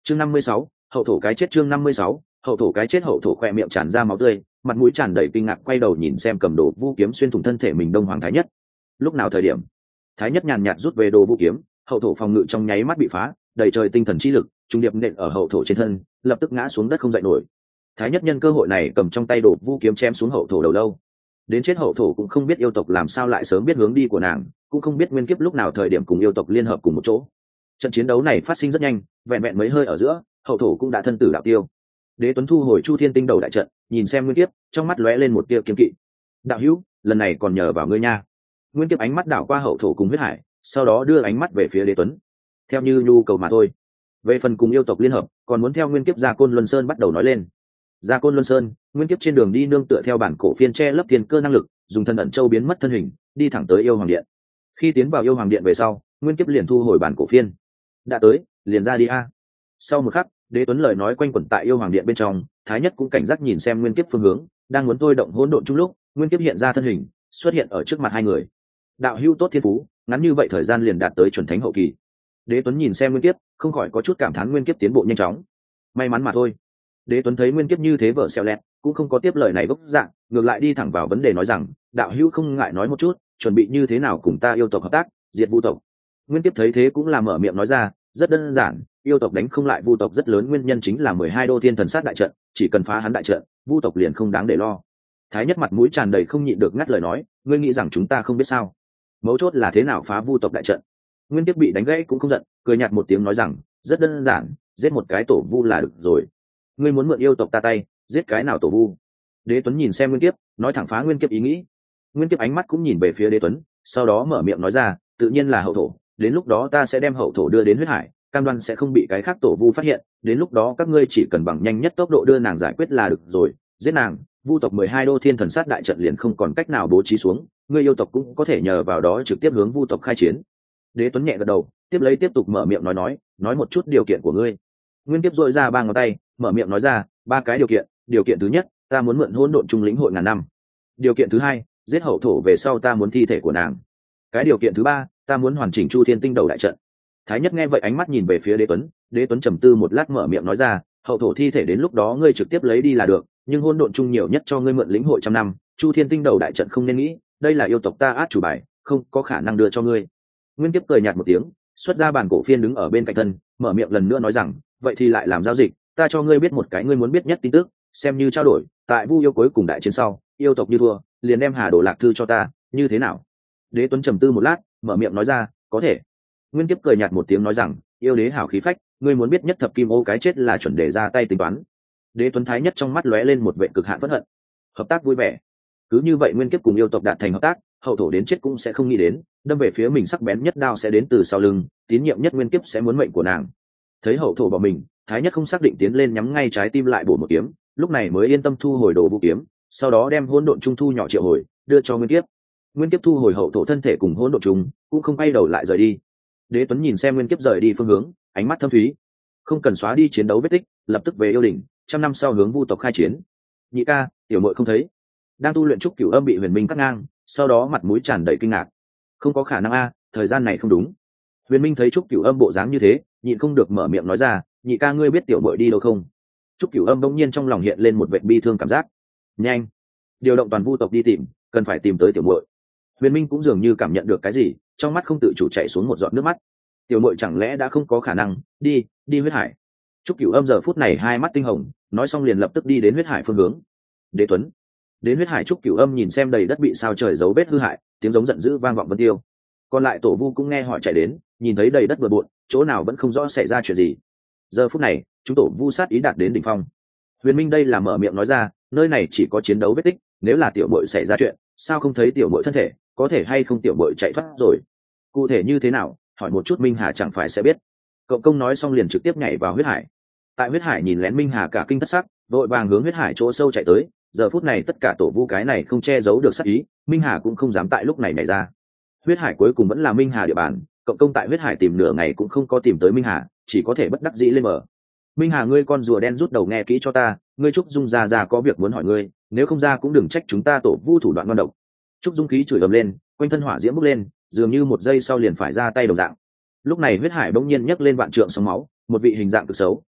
chương 56, hậu thổ cái chết. chương 56, hậu thổ cái chết. Hậu thổ khoe miệng tràn ra máu tươi, mặt mũi tràn đầy kinh ngạc, quay đầu nhìn xem cầm đồ vũ kiếm xuyên thủng thân thể mình đông hoàng thái nhất. Lúc nào thời điểm thái nhất nhàn nhạt rút về đồ vũ kiếm, hậu thổ phòng ngự trong nháy mắt bị phá, đầy trời tinh thần chi lực trung điệp nện ở hậu thổ trên thân, lập tức ngã xuống đất không dậy nổi. Thái nhất nhân cơ hội này cầm trong tay đồ vũ kiếm chém xuống hậu thổ đầu lâu. Đến chết hậu thổ cũng không biết yêu tộc làm sao lại sớm biết hướng đi của nàng, cũng không biết nguyên kiếp lúc nào thời điểm cùng yêu tộc liên hợp cùng một chỗ. Trận chiến đấu này phát sinh rất nhanh, vẹn vẹn mấy hơi ở giữa, hậu thổ cũng đã thân tử đạo tiêu. Đế Tuấn thu hồi Chu Thiên Tinh đầu đại trận, nhìn xem nguyên kiếp, trong mắt lóe lên một tia kiêng kỵ. Đạo hữu, lần này còn nhờ vào ngươi nha. Nguyên kiếp ánh mắt đảo qua hậu thổ cùng huyết hải, sau đó đưa ánh mắt về phía Đế Tuấn. Theo như nhu cầu mà thôi. Về phần cùng yêu tộc liên hợp, còn muốn theo nguyên kiếp ra Côn Luân Sơn bắt đầu nói lên. Ra Côn Luân Sơn, nguyên kiếp trên đường đi nương tựa theo bản cổ phiên che lấp thiên cơ năng lực, dùng thân ẩn châu biến mất thân hình, đi thẳng tới yêu hoàng điện. Khi tiến vào yêu hoàng điện về sau, nguyên kiếp liền thu hồi bản cổ phiên. Đã tới, liền ra đi a. Sau một khắc, Đế Tuấn lời nói quanh quẩn tại yêu hoàng điện bên trong, thái nhất cũng cảnh giác nhìn xem nguyên kiếp phương hướng, đang muốn thôi động hỗn độn chung lúc, nguyên kiếp hiện ra thân hình, xuất hiện ở trước mặt hai người. Đạo hữu tốt thiên phú, ngắn như vậy thời gian liền đạt tới chuẩn thánh hậu kỳ. Đế Tuấn nhìn xem nguyên kiếp, không khỏi có chút cảm thán nguyên kiếp tiến bộ nhanh chóng. May mắn mà thôi. Đế Tuấn thấy nguyên kiếp như thế vợ xẹo lẹt, cũng không có tiếp lời này gốc dạng, ngược lại đi thẳng vào vấn đề nói rằng, đạo hữu không ngại nói một chút, chuẩn bị như thế nào cùng ta yêu tộc hợp tác, diệt vu tộc. Nguyên kiếp thấy thế cũng là mở miệng nói ra, rất đơn giản, yêu tộc đánh không lại vu tộc rất lớn nguyên nhân chính là 12 đô thiên thần sát đại trận, chỉ cần phá hắn đại trận, vu tộc liền không đáng để lo. Thái nhất mặt mũi tràn đầy không nhịn được ngắt lời nói, ngươi nghĩ rằng chúng ta không biết sao? Mấu chốt là thế nào phá vu tộc đại trận. Nguyên kiếp bị đánh gãy cũng không giận, cười nhạt một tiếng nói rằng, rất đơn giản, giết một cái tổ vu là được rồi. Ngươi muốn mượn yêu tộc ta tay, giết cái nào tổ vu? Đế Tuấn nhìn xem nguyên kiếp, nói thẳng phá nguyên kiếp ý nghĩ. Nguyên kiếp ánh mắt cũng nhìn về phía Đế Tuấn, sau đó mở miệng nói ra, tự nhiên là hậu thổ, đến lúc đó ta sẽ đem hậu thổ đưa đến huyết hải, cam đoan sẽ không bị cái khác tổ vu phát hiện, đến lúc đó các ngươi chỉ cần bằng nhanh nhất tốc độ đưa nàng giải quyết là được rồi, giết nàng, vu tộc 12 đô thiên thần sát đại trận liền không còn cách nào bố trí xuống, ngươi yêu tộc cũng có thể nhờ vào đó trực tiếp hướng vu tộc khai chiến. Đế Tuấn nhẹ gật đầu, tiếp tục mở miệng nói một chút điều kiện của ngươi. Nguyên kiếp dội ra ba ngón tay, mở miệng nói ra, ba cái điều kiện. Điều kiện thứ nhất, ta muốn mượn hỗn độn trung lĩnh hội ngàn năm. Điều kiện thứ hai, giết hậu thổ về sau ta muốn thi thể của nàng. Cái điều kiện thứ ba, ta muốn hoàn chỉnh Chu Thiên Tinh đầu đại trận. Thái nhất nghe vậy ánh mắt nhìn về phía Đế Tuấn trầm tư một lát mở miệng nói ra, hậu thổ thi thể đến lúc đó ngươi trực tiếp lấy đi là được, nhưng hỗn độn trung nhiều nhất cho ngươi mượn lĩnh hội 100 năm, Chu Thiên Tinh đầu đại trận không nên nghĩ, đây là yêu tộc ta át chủ bài, không có khả năng đưa cho ngươi. Nguyên kiếp cười nhạt một tiếng, xuất ra bản cổ phiên đứng ở bên cạnh thân, mở miệng lần nữa nói rằng, vậy thì lại làm giao dịch, ta cho ngươi biết một cái ngươi muốn biết nhất tin tức, xem như trao đổi, tại vu yêu cuối cùng đại chiến sau, yêu tộc như thua, liền đem Hà Đồ Lạc thư cho ta, như thế nào? Đế Tuấn trầm tư một lát, mở miệng nói ra, có thể. Nguyên kiếp cười nhạt một tiếng nói rằng, yêu đế hảo khí phách, ngươi muốn biết nhất thập kim ô cái chết là chuẩn để ra tay tính toán. Đế Tuấn thái nhất trong mắt lóe lên một vệ cực hạn phẫn hận. Hợp tác vui vẻ. Cứ như vậy nguyên kiếp cùng yêu tộc đạt thành hợp tác, hậu thổ đến chết cũng sẽ không nghĩ đến, đâm về phía mình sắc bén nhất đao sẽ đến từ sau lưng, tín nhiệm nhất nguyên kiếp sẽ muốn mệnh của nàng. Thấy hậu thổ bỏ mình, thái nhất không xác định tiến lên nhắm ngay trái tim lại bổ một kiếm, lúc này mới yên tâm thu hồi đồ vũ kiếm, sau đó đem hỗn độn trung thu nhỏ triệu hồi, đưa cho nguyên kiếp. Nguyên kiếp thu hồi hậu thổ thân thể cùng hỗn độn trung, cũng không quay đầu lại rời đi. Đế Tuấn nhìn xem nguyên kiếp rời đi phương hướng, ánh mắt thâm thúy. Không cần xóa đi chiến đấu vết tích, lập tức về yêu đỉnh, 100 năm sau hướng vu tộc khai chiến. Nhị ca, tiểu muội không thấy. Đang tu luyện trúc cửu âm bị Huyền Minh cắt ngang, sau đó mặt mũi tràn đầy kinh ngạc. Không có khả năng a, thời gian này không đúng. Huyền Minh thấy trúc cửu âm bộ dáng như thế, nhịn không được mở miệng nói ra, nhị ca ngươi biết tiểu muội đi đâu không? Trúc cửu âm bỗng nhiên trong lòng hiện lên một vệt bi thương cảm giác. Nhanh, điều động toàn vu tộc đi tìm, cần phải tìm tới tiểu muội. Huyền Minh cũng dường như cảm nhận được cái gì, trong mắt không tự chủ chảy xuống một giọt nước mắt. Tiểu muội chẳng lẽ đã không có khả năng đi huyết hải? Trúc cửu âm giờ phút này hai mắt tinh hồng, nói xong liền lập tức đi đến huyết hải phương hướng. Đế Tuấn đến huyết hải. Trúc cửu âm nhìn xem đầy đất bị sao trời dấu vết hư hại, tiếng giống giận dữ vang vọng vân tiêu. Còn lại tổ vu cũng nghe họ chạy đến, nhìn thấy đầy đất bừa bộn, chỗ nào vẫn không rõ xảy ra chuyện gì. Giờ phút này chúng tổ vu sát ý đạt đến đỉnh phong. Huyền Minh đây là mở miệng nói ra, nơi này chỉ có chiến đấu vết tích, nếu là tiểu muội xảy ra chuyện, sao không thấy tiểu muội thân thể, có thể hay không tiểu muội chạy thoát rồi? Cụ thể như thế nào, hỏi một chút Minh Hà chẳng phải sẽ biết. Cậu công nói xong liền trực tiếp nhảy vào huyết hải. Tại huyết hải nhìn lén Minh Hà cả kinh thất sắc, vội vàng hướng huyết hải chỗ sâu chạy tới. Giờ phút này tất cả tổ vu cái này không che giấu được sắc ý, Minh Hà cũng không dám tại lúc này nhảy ra. Huyết hải cuối cùng vẫn là Minh Hà địa bàn, cậu công tại huyết hải tìm nửa ngày cũng không có tìm tới Minh Hà, chỉ có thể bất đắc dĩ lên bờ. Minh Hà ngươi con rùa đen rút đầu nghe kỹ cho ta, ngươi Trúc Dung ra có việc muốn hỏi ngươi, nếu không ra cũng đừng trách chúng ta tổ vu thủ đoạn ngon độc. Trúc Dung khí chửi ầm lên, quanh thân hỏa diễm bốc lên, dường như một giây sau liền phải ra tay đồng dạng. Lúc này huyết hải bỗng nhiên nhấc lên vạn trượng sóng máu, một vị hình dạng cực xấu,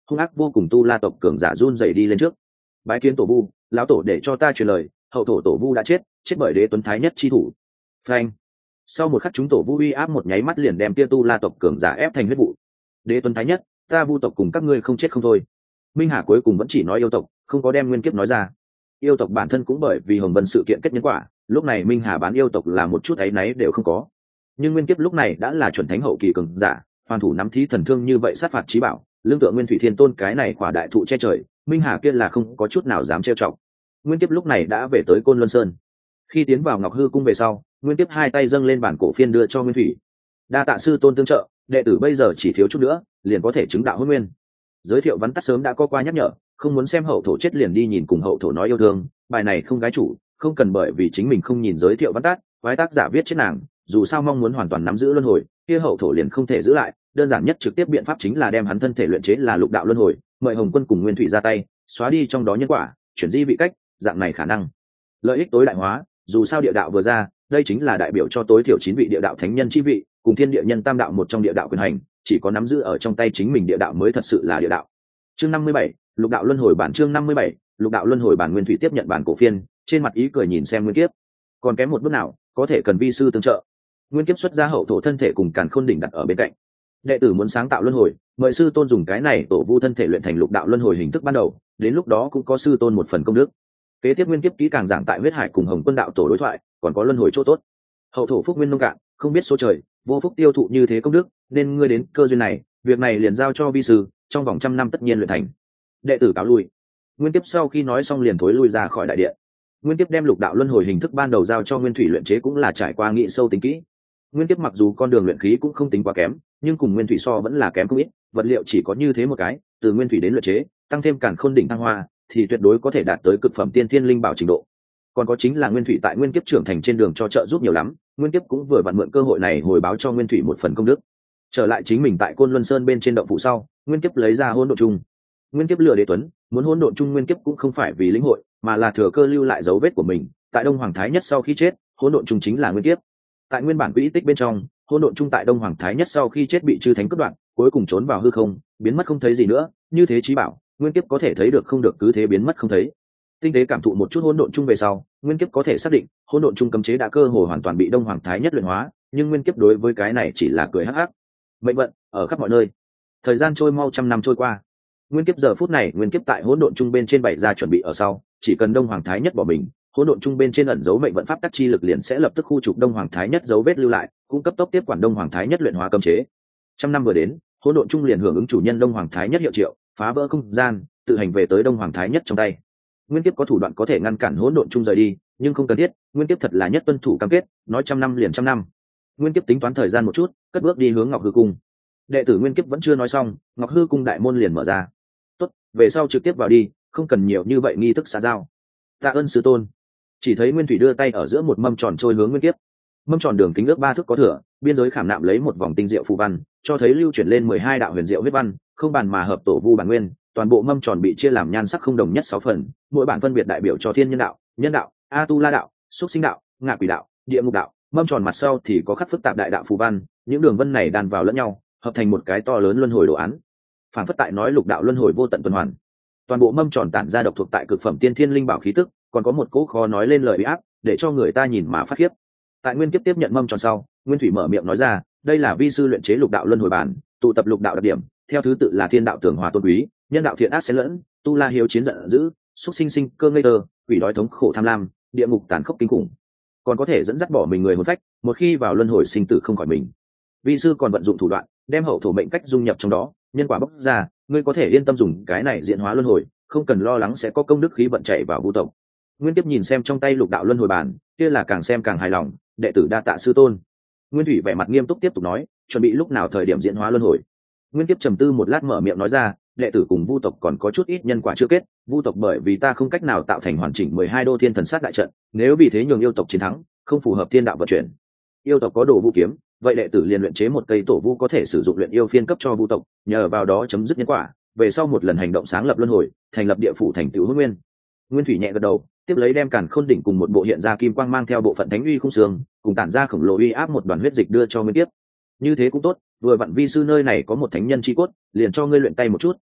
hung ác vô cùng tu la tộc cường giả run rẩy đi lên trước. Bái kiến tổ vu, lão tổ để cho ta truyền lời, hậu thổ tổ vu đã chết bởi đế tuấn thái nhất chi thủ. Phanh. Sau một khắc chúng tổ vu uy áp một nháy mắt liền đem tia tu la tộc cường giả ép thành huyết vụ. Đế tuấn thái nhất, ta vu tộc cùng các ngươi không chết không thôi. Minh Hà cuối cùng vẫn chỉ nói yêu tộc, không có đem nguyên kiếp nói ra. Yêu tộc bản thân cũng bởi vì hồng vân sự kiện kết nhân quả, lúc này Minh Hà bán yêu tộc là một chút áy náy đều không có. Nhưng nguyên kiếp lúc này đã là chuẩn thánh hậu kỳ cường giả, hoàn thủ nắm thí thần thương như vậy sát phạt chí bảo, lương tựa nguyên thủy thiên tôn cái này quả đại thụ che trời, Minh Hà kia là không có chút nào dám trêu chọc. Nguyên kiếp lúc này đã về tới Côn Luân Sơn. Khi tiến vào Ngọc Hư cung về sau, nguyên kiếp hai tay dâng lên bản cổ phiên đưa cho Nguyên Thủy. Đa tạ sư tôn tương trợ, đệ tử bây giờ chỉ thiếu chút nữa liền có thể chứng đạo hôn nguyên. Giới thiệu vắn tắt sớm đã có qua nhắc nhở, không muốn xem hậu thổ chết liền đi nhìn cùng hậu thổ nói yêu thương, bài này không gái chủ, không cần bởi vì chính mình không nhìn giới thiệu vắn tắt, quái tác giả viết chết nàng, dù sao mong muốn hoàn toàn nắm giữ luân hồi, kia hậu thổ liền không thể giữ lại, đơn giản nhất trực tiếp biện pháp chính là đem hắn thân thể luyện chế là lục đạo luân hồi, mời Hồng Quân cùng Nguyên Thủy ra tay, xóa đi trong đó nhân quả, chuyển di vị cách, dạng này khả năng lợi ích tối đại hóa. Dù sao địa đạo vừa ra, đây chính là đại biểu cho tối thiểu 9 vị địa đạo thánh nhân chi vị, cùng thiên địa nhân tam đạo một trong địa đạo quyền hành, chỉ có nắm giữ ở trong tay chính mình địa đạo mới thật sự là địa đạo. Chương 57, lục đạo luân hồi bản. Chương 57, lục đạo luân hồi bản. Nguyên Thủy tiếp nhận bản cổ phiên, trên mặt ý cười nhìn xem Nguyên Kiếp. Còn kém một bước nào, có thể cần vi sư tương trợ. Nguyên Kiếp xuất ra hậu thổ thân thể cùng càn khôn đỉnh đặt ở bên cạnh. Đệ tử muốn sáng tạo luân hồi, mời sư tôn dùng cái này tổ vu thân thể luyện thành lục đạo luân hồi hình thức ban đầu, đến lúc đó cũng có sư tôn một phần công đức. Kế tiếp Nguyên Kiếp kỹ càng giảng tại huyết hải cùng Hồng Quân đạo tổ đối thoại, còn có luân hồi chỗ tốt. Hậu thổ phúc nguyên nông cạn, không biết số trời, vô phúc tiêu thụ như thế công đức, nên ngươi đến cơ duyên này, việc này liền giao cho vi sư, trong vòng 100 năm tất nhiên luyện thành. Đệ tử cáo lui. Nguyên Kiếp sau khi nói xong liền thối lui ra khỏi đại điện. Nguyên Kiếp đem lục đạo luân hồi hình thức ban đầu giao cho Nguyên Thủy luyện chế cũng là trải qua nghị sâu tính kỹ. Nguyên Kiếp mặc dù con đường luyện khí cũng không tính quá kém, nhưng cùng Nguyên Thủy so vẫn là kém không ít, vật liệu chỉ có như thế một cái, từ Nguyên Thủy đến luyện chế, tăng thêm càn khôn đỉnh thăng hoa, thì tuyệt đối có thể đạt tới cực phẩm tiên thiên linh bảo trình độ. Còn có chính là Nguyên Thủy tại Nguyên Kiếp trưởng thành trên đường cho trợ giúp nhiều lắm, Nguyên Kiếp cũng vừa vặn mượn cơ hội này hồi báo cho Nguyên Thủy một phần công đức. Trở lại chính mình tại Côn Luân Sơn bên trên động phủ sau, Nguyên Kiếp lấy ra hỗn độn chung. Nguyên Kiếp lừa Đế Tuấn, muốn hỗn độn chung Nguyên Kiếp cũng không phải vì lĩnh hội, mà là thừa cơ lưu lại dấu vết của mình. Tại Đông Hoàng Thái Nhất sau khi chết, hỗn độn chung chính là Nguyên Kiếp. Tại nguyên bản quỹ tích bên trong, hỗn độn chung tại Đông Hoàng Thái Nhất sau khi chết bị chư thánh cắt đoạn, cuối cùng trốn vào hư không, biến mất không thấy gì nữa. Như thế chí bảo, Nguyên Kiếp có thể thấy được không được cứ thế biến mất không thấy. Tinh tế cảm thụ một chút hỗn độn chung về sau, Nguyên Kiếp có thể xác định hỗn độn chung cấm chế đã cơ hồ hoàn toàn bị Đông Hoàng Thái Nhất luyện hóa, nhưng Nguyên Kiếp đối với cái này chỉ là cười hắc hắc. Mệnh vận ở khắp mọi nơi. Thời gian trôi mau, 100 năm trôi qua. Nguyên Kiếp giờ phút này, Nguyên Kiếp tại hỗn độn chung bên trên bày ra chuẩn bị ở sau, chỉ cần Đông Hoàng Thái Nhất bỏ mình, hỗn độn chung bên trên ẩn dấu mệnh vận pháp tắc chi lực liền sẽ lập tức khu trục Đông Hoàng Thái Nhất dấu vết lưu lại, cũng cấp tốc tiếp quản Đông Hoàng Thái Nhất luyện hóa cấm chế. 100 năm vừa đến, hỗn độn chung liền hưởng ứng chủ nhân Đông Hoàng Thái Nhất hiệu triệu, phá vỡ không gian, tự hành về tới Đông Hoàng Thái Nhất trong tay. Nguyên Kiếp có thủ đoạn có thể ngăn cản hỗn độn chung rời đi, nhưng không cần thiết, Nguyên Kiếp thật là nhất tuân thủ cam kết, nói 100 năm liền 100 năm. Nguyên Kiếp tính toán thời gian một chút, cất bước đi hướng Ngọc Hư cung. Đệ tử Nguyên Kiếp vẫn chưa nói xong, Ngọc Hư cung đại môn liền mở ra. Tốt, về sau trực tiếp vào đi, không cần nhiều như vậy nghi thức xã giao. Tạ ơn sư tôn. Chỉ thấy Nguyên Thủy đưa tay ở giữa một mâm tròn trôi hướng Nguyên Kiếp. Mâm tròn đường kính ước 3 thước có thừa, biên giới khảm nạm lấy một vòng tinh diệu phù văn, cho thấy lưu chuyển lên 12 đạo huyền diệu huyết văn, không bàn mà hợp tổ vu bản nguyên. Toàn bộ mâm tròn bị chia làm nhan sắc không đồng nhất 6 phần, mỗi bản phân biệt đại biểu cho thiên nhân đạo, a tu la đạo, xúc sinh đạo, ngạ quỷ đạo, địa ngục đạo. Mâm tròn mặt sau thì có khắc phức tạp đại đạo phù văn, những đường vân này đan vào lẫn nhau, hợp thành một cái to lớn luân hồi đồ án. Phản phất tại nói lục đạo luân hồi vô tận tuần hoàn. Toàn bộ mâm tròn tản ra độc thuộc tại cực phẩm tiên thiên linh bảo khí tức, còn có một cỗ khó nói lên lời uy áp, để cho người ta nhìn mà phát khiếp. Tại Nguyên Kiếp tiếp nhận mâm tròn sau, Nguyên Thủy mở miệng nói ra, đây là vi sư luyện chế lục đạo luân hồi bản, tụ tập lục đạo đặc điểm, theo thứ tự là thiên đạo tường hòa tôn quý, nhân đạo thiện ác xen lẫn, tu la hiếu chiến giận dữ, xúc sinh sinh cơ ngây tơ, quỷ đói thống khổ tham lam, địa ngục tàn khốc kinh khủng, còn có thể dẫn dắt bỏ mình người hồn phách, một khi vào luân hồi sinh tử không khỏi mình. Vi sư còn vận dụng thủ đoạn, đem hậu thổ mệnh cách dung nhập trong đó, nhân quả bốc ra, ngươi có thể yên tâm dùng cái này diễn hóa luân hồi, không cần lo lắng sẽ có công đức khí vận chạy vào vu tộc. Nguyên Kiếp nhìn xem trong tay lục đạo luân hồi bản, kia là càng xem càng hài lòng, đệ tử đa tạ sư tôn. Nguyên Thủy vẻ mặt nghiêm túc tiếp tục nói, chuẩn bị lúc nào thời điểm diễn hóa luân hồi. Nguyên Kiếp trầm tư một lát mở miệng nói ra, đệ tử cùng vu tộc còn có chút ít nhân quả chưa kết, vu tộc bởi vì ta không cách nào tạo thành hoàn chỉnh 12 đô thiên thần sát đại trận, nếu vì thế nhường yêu tộc chiến thắng, không phù hợp thiên đạo vận chuyển. Yêu tộc có đồ vu kiếm, vậy đệ tử liền luyện chế một cây tổ vu có thể sử dụng luyện yêu phiên cấp cho vu tộc, nhờ vào đó chấm dứt nhân quả, về sau một lần hành động sáng lập luân hồi, thành lập địa phủ thành tựu hôn nguyên. Nguyên Thủy nhẹ gật đầu, tiếp lấy đem càn khôn đỉnh cùng một bộ hiện ra kim quang mang theo bộ phận thánh uy khung xương, cùng tản ra khổng lồ uy áp một đoàn huyết dịch đưa cho Nguyên Kiếp. Như thế cũng tốt, vừa vặn vi sư nơi này có một thánh nhân chi cốt, liền cho ngươi luyện tay một chút,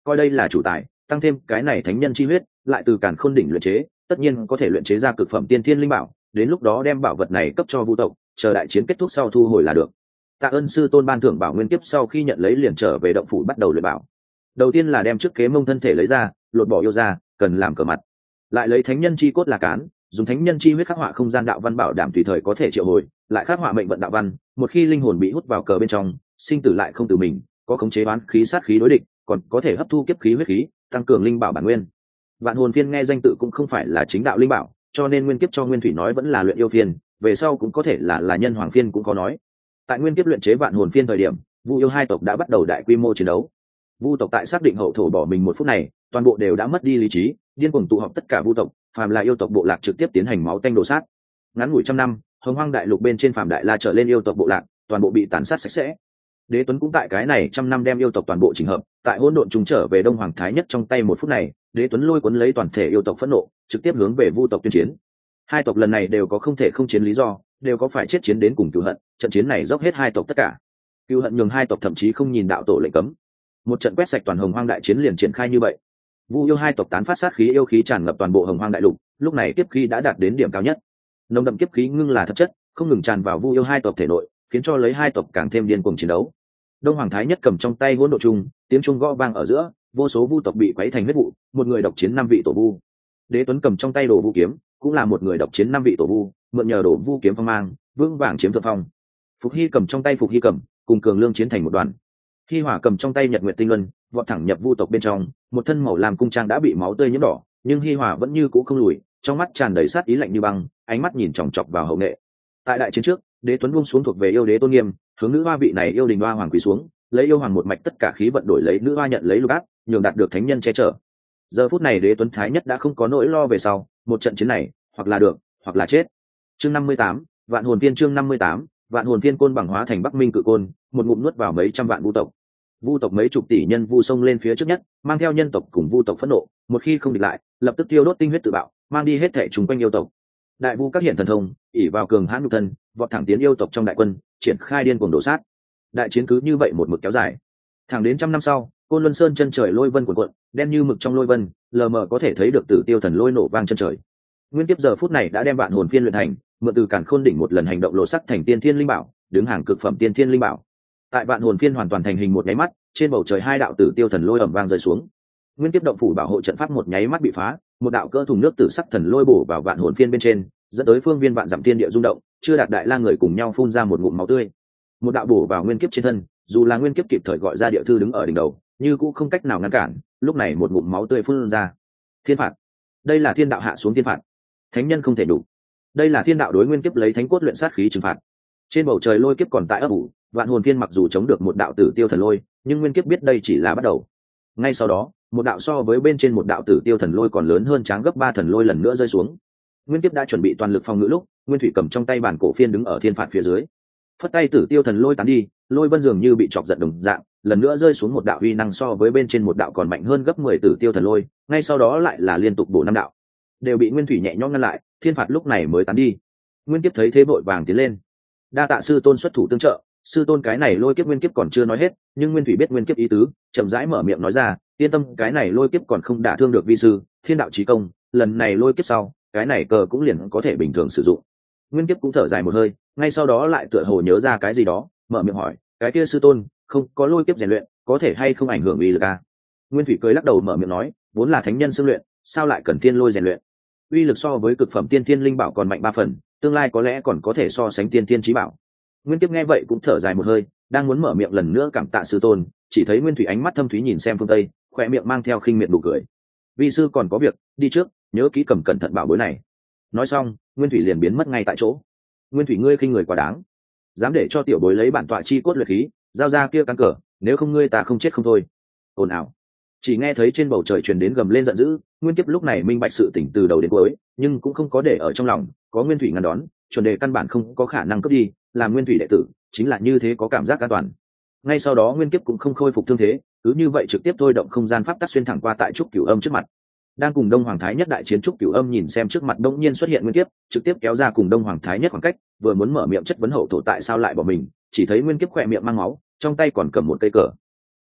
coi đây là chủ tài, tăng thêm cái này thánh nhân chi huyết lại từ càn khôn đỉnh luyện chế, tất nhiên có thể luyện chế ra cực phẩm tiên thiên linh bảo, đến lúc đó đem bảo vật này cấp cho vu tộc, chờ đại chiến kết thúc sau thu hồi là được. Tạ ơn sư tôn ban thưởng bảo nguyên kiếp, sau khi nhận lấy liền trở về động phủ bắt đầu luyện bảo. Đầu tiên là đem trước kế mông thân thể lấy ra, lột bỏ yêu ra, cần làm cờ mặt, lại lấy thánh nhân chi cốt là cán, dùng thánh nhân chi huyết khắc họa không gian đạo văn, bảo đảm tùy thời có thể triệu hồi, lại khắc họa mệnh vận đạo văn, một khi linh hồn bị hút vào cờ bên trong, sinh tử lại không từ mình, có khống chế oán khí sát khí đối địch, còn có thể hấp thu kiếp khí huyết khí, tăng cường linh bảo bản nguyên. Vạn hồn phiên nghe danh tự cũng không phải là chính đạo linh bảo, cho nên nguyên kiếp cho nguyên thủy nói vẫn là luyện yêu phiên, về sau cũng có thể là nhân hoàng phiên cũng có nói. Tại nguyên kiếp luyện chế vạn hồn phiên thời điểm, vu yêu hai tộc đã bắt đầu đại quy mô chiến đấu. Vu tộc tại xác định hậu thổ bỏ mình một phút này, toàn bộ đều đã mất đi lý trí, điên cuồng tụ họp tất cả vu tộc, phàm là yêu tộc bộ lạc trực tiếp tiến hành máu tanh đổ sát. Ngắn ngủi trăm năm, hồng hoang đại lục bên trên phàm đại la trở lên yêu tộc bộ lạc, toàn bộ bị tàn sát sạch sẽ. Đế Tuấn cũng tại cái này trăm năm đem yêu tộc toàn bộ chỉnh hợp, tại hỗn độn trùng trở về Đông Hoàng Thái Nhất trong tay một phút này, Đế Tuấn lôi cuốn lấy toàn thể yêu tộc phẫn nộ, trực tiếp hướng về vu tộc tuyên chiến. Hai tộc lần này đều có không thể không chiến lý do, đều có phải chết chiến đến cùng cừu hận, trận chiến này dốc hết hai tộc tất cả. Cừu hận nhường hai tộc thậm chí không nhìn đạo tổ lệnh cấm. Một trận quét sạch toàn hồng hoang đại chiến liền triển khai như vậy. Vu yêu hai tộc tán phát sát khí yêu khí tràn ngập toàn bộ hồng hoang đại lục, lúc này kiếp khí đã đạt đến điểm cao nhất. Nồng đậm kiếp khí ngưng là thật chất, không ngừng tràn vào vu yêu hai tộc thể nội, khiến cho lấy hai tộc càng thêm điên cuồng chiến đấu. Đông Hoàng Thái Nhất cầm trong tay hỗn độn trung, tiếng trung gõ vang ở giữa, vô số vu tộc bị quấy thành huyết vụ, một người độc chiến 5 vị tổ vu. Đế Tuấn cầm trong tay đồ vu kiếm, cũng là một người độc chiến 5 vị tổ vu, mượn nhờ đồ vu kiếm phong mang, vững vàng chiếm thượng phong. Phục Hy cầm trong tay Phục Hy cầm, cùng Cường Lương chiến thành một đoàn. Hy Hỏa cầm trong tay Nhật Nguyệt Tinh Luân, vọt thẳng nhập vu tộc bên trong, một thân màu làm cung trang đã bị máu tươi nhuộm đỏ, nhưng Hy Hỏa vẫn như cũ không lùi, trong mắt tràn đầy sát ý lạnh như băng, ánh mắt nhìn chòng chọc vào hậu nghệ. Tại đại chiến trước, Đế Tuấn buông xuống thuộc về yêu đế tôn nghiêm, hướng nữ hoa vị này yêu đình hoa hoàng quỳ xuống, lấy yêu hoàng một mạch tất cả khí vận đổi lấy nữ hoa nhận lấy lục áp, nhường đạt được thánh nhân che chở. Giờ phút này Đế Tuấn Thái Nhất đã không có nỗi lo về sau, một trận chiến này, hoặc là được, hoặc là chết. Chương 58, Vạn Hồn Phiên. Chương 58, Vạn Hồn Phiên. Côn bằng hóa thành Bắc Minh cự côn, một ngụm nuốt vào mấy trăm vạn vu tộc. Vu tộc mấy chục tỷ nhân vu xông lên phía trước nhất, mang theo nhân tộc cùng vu tộc phẫn nộ, một khi không địch lại, lập tức tiêu đốt tinh huyết tự bạo, mang đi hết thảy trùng quanh yêu tộc. Đại vu các hiện thần thông, ỷ vào cường hãn nhục thân, vọt thẳng tiến yêu tộc trong đại quân, triển khai điên cuồng đổ sát. Đại chiến cứ như vậy một mực kéo dài, thẳng đến trăm năm sau, Côn Luân Sơn chân trời lôi vân cuộn cuộn, đen như mực trong lôi vân, lờ mờ có thể thấy được Tử Tiêu Thần lôi nổ vang chân trời. Nguyên Kiếp giờ phút này đã đem Vạn Hồn Phiên luyện thành, mượn từ Càn Khôn đỉnh một lần hành động lộ sắc thành tiên thiên linh bảo, đứng hàng cực phẩm tiên thiên linh bảo. Tại Vạn Hồn Phiên hoàn toàn thành hình một nháy mắt, trên bầu trời hai đạo Tử Tiêu Thần lôi ầm vang rơi xuống. Nguyên Kiếp động phủ bảo hộ trận pháp một nháy mắt bị phá, một đạo cỡ thùng nước tử sắc thần lôi bổ vào Vạn Hồn Phiên bên trên, dẫn tới phương viên vạn dặm thiên địa rung động, chưa đạt đại la người cùng nhau phun ra một ngụm máu tươi. Một đạo bổ vào Nguyên Kiếp trên thân, dù là Nguyên Kiếp kịp thời gọi ra địa thư đứng ở đỉnh đầu, như cũng không cách nào ngăn cản, lúc này một ngụm máu tươi phun ra. Thiên phạt, đây là thiên đạo hạ xuống thiên phạt, thánh nhân không thể đủ. Đây là thiên đạo đối Nguyên Kiếp lấy thánh cốt luyện sát khí trừng phạt. Trên bầu trời lôi kiếp còn tại ấp ủ, Vạn Hồn Phiên mặc dù chống được một đạo Tử Tiêu Thần lôi, nhưng Nguyên Kiếp biết đây chỉ là bắt đầu. Ngay sau đó, một đạo so với bên trên một đạo Tử Tiêu Thần lôi còn lớn hơn tráng gấp 3 thần lôi lần nữa rơi xuống. Nguyên Kiếp đã chuẩn bị toàn lực phòng ngự lúc, Nguyên Thủy cầm trong tay bản cổ phiên đứng ở thiên phạt phía dưới, phất tay Tử Tiêu Thần lôi tán đi, lôi vân dường như bị chọc giận đồng dạng, lần nữa rơi xuống một đạo uy năng so với bên trên một đạo còn mạnh hơn gấp 10 Tử Tiêu Thần lôi, ngay sau đó lại là liên tục bổ 5 đạo, đều bị Nguyên Thủy nhẹ nhõm ngăn lại, thiên phạt lúc này mới tán đi. Nguyên Kiếp thấy thế vội vàng tiến lên, đa tạ sư tôn xuất thủ tương trợ. Sư tôn, cái này lôi kiếp Nguyên Kiếp còn chưa nói hết, nhưng Nguyên Thủy biết Nguyên Kiếp ý tứ, chậm rãi mở miệng nói ra, yên tâm, cái này lôi kiếp còn không đả thương được vi sư, thiên đạo chí công, lần này lôi kiếp sau, cái này cờ cũng liền có thể bình thường sử dụng. Nguyên Kiếp cũng thở dài một hơi, ngay sau đó lại tựa hồ nhớ ra cái gì đó, mở miệng hỏi, cái kia sư tôn, không có lôi kiếp rèn luyện, có thể hay không ảnh hưởng uy lực à? Nguyên Thủy cười lắc đầu mở miệng nói, vốn là thánh nhân xưng luyện, sao lại cần thiên lôi rèn luyện? Uy lực so với cực phẩm tiên thiên linh bảo còn mạnh 3 phần, tương lai có lẽ còn có thể so sánh tiên thiên chí bảo. Nguyên Kiếp nghe vậy cũng thở dài một hơi, đang muốn mở miệng lần nữa cảm tạ sư tôn, chỉ thấy Nguyên Thủy ánh mắt thâm thúy nhìn xem phương tây, khỏe miệng mang theo khinh miệt nụ cười. Vi sư còn có việc, đi trước, nhớ kỹ cầm cẩn thận bảo bối này. Nói xong, Nguyên Thủy liền biến mất ngay tại chỗ. Nguyên Thủy, ngươi khinh người quá đáng, dám để cho tiểu bối lấy bản tọa chi cốt luyện khí, giao ra kia căn cờ, nếu không ngươi ta không chết không thôi. Ồn ào. Chỉ nghe thấy trên bầu trời truyền đến gầm lên giận dữ. Nguyên Kiếp lúc này minh bạch sự tỉnh từ đầu đến cuối, nhưng cũng không có để ở trong lòng, có Nguyên Thủy ngăn đón, chuẩn đề căn bản không có khả năng cướp đi, làm Nguyên Thủy đệ tử chính là như thế, có cảm giác an toàn. Ngay sau đó Nguyên Kiếp cũng không khôi phục thương thế, cứ như vậy trực tiếp thôi động không gian pháp tắc xuyên thẳng qua tại trúc cửu âm trước mặt. Đang cùng Đông Hoàng Thái Nhất đại chiến, trúc cửu âm nhìn xem trước mặt đông nhiên xuất hiện Nguyên Kiếp, trực tiếp kéo ra cùng Đông Hoàng Thái Nhất khoảng cách, vừa muốn mở miệng chất vấn hậu thổ tại sao lại bỏ mình, chỉ thấy Nguyên Kiếp khỏe miệng mang máu, trong tay còn cầm một cây cờ.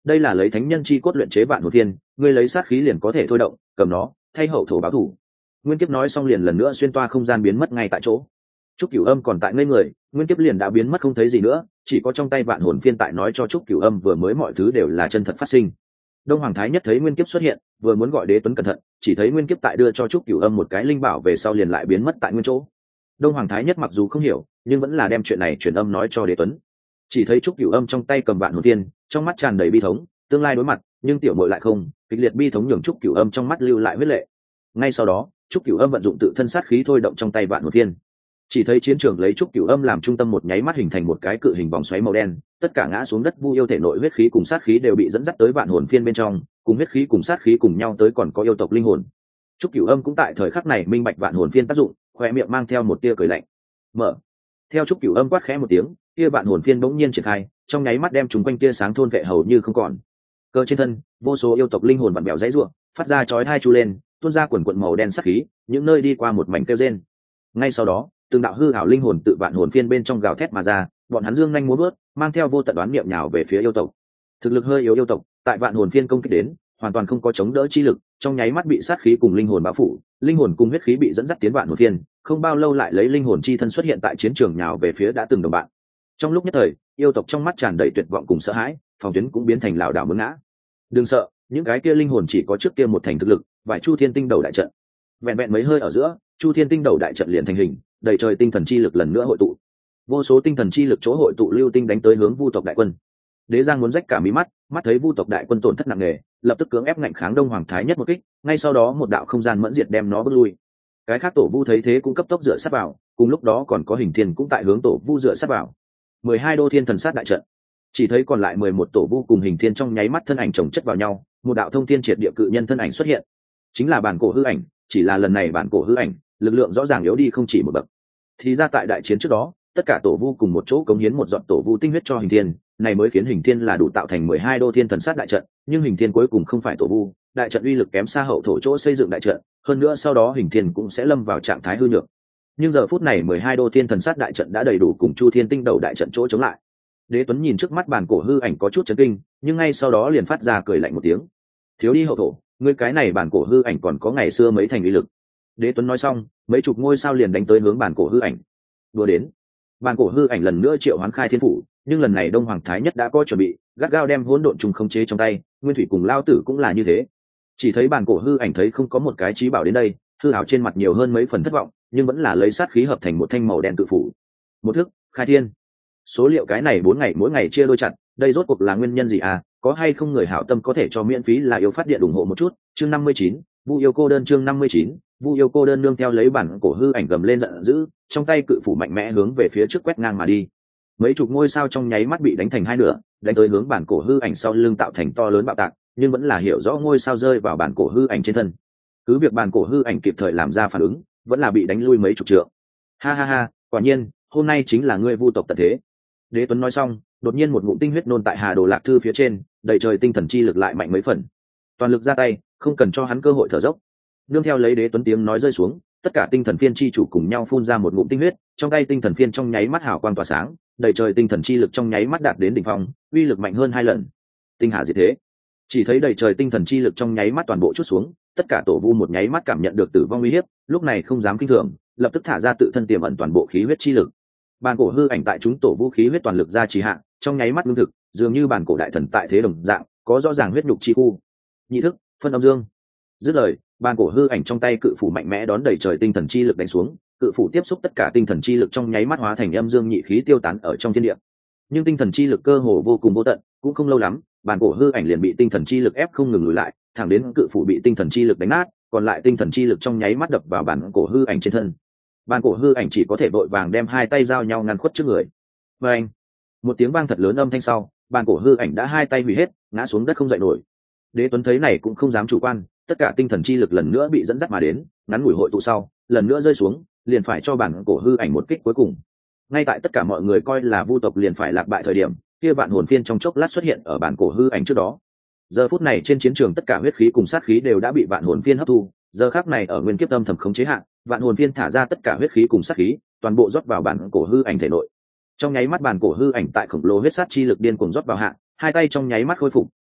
đây là lấy thánh nhân chi cốt luyện chế vạn hồn phiên, ngươi lấy sát khí liền có thể thôi động, cầm nó thay hậu thổ báo thủ. Nguyên Kiếp nói xong liền lần nữa xuyên toa không gian biến mất ngay tại chỗ. Trúc Cửu Âm còn tại ngây người, Nguyên Kiếp liền đã biến mất không thấy gì nữa, chỉ có trong tay vạn hồn phiên tại nói cho Trúc Cửu Âm vừa mới mọi thứ đều là chân thật phát sinh. Đông Hoàng Thái Nhất thấy Nguyên Kiếp xuất hiện, vừa muốn gọi Đế Tuấn cẩn thận, chỉ thấy Nguyên Kiếp tại đưa cho Trúc Cửu Âm một cái linh bảo về sau liền lại biến mất tại nguyên chỗ. Đông Hoàng Thái Nhất mặc dù không hiểu, nhưng vẫn là đem chuyện này truyền âm nói cho Đế Tuấn. Chỉ thấy Trúc Cửu Âm trong tay cầm vạn hồn phiên, trong mắt tràn đầy bi thống, tương lai đối mặt, nhưng tiểu muội lại không, kịch liệt bi thống nhường Trúc Cửu Âm trong mắt lưu lại huyết lệ. Ngay sau đó, Trúc Cửu Âm vận dụng tự thân sát khí thôi động trong tay vạn hồn phiên. Chỉ thấy chiến trường lấy Trúc Cửu Âm làm trung tâm một nháy mắt hình thành một cái cự hình vòng xoáy màu đen, tất cả ngã xuống đất Vu yêu thể nội huyết khí cùng sát khí đều bị dẫn dắt tới vạn hồn phiên bên trong, cùng huyết khí cùng sát khí cùng nhau tới còn có yêu tộc linh hồn. Trúc Cửu Âm cũng tại thời khắc này minh bạch vạn hồn phiên tác dụng, khoe miệng mang theo một tia cười lạnh. Mở. Theo Trúc Cửu Âm quát khẽ một tiếng, kia vạn hồn phiên bỗng nhiên triển khai, trong nháy mắt đem chúng quanh tia sáng thôn vệ hầu như không còn. Cơ trên thân, vô số yêu tộc linh hồn vặn bèo dãy rủa, phát ra chói tai chu lên, tuôn ra quần quần màu đen sát khí, những nơi đi qua một mảnh kêu rên. Ngay sau đó, từng đạo hư ảo linh hồn tự vạn hồn phiên bên trong gào thét mà ra, bọn hắn dương nhanh múa vớt, mang theo vô tận đoán niệm nhào về phía yêu tộc. Thực lực hơi yếu yêu tộc, tại vạn hồn phiên công kích đến, hoàn toàn không có chống đỡ chi lực, trong nháy mắt bị sát khí cùng linh hồn bao phủ, linh hồn cùng huyết khí bị dẫn dắt tiến vạn hồn phiên, không bao lâu lại lấy linh hồn chi thân xuất hiện tại chiến trường nhào về phía đã từng đồng bạn. Trong lúc nhất thời, yêu tộc trong mắt tràn đầy tuyệt vọng cùng sợ hãi, phòng tuyến cũng biến thành lảo đảo muốn ngã. Đừng sợ, những cái kia linh hồn chỉ có trước kia một thành thực lực, vài Chu Thiên Tinh Đầu đại trận. Vẹn vẹn mấy hơi ở giữa, Chu Thiên Tinh Đầu đại trận liền thành hình, đầy trời tinh thần chi lực lần nữa hội tụ. Vô số tinh thần chi lực chỗ hội tụ lưu tinh đánh tới hướng Vu tộc đại quân. Đế Giang muốn rách cả mí mắt, mắt thấy Vu tộc đại quân tổn thất nặng nề, lập tức cưỡng ép ngạnh kháng Đông Hoàng Thái Nhất một kích, ngay sau đó một đạo không gian mẫn diệt đem nó bước lui. Cái khác tổ Vu thấy thế cũng cấp tốc dựa sát vào, cùng lúc đó còn có Hình Thiên cũng tại hướng tổ Vu dựa sát vào. 12 đô thiên thần sát đại trận. Chỉ thấy còn lại 11 tổ Vu cùng Hình Thiên trong nháy mắt thân ảnh chồng chất vào nhau, một đạo thông thiên triệt địa cự nhân thân ảnh xuất hiện. Chính là bản cổ hư ảnh, chỉ là lần này bản cổ hư ảnh, lực lượng rõ ràng yếu đi không chỉ một bậc. Thì ra tại đại chiến trước đó, tất cả tổ Vu cùng một chỗ cống hiến một giọt tổ Vu tinh huyết cho Hình Thiên, này mới khiến Hình Thiên là đủ tạo thành 12 đô thiên thần sát đại trận, nhưng Hình Thiên cuối cùng không phải tổ Vu, đại trận uy lực kém xa hậu thổ chỗ xây dựng đại trận, hơn nữa sau đó Hình Thiên cũng sẽ lâm vào trạng thái hư nhược. Nhưng giờ phút này 12 đô thiên thần sát đại trận đã đầy đủ cùng Chu Thiên Tinh Đầu đại trận chỗ chống lại. Đế Tuấn nhìn trước mắt bản cổ hư ảnh có chút chấn kinh, nhưng ngay sau đó liền phát ra cười lạnh một tiếng. Thiếu đi hậu thổ, ngươi cái này bản cổ hư ảnh còn có ngày xưa mấy thành uy lực. Đế Tuấn nói xong, mấy chục ngôi sao liền đánh tới hướng bản cổ hư ảnh. Đùa đến, bản cổ hư ảnh lần nữa triệu hoán khai thiên phủ, nhưng lần này Đông Hoàng Thái Nhất đã có chuẩn bị, gắt gao đem hỗn độn trùng khống chế trong tay, Nguyên Thủy cùng Lao Tử cũng là như thế. Chỉ thấy bản cổ hư ảnh thấy không có một cái trí bảo đến đây, hư ảo trên mặt nhiều hơn mấy phần thất vọng, nhưng vẫn là lấy sát khí hợp thành một thanh màu đen tự phủ. Một thức, khai thiên. Số liệu cái này 4 ngày mỗi ngày chia đôi chặt, đây rốt cuộc là nguyên nhân gì à? Có hay không người hảo tâm có thể cho miễn phí là yêu phát điện ủng hộ một chút. Chương 59, Vu yêu cô đơn. Chương 59, Vu yêu cô đơn nương theo lấy bản cổ hư ảnh gầm lên giận dữ, trong tay cự phủ mạnh mẽ hướng về phía trước quét ngang mà đi. Mấy chục ngôi sao trong nháy mắt bị đánh thành hai nửa, đánh tới hướng bản cổ hư ảnh sau lưng tạo thành to lớn bạo tạc, nhưng vẫn là hiểu rõ ngôi sao rơi vào bản cổ hư ảnh trên thân. Cứ việc bản cổ hư ảnh kịp thời làm ra phản ứng, vẫn là bị đánh lui mấy chục trượng. Ha ha ha, quả nhiên, hôm nay chính là ngươi Vu tộc tận thế. Đế Tuấn nói xong, đột nhiên một ngụm tinh huyết nôn tại Hà Đồ Lạc Thư phía trên, đầy trời tinh thần chi lực lại mạnh mấy phần. Toàn lực ra tay, không cần cho hắn cơ hội thở dốc. Nương theo lấy Đế Tuấn tiếng nói rơi xuống, tất cả tinh thần phiên chi chủ cùng nhau phun ra một ngụm tinh huyết, trong tay tinh thần phiên trong nháy mắt hào quang tỏa sáng, đầy trời tinh thần chi lực trong nháy mắt đạt đến đỉnh phong, uy lực mạnh hơn 2 lần. Tinh hà diệt thế. Chỉ thấy đầy trời tinh thần chi lực trong nháy mắt toàn bộ chút xuống, tất cả tổ Vu một nháy mắt cảm nhận được tử vong uy hiếp, lúc này không dám kinh thường, lập tức thả ra tự thân tiềm ẩn toàn bộ khí huyết chi lực. Bản cổ hư ảnh tại chúng tổ vũ khí huyết toàn lực ra trì hạ, trong nháy mắt ngưng thực, dường như bản cổ đại thần tại thế đồng dạng, có rõ ràng huyết nhục chi khu. Nhị thức, phân âm dương. Dứt lời, bản cổ hư ảnh trong tay cự phủ mạnh mẽ đón đẩy trời tinh thần chi lực đánh xuống, cự phủ tiếp xúc tất cả tinh thần chi lực trong nháy mắt hóa thành âm dương nhị khí tiêu tán ở trong thiên địa. Nhưng tinh thần chi lực cơ hồ vô cùng vô tận, cũng không lâu lắm, bản cổ hư ảnh liền bị tinh thần chi lực ép không ngừng lùi lại, thẳng đến cự phủ bị tinh thần chi lực đánh nát, còn lại tinh thần chi lực trong nháy mắt đập vào bản cổ hư ảnh trên thân. Bản cổ hư ảnh chỉ có thể vội vàng đem hai tay giao nhau ngăn khuất trước người. Và anh, một tiếng vang thật lớn âm thanh sau, bản cổ hư ảnh đã hai tay hủy hết, ngã xuống đất không dậy nổi. Đế Tuấn thấy này cũng không dám chủ quan, tất cả tinh thần chi lực lần nữa bị dẫn dắt mà đến, ngắn ngủi hội tụ sau, lần nữa rơi xuống, liền phải cho bản cổ hư ảnh một kích cuối cùng. Ngay tại tất cả mọi người coi là Vu tộc liền phải lạc bại thời điểm, kia vạn hồn phiên trong chốc lát xuất hiện ở bản cổ hư ảnh trước đó. Giờ phút này trên chiến trường tất cả huyết khí cùng sát khí đều đã bị vạn hồn phiên hấp thu, giờ khắc này ở nguyên kiếp âm thầm khống chế hạn, vạn hồn phiên thả ra tất cả huyết khí cùng sát khí, toàn bộ rót vào bản cổ hư ảnh thể nội. Trong nháy mắt bản cổ hư ảnh tại khổng lồ huyết sát chi lực điên cuồng rót vào hạn, hai tay trong nháy mắt khôi phục,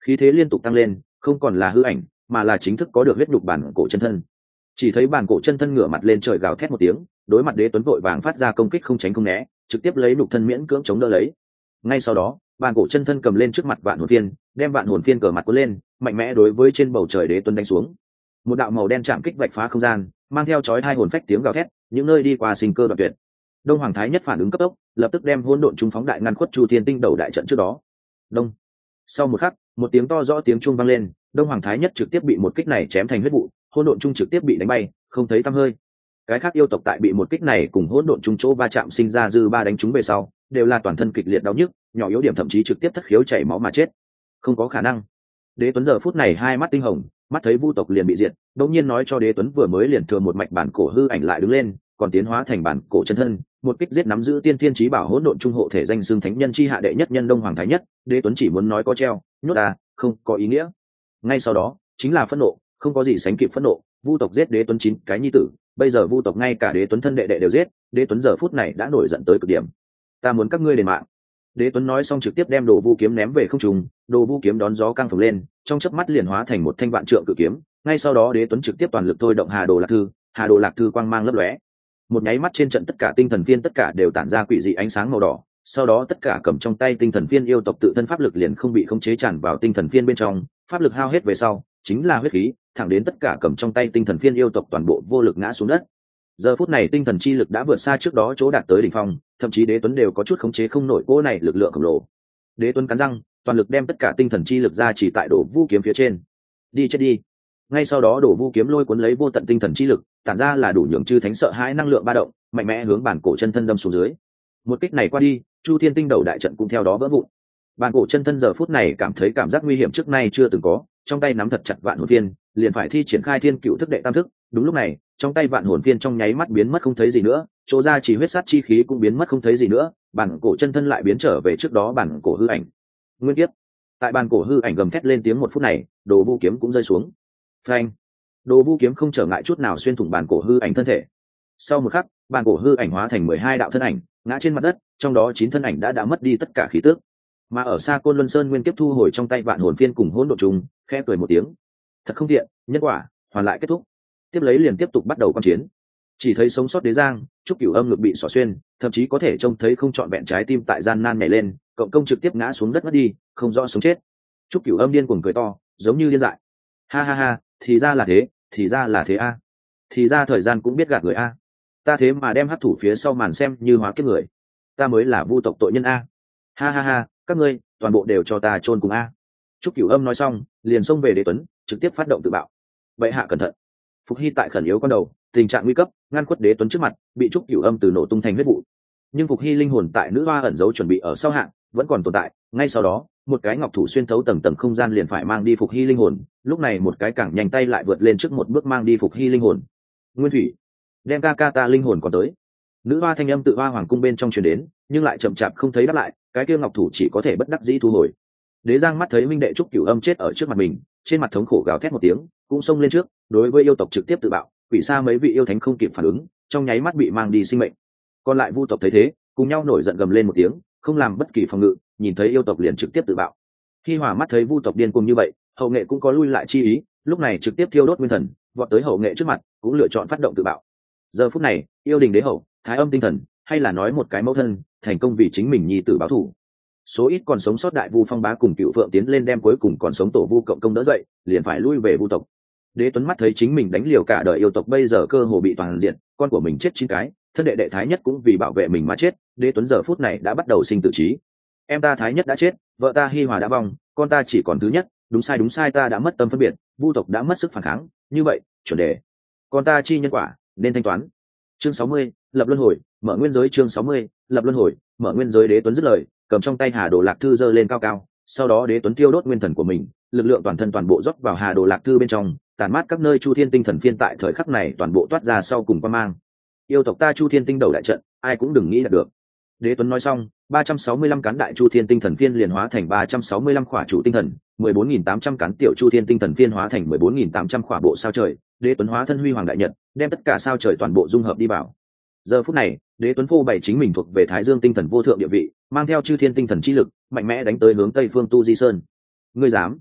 khí thế liên tục tăng lên, không còn là hư ảnh mà là chính thức có được huyết nhục bản cổ chân thân. Chỉ thấy bản cổ chân thân ngửa mặt lên trời gào thét một tiếng, đối mặt Đế Tuấn vội vàng phát ra công kích không tránh không né, trực tiếp lấy nhục thân miễn cưỡng chống đỡ lấy. Ngay sau đó, bản cổ chân thân cầm lên trước mặt vạn hồn phiên, đem vạn hồn phiên cờ mặt cuốn lên, mạnh mẽ đối với trên bầu trời Đế Tuấn đánh xuống. Một đạo màu đen chạm kích vạch phá không gian, mang theo chói hai hồn phách tiếng gào thét, những nơi đi qua sinh cơ đoạn tuyệt. Đông Hoàng Thái Nhất phản ứng cấp tốc, lập tức đem hỗn độn trung phóng đại ngăn khuất Chu Thiên Tinh đầu đại trận trước đó. Đông. Sau một khắc, một tiếng to rõ tiếng chuông vang lên, Đông Hoàng Thái Nhất trực tiếp bị một kích này chém thành huyết vụ, hỗn độn trung trực tiếp bị đánh bay, không thấy tăm hơi. Cái khác yêu tộc tại bị một kích này cùng hỗn độn trung chỗ va chạm sinh ra dư ba đánh trúng về sau, đều là toàn thân kịch liệt đau nhức, nhỏ yếu điểm thậm chí trực tiếp thất khiếu chảy máu mà chết. Không có khả năng. Đế Tuấn giờ phút này hai mắt tinh hồng, mắt thấy vu tộc liền bị diệt, đột nhiên nói cho Đế Tuấn vừa mới liền thừa một mạch bản cổ hư ảnh lại đứng lên, còn tiến hóa thành bản cổ chân thân, một kích giết nắm giữ tiên thiên chí bảo hỗn độn trung hộ thể danh xưng thánh nhân chi hạ đệ nhất nhân Đông Hoàng Thái Nhất. Đế Tuấn chỉ muốn nói có treo, nhốt không có ý nghĩa. Ngay sau đó, chính là phẫn nộ, không có gì sánh kịp phẫn nộ, vu tộc giết Đế Tuấn 9 cái nhi tử, bây giờ vu tộc ngay cả Đế Tuấn thân đệ đệ đều giết, Đế Tuấn giờ phút này đã nổi giận tới cực điểm. Ta muốn các ngươi đền mạng. Đế Tuấn nói xong trực tiếp đem Đồ Vu kiếm ném về không trung, Đồ Vu kiếm đón gió căng phồng lên, trong chớp mắt liền hóa thành một thanh vạn trượng cự kiếm. Ngay sau đó Đế Tuấn trực tiếp toàn lực thôi động Hà Đồ Lạc Thư quang mang lấp lóe. Một nháy mắt trên trận tất cả tinh thần phiên tất cả đều tản ra quỷ dị ánh sáng màu đỏ, sau đó tất cả cầm trong tay tinh thần phiên yêu tộc tự thân pháp lực liền không bị khống chế tràn vào tinh thần phiên bên trong, pháp lực hao hết về sau, chính là huyết khí, thẳng đến tất cả cầm trong tay tinh thần phiên yêu tộc toàn bộ vô lực ngã xuống đất. Giờ phút này tinh thần chi lực đã vượt xa trước đó chỗ đạt tới đỉnh phong, thậm chí Đế Tuấn đều có chút khống chế không nổi cỗ này lực lượng khổng lồ. Đế Tuấn cắn răng, toàn lực đem tất cả tinh thần chi lực ra chỉ tại Đồ Vu kiếm phía trên. Đi chết đi. Ngay sau đó Đồ Vu kiếm lôi cuốn lấy vô tận tinh thần chi lực, tản ra là đủ nhường chư thánh sợ hãi năng lượng ba động, mạnh mẽ hướng bản cổ chân thân đâm xuống dưới. Một kích này qua đi, Chu Thiên Tinh đầu đại trận cũng theo đó vỡ vụn. Bản cổ chân thân giờ phút này cảm thấy cảm giác nguy hiểm trước nay chưa từng có, trong tay nắm thật chặt vạn hồn phiên, liền phải thi triển khai thiên cựu thức đệ tam thức. Đúng lúc này, trong tay vạn hồn phiên trong nháy mắt biến mất không thấy gì nữa, chỗ ra chỉ huyết sát chi khí cũng biến mất không thấy gì nữa, bản cổ chân thân lại biến trở về trước đó bản cổ hư ảnh. Nguyên kiếp. Tại bản cổ hư ảnh gầm thét lên tiếng một phút này, Đồ Vu kiếm cũng rơi xuống. Phanh. Đồ Vu kiếm không trở ngại chút nào xuyên thủng bản cổ hư ảnh thân thể. Sau một khắc, bản cổ hư ảnh hóa thành 12 đạo thân ảnh, ngã trên mặt đất, trong đó 9 thân ảnh đã mất đi tất cả khí tức. Mà ở xa Côn Luân Sơn Nguyên kiếp thu hồi trong tay vạn hồn phiên cùng hỗn độn trùng, khẽ cười một tiếng. Thật không tiện, nhân quả hoàn lại kết thúc. Tiếp lấy liền tiếp tục bắt đầu quan chiến. Chỉ thấy sống sót Đế Giang, Trúc Cửu Âm ngực bị xỏ xuyên, thậm chí có thể trông thấy không trọn vẹn trái tim tại gian nan nhảy lên, cộng công trực tiếp ngã xuống đất mất đi, không rõ sống chết. Trúc Cửu Âm điên cuồng cười to, giống như điên dại. Ha ha ha, thì ra là thế, thì ra là thế a. Thì ra thời gian cũng biết gạt người a. Ta thế mà đem hấp thủ phía sau màn xem như hóa kiếp người. Ta mới là vu tộc tội nhân a. Ha ha ha, các ngươi toàn bộ đều cho ta chôn cùng a. Trúc Cửu Âm nói xong, liền xông về Đế Tuấn, trực tiếp phát động tự bạo. Bệ hạ cẩn thận. Phục Hy tại khẩn yếu con đầu, tình trạng nguy cấp, ngăn khuất Đế Tuấn trước mặt, bị Trúc Cửu Âm từ nổ tung thành huyết vụ. Nhưng Phục Hy linh hồn tại nữ hoa ẩn giấu chuẩn bị ở sau hạng, vẫn còn tồn tại. Ngay sau đó, một cái ngọc thủ xuyên thấu tầng tầng không gian liền phải mang đi Phục Hy linh hồn. Lúc này một cái càng nhanh tay lại vượt lên trước một bước mang đi Phục Hy linh hồn. Nguyên Thủy, đem ca ta linh hồn còn tới. Nữ hoa thanh âm tự hoa hoàng cung bên trong truyền đến, nhưng lại chậm chạp không thấy đáp lại, cái kia ngọc thủ chỉ có thể bất đắc dĩ thu hồi. Đế Giang mắt thấy minh đệ Trúc Cửu Âm chết ở trước mặt mình, trên mặt thống khổ gào thét một tiếng, cũng xông lên trước, đối với yêu tộc trực tiếp tự bạo. Quỷ Sa mấy vị yêu thánh không kịp phản ứng, trong nháy mắt bị mang đi sinh mệnh. Còn lại vu tộc thấy thế, cùng nhau nổi giận gầm lên một tiếng, không làm bất kỳ phòng ngự, nhìn thấy yêu tộc liền trực tiếp tự bạo. Khi Hỏa mắt thấy vu tộc điên cuồng như vậy, hậu nghệ cũng có lui lại chi ý, lúc này trực tiếp thiêu đốt nguyên thần, vọt tới hậu nghệ trước mặt, cũng lựa chọn phát động tự bạo. Giờ phút này, yêu đình đế hậu, thái âm tinh thần, hay là nói một cái mẫu thân, thành công vì chính mình nhi tử báo thù. Số ít còn sống sót đại vu phong bá cùng cựu phượng tiến lên đem cuối cùng còn sống tổ vu cộng công đỡ dậy, liền phải lui về vu tộc. Đế Tuấn mắt thấy chính mình đánh liều cả đời yêu tộc bây giờ cơ hồ bị toàn diện, con của mình chết 9 cái, thân đệ đệ Thái Nhất cũng vì bảo vệ mình mà chết. Đế Tuấn giờ phút này đã bắt đầu sinh tử trí. Em ta Thái Nhất đã chết, vợ ta Hi Hòa đã vong, con ta chỉ còn thứ nhất, đúng sai ta đã mất tâm phân biệt, vu tộc đã mất sức phản kháng, như vậy chuẩn đề, con ta chi nhân quả nên thanh toán. Chương 60, lập luân hồi, mở nguyên giới. Chương 60, lập luân hồi, mở nguyên giới. Đế Tuấn dứt lời, cầm trong tay Hà Đồ Lạc Thư giơ lên cao cao, sau đó Đế Tuấn tiêu đốt nguyên thần của mình, lực lượng toàn thân toàn bộ rót vào Hà Đồ Lạc Thư bên trong, tàn mát các nơi Chu Thiên Tinh thần phiên tại thời khắc này toàn bộ toát ra sau cùng quan mang. Yêu tộc ta Chu Thiên Tinh đầu đại trận, ai cũng đừng nghĩ là được. Đế Tuấn nói xong, 365 cán đại Chu Thiên Tinh thần phiên liền hóa thành 365 khỏa chủ tinh thần, 14.800 cán tiểu Chu Thiên Tinh thần phiên hóa thành 14.800 khỏa bộ sao trời. Đế Tuấn hóa thân huy hoàng đại nhật, đem tất cả sao trời toàn bộ dung hợp đi vào. Giờ phút này, Đế Tuấn phô bày chính mình thuộc về Thái Dương tinh thần vô thượng địa vị, mang theo Chư Thiên tinh thần chi lực, mạnh mẽ đánh tới hướng Tây Phương Tu Di Sơn. Ngươi dám?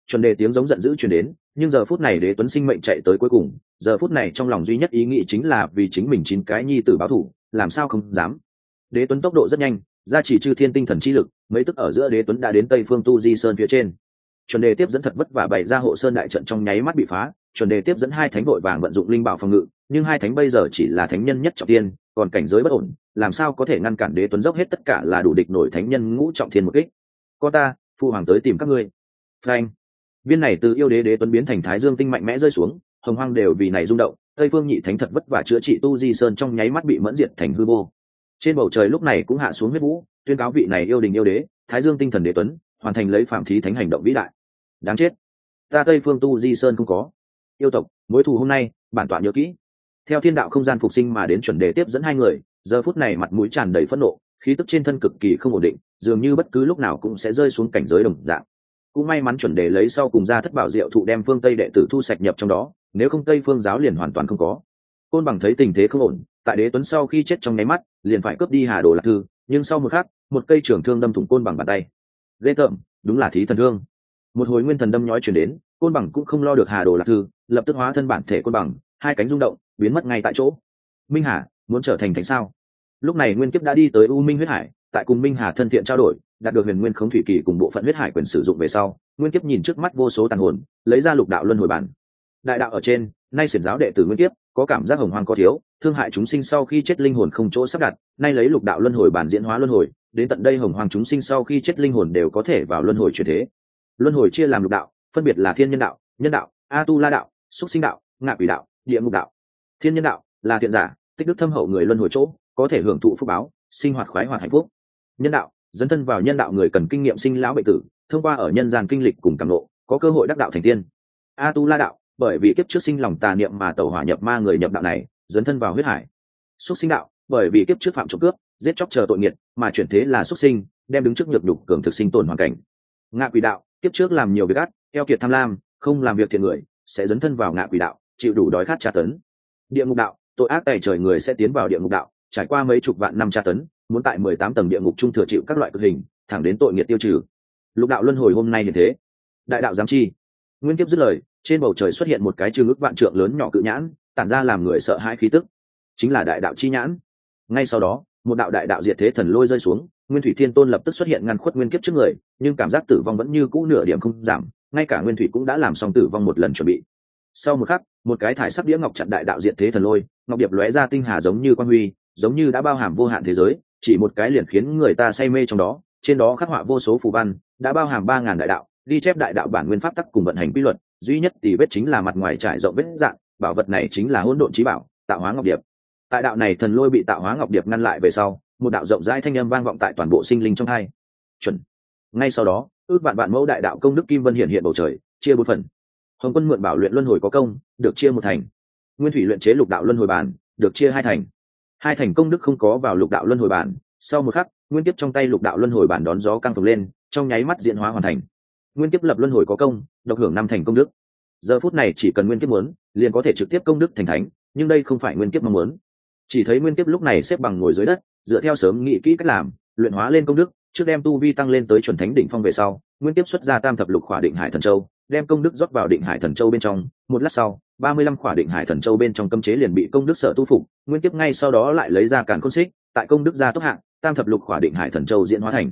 Chuẩn đề tiếng giống giận dữ truyền đến, nhưng giờ phút này Đế Tuấn sinh mệnh chạy tới cuối cùng, giờ phút này trong lòng duy nhất ý nghĩ chính là vì chính mình 9 cái nhi tử báo thù, làm sao không dám. Đế Tuấn tốc độ rất nhanh, gia trì chư thiên tinh thần chi lực, mấy tức ở giữa Đế Tuấn đã đến Tây Phương Tu Di Sơn phía trên. Chuẩn đề tiếp dẫn thật vất vả bày ra hộ sơn đại trận trong nháy mắt bị phá, chuẩn đề tiếp dẫn hai thánh vội vàng vận dụng linh bảo phòng ngự, nhưng hai thánh bây giờ chỉ là thánh nhân nhất trọng tiên, còn cảnh giới bất ổn, làm sao có thể ngăn cản Đế Tuấn dốc hết tất cả là đủ địch nổi thánh nhân ngũ trọng thiên một kích. Có ta, phu hoàng tới tìm các ngươi. Phanh. Viên này từ yêu đế Đế Tuấn biến thành Thái Dương tinh mạnh mẽ rơi xuống, hồng hoang đều vì này rung động, Tây Phương nhị thánh thật vất vả chữa trị Tu Di Sơn trong nháy mắt bị mẫn diệt thành hư vô. Trên bầu trời lúc này cũng hạ xuống huyết vũ, tuyên cáo vị này yêu đình yêu đế, Thái Dương tinh thần Đế Tuấn, hoàn thành lấy phạm thí thánh hành động vĩ đại. Đáng chết, ta Tây Phương Tu Di Sơn không có yêu tộc, mối thù hôm nay bản tọa nhớ kỹ. Theo thiên đạo không gian phục sinh mà đến chuẩn đề tiếp dẫn hai người, giờ phút này mặt mũi tràn đầy phẫn nộ, khí tức trên thân cực kỳ không ổn định, dường như bất cứ lúc nào cũng sẽ rơi xuống cảnh giới đồng dạng. Cũng may mắn chuẩn đề lấy sau cùng ra thất bảo diệu thụ đem phương Tây đệ tử thu sạch nhập trong đó, nếu không Tây Phương giáo liền hoàn toàn không có. Côn Bằng thấy tình thế không ổn, tại Đế Tuấn sau khi chết trong nháy mắt, liền phải cướp đi Hà Đồ Lạc Thư, nhưng sau một khắc, một cây trường thương đâm thủng Côn Bằng bàn tay. Ghê tởm, đúng là thí thần thương. Một hồi nguyên thần đâm nhói truyền đến, Côn Bằng cũng không lo được Hà Đồ Lạc Thư, lập tức hóa thân bản thể Côn Bằng, hai cánh rung động, biến mất ngay tại chỗ. Minh Hà muốn trở thành thánh sao? Lúc này Nguyên Kiếp đã đi tới U Minh huyết hải, tại cùng Minh Hà thân thiện trao đổi, đạt được Huyền Nguyên Khống Thủy Kỳ cùng bộ phận huyết hải quyền sử dụng về sau, Nguyên Kiếp nhìn trước mắt vô số tàn hồn, lấy ra lục đạo luân hồi bản. Đại đạo ở trên, nay xiển giáo đệ tử Nguyên Kiếp, có cảm giác hồng hoang có thiếu, thương hại chúng sinh sau khi chết linh hồn không chỗ sắp đặt, nay lấy lục đạo luân hồi bản diễn hóa luân hồi, đến tận đây hồng hoang chúng sinh sau khi chết linh hồn đều có thể vào luân hồi chuyển thế. Luân hồi chia làm lục đạo, phân biệt là thiên nhân đạo, nhân đạo, a tu la đạo, xúc sinh đạo, ngạ quỷ đạo, địa ngục đạo. Thiên nhân đạo là thiện giả, tích đức thâm hậu người luân hồi chỗ, có thể hưởng thụ phúc báo, sinh hoạt khoái hoạt hạnh phúc. Nhân đạo dấn thân vào nhân đạo người cần kinh nghiệm sinh lão bệnh tử, thông qua ở nhân gian kinh lịch cùng cảm ngộ, có cơ hội đắc đạo thành tiên. A tu la đạo bởi vì kiếp trước sinh lòng tà niệm mà tẩu hỏa nhập ma người nhập đạo này, dấn thân vào huyết hải. Xúc sinh đạo bởi vì kiếp trước phạm trộm cướp, giết chóc chờ tội nghiệt mà chuyển thế là xúc sinh, đem đứng trước nhược nhục cường thực sinh tồn hoàn cảnh. Ngạ quỷ đạo kiếp trước làm nhiều việc ác, keo kiệt tham lam, không làm việc thiện người, sẽ dấn thân vào ngạ quỷ đạo, chịu đủ đói khát tra tấn. Địa ngục đạo tội ác tày trời người sẽ tiến vào địa ngục đạo, trải qua mấy chục vạn năm tra tấn, muốn tại 18 tầng địa ngục trung thừa chịu các loại cực hình, thẳng đến tội nghiệp tiêu trừ. Lục đạo luân hồi hôm nay như thế. Đại đạo giám chi. Nguyên Kiếp dứt lời, trên bầu trời xuất hiện một cái trừng ức vạn trượng lớn nhỏ cự nhãn, tản ra làm người sợ hãi khí tức, chính là đại đạo chi nhãn. Ngay sau đó, một đạo đại đạo diệt thế thần lôi rơi xuống, Nguyên Thủy Thiên Tôn lập tức xuất hiện ngăn khuất Nguyên Kiếp trước người, nhưng cảm giác tử vong vẫn như cũ nửa điểm không giảm, ngay cả Nguyên Thủy cũng đã làm xong tử vong một lần chuẩn bị. Sau một khắc, một cái thải sắc đĩa ngọc chặn đại đạo diệt thế thần lôi, ngọc điệp lóe ra tinh hà giống như quang huy, giống như đã bao hàm vô hạn thế giới, chỉ một cái liền khiến người ta say mê trong đó. Trên đó khắc họa vô số phù văn, đã bao hàm 3000 đại đạo, ghi chép đại đạo bản nguyên pháp tắc cùng vận hành quy luật, duy nhất tỷ vết chính là mặt ngoài trải rộng vết dạng, bảo vật này chính là hỗn độn chí bảo, tạo hóa ngọc điệp. Tại đạo này thần lôi bị tạo hóa ngọc điệp ngăn lại về sau, một đạo rộng rãi thanh âm vang vọng tại toàn bộ sinh linh trong hai. Chuẩn. Ngay sau đó, ước vạn vạn mẫu đại đạo công đức kim vân hiện hiện bầu trời, chia 4 phần. Hồng Quân mượn bảo luyện luân hồi có công, được chia 1 thành. Nguyên Thủy luyện chế lục đạo luân hồi bản, được chia 2 thành. 2 thành công đức không có vào lục đạo luân hồi bản, sau một khắc, Nguyên Kiếp trong tay lục đạo luân hồi bản đón gió căng phồng lên, trong nháy mắt diễn hóa hoàn thành. Nguyên Kiếp lập luân hồi có công, độc hưởng 5 thành công đức. Giờ phút này chỉ cần Nguyên Kiếp muốn, liền có thể trực tiếp công đức thành thánh, nhưng đây không phải Nguyên Kiếp mong muốn. Chỉ thấy Nguyên Kiếp lúc này xếp bằng ngồi dưới đất, dựa theo sớm nghĩ kỹ cách làm, luyện hóa lên công đức, trước đem tu vi tăng lên tới chuẩn thánh đỉnh phong về sau, Nguyên Kiếp xuất ra tam thập lục khỏa định hải thần châu, đem công đức rót vào định hải thần châu bên trong. Một lát sau, 35 khỏa định hải thần châu bên trong cấm chế liền bị công đức sở tu phục. Nguyên Kiếp ngay sau đó lại lấy ra càn khôn xích, tại công đức gia tốc hạng, tam thập lục khỏa định hải thần châu diễn hóa thành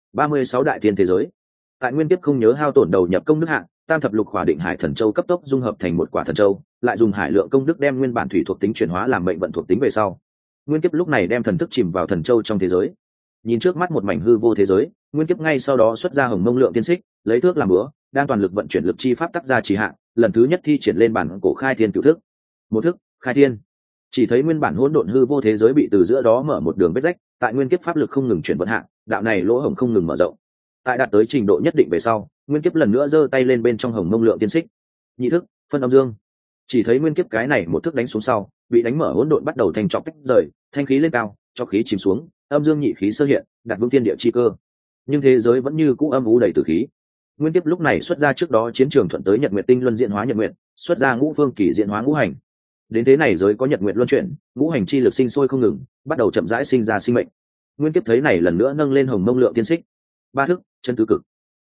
36 đại thiên thế giới. Tại Nguyên Kiếp không nhớ hao tổn đầu nhập công đức hạng, tam thập lục khỏa định hải thần châu cấp tốc dung hợp thành một quả thần châu, lại dùng hải lượng công đức đem nguyên bản thủy thuộc tính chuyển hóa làm mệnh vận thuộc tính về sau. Nguyên Kiếp lúc này đem thần thức chìm vào thần châu trong thế giới. Nhìn trước mắt một mảnh hư vô thế giới, Nguyên Kiếp ngay sau đó xuất ra hồng mông lượng tiên xích, lấy thước làm búa, đang toàn lực vận chuyển lực chi pháp tác ra trì hạ, lần thứ nhất thi triển lên bản cổ khai thiên cửu thức. Một thức, khai thiên. Chỉ thấy nguyên bản hỗn độn hư vô thế giới bị từ giữa đó mở một đường vết rách, tại Nguyên Kiếp pháp lực không ngừng chuyển vận hạ, đạo này lỗ hổng không ngừng mở rộng. Tại đạt tới trình độ nhất định về sau, Nguyên Kiếp lần nữa giơ tay lên bên trong hồng mông lượng tiên xích. Nhị thức, phân âm dương. Chỉ thấy Nguyên Kiếp cái này một thức đánh xuống sau, bị đánh mở hỗn độn bắt đầu thành trọc tách rời, thanh khí lên cao, cho khí chìm xuống, âm dương nhị khí sơ hiện, đặt vững thiên địa chi cơ. Nhưng thế giới vẫn như cũ âm u đầy tử khí. Nguyên Kiếp lúc này xuất ra trước đó chiến trường thuận tới Nhật Nguyệt tinh luân diễn hóa Nhật Nguyệt, xuất ra ngũ phương kỳ diễn hóa ngũ hành. Đến thế này giới có Nhật Nguyệt luân chuyển, ngũ hành chi lực sinh sôi không ngừng, bắt đầu chậm rãi sinh ra sinh mệnh. Nguyên Kiếp thấy này lần nữa nâng lên hồng mông lượng tiên xích. Ba thức, chân tứ cực.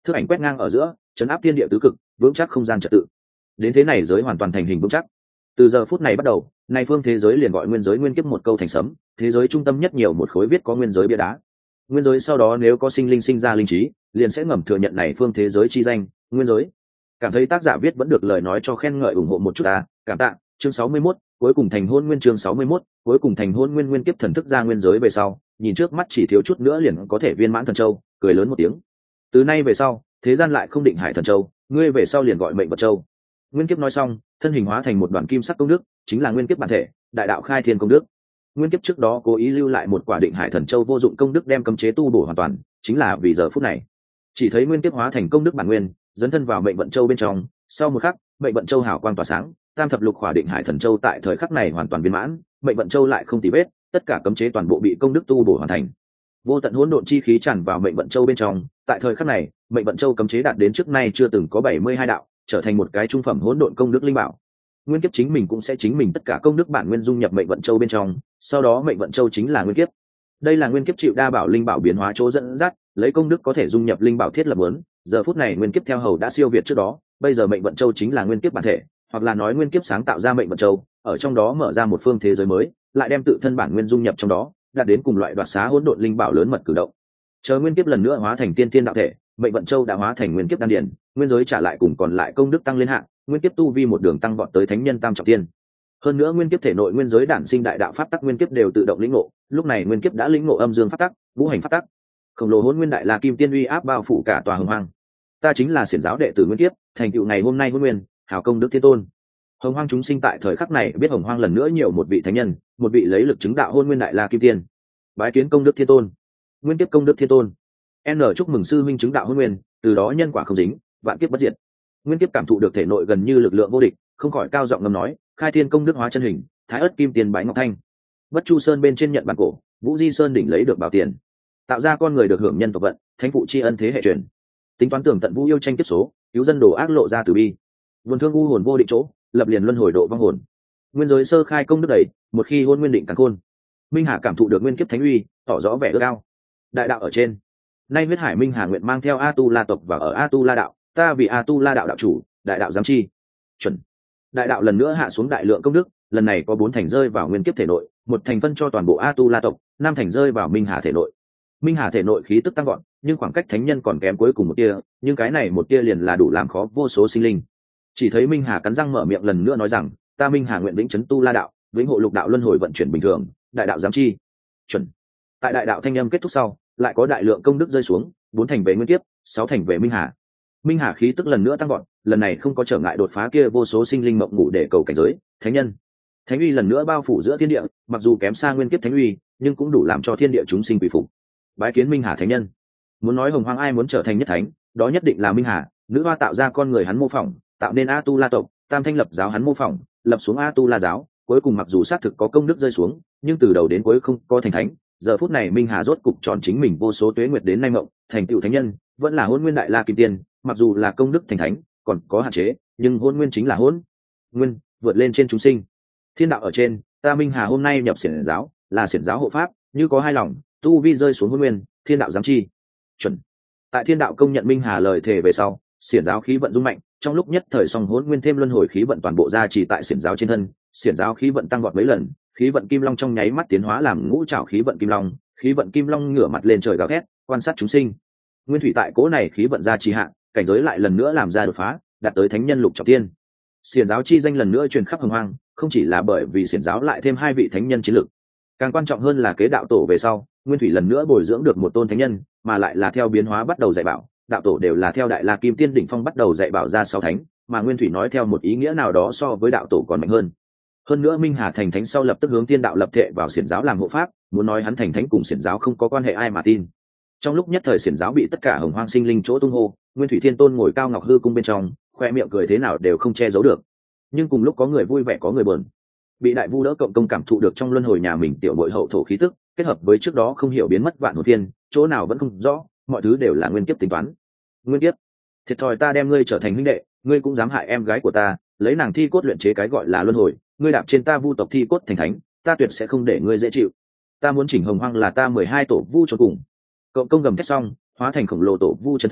Thức ảnh quét ngang ở giữa, chấn áp thiên địa tứ cực, vững chắc không gian trật tự. Đến thế này giới hoàn toàn thành hình vững chắc. Từ giờ phút này bắt đầu, nay phương thế giới liền gọi nguyên giới nguyên kiếp một câu thành sấm, thế giới trung tâm nhất nhiều một khối viết có nguyên giới bia đá. Nguyên giới sau đó nếu có sinh linh sinh ra linh trí, liền sẽ ngầm thừa nhận này phương thế giới chi danh, nguyên giới. Cảm thấy tác giả viết vẫn được lời nói cho khen ngợi ủng hộ một chút cảm tạ. Chương 61, cuối cùng thành hôn nguyên. Chương 61, cuối cùng thành hôn nguyên. Nguyên kiếp thần thức ra nguyên giới về sau, nhìn trước mắt chỉ thiếu chút nữa liền có thể viên mãn thần châu, cười lớn một tiếng. Từ nay về sau, thế gian lại không định hải thần châu, ngươi về sau liền gọi mệnh vật châu. Nguyên kiếp nói xong, thân hình hóa thành một đoàn kim sắc công đức, chính là nguyên kiếp bản thể, đại đạo khai thiên công đức. Nguyên kiếp trước đó cố ý lưu lại một quả định hải thần châu vô dụng công đức đem cấm chế tu bổ hoàn toàn, chính là vì giờ phút này. Chỉ thấy nguyên kiếp hóa thành công đức bản nguyên, dấn thân vào mệnh vận châu bên trong, sau một khắc, mệnh vận châu hào quang tỏa sáng, tam thập lục khỏa định hải thần châu tại thời khắc này hoàn toàn viên mãn, mệnh vận châu lại không tì vết, tất cả cấm chế toàn bộ bị công đức tu bổ hoàn thành. Vô tận hỗn độn chi khí tràn vào mệnh vận châu bên trong, tại thời khắc này, mệnh vận châu cấm chế đạt đến trước nay chưa từng có 72 đạo, trở thành một cái trung phẩm hỗn độn công đức linh bảo. Nguyên kiếp chính mình cũng sẽ chính mình tất cả công đức bản nguyên dung nhập mệnh vận châu bên trong, sau đó mệnh vận châu chính là nguyên kiếp. Đây là nguyên kiếp chịu đa bảo linh bảo biến hóa chỗ dẫn dắt, lấy công đức có thể dung nhập linh bảo thiết lập muốn, giờ phút này nguyên kiếp theo hầu đã siêu việt trước đó, bây giờ mệnh vận châu chính là nguyên kiếp bản thể, hoặc là nói nguyên kiếp sáng tạo ra mệnh vận châu, ở trong đó mở ra một phương thế giới mới, lại đem tự thân bản nguyên dung nhập trong đó, đạt đến cùng loại đoạt xá hỗn độn linh bảo lớn mật cử động. Chờ nguyên kiếp lần nữa hóa thành tiên tiên đạo thể, mệnh vận châu đã hóa thành nguyên kiếp đan điển, nguyên giới trả lại cùng còn lại công đức tăng lên hạng, nguyên kiếp tu vi một đường tăng vọt tới thánh nhân tam trọng tiên. Hơn nữa nguyên kiếp thể nội nguyên giới đản sinh đại đạo pháp tắc nguyên kiếp đều tự động lĩnh ngộ, lúc này nguyên kiếp đã lĩnh ngộ âm dương pháp tắc, ngũ hành pháp tắc. Khổng lồ hỗn nguyên đại la kim tiên uy áp bao phủ cả tòa hồng hoang. Ta chính là xiển giáo đệ tử nguyên kiếp, thành tựu ngày hôm nay hỗn nguyên, hào công đức thiên tôn. Hồng hoang chúng sinh tại thời khắc này biết hồng hoang lần nữa nhiều một vị thánh nhân, một vị lấy lực chứng đạo hỗn nguyên đại la kim tiên. Bái kiến công đức thiên tôn. Nguyên kiếp công đức thiên tôn. Chúc mừng sư minh chứng đạo hỗn nguyên, từ đó nhân quả không dính, vạn kiếp bất diệt. Nguyên kiếp cảm thụ được thể nội gần như lực lượng vô địch, không khỏi cao giọng ngâm nói, khai thiên công đức hóa chân hình, thái ất kim tiền bái ngọc thanh. Bất chu sơn bên trên nhận bản cổ, vũ di sơn đỉnh lấy được bảo tiền, tạo ra con người được hưởng nhân tộc vận, thánh phụ tri ân thế hệ truyền. Tính toán tường tận vũ yêu tranh kiếp số, cứu dân đồ ác lộ ra từ bi. Vườn thương u hồn vô định chỗ, lập liền luân hồi độ vong hồn. Nguyên giới sơ khai công đức đầy, một khi hôn nguyên định càn khôn. Minh Hà cảm thụ được nguyên kiếp thánh uy, tỏ rõ vẻ ước ao. Đại đạo ở trên, nay huyết hải Minh Hà nguyện mang theo A Tu La tộc và ở A Tu La đạo, ta vì A Tu La đạo đạo chủ, đại đạo giám chi. Chuẩn. Đại đạo lần nữa hạ xuống đại lượng công đức, lần này có 4 thành rơi vào nguyên kiếp thể nội, 1 thành phân cho toàn bộ A Tu La tộc, 5 thành rơi vào Minh Hà thể nội. Minh Hà thể nội khí tức tăng gọn, nhưng khoảng cách thánh nhân còn kém cuối cùng một tia, nhưng cái này một tia liền là đủ làm khó vô số sinh linh. Chỉ thấy Minh Hà cắn răng mở miệng lần nữa nói rằng, ta Minh Hà nguyện vĩnh chấn Tu La đạo, vĩnh hộ lục đạo luân hồi vận chuyển bình thường, đại đạo giám chi. Chuẩn. Tại đại đạo thanh âm kết thúc sau, lại có đại lượng công đức rơi xuống, 4 thành về nguyên kiếp, 6 thành về Minh Hà. Minh Hà khí tức lần nữa tăng gọn, lần này không có trở ngại đột phá kia vô số sinh linh mộng ngủ để cầu cảnh giới, thánh nhân. Thánh uy lần nữa bao phủ giữa thiên địa, mặc dù kém xa nguyên kiếp thánh uy, nhưng cũng đủ làm cho thiên địa chúng sinh quỳ phục. Bái kiến Minh Hà thánh nhân. Muốn nói hồng hoang ai muốn trở thành nhất thánh, đó nhất định là Minh Hà, nữ hoa tạo ra con người hắn mô phỏng, tạo nên A Tu La tộc, tam thanh lập giáo hắn mô phỏng, lập xuống A Tu La giáo, cuối cùng mặc dù xác thực có công đức rơi xuống, nhưng từ đầu đến cuối không có thành thánh. Giờ phút này Minh Hà rốt cục tròn chính mình vô số tuế nguyệt đến nay mộng, thành tựu thánh nhân, vẫn là hôn nguyên đại la kim tiên, mặc dù là công đức thành thánh, còn có hạn chế, nhưng hôn nguyên chính là hôn nguyên, vượt lên trên chúng sinh. Thiên đạo ở trên, ta Minh Hà hôm nay nhập xiển giáo, là xiển giáo hộ pháp, như có hai lòng, tu vi rơi xuống hôn nguyên, thiên đạo giám chi. Chuẩn. Tại thiên đạo công nhận Minh Hà lời thề về sau, xiển giáo khí vận rung mạnh, trong lúc nhất thời song hỗn nguyên thêm luân hồi khí vận toàn bộ ra chỉ tại xiển giáo trên thân, xiển giáo khí vận tăng vọt mấy lần, khí vận kim long trong nháy mắt tiến hóa làm ngũ trảo khí vận kim long, khí vận kim long ngửa mặt lên trời gào thét, quan sát chúng sinh. Nguyên thủy tại cỗ này khí vận ra trì hạn, cảnh giới lại lần nữa làm ra đột phá, đạt tới thánh nhân lục trọng tiên. Xiển giáo chi danh lần nữa truyền khắp hồng hoang, không chỉ là bởi vì xiển giáo lại thêm 2 vị thánh nhân chiến lực, càng quan trọng hơn là kế đạo tổ về sau, Nguyên thủy lần nữa bồi dưỡng được một tôn thánh nhân, mà lại là theo biến hóa bắt đầu dạy bảo, đạo tổ đều là theo đại la kim tiên đỉnh phong bắt đầu dạy bảo ra 6 thánh, mà Nguyên thủy nói theo một ý nghĩa nào đó so với đạo tổ còn mạnh hơn. Hơn nữa Minh Hà thành thánh sau lập tức hướng tiên đạo lập thệ vào xiển giáo làm hộ pháp, muốn nói hắn thành thánh cùng xiển giáo không có quan hệ ai mà tin. Trong lúc nhất thời xiển giáo bị tất cả hồng hoang sinh linh chỗ tung hô, Nguyên thủy thiên tôn ngồi cao ngọc hư cung bên trong, khoe miệng cười thế nào đều không che giấu được. Nhưng cùng lúc có người vui vẻ có người buồn. Bị đại vu đỡ cộng công cảm thụ được trong luân hồi nhà mình tiểu bội hậu thổ khí tức, kết hợp với trước đó không hiểu biến mất vạn hồn thiên, chỗ nào vẫn không rõ, mọi thứ đều là nguyên kiếp tính toán. Nguyên kiếp, thiệt thòi ta đem ngươi trở thành huynh đệ, ngươi cũng dám hại em gái của ta, lấy nàng thi cốt luyện chế cái gọi là luân hồi, ngươi đạp trên ta vu tộc thi cốt thành thánh, ta tuyệt sẽ không để ngươi dễ chịu. Ta muốn chỉnh hồng hoang là ta 12 tổ vu cho cùng. Cộng công gầm thét xong, hóa thành khổng lồ tổ vu chân thân,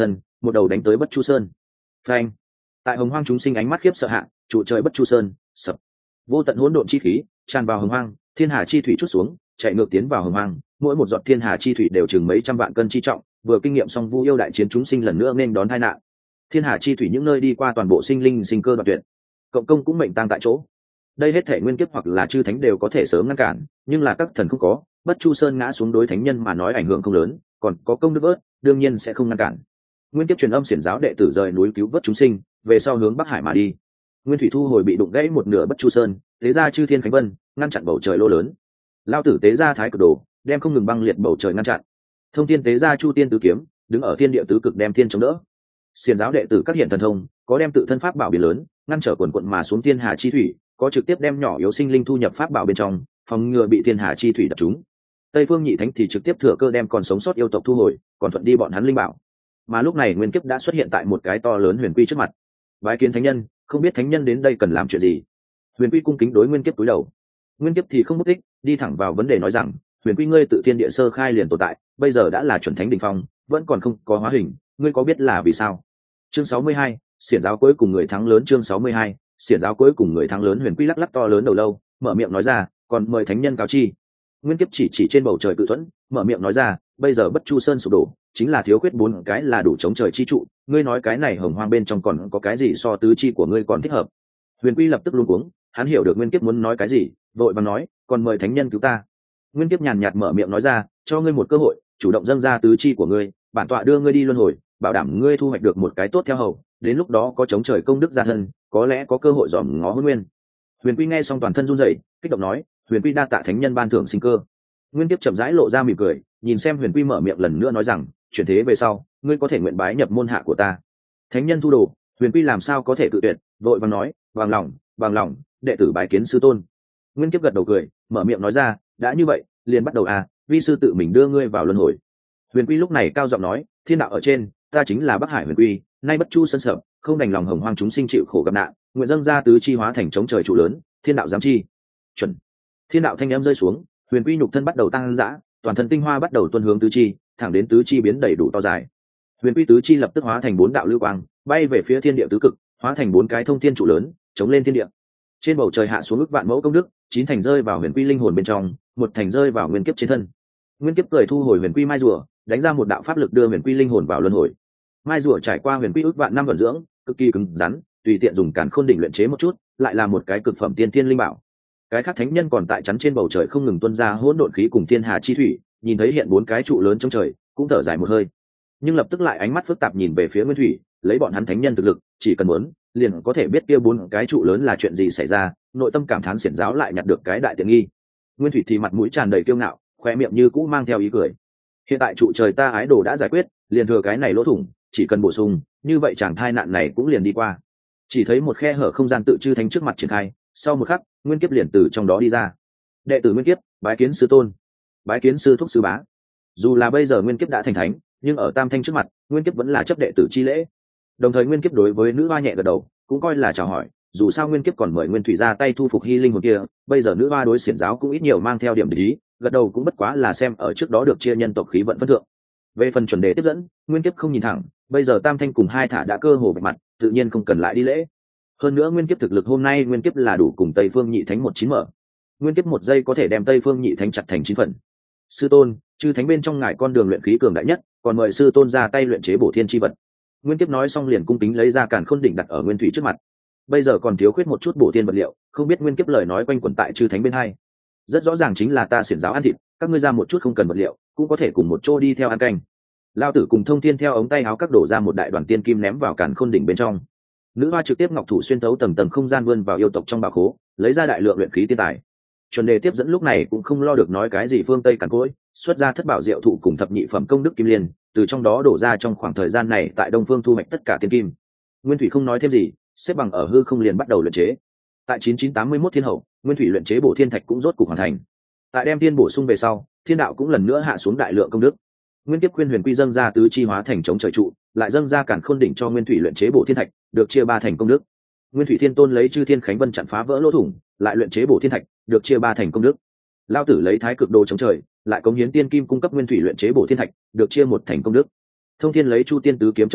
một đầu đánh tới Bất Chu Sơn. Phanh! Tại hồng hoang chúng sinh ánh mắt khiếp sợ hạ, trụ trời Bất Chu Sơn sập. Vô tận hỗn độn chi khí tràn vào hồng hoang, thiên hà chi thủy trút xuống, chạy ngược tiến vào hồng hoang, mỗi một giọt thiên hà chi thủy đều chừng mấy trăm vạn cân chi trọng, vừa kinh nghiệm xong Vu yêu đại chiến chúng sinh lần nữa nên đón tai nạn. Thiên hà chi thủy những nơi đi qua toàn bộ sinh linh sinh cơ đoạn tuyệt, cộng công cũng mệnh tang tại chỗ. Đây hết thể nguyên kiếp hoặc là chư thánh đều có thể sớm ngăn cản, nhưng là các thần không có. Bất Chu Sơn ngã xuống đối thánh nhân mà nói ảnh hưởng không lớn, còn có công đức vớt đương nhiên sẽ không ngăn cản. Nguyên kiếp truyền âm xiển giáo đệ tử rời núi cứu vớt chúng sinh, về sau hướng Bắc Hải mà đi. Nguyên thủy thu hồi bị đụng gãy một nửa Bất Chu Sơn, tế ra chư thiên khánh vân, ngăn chặn bầu trời lô lớn. Lao tử tế ra thái cực đồ, đem không ngừng băng liệt bầu trời ngăn chặn. Thông thiên tế ra chu tiên tứ kiếm, đứng ở thiên địa tứ cực đem thiên chống đỡ. Xiển giáo đệ tử các hiện thần thông, có đem tự thân pháp bảo biển lớn ngăn trở quần quận mà xuống thiên hà chi thủy, có trực tiếp đem nhỏ yếu sinh linh thu nhập pháp bảo bên trong, phòng ngừa bị thiên hà chi thủy đập trúng. Tây phương nhị thánh thì trực tiếp thừa cơ đem còn sống sót yêu tộc thu hồi, còn thuận đi bọn hắn linh bảo. Mà lúc này nguyên kiếp đã xuất hiện tại một cái to lớn huyền quy trước mặt. Bái kiến thánh nhân, không biết thánh nhân đến đây cần làm chuyện gì. Huyền quy cung kính đối nguyên kiếp cúi đầu. Nguyên kiếp thì không mất tích, đi thẳng vào vấn đề nói rằng, huyền quy ngươi tự thiên địa sơ khai liền tồn tại, bây giờ đã là chuẩn thánh đỉnh phong, vẫn còn không có hóa hình, ngươi có biết là vì sao? Chương 62, xiển giáo cuối cùng người thắng lớn. Chương 62, xiển giáo cuối cùng người thắng lớn. Huyền quy lắc lắc to lớn đầu lâu, mở miệng nói ra, còn mời thánh nhân cáo chi. Nguyên kiếp chỉ trên bầu trời cự thuẫn, mở miệng nói ra, bây giờ Bất Chu Sơn sụp đổ, chính là thiếu khuyết 4 cái là đủ chống trời chi trụ, ngươi nói cái này hồng hoang bên trong còn có cái gì so tứ chi của ngươi còn thích hợp? Huyền quy lập tức luống cuống, hắn hiểu được nguyên kiếp muốn nói cái gì, vội vàng nói, còn mời thánh nhân cứu ta. Nguyên kiếp nhàn nhạt mở miệng nói ra, cho ngươi một cơ hội, chủ động dâng ra tứ chi của ngươi, bản tọa đưa ngươi đi luân hồi, bảo đảm ngươi thu hoạch được một cái tốt theo hầu, đến lúc đó có chống trời công đức gia thân, có lẽ có cơ hội dòm ngó hôn nguyên. Huyền quy nghe xong toàn thân run rẩy, kích động nói, huyền quy đa tạ thánh nhân ban thưởng sinh cơ. Nguyên kiếp chậm rãi lộ ra mỉm cười, nhìn xem huyền quy mở miệng lần nữa nói rằng, chuyển thế về sau, ngươi có thể nguyện bái nhập môn hạ của ta. Thánh nhân thu đồ, huyền quy làm sao có thể cự tuyệt, vội vàng nói, bằng lòng, đệ tử bái kiến sư tôn. Nguyên kiếp gật đầu cười, mở miệng nói ra, đã như vậy, liền bắt đầu à, vi sư tự mình đưa ngươi vào luân hồi. Huyền quy lúc này cao giọng nói, thiên đạo ở trên, ta chính là Bắc Hải huyền quy, nay Bất Chu Sơn sập, không đành lòng hồng hoang chúng sinh chịu khổ gặp nạn, nguyện dâng ra tứ chi hóa thành chống trời trụ lớn, thiên đạo giám chi. Chuẩn. Thiên đạo thanh âm rơi xuống, huyền quy nhục thân bắt đầu tăng dã, toàn thân tinh hoa bắt đầu tuôn hướng tứ chi, thẳng đến tứ chi biến đầy đủ to dài. Huyền quy tứ chi lập tức hóa thành 4 đạo lưu quang, bay về phía thiên địa tứ cực, hóa thành 4 cái thông thiên trụ lớn, chống lên thiên địa. Trên bầu trời hạ xuống ức vạn mẫu công đức, 9 thành rơi vào huyền quy linh hồn bên trong, 1 thành rơi vào nguyên kiếp trên thân. Nguyên kiếp cười thu hồi huyền quy mai rùa, đánh ra một đạo pháp lực đưa huyền quy linh hồn vào luân hồi. Mai rùa trải qua huyền quy ức vạn năm vận dưỡng, cực kỳ cứng rắn, tùy tiện dùng càn khôn đỉnh luyện chế một chút, lại là một cái cực phẩm tiên thiên linh bảo. Cái khác thánh nhân còn tại chắn trên bầu trời không ngừng tuôn ra hỗn độn khí cùng thiên hà chi thủy, nhìn thấy hiện 4 cái trụ lớn trong trời, cũng thở dài một hơi. Nhưng lập tức lại ánh mắt phức tạp nhìn về phía Nguyên Thủy, lấy bọn hắn thánh nhân thực lực, chỉ cần muốn, liền có thể biết kia 4 cái trụ lớn là chuyện gì xảy ra, nội tâm cảm thán xiển giáo lại nhặt được cái đại tiện nghi. Nguyên Thủy thì mặt mũi tràn đầy kiêu ngạo, khoe miệng như cũ mang theo ý cười. Hiện tại trụ trời ta ái đồ đã giải quyết, liền thừa cái này lỗ thủng, chỉ cần bổ sung, như vậy chàng thai nạn này cũng liền đi qua. Chỉ thấy một khe hở không gian tự chư thánh trước mặt triển khai, sau một khắc, Nguyên Kiếp liền từ trong đó đi ra. Đệ tử Nguyên Kiếp, bái kiến sư tôn, bái kiến sư thúc sư bá. Dù là bây giờ Nguyên Kiếp đã thành thánh, nhưng ở Tam Thanh trước mặt, Nguyên Kiếp vẫn là chấp đệ tử chi lễ. Đồng thời Nguyên Kiếp đối với nữ hoa nhẹ gật đầu, cũng coi là chào hỏi, dù sao Nguyên Kiếp còn mời Nguyên Thủy ra tay thu phục Hy Linh hồn kia, bây giờ nữ hoa đối xiển giáo cũng ít nhiều mang theo điểm lý, gật đầu cũng bất quá là xem ở trước đó được chia nhân tộc khí vận phân thượng. Về phần chuẩn đề tiếp dẫn, Nguyên Kiếp không nhìn thẳng, bây giờ Tam Thanh cùng hai thả đã cơ hồ bạch mặt, tự nhiên không cần lại đi lễ. Hơn nữa Nguyên Kiếp thực lực hôm nay Nguyên Kiếp là đủ cùng Tây Phương Nhị Thánh 19 mở. Nguyên Kiếp một giây có thể đem Tây Phương Nhị Thánh chặt thành 9 phần. Sư tôn, chư thánh bên trong ngài con đường luyện khí cường đại nhất, còn mời sư tôn ra tay luyện chế bổ thiên chi vật. Nguyên Kiếp nói xong liền cung kính lấy ra càn khôn đỉnh đặt ở Nguyên Thủy trước mặt. Bây giờ còn thiếu khuyết một chút bổ thiên vật liệu, không biết Nguyên Kiếp lời nói quanh quẩn tại chư thánh bên hai. Rất rõ ràng chính là ta xiển giáo ăn thịt, các ngươi ra một chút không cần vật liệu, cũng có thể cùng một chỗ đi theo ăn canh. Lao tử cùng Thông Thiên theo ống tay áo các đổ ra một đại đoàn tiên kim ném vào càn khôn đỉnh bên trong. Nữ hoa trực tiếp ngọc thủ xuyên thấu tầng tầng không gian vươn vào yêu tộc trong bảo khố, lấy ra đại lượng luyện khí tiên tài. Chuẩn đề tiếp dẫn lúc này cũng không lo được nói cái gì phương tây càn cối, xuất ra thất bảo diệu thụ cùng thập nhị phẩm công đức kim liên, từ trong đó đổ ra trong khoảng thời gian này tại đông phương thu hoạch tất cả tiên kim. Nguyên Thủy không nói thêm gì, xếp bằng ở hư không liền bắt đầu luyện chế. Tại 9981 thiên hậu, Nguyên Thủy luyện chế bổ thiên thạch cũng rốt cục hoàn thành. Tại đem tiên bổ sung về sau, thiên đạo cũng lần nữa hạ xuống đại lượng công đức. Nguyên Kiếp khuyên Huyền Quy dâng ra tứ chi hóa thành chống trời trụ, lại dâng ra càn khôn đỉnh cho Nguyên Thủy luyện chế bổ thiên thạch, được chia 3 thành công đức. Nguyên Thủy Thiên Tôn lấy chư thiên khánh vân chặn phá vỡ lỗ thủng, lại luyện chế bổ thiên thạch, được chia 3 thành công đức. Lao Tử lấy thái cực đồ chống trời, lại cống hiến tiên kim cung cấp Nguyên Thủy luyện chế bổ thiên thạch, được chia 1 thành công đức. Thông Thiên lấy chu tiên tứ kiếm chống trời,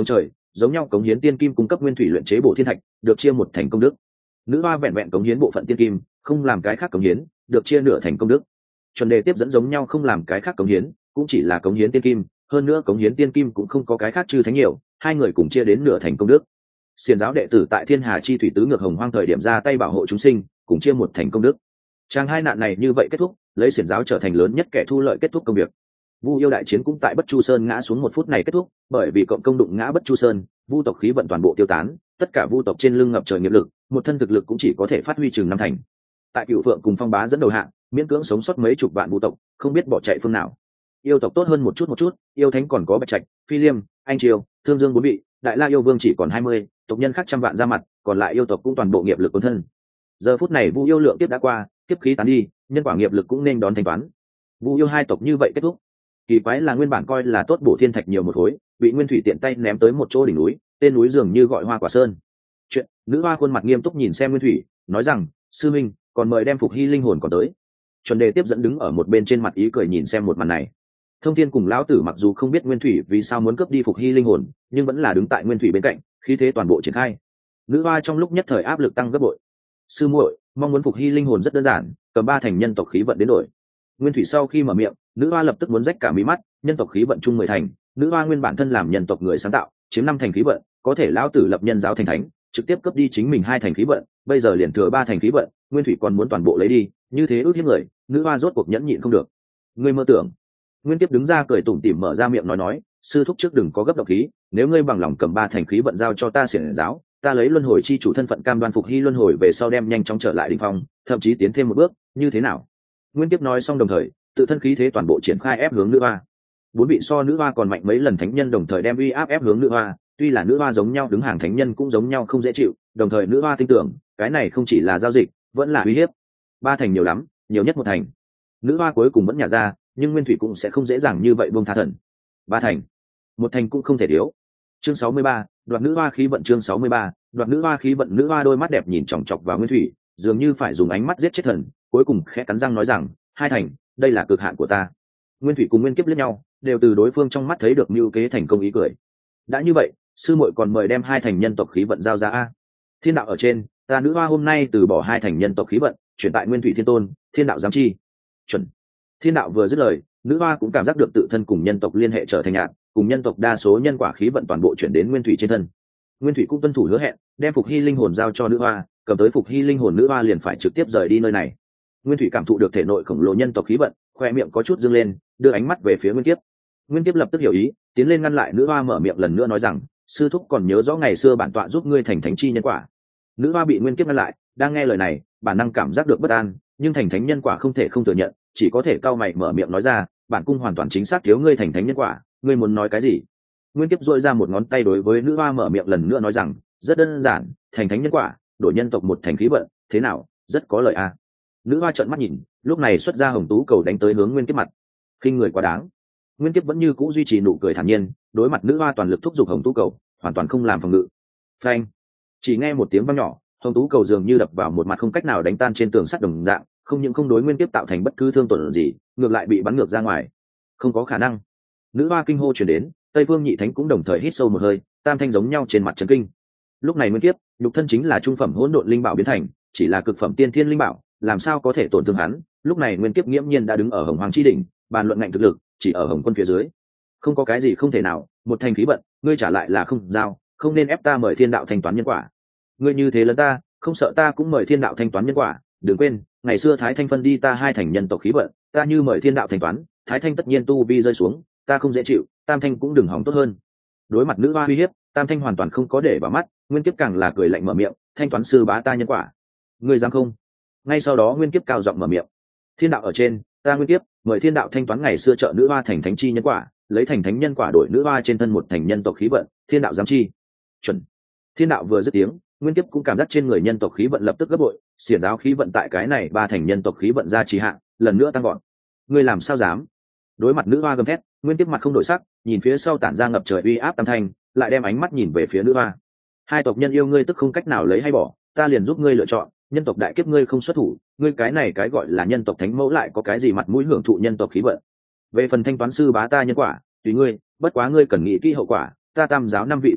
giống nhau cống hiến tiên kim cung cấp nguyên thủy luyện chế bổ thiên thạch, được chia một thành công đức. Nữ hoa vẹn vẹn cống hiến bộ phận tiên kim, không làm cái khác cống hiến, được chia nửa thành công đức. Chuẩn đề tiếp dẫn giống nhau không làm cái khác cống hiến, cũng chỉ là cống hiến tiên kim, hơn nữa cống hiến tiên kim cũng không có cái khác chư thánh nhiều, hai người cùng chia đến nửa thành công đức. Xiển giáo đệ tử tại Thiên Hà chi thủy tứ ngược hồng hoang thời điểm ra tay bảo hộ chúng sinh, cùng chia một thành công đức. Trang hai nạn này như vậy kết thúc, lấy xiển giáo trở thành lớn nhất kẻ thu lợi kết thúc công việc. Vu yêu đại chiến cũng tại Bất Chu Sơn ngã xuống một phút này kết thúc, bởi vì cộng công đụng ngã Bất Chu Sơn, vu tộc khí vận toàn bộ tiêu tán, tất cả vu tộc trên lưng ngập trời nghiệp lực, một thân thực lực cũng chỉ có thể phát huy chừng năm thành. Tại Cửu Phượng cùng Phong Bá dẫn đầu hạng, miễn cưỡng sống sót mấy chục vạn vu tộc, không biết bỏ chạy phương nào. Yêu tộc tốt hơn một chút, yêu thánh còn có Bạch Trạch, Phi Liêm, Anh Triều, Thương Dương bốn vị, Đại La yêu vương chỉ còn 20, tộc nhân khác trăm vạn ra mặt, còn lại yêu tộc cũng toàn bộ nghiệp lực cuốn thân. Giờ phút này vu yêu lượng tiếp đã qua, kiếp khí tán đi, nhân quả nghiệp lực cũng nên đón thanh toán. Vu yêu hai tộc như vậy kết thúc. Kỳ quái là nguyên bản coi là tốt bổ thiên thạch nhiều một khối, bị Nguyên Thủy tiện tay ném tới một chỗ đỉnh núi, tên núi dường như gọi Hoa Quả Sơn. Chuyện, nữ hoa khuôn mặt nghiêm túc nhìn xem Nguyên Thủy, nói rằng, sư minh, còn mời đem Phục Hy linh hồn còn tới. Chuẩn Đề tiếp dẫn đứng ở một bên trên mặt ý cười nhìn xem một màn này. Thông Thiên cùng lão tử mặc dù không biết Nguyên Thủy vì sao muốn cướp đi Phục Hy linh hồn, nhưng vẫn là đứng tại Nguyên Thủy bên cạnh, khí thế toàn bộ triển khai. Nữ hoa trong lúc nhất thời áp lực tăng gấp bội. Sư muội, mong muốn Phục Hy linh hồn rất đơn giản, cầm 3 thành nhân tộc khí vận đến đổi. Nguyên Thủy sau khi mở miệng, nữ hoa lập tức muốn rách cả mí mắt, nhân tộc khí vận chung 10 thành, nữ hoa nguyên bản thân làm nhân tộc người sáng tạo, chiếm 5 thành khí vận, có thể lão tử lập nhân giáo thành thánh, trực tiếp cướp đi chính mình 2 thành khí vận, bây giờ liền thừa 3 thành khí vận, Nguyên Thủy còn muốn toàn bộ lấy đi, như thế ước hiếp người, nữ hoa rốt cuộc nhẫn nhịn không được. Ngươi mơ tưởng. Nguyên Tiếp đứng ra cười tủm tỉm mở ra miệng nói, sư thúc trước đừng có gấp độc khí, nếu ngươi bằng lòng cầm 3 thành khí vận giao cho ta xiển giáo, ta lấy luân hồi chi chủ thân phận cam đoan Phục Hy luân hồi về sau đem nhanh chóng trở lại đỉnh phong, thậm chí tiến thêm một bước, như thế nào? Nguyên Tiếp nói xong đồng thời, tự thân khí thế toàn bộ triển khai ép hướng nữ hoa. 4 vị so nữ hoa còn mạnh mấy lần thánh nhân đồng thời đem uy áp ép hướng nữ hoa, tuy là nữ hoa giống nhau đứng hàng thánh nhân cũng giống nhau không dễ chịu, đồng thời nữ hoa tin tưởng, cái này không chỉ là giao dịch, vẫn là uy hiếp. 3 thành nhiều lắm, nhiều nhất 1 thành. Nữ hoa cuối cùng vẫn nhả ra, nhưng Nguyên Thủy cũng sẽ không dễ dàng như vậy buông tha thần. 3 thành, 1 thành cũng không thể thiếu. Chương 63, đoạt nữ hoa khí vận. Chương 63, đoạt nữ hoa khí vận. Nữ hoa đôi mắt đẹp nhìn chòng chọc vào Nguyên Thủy, dường như phải dùng ánh mắt giết chết thần, cuối cùng khẽ cắn răng nói rằng, 2 thành, đây là cực hạn của ta. Nguyên Thủy cùng Nguyên Kiếp liếc nhau, đều từ đối phương trong mắt thấy được mưu kế thành công ý cười. Đã như vậy, sư muội còn mời đem 2 thành nhân tộc khí vận giao ra a. Thiên đạo ở trên, ta nữ hoa hôm nay từ bỏ 2 thành nhân tộc khí vận, chuyển tại Nguyên Thủy Thiên Tôn, thiên đạo giám chi. Chuẩn. Thiên đạo vừa dứt lời, nữ hoa cũng cảm giác được tự thân cùng nhân tộc liên hệ trở thành nhạt, cùng nhân tộc đa số nhân quả khí vận toàn bộ chuyển đến Nguyên Thủy trên thân. Nguyên Thủy cũng tuân thủ hứa hẹn, đem Phục Hy linh hồn giao cho nữ hoa, cầm tới Phục Hy linh hồn nữ hoa liền phải trực tiếp rời đi nơi này. Nguyên Thủy cảm thụ được thể nội khổng lồ nhân tộc khí vận, khoe miệng có chút dương lên, đưa ánh mắt về phía Nguyên Kiếp. Nguyên Kiếp lập tức hiểu ý, tiến lên ngăn lại nữ hoa, mở miệng lần nữa nói rằng, sư thúc còn nhớ rõ ngày xưa bản tọa giúp ngươi thành thánh chi nhân quả. Nữ hoa bị Nguyên Kiếp ngăn lại, đang nghe lời này, bản năng cảm giác được bất an, nhưng thành thánh nhân quả không thể không thừa nhận, chỉ có thể cau mày mở miệng nói ra, bản cung hoàn toàn chính xác thiếu ngươi thành thánh nhân quả, ngươi muốn nói cái gì? Nguyên Kiếp duỗi ra một ngón tay đối với nữ hoa mở miệng lần nữa nói rằng, rất đơn giản, thành thánh nhân quả, đổi nhân tộc 1 thành khí vận, thế nào, rất có lợi a. Nữ hoa trợn mắt nhìn, lúc này xuất ra hồng tú cầu đánh tới hướng Nguyên Kiếp mặt. Khinh người quá đáng. Nguyên Kiếp vẫn như cũ duy trì nụ cười thản nhiên, đối mặt nữ hoa toàn lực thúc giục hồng tú cầu, hoàn toàn không làm phòng ngự. Phanh! Chỉ nghe một tiếng vang nhỏ, hồng tú cầu dường như đập vào một mặt không cách nào đánh tan trên tường sắt đồng dạng, không những không đối Nguyên Kiếp tạo thành bất cứ thương tổn gì, ngược lại bị bắn ngược ra ngoài. Không có khả năng. Nữ hoa kinh hô truyền đến, Tây Phương Nhị Thánh cũng đồng thời hít sâu một hơi, tam thanh giống nhau trên mặt chấn kinh. Lúc này Nguyên Kiếp, nhục thân chính là trung phẩm hỗn độn linh bảo biến thành, chỉ là cực phẩm tiên thiên linh bảo, làm sao có thể tổn thương hắn? Lúc này Nguyên Kiếp nghiễm nhiên đã đứng ở Hồng Hoàng chi đỉnh, bàn luận ngạnh thực lực, chỉ ở Hồng Quân phía dưới. Không có cái gì không thể nào, 1 thành khí vận, ngươi trả lại là không giao, không nên ép ta mời thiên đạo thanh toán nhân quả. Ngươi như thế lớn ta, không sợ ta cũng mời thiên đạo thanh toán nhân quả, đừng quên, ngày xưa Thái Thanh phân đi ta 2 thành nhân tộc khí vận, ta như mời thiên đạo thanh toán, Thái Thanh tất nhiên tu vi rơi xuống, ta không dễ chịu, Tam Thanh cũng đừng hỏng tốt hơn. Đối mặt nữ hoa uy hiếp, Tam Thanh hoàn toàn không có để vào mắt, Nguyên Kiếp càng là cười lạnh mở miệng, thanh toán sư bá ta nhân quả. Ngươi dám không? Ngay sau đó Nguyên Kiếp cao giọng mở miệng, thiên đạo ở trên, ta Nguyên Kiếp mời thiên đạo thanh toán ngày xưa trợ nữ hoa thành thánh chi nhân quả, lấy thành thánh nhân quả đổi nữ hoa trên thân 1 thành nhân tộc khí vận, thiên đạo giám chi. Chuẩn. Thiên đạo vừa dứt tiếng, Nguyên Kiếp cũng cảm giác trên người nhân tộc khí vận lập tức gấp bội, xiển giáo khí vận tại cái này 3 thành nhân tộc khí vận ra trì hạn, lần nữa tăng gọn. Ngươi làm sao dám? Đối mặt nữ hoa gầm thét, Nguyên Kiếp mặt không đổi sắc, nhìn phía sau tản ra ngập trời uy áp Tam Thanh, lại đem ánh mắt nhìn về phía nữ hoa. 2 tộc nhân yêu ngươi tức không cách nào lấy hay bỏ, ta liền giúp ngươi lựa chọn, nhân tộc đại kiếp ngươi không xuất thủ, ngươi cái này cái gọi là nhân tộc thánh mẫu lại có cái gì mặt mũi hưởng thụ nhân tộc khí vận. Về phần thanh toán sư bá ta nhân quả, tùy ngươi, bất quá ngươi cần nghĩ kỹ hậu quả, ta Tam giáo 5 vị thánh nhân,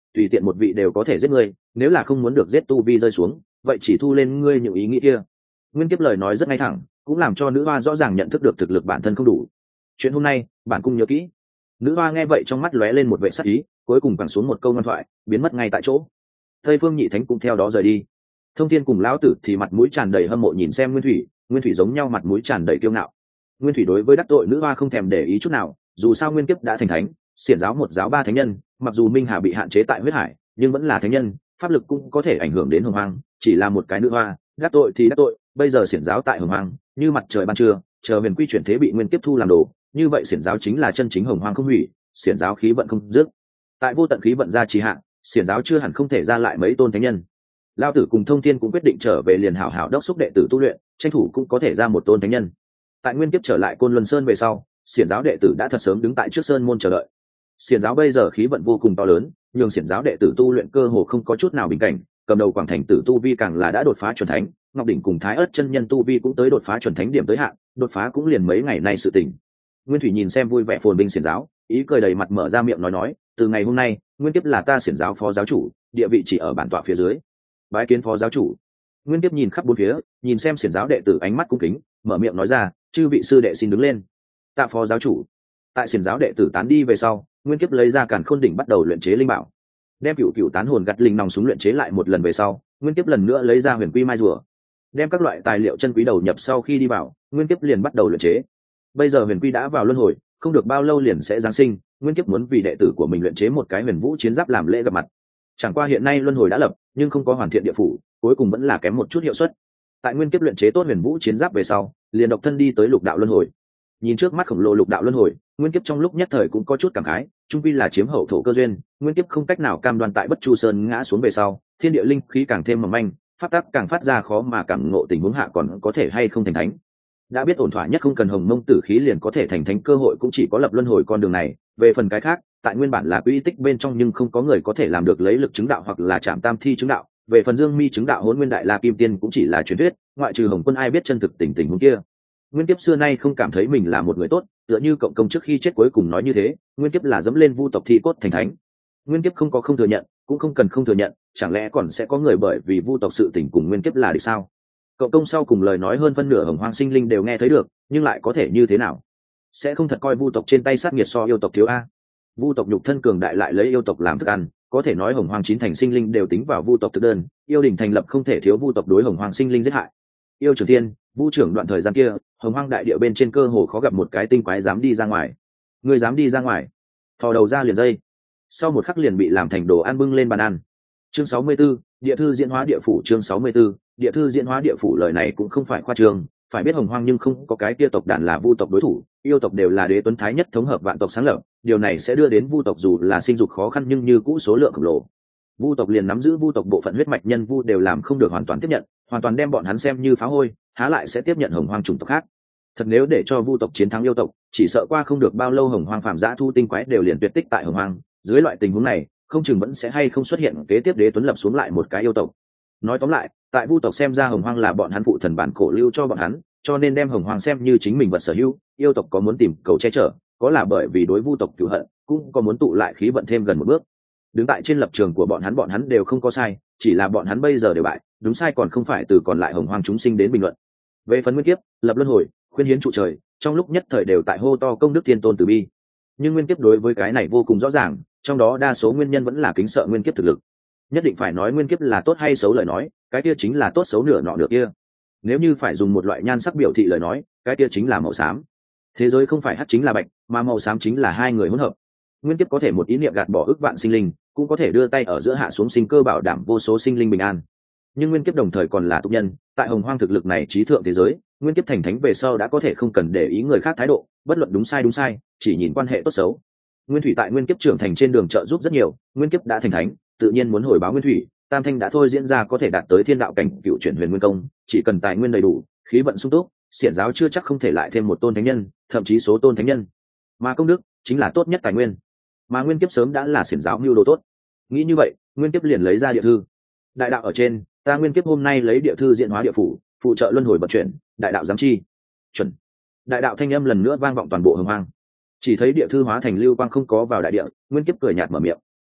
tùy tiện một vị đều có thể giết ngươi, nếu là không muốn được giết tu vi rơi xuống vậy chỉ thu lên ngươi những ý nghĩ kia. Nguyên Kiếp lời nói rất ngay thẳng, cũng làm cho nữ hoa rõ ràng nhận thức được thực lực bản thân không đủ. Chuyện hôm nay bản cung nhớ kỹ. Nữ hoa nghe vậy trong mắt lóe lên một vệ sắc ý, cuối cùng quẳng xuống một câu ngoan thoại, biến mất ngay tại chỗ. Tây Phương Nhị Thánh cũng theo đó rời đi. Thông Thiên cùng lão tử thì mặt mũi tràn đầy hâm mộ nhìn xem Nguyên Thủy giống nhau mặt mũi tràn đầy kiêu ngạo. Nguyên Thủy đối với đắc tội nữ hoa không thèm để ý chút nào, dù sao Nguyên Kiếp đã thành thánh, xiển giáo một giáo ba thánh nhân, mặc dù Minh Hà bị hạn chế tại huyết hải, nhưng vẫn là thánh nhân, pháp lực cũng có thể ảnh hưởng đến hồng hoang, chỉ là một cái nữ hoa, đắc tội thì đắc tội, bây giờ xiển giáo tại hồng hoang, như mặt trời ban trưa, chờ Huyền Quy chuyển thế bị Nguyên Kiếp thu làm đồ, như vậy xiển giáo chính là chân chính hồng hoang không hủy, xiển giáo khí vận không dứt. Tại vô tận khí vận gia trì hạ, xiển giáo chưa hẳn không thể ra lại mấy tôn thánh nhân. Lão tử cùng Thông Thiên cũng quyết định trở về liền hảo hảo đốc xúc đệ tử tu luyện, tranh thủ cũng có thể ra một tôn thánh nhân. Tại Nguyên Kiếp trở lại Côn Luân Sơn về sau, xiển giáo đệ tử đã thật sớm đứng tại trước sơn môn chờ đợi. Xiển giáo bây giờ khí vận vô cùng to lớn, nhưng xiển giáo đệ tử tu luyện cơ hồ không có chút nào bình cảnh, cầm đầu Quảng Thành tử tu vi càng là đã đột phá chuẩn thánh, Ngọc đỉnh cùng Thái ớt chân nhân tu vi cũng tới đột phá chuẩn thánh điểm tới hạn, đột phá cũng liền mấy ngày nay sự tình. Nguyên Thủy nhìn xem vui vẻ phồn vinh xiển giáo, ý cười đầy mặt mở ra miệng nói, từ ngày hôm nay, Nguyên Kiếp là ta xiển giáo phó giáo chủ, địa vị chỉ ở bản tọa phía dưới. Bái kiến phó giáo chủ. Nguyên Kiếp nhìn khắp bốn phía, nhìn xem xiển giáo đệ tử ánh mắt cung kính, mở miệng nói ra, chư vị sư đệ xin đứng lên. Tạ phó giáo chủ. Tại xiển giáo đệ tử tán đi về sau, Nguyên Kiếp lấy ra Càn Khôn đỉnh bắt đầu luyện chế linh bảo. Đem cựu tán hồn gặt linh nòng súng luyện chế lại một lần về sau, Nguyên Kiếp lần nữa lấy ra Huyền Quy mai rùa. Đem các loại tài liệu chân quý đầu nhập sau khi đi vào, Nguyên Kiếp liền bắt đầu luyện chế. Bây giờ Huyền Quy đã vào luân hồi, không được bao lâu liền sẽ giáng sinh, Nguyên Kiếp muốn vì đệ tử của mình luyện chế một cái Huyền Vũ chiến giáp làm lễ gặp mặt. Chẳng qua hiện nay luân hồi đã lập, nhưng không có hoàn thiện địa phủ, cuối cùng vẫn là kém một chút hiệu suất. Tại Nguyên Kiếp luyện chế tốt Huyền Vũ chiến giáp về sau, liền độc thân đi tới lục đạo luân hồi. Nhìn trước mắt khổng lồ lục đạo luân hồi, Nguyên Kiếp trong lúc nhất thời cũng có chút cảm khái, trung quy là chiếm hậu thổ cơ duyên, Nguyên Kiếp không cách nào cam đoan tại Bất Chu Sơn ngã xuống về sau, thiên địa linh khí càng thêm mỏng manh, pháp tắc càng phát ra khó mà cảm ngộ tình huống hạ còn có thể hay không thành thánh. Đã biết ổn thỏa nhất không cần hồng mông tử khí liền có thể thành thánh, cơ hội cũng chỉ có lập luân hồi con đường này. Về phần cái khác, tại nguyên bản là quy tích bên trong nhưng không có người có thể làm được lấy lực chứng đạo hoặc là chạm tam thi chứng đạo. Về phần Dương Mi chứng đạo Hỗn Nguyên Đại La Kim Tiên cũng chỉ là truyền thuyết, ngoại trừ Hồng Quân ai biết chân thực tình huống kia. Nguyên Kiếp xưa nay không cảm thấy mình là một người tốt, tựa như cộng công trước khi chết cuối cùng nói như thế, Nguyên Kiếp là dẫm lên vu tộc thi cốt thành thánh. Nguyên Kiếp không có không thừa nhận, cũng không cần không thừa nhận, chẳng lẽ còn sẽ có người bởi vì vu tộc sự tình cùng Nguyên Kiếp là địch sao? Cộng công sau cùng lời nói hơn phân nửa hồng hoang sinh linh đều nghe thấy được, nhưng lại có thể như thế nào? Sẽ không thật coi vu tộc trên tay sát nghiệt so yêu tộc thiếu a? Vu tộc nhục thân cường đại lại lấy yêu tộc làm thức ăn, có thể nói hồng hoang chín thành sinh linh đều tính vào vu tộc thực đơn, yêu đình thành lập không thể thiếu vu tộc đối hồng hoang sinh linh giết hại. Yêu Trường Thiên, Vu trưởng đoạn thời gian kia, hồng hoang đại địa bên trên cơ hồ khó gặp một cái tinh quái dám đi ra ngoài. Người dám đi ra ngoài, thò đầu ra liền dây. Sau một khắc liền bị làm thành đồ ăn bưng lên bàn ăn. Chương 64, địa thư diễn hóa địa phủ. Chương 64, địa thư diễn hóa địa phủ. Lời này cũng không phải khoa trương, phải biết hồng hoang nhưng không có cái kia tộc đàn là vu tộc đối thủ, yêu tộc đều là đế tuấn thái nhất thống hợp vạn tộc sáng lập, điều này sẽ đưa đến vu tộc dù là sinh dục khó khăn nhưng như cũ số lượng khổng lồ. Vu tộc liền nắm giữ vu tộc bộ phận huyết mạch nhân vu đều làm không được hoàn toàn tiếp nhận, hoàn toàn đem bọn hắn xem như phá hôi, há lại sẽ tiếp nhận hồng hoang chủng tộc khác. Thật nếu để cho vu tộc chiến thắng yêu tộc, chỉ sợ qua không được bao lâu hồng hoang phàm dã thu tinh quái đều liền tuyệt tích tại hồng hoang. Dưới loại tình huống này, không chừng vẫn sẽ hay không xuất hiện kế tiếp đế tuấn lập xuống lại một cái yêu tộc. Nói tóm lại, tại vu tộc xem ra hồng hoang là bọn hắn phụ thần bản cổ lưu cho bọn hắn, cho nên đem hồng hoang xem như chính mình vật sở hữu. Yêu tộc có muốn tìm cầu che chở, có là bởi vì đối vu tộc cửu hận, cũng có muốn tụ lại khí vận thêm gần một bước. Đứng tại trên lập trường của bọn hắn đều không có sai, chỉ là bọn hắn bây giờ đều bại, đúng sai còn không phải từ còn lại hồng hoang chúng sinh đến bình luận. Về phần Nguyên Kiếp, lập luân hồi, khuyên hiến trụ trời, trong lúc nhất thời đều tại hô to công đức thiên tôn từ bi. Nhưng Nguyên Kiếp đối với cái này vô cùng rõ ràng, trong đó đa số nguyên nhân vẫn là kính sợ Nguyên Kiếp thực lực. Nhất định phải nói Nguyên Kiếp là tốt hay xấu lời nói, cái kia chính là tốt xấu nửa nọ nửa kia. Nếu như phải dùng một loại nhan sắc biểu thị lời nói, cái kia chính là màu xám. Thế giới không phải hắc chính là bạch, mà màu xám chính là hai người hỗn hợp. Nguyên Kiếp có thể một ý niệm gạt bỏ ức vạn sinh linh, cũng có thể đưa tay ở giữa hạ xuống sinh cơ bảo đảm vô số sinh linh bình an. Nhưng Nguyên Kiếp đồng thời còn là tục nhân, tại hồng hoang thực lực này trí thượng thế giới, Nguyên Kiếp thành thánh về sau đã có thể không cần để ý người khác thái độ, bất luận đúng sai, chỉ nhìn quan hệ tốt xấu. Nguyên Thủy tại Nguyên Kiếp trưởng thành trên đường trợ giúp rất nhiều, Nguyên Kiếp đã thành thánh, tự nhiên muốn hồi báo Nguyên Thủy, Tam Thanh đã thôi diễn ra có thể đạt tới thiên đạo cảnh cựu chuyển huyền nguyên công, chỉ cần tài nguyên đầy đủ, khí vận sung túc, xiển giáo chưa chắc không thể lại thêm một tôn thánh nhân, thậm chí số tôn thánh nhân. Mà công đức chính là tốt nhất tài nguyên. Mà Nguyên Kiếp sớm đã là xiển giáo mưu đồ tốt. Nghĩ như vậy, Nguyên Kiếp liền lấy ra địa thư. Đại đạo ở trên, ta Nguyên Kiếp hôm nay lấy địa thư diễn hóa địa phủ, phụ trợ luân hồi vận chuyển, đại đạo giám chi. Chuẩn. Đại đạo thanh âm lần nữa vang vọng toàn bộ hồng hoang. Chỉ thấy địa thư hóa thành lưu quang không có vào đại địa, Nguyên Kiếp cười nhạt mở miệng.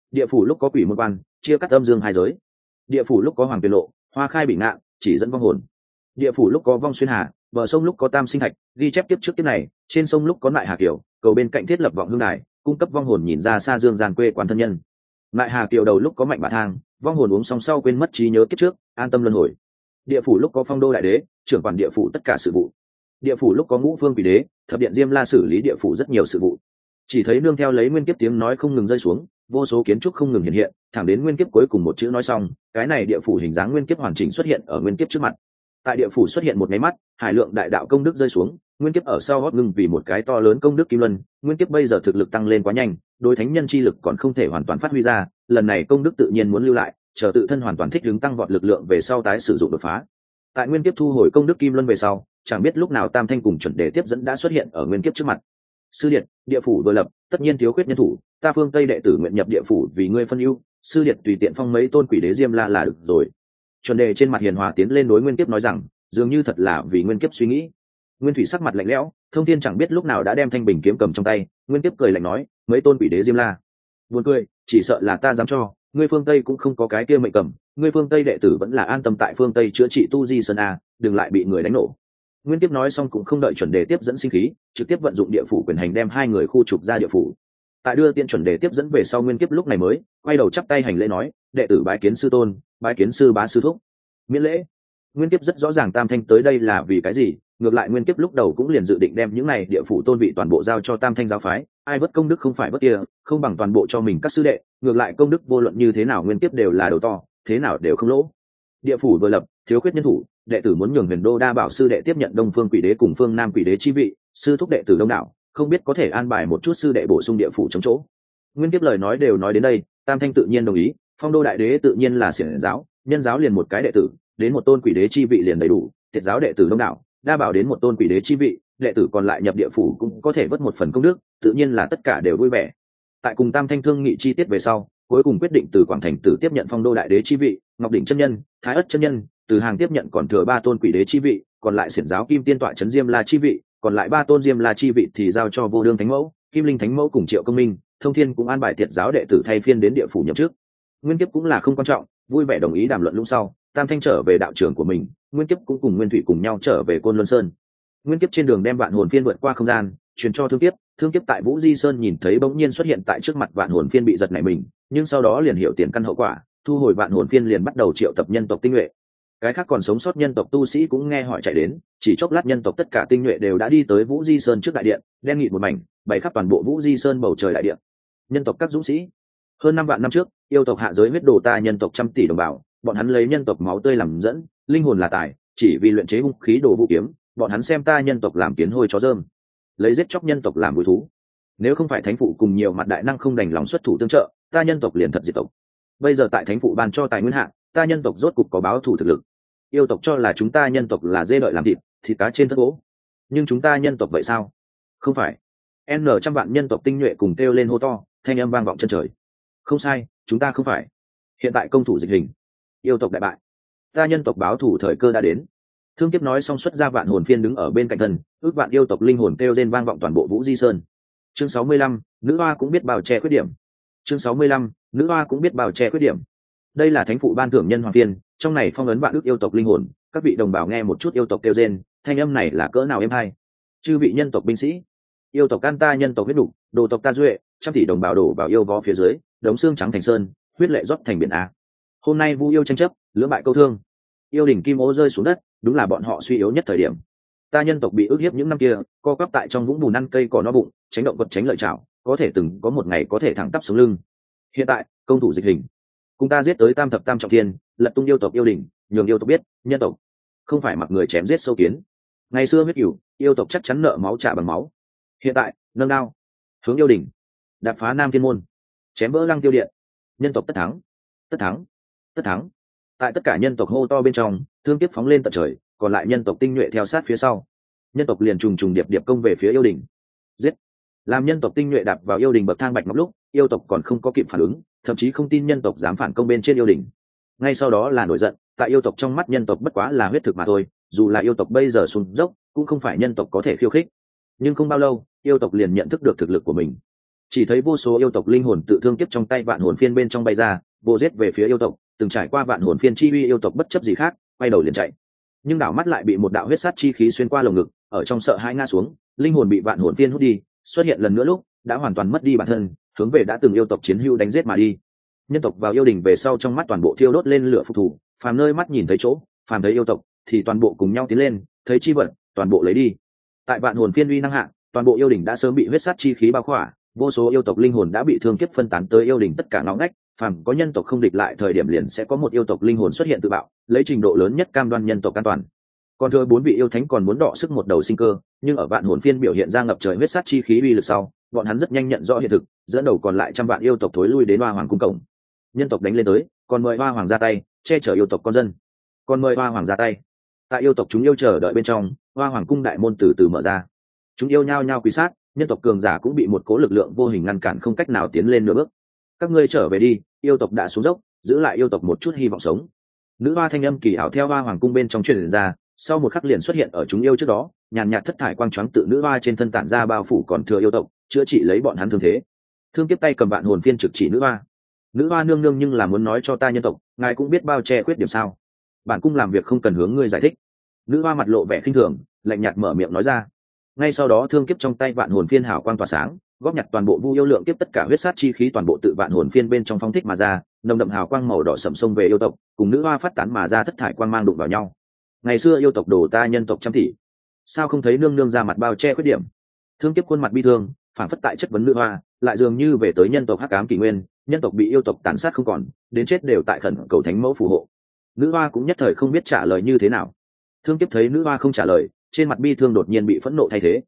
Địa phủ lúc có quỷ môn quan, chia cắt âm dương hai giới. Địa phủ lúc có hoàng tuyệt lộ, hoa khai bị ngạn, chỉ dẫn vong hồn. Địa phủ lúc có vong xuyên hà, bờ sông lúc có tam sinh thạch, ghi chép tiếp trước kiếp này, trên sông lúc có lại hà kiều, cầu bên cạnh thiết lập vọng hương đài, cung cấp vong hồn nhìn ra xa dương gian quê quán thân nhân. Lại hà kiều đầu lúc có mạnh bà thang, vong hồn uống xong sau quên mất trí nhớ kiếp trước, an tâm luân hồi. Địa phủ lúc có phong đô đại đế, trưởng quản địa phủ tất cả sự vụ. Địa phủ lúc có ngũ phương quỷ đế, thập điện diêm la xử lý địa phủ rất nhiều sự vụ. Chỉ thấy nương theo lấy nguyên kiếp tiếng nói không ngừng rơi xuống, vô số kiến trúc không ngừng hiện hiện, thẳng đến nguyên kiếp cuối cùng một chữ nói xong, cái này địa phủ hình dáng nguyên kiếp hoàn chỉnh xuất hiện ở nguyên kiếp trước mặt. Tại địa phủ xuất hiện một máy mắt, hải lượng đại đạo công đức rơi xuống, nguyên kiếp ở sau gót ngưng vì một cái to lớn công đức kim luân. Nguyên kiếp bây giờ thực lực tăng lên quá nhanh, đối thánh nhân chi lực còn không thể hoàn toàn phát huy ra, lần này công đức tự nhiên muốn lưu lại, chờ tự thân hoàn toàn thích ứng tăng vọt lực lượng về sau tái sử dụng đột phá. Tại nguyên kiếp thu hồi công đức kim luân về sau, chẳng biết lúc nào tam thanh cùng chuẩn đề tiếp dẫn đã xuất hiện ở nguyên kiếp trước mặt. Sư điện, địa phủ vừa lập, tất nhiên thiếu khuyết nhân thủ, ta phương tây đệ tử nguyện nhập địa phủ vì ngươi phân ưu, sư điện tùy tiện phong mấy tôn quỷ đế diêm la là được rồi. Chuẩn đề trên mặt hiền hòa tiến lên đối nguyên kiếp nói rằng, dường như thật là vì nguyên kiếp suy nghĩ. Nguyên thủy sắc mặt lạnh lẽo, thông thiên chẳng biết lúc nào đã đem thanh bình kiếm cầm trong tay. Nguyên kiếp cười lạnh nói, mấy tôn quỷ đế diêm la, buồn cười, chỉ sợ là ta dám cho ngươi phương tây cũng không có cái kia mệnh cầm, ngươi phương tây đệ tử vẫn là an tâm tại phương tây chữa trị tu di sơn a, đừng lại bị người đánh nổ. Nguyên kiếp nói xong cũng không đợi chuẩn đề tiếp dẫn sinh khí, trực tiếp vận dụng địa phủ quyền hành đem hai người khu trục ra địa phủ. Tại đưa tiên chuẩn đề tiếp dẫn về sau, nguyên kiếp lúc này mới quay đầu chắp tay hành lễ nói, đệ tử bái kiến sư tôn, bái kiến sư bá sư thúc. Miễn lễ. Nguyên kiếp rất rõ ràng tam thanh tới đây là vì cái gì, ngược lại nguyên kiếp lúc đầu cũng liền dự định đem những này địa phủ tôn vị toàn bộ giao cho tam thanh giáo phái, ai bất công đức không phải bất kia, không bằng toàn bộ cho mình các sư đệ, ngược lại công đức vô luận như thế nào nguyên kiếp đều là đầu to, thế nào đều không lỗ. Địa phủ vừa lập, thiếu khuyết nhân thủ, đệ tử muốn nhường Huyền Đô Đa Bảo sư đệ tiếp nhận Đông Phương Quỷ Đế cùng Phương Nam Quỷ Đế chi vị, sư thúc đệ tử đông đảo, không biết có thể an bài một chút sư đệ bổ sung địa phủ chống chỗ. Nguyên kiếp lời nói đều nói đến đây, tam thanh tự nhiên đồng ý, Phong Đô Đại Đế tự nhiên là xiển giáo, nhân giáo liền một cái đệ tử, đến một tôn quỷ đế chi vị liền đầy đủ, tiệt giáo đệ tử đông đảo, Đa Bảo đến một tôn quỷ đế chi vị, đệ tử còn lại nhập địa phủ cũng có thể vớt một phần công đức, tự nhiên là tất cả đều vui vẻ. Tại cùng tam thanh thương nghị chi tiết về sau, cuối cùng quyết định từ Quảng Thành Tử tiếp nhận Phong Đô Đại Đế chi vị, Ngọc Đỉnh chân nhân, Thái Ất chân nhân, từ hàng tiếp nhận còn thừa 3 tôn quỷ đế chi vị, còn lại xiển giáo Kim Tiên tọa trấn Diêm La chi vị, còn lại 3 tôn Diêm La chi vị thì giao cho Vô Đương Thánh Mẫu, Kim Linh Thánh Mẫu cùng Triệu Công Minh, Thông Thiên cũng an bài tiệt giáo đệ tử thay phiên đến địa phủ nhậm chức. Nguyên kiếp cũng là không quan trọng, vui vẻ đồng ý đàm luận lúc sau, tam thanh trở về đạo trường của mình, Nguyên kiếp cũng cùng Nguyên Thủy cùng nhau trở về Côn Luân Sơn. Nguyên kiếp trên đường đem vạn hồn phiên vượt qua không gian, truyền cho Thương Kiếp tại Vũ Di Sơn nhìn thấy bỗng nhiên xuất hiện tại trước mặt vạn hồn phiên bị giật nảy mình, nhưng sau đó liền hiểu tiền căn hậu quả, thu hồi vạn hồn phiên liền bắt đầu triệu tập nhân tộc tinh nhuệ. Cái khác còn sống sót nhân tộc tu sĩ cũng nghe hỏi chạy đến, chỉ chốc lát nhân tộc tất cả tinh nhuệ đều đã đi tới Vũ Di Sơn trước đại điện, đen nghịt một mảnh, bày khắp toàn bộ Vũ Di Sơn bầu trời đại điện. Nhân tộc các dũng sĩ, hơn 5 vạn năm trước, yêu tộc hạ giới huyết đồ ta nhân tộc 100 tỷ đồng bào, bọn hắn lấy nhân tộc máu tươi làm dẫn, linh hồn là tài, chỉ vì luyện chế hung khí đồ vũ kiếm, bọn hắn xem ta nhân tộc làm kiến hôi chó dơm, lấy giết chóc nhân tộc làm vui thú. Nếu không phải thánh phụ cùng nhiều mặt đại năng không đành lòng xuất thủ tương trợ, ta nhân tộc liền thật diệt tộc. Bây giờ tại thánh phụ ban cho tài nguyên hạng, ta nhân tộc rốt cục có báo thù thực lực. Yêu tộc cho là chúng ta nhân tộc là dê đợi làm thịt cá trên thất gỗ, nhưng chúng ta nhân tộc vậy sao? Không phải. Trăm vạn nhân tộc tinh nhuệ cùng kêu lên hô to, thanh âm vang vọng chân trời. Không sai, chúng ta không phải. Hiện tại công thủ dịch hình, yêu tộc đại bại, ta nhân tộc báo thù thời cơ đã đến. Thương Kiếp nói xong xuất ra vạn hồn phiên đứng ở bên cạnh thân, ước vạn yêu tộc linh hồn kêu rên vang vọng toàn bộ Vũ Di Sơn. Chương 65, nữ hoa cũng biết bào che khuyết điểm. Chương 65, nữ hoa cũng biết bào che khuyết điểm. Đây là thánh phụ ban thưởng nhân hoàng phiên, trong này phong ấn vạn ước yêu tộc linh hồn, các vị đồng bào nghe một chút yêu tộc kêu rên, thanh âm này là cỡ nào êm hay. Chư vị nhân tộc binh sĩ, yêu tộc can ta nhân tộc huyết đủ, đồ tộc ta duệ, 100 tỷ đồng bào đổ vào yêu vó phía dưới, đống xương trắng thành sơn, huyết lệ rót thành biển a. Hôm nay vu yêu tranh chấp, lưỡng bại câu thương, yêu đỉnh kim ô rơi xuống đất, đúng là bọn họ suy yếu nhất thời điểm. Ta nhân tộc bị ức hiếp những năm kia, co quắp tại trong vũng bùn ăn cây cỏ no bụng, tránh động vật tránh lợi chảo, có thể từng có một ngày có thể thẳng tắp sống lưng. Hiện tại công thủ dịch hình, cùng ta giết tới tam thập tam trọng thiên, lật tung yêu tộc yêu đỉnh, nhường yêu tộc biết nhân tộc không phải mặc người chém giết sâu kiến. Ngày xưa huyết cửu, yêu tộc chắc chắn nợ máu trả bằng máu. Hiện tại nâng đao hướng yêu đỉnh, đạp phá nam thiên môn, chém vỡ lăng tiêu điện, nhân tộc tất thắng, tất thắng, tất thắng. Tại tất cả nhân tộc hô to bên trong, Thương Kiếp phóng lên tận trời, còn lại nhân tộc tinh nhuệ theo sát phía sau. Nhân tộc liền trùng trùng điệp điệp công về phía yêu đình. Giết! Làm nhân tộc tinh nhuệ đạp vào yêu đình bậc thang bạch ngọc lúc, yêu tộc còn không có kịp phản ứng, thậm chí không tin nhân tộc dám phản công bên trên yêu đình. Ngay sau đó là nổi giận, tại yêu tộc trong mắt nhân tộc bất quá là huyết thực mà thôi, dù là yêu tộc bây giờ xuống dốc, cũng không phải nhân tộc có thể khiêu khích. Nhưng không bao lâu, yêu tộc liền nhận thức được thực lực của mình. Chỉ thấy vô số yêu tộc linh hồn tự thương kiếp trong tay vạn hồn phiên bên trong bay ra, vô giết về phía yêu tộc, từng trải qua vạn hồn phiên chi uy yêu tộc bất chấp gì khác, quay đầu liền chạy. Nhưng đảo mắt lại bị một đạo huyết sát chi khí xuyên qua lồng ngực, ở trong sợ hãi ngã xuống, linh hồn bị vạn hồn phiên hút đi, xuất hiện lần nữa lúc đã hoàn toàn mất đi bản thân, hướng về đã từng yêu tộc chiến hữu đánh giết mà đi. Nhân tộc vào yêu đình về sau trong mắt toàn bộ thiêu đốt lên lửa phục thủ, phàm nơi mắt nhìn thấy chỗ, phàm thấy yêu tộc thì toàn bộ cùng nhau tiến lên, thấy chi vật toàn bộ lấy đi. Tại vạn hồn phiên uy năng hạ, toàn bộ yêu đình đã sớm bị huyết sát chi khí bao khỏa, vô số yêu tộc linh hồn đã bị thương kiếp phân tán tới yêu đình tất cả ngõ ngách, phàm có nhân tộc không địch lại thời điểm liền sẽ có một yêu tộc linh hồn xuất hiện tự bạo, lấy trình độ lớn nhất cam đoan nhân tộc an toàn. Còn thừa 4 vị yêu thánh còn muốn đọ sức một đầu sinh cơ, nhưng ở vạn hồn phiên biểu hiện ra ngập trời huyết sát chi khí uy lực sau, bọn hắn rất nhanh nhận rõ hiện thực, dẫn đầu còn lại trăm vạn yêu tộc thối lui đến Hoa Hoàng cung cổng. Nhân tộc đánh lên tới, còn mời Hoa Hoàng ra tay, che chở yêu tộc con dân. Còn mời Hoa Hoàng ra tay. Tại yêu tộc chúng yêu chờ đợi bên trong, Hoa Hoàng cung đại môn từ từ mở ra. Chúng yêu nhao nhao quỳ sát, nhân tộc cường giả cũng bị một cố lực lượng vô hình ngăn cản không cách nào tiến lên nửa bước. Các ngươi trở về đi, yêu tộc đã xuống dốc, giữ lại yêu tộc một chút hy vọng sống. Nữ hoa thanh âm kỳ ảo theo Hoa Hoàng cung bên trong truyền ra, sau một khắc liền xuất hiện ở chúng yêu trước đó, nhàn nhạt thất thải quang choáng tự nữ hoa trên thân tản ra bao phủ còn thừa yêu tộc, chữa trị lấy bọn hắn thương thế. Thương kiếp tay cầm vạn hồn phiên trực chỉ nữ hoa. Nữ hoa nương nương nhưng là muốn nói cho ta nhân tộc, ngài cũng biết bao che khuyết điểm sao? Bản cung làm việc không cần hướng ngươi giải thích. Nữ hoa mặt lộ vẻ khinh thường, lạnh nhạt mở miệng nói ra. Ngay sau đó thương kiếp trong tay vạn hồn phiên hào quang tỏa sáng, góp nhặt toàn bộ vu yêu lượng kiếp tất cả huyết sát chi khí toàn bộ tự vạn hồn phiên bên trong phong thích mà ra, nồng đậm hào quang màu đỏ sẫm xông về yêu tộc, cùng nữ hoa phát tán mà ra thất thải quang mang đụng vào nhau. Ngày xưa yêu tộc đổ ta nhân tộc trăm tỷ, sao không thấy nương nương ra mặt bao che khuyết điểm? Thương kiếp khuôn mặt bi thương, phản phất tại chất vấn nữ hoa, lại dường như về tới nhân tộc hắc ám kỷ nguyên, nhân tộc bị yêu tộc tàn sát không còn, đến chết đều tại khẩn cầu thánh mẫu phù hộ. Nữ hoa cũng nhất thời không biết trả lời như thế nào. Thương kiếp thấy nữ hoa không trả lời, trên mặt bi thương đột nhiên bị phẫn nộ thay thế.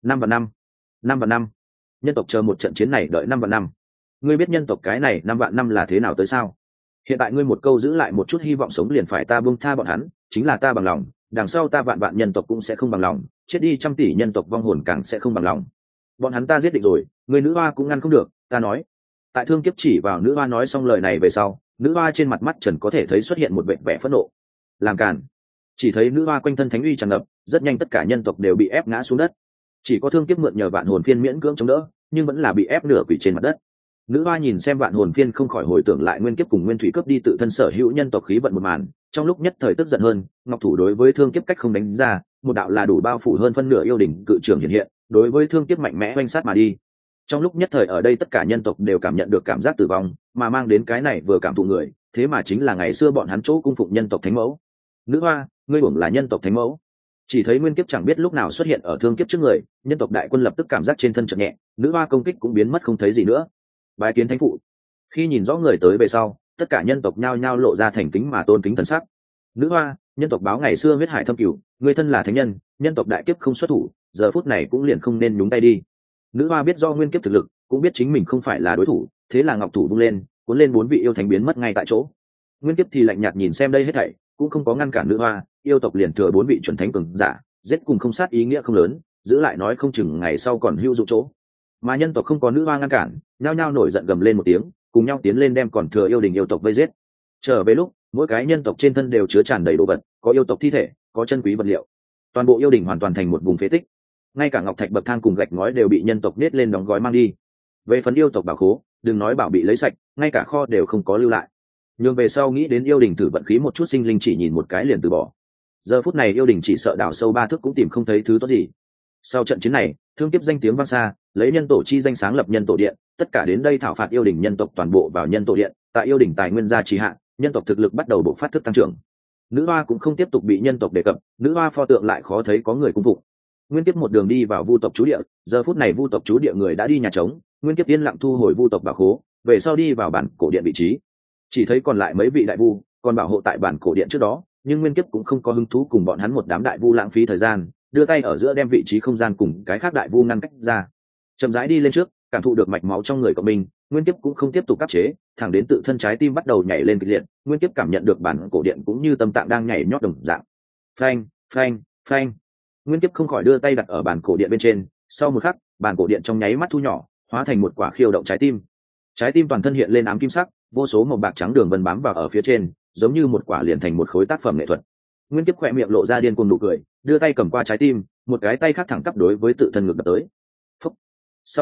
5 vạn năm, nhân tộc chờ một trận chiến này đợi 5 vạn năm. Ngươi biết nhân tộc cái này 5 vạn năm là thế nào tới sao? Hiện tại ngươi một câu giữ lại một chút hy vọng sống liền phải ta buông tha bọn hắn, chính là ta bằng lòng, đằng sau ta vạn vạn nhân tộc cũng sẽ không bằng lòng, chết đi trăm tỷ nhân tộc vong hồn càng sẽ không bằng lòng. Bọn hắn ta giết định rồi, người nữ hoa cũng ngăn không được, ta nói. Tại thương kiếp chỉ vào nữ hoa nói xong lời này về sau, nữ hoa trên mặt mắt trần có thể thấy xuất hiện một vẻ phẫn nộ. Làm cản. Chỉ thấy nữ hoa quanh thân thánh uy tràn ngập, rất nhanh tất cả nhân tộc đều bị ép ngã xuống đất. Chỉ có thương kiếp mượn nhờ vạn hồn phiên miễn cưỡng chống đỡ, nhưng vẫn là bị ép nửa quỳ trên mặt đất. Nữ hoa nhìn xem vạn hồn phiên không khỏi hồi tưởng lại nguyên kiếp cùng nguyên thủy cướp đi tự thân sở hữu nhân tộc khí vận một màn, trong lúc nhất thời tức giận hơn, ngọc thủ đối với thương kiếp cách không đánh ra, một đạo là đủ bao phủ hơn phân nửa yêu đỉnh cự trường hiện hiện, đối với thương kiếp mạnh mẽ oanh sát mà đi. Trong lúc nhất thời ở đây tất cả nhân tộc đều cảm nhận được cảm giác tử vong, mà mang đến cái này vừa cảm thụ người, thế mà chính là ngày xưa bọn hắn chỗ cung phụng nhân tộc thánh mẫu. Nữ hoa, ngươi uổng là nhân tộc thánh mẫu. Chỉ thấy nguyên kiếp chẳng biết lúc nào xuất hiện ở thương kiếp trước người, nhân tộc đại quân lập tức cảm giác trên thân chợt nhẹ, nữ hoa công kích cũng biến mất không thấy gì nữa. Bái kiến thánh phụ. Khi nhìn rõ người tới về sau, tất cả nhân tộc nhao nhao lộ ra thành kính mà tôn kính thần sắc. Nữ hoa, nhân tộc báo ngày xưa huyết hải thâm cửu, người thân là thánh nhân, nhân tộc đại kiếp không xuất thủ, giờ phút này cũng liền không nên nhúng tay đi. Nữ hoa biết do nguyên kiếp thực lực, cũng biết chính mình không phải là đối thủ, thế là ngọc thủ vung lên, cuốn lên 4 vị yêu thánh biến mất ngay tại chỗ. Nguyên kiếp thì lạnh nhạt nhìn xem đây hết thảy, cũng không có ngăn cản nữ hoa, yêu tộc liền thừa 4 vị chuẩn thánh cường giả, giết cùng không sát ý nghĩa không lớn, giữ lại nói không chừng ngày sau còn hữu dụng chỗ. Mà nhân tộc không có nữ hoa ngăn cản, nhao nhao nổi giận gầm lên một tiếng, cùng nhau tiến lên đem còn thừa yêu đình yêu tộc vây giết. Trở về lúc, mỗi cái nhân tộc trên thân đều chứa tràn đầy đồ vật, có yêu tộc thi thể, có chân quý vật liệu. Toàn bộ yêu đình hoàn toàn thành một vùng phế tích. Ngay cả ngọc thạch bậc thang cùng gạch ngói đều bị nhân tộc nết lên đóng gói mang đi. Về phần yêu tộc bảo khố, đừng nói bảo bị lấy sạch, ngay cả kho đều không có lưu lại. Nhưng về sau nghĩ đến yêu đình thử vận khí một chút, sinh linh chỉ nhìn một cái liền từ bỏ. Giờ phút này yêu đình chỉ sợ đào sâu 3 thước cũng tìm không thấy thứ tốt gì. Sau trận chiến này, thương kiếp danh tiếng vang xa, lấy nhân tổ chi danh sáng lập nhân tổ điện, tất cả đến đây thảo phạt yêu đình nhân tộc toàn bộ vào nhân tổ điện. Tại yêu đình tài nguyên gia trì hạ, nhân tộc thực lực bắt đầu bộc phát thức tăng trưởng. Nữ hoa cũng không tiếp tục bị nhân tộc đề cập, nữ hoa pho tượng lại khó thấy có người cung phụng. Nguyên kiếp một đường đi vào vu tộc trú địa, giờ phút này vu tộc trú địa người đã đi nhà trống, nguyên kiếp yên lặng thu hồi vu tộc bảo khố, về sau đi vào bản cổ điện vị trí. Chỉ thấy còn lại mấy vị đại vu còn bảo hộ tại bản cổ điện trước đó, nhưng nguyên kiếp cũng không có hứng thú cùng bọn hắn một đám đại vu lãng phí thời gian, đưa tay ở giữa đem vị trí không gian cùng cái khác đại vu ngăn cách ra, chậm rãi đi lên trước, cảm thụ được mạch máu trong người của mình, nguyên kiếp cũng không tiếp tục áp chế, thẳng đến tự thân trái tim bắt đầu nhảy lên kịch liệt, nguyên kiếp cảm nhận được bản cổ điện cũng như tâm tạng đang nhảy nhót đồng dạng. Phanh, phanh, phanh. Nguyên kiếp không khỏi đưa tay đặt ở bản cổ điện bên trên, sau một khắc, bản cổ điện trong nháy mắt thu nhỏ, hóa thành một quả khiêu động trái tim. Trái tim toàn thân hiện lên ám kim sắc, vô số màu bạc trắng đường vân bám vào ở phía trên, giống như một quả liền thành một khối tác phẩm nghệ thuật. Nguyên kiếp khỏe miệng lộ ra điên cuồng nụ cười, đưa tay cầm qua trái tim, một cái tay khác thẳng tắp đối với tự thân ngực đập tới. Phúc. Sau một khắc,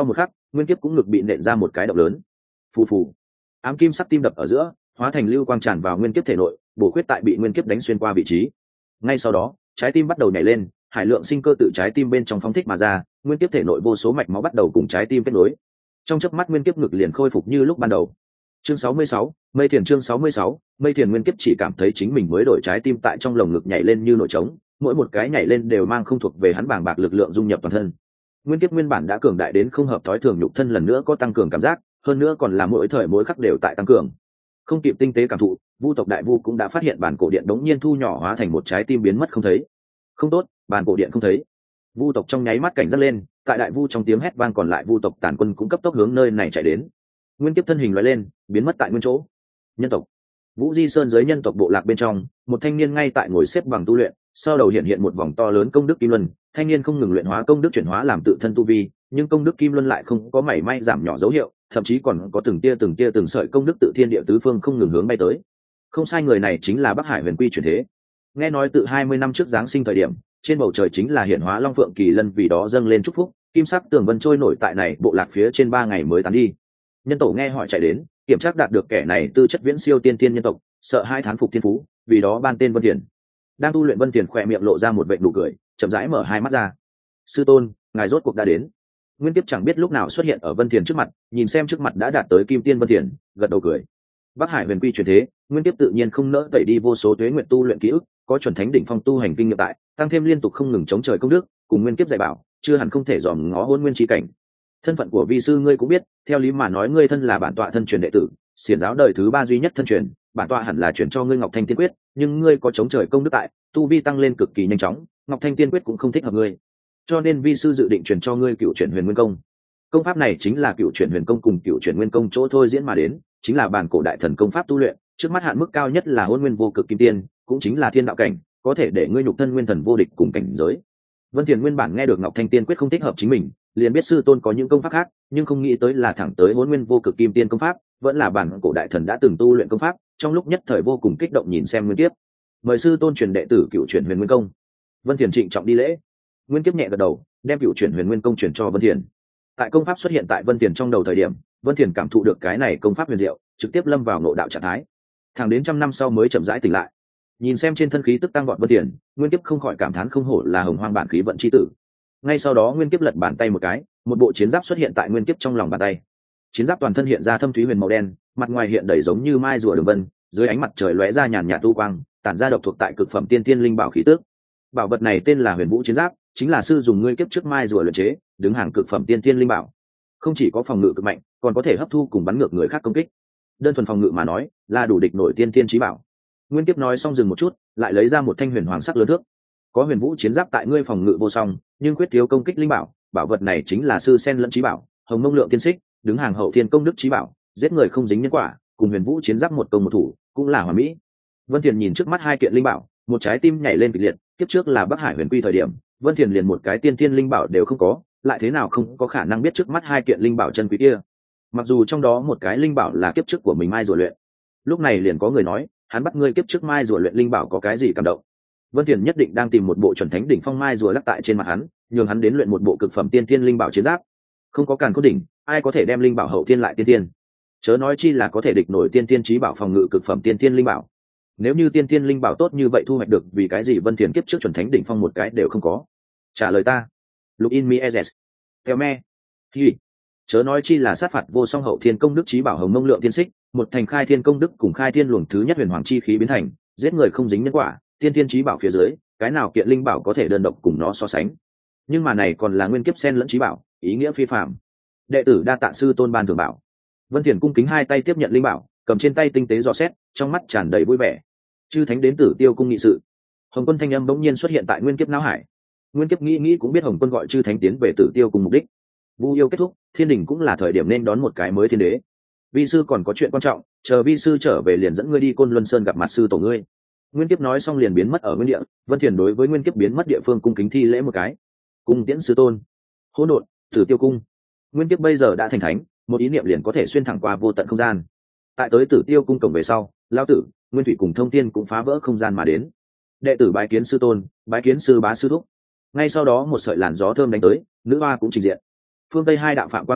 nguyên kiếp cũng ngực bị nện ra một cái động lớn. Phù phù, ám kim sắc tim đập ở giữa, hóa thành lưu quang tràn vào nguyên kiếp thể nội, bổ khuyết tại bị nguyên kiếp đánh xuyên qua vị trí. Ngay sau đó, trái tim bắt đầu nhảy lên, hải lượng sinh cơ tự trái tim bên trong phóng thích mà ra, nguyên kiếp thể nội vô số mạch máu bắt đầu cùng trái tim kết nối. Trong chớp mắt nguyên kiếp ngực liền khôi phục như lúc ban đầu. Chương 66, Mây Thiền. Chương 66, Mây Thiền. Nguyên kiếp chỉ cảm thấy chính mình mới đổi trái tim tại trong lồng ngực nhảy lên như nổi trống, mỗi một cái nhảy lên đều mang không thuộc về hắn bàng bạc lực lượng dung nhập toàn thân. Nguyên kiếp nguyên bản đã cường đại đến không hợp thói thường, nhục thân lần nữa có tăng cường cảm giác, hơn nữa còn là mỗi thời mỗi khắc đều tại tăng cường. Không kịp tinh tế cảm thụ, vu tộc đại vu cũng đã phát hiện bản cổ điện đống nhiên thu nhỏ hóa thành một trái tim biến mất không thấy. Không tốt, bản cổ điện không thấy. Vu tộc trong nháy mắt cảnh giác lên, tại đại vu trong tiếng hét vang, còn lại vu tộc tàn quân cũng cấp tốc hướng nơi này chạy đến. Nguyên kiếp thân hình lóe lên, biến mất tại nguyên chỗ. Nhân tộc Vũ Di Sơn dưới nhân tộc bộ lạc bên trong, một thanh niên ngay tại ngồi xếp bằng tu luyện, sau đầu hiện một vòng to lớn công đức kim luân. Thanh niên không ngừng luyện hóa công đức chuyển hóa làm tự thân tu vi, nhưng công đức kim luân lại không có mảy may giảm nhỏ dấu hiệu, thậm chí còn có từng tia từng sợi công đức tự thiên địa tứ phương không ngừng hướng bay tới. Không sai, người này chính là Bắc Hải Huyền Quy chuyển thế. Nghe nói từ 20 năm trước giáng sinh thời điểm, trên bầu trời chính là hiện hóa Long Phượng Kỳ Lân, vì đó dâng lên chúc phúc, kim sắc tường vân trôi nổi tại này bộ lạc phía trên 3 ngày mới tán đi. Nhân tổ nghe hỏi chạy đến, kiểm tra đạt được kẻ này tư chất viễn siêu tiên tiên nhân tộc, sợ hai thán phục thiên phú, vì đó ban tên Vân Thiền. Đang tu luyện Vân Thiền khỏe miệng lộ ra một vệt nụ cười, chậm rãi mở hai mắt ra. Sư tôn, ngài rốt cuộc đã đến. Nguyên kiếp chẳng biết lúc nào xuất hiện ở Vân Thiền trước mặt, nhìn xem trước mặt đã đạt tới kim tiên Vân Thiền, gật đầu cười. Bắc Hải Huyền Quy chuyển thế, Nguyên kiếp tự nhiên không nỡ tẩy đi vô số tuế nguyện tu luyện ký ức, có chuẩn thánh đỉnh phong tu hành kinh nghiệm tại, tăng thêm liên tục không ngừng chống trời công đức, cùng Nguyên kiếp dạy bảo, chưa hẳn không thể dòm ngó hôn nguyên chi cảnh. Thân phận của vi sư ngươi cũng biết, theo lý mà nói ngươi thân là bản tọa thân truyền đệ tử, xiển giáo đời thứ 3 duy nhất thân truyền, bản tọa hẳn là chuyển cho ngươi Ngọc Thanh Tiên Quyết, nhưng ngươi có chống trời công đức tại, tu vi tăng lên cực kỳ nhanh chóng, Ngọc Thanh Tiên Quyết cũng không thích hợp ngươi, cho nên vi sư dự định truyền cho ngươi Cựu Chuyển Huyền Nguyên Công. Công pháp này chính là Cựu Chuyển Huyền Công cùng Cựu Chuyển Nguyên Công chỗ thôi diễn mà đến, chính là bản cổ đại thần công pháp tu luyện, trước mắt hạn mức cao nhất là Hôn Nguyên Vô Cực Kim Tiên, cũng chính là thiên đạo cảnh, có thể để ngươi nhục thân nguyên thần vô địch cùng cảnh giới. Vân Thiền nguyên bản nghe được Ngọc Thanh Tiên Quyết không thích hợp chính mình, liền biết sư tôn có những công pháp khác, nhưng không nghĩ tới là thẳng tới Hôn Nguyên Vô Cực Kim Tiên công pháp, vẫn là bản cổ đại thần đã từng tu luyện công pháp, trong lúc nhất thời vô cùng kích động nhìn xem Nguyên Kiếp. Mời sư tôn truyền đệ tử Cựu Chuyển Huyền Nguyên Công. Vân Thiền trịnh trọng đi lễ. Nguyên Kiếp nhẹ gật đầu, đem Cựu Chuyển Huyền Nguyên Công truyền cho Vân Thiền. Tại công pháp xuất hiện tại Vân Thiền trong đầu thời điểm, Vân Thiền cảm thụ được cái này công pháp huyền diệu, trực tiếp lâm vào ngộ đạo trạng thái. Thẳng đến 100 năm sau mới chậm rãi tỉnh lại. Nhìn xem trên thân khí tức tăng vọt Vân Thiền, Nguyên Kiếp không khỏi cảm thán không hổ là hồng hoang bản khí vận chi tử. Ngay sau đó Nguyên Kiếp lật bàn tay một cái, một bộ chiến giáp xuất hiện tại Nguyên Kiếp trong lòng bàn tay. Chiến giáp toàn thân hiện ra thâm thúy huyền màu đen, mặt ngoài hiện đầy giống như mai rùa đường vân, dưới ánh mặt trời lóe ra nhàn nhạt tu quang, tản ra độc thuộc tại cực phẩm tiên tiên linh bảo khí tước. Bảo vật này tên là Huyền Vũ Chiến Giáp, chính là sư dùng ngươi kiếp trước mai rùa luyện chế, đứng hàng cực phẩm tiên tiên linh bảo. Không chỉ có phòng ngự cực mạnh, còn có thể hấp thu cùng bắn ngược người khác công kích. Đơn thuần phòng ngự mà nói, là đủ địch nổi tiên tiên chí bảo. Nguyên Kiếp nói xong dừng một chút, lại lấy ra một thanh huyền hoàng sắc lớn thước. Có Huyền Vũ Chiến Giáp tại ngươi phòng ngự vô song, nhưng quyết thiếu công kích linh bảo, bảo vật này chính là sư sen lẫn chí bảo, Hồng Mông Lượng Tiên Xích, đứng hàng hậu thiên công đức chí bảo, giết người không dính nhân quả, cùng Huyền Vũ Chiến Giáp một công một thủ, cũng là hoàn mỹ. Vân Thiền nhìn trước mắt hai kiện linh bảo, một trái tim nhảy lên kịch liệt, kiếp trước là Bắc Hải Huyền Quy thời điểm, Vân Thiền liền một cái tiên tiên linh bảo đều không có, lại thế nào không có khả năng biết trước mắt hai kiện linh bảo chân quý kia. Mặc dù trong đó một cái linh bảo là kiếp trước của mình mai rùa luyện. Lúc này liền có người nói, hắn bắt ngươi kiếp trước mai rùa luyện linh bảo có cái gì cảm động. Vân Thiền nhất định đang tìm một bộ chuẩn thánh đỉnh phong mai rùa lắc tại trên mặt hắn, nhường hắn đến luyện một bộ cực phẩm tiên tiên linh bảo chiến giáp. Không có càn khôn đỉnh, ai có thể đem linh bảo hậu tiên lại tiên tiên. Chớ nói chi là có thể địch nổi tiên tiên chí bảo phòng ngự cực phẩm tiên tiên linh bảo. Nếu như tiên tiên linh bảo tốt như vậy thu hoạch được, vì cái gì Vân Thiền kiếp trước chuẩn thánh đỉnh phong một cái đều không có? Trả lời ta. Lục in mi ezes. Theo me. Hi. Chớ nói chi là sát phạt vô song hậu thiên công đức chí bảo Hồng Mông Lượng Tiên Xích, một thành khai thiên công đức cùng khai thiên luồng thứ nhất huyền hoàng chi khí biến thành, giết người không dính nhân quả, tiên thiên chí bảo phía dưới, cái nào kiện linh bảo có thể đơn độc cùng nó so sánh. Nhưng mà này còn là nguyên kiếp sen lẫn chí bảo, ý nghĩa phi phàm. Đệ tử đa tạ sư tôn ban thưởng bảo. Vân Thiền cung kính hai tay tiếp nhận linh bảo, cầm trên tay tinh tế dò xét, trong mắt tràn đầy vui vẻ. Chư thánh đến Tử Tiêu cung nghị sự. Hồng Quân thanh âm bỗng nhiên xuất hiện tại nguyên kiếp não hải. Nguyên kiếp nghĩ cũng biết Hồng Quân gọi chư thánh tiến về Tử Tiêu cung mục đích. Vu yêu kết thúc, thiên đình cũng là thời điểm nên đón một cái mới thiên đế. Vi sư còn có chuyện quan trọng, chờ vi sư trở về liền dẫn ngươi đi Côn Luân Sơn gặp mặt sư tổ ngươi. Nguyên kiếp nói xong liền biến mất ở nguyên địa. Vân Thiền đối với nguyên kiếp biến mất địa phương cung kính thi lễ một cái. Cung tiễn sư tôn. Hỗn độn, Tử Tiêu cung. Nguyên kiếp bây giờ đã thành thánh, một ý niệm liền có thể xuyên thẳng qua vô tận không gian. Tại tới Tử Tiêu cung cổng về sau, Lão Tử, Nguyên Thủy cùng Thông Thiên cũng phá vỡ không gian mà đến. Đệ tử bái kiến sư tôn, bái kiến sư bá sư thúc. Ngay sau đó một sợi làn gió thơm đánh tới, nữ hoa cũng trình diện. Phương Tây hai đạo phạm quang chợt hiện,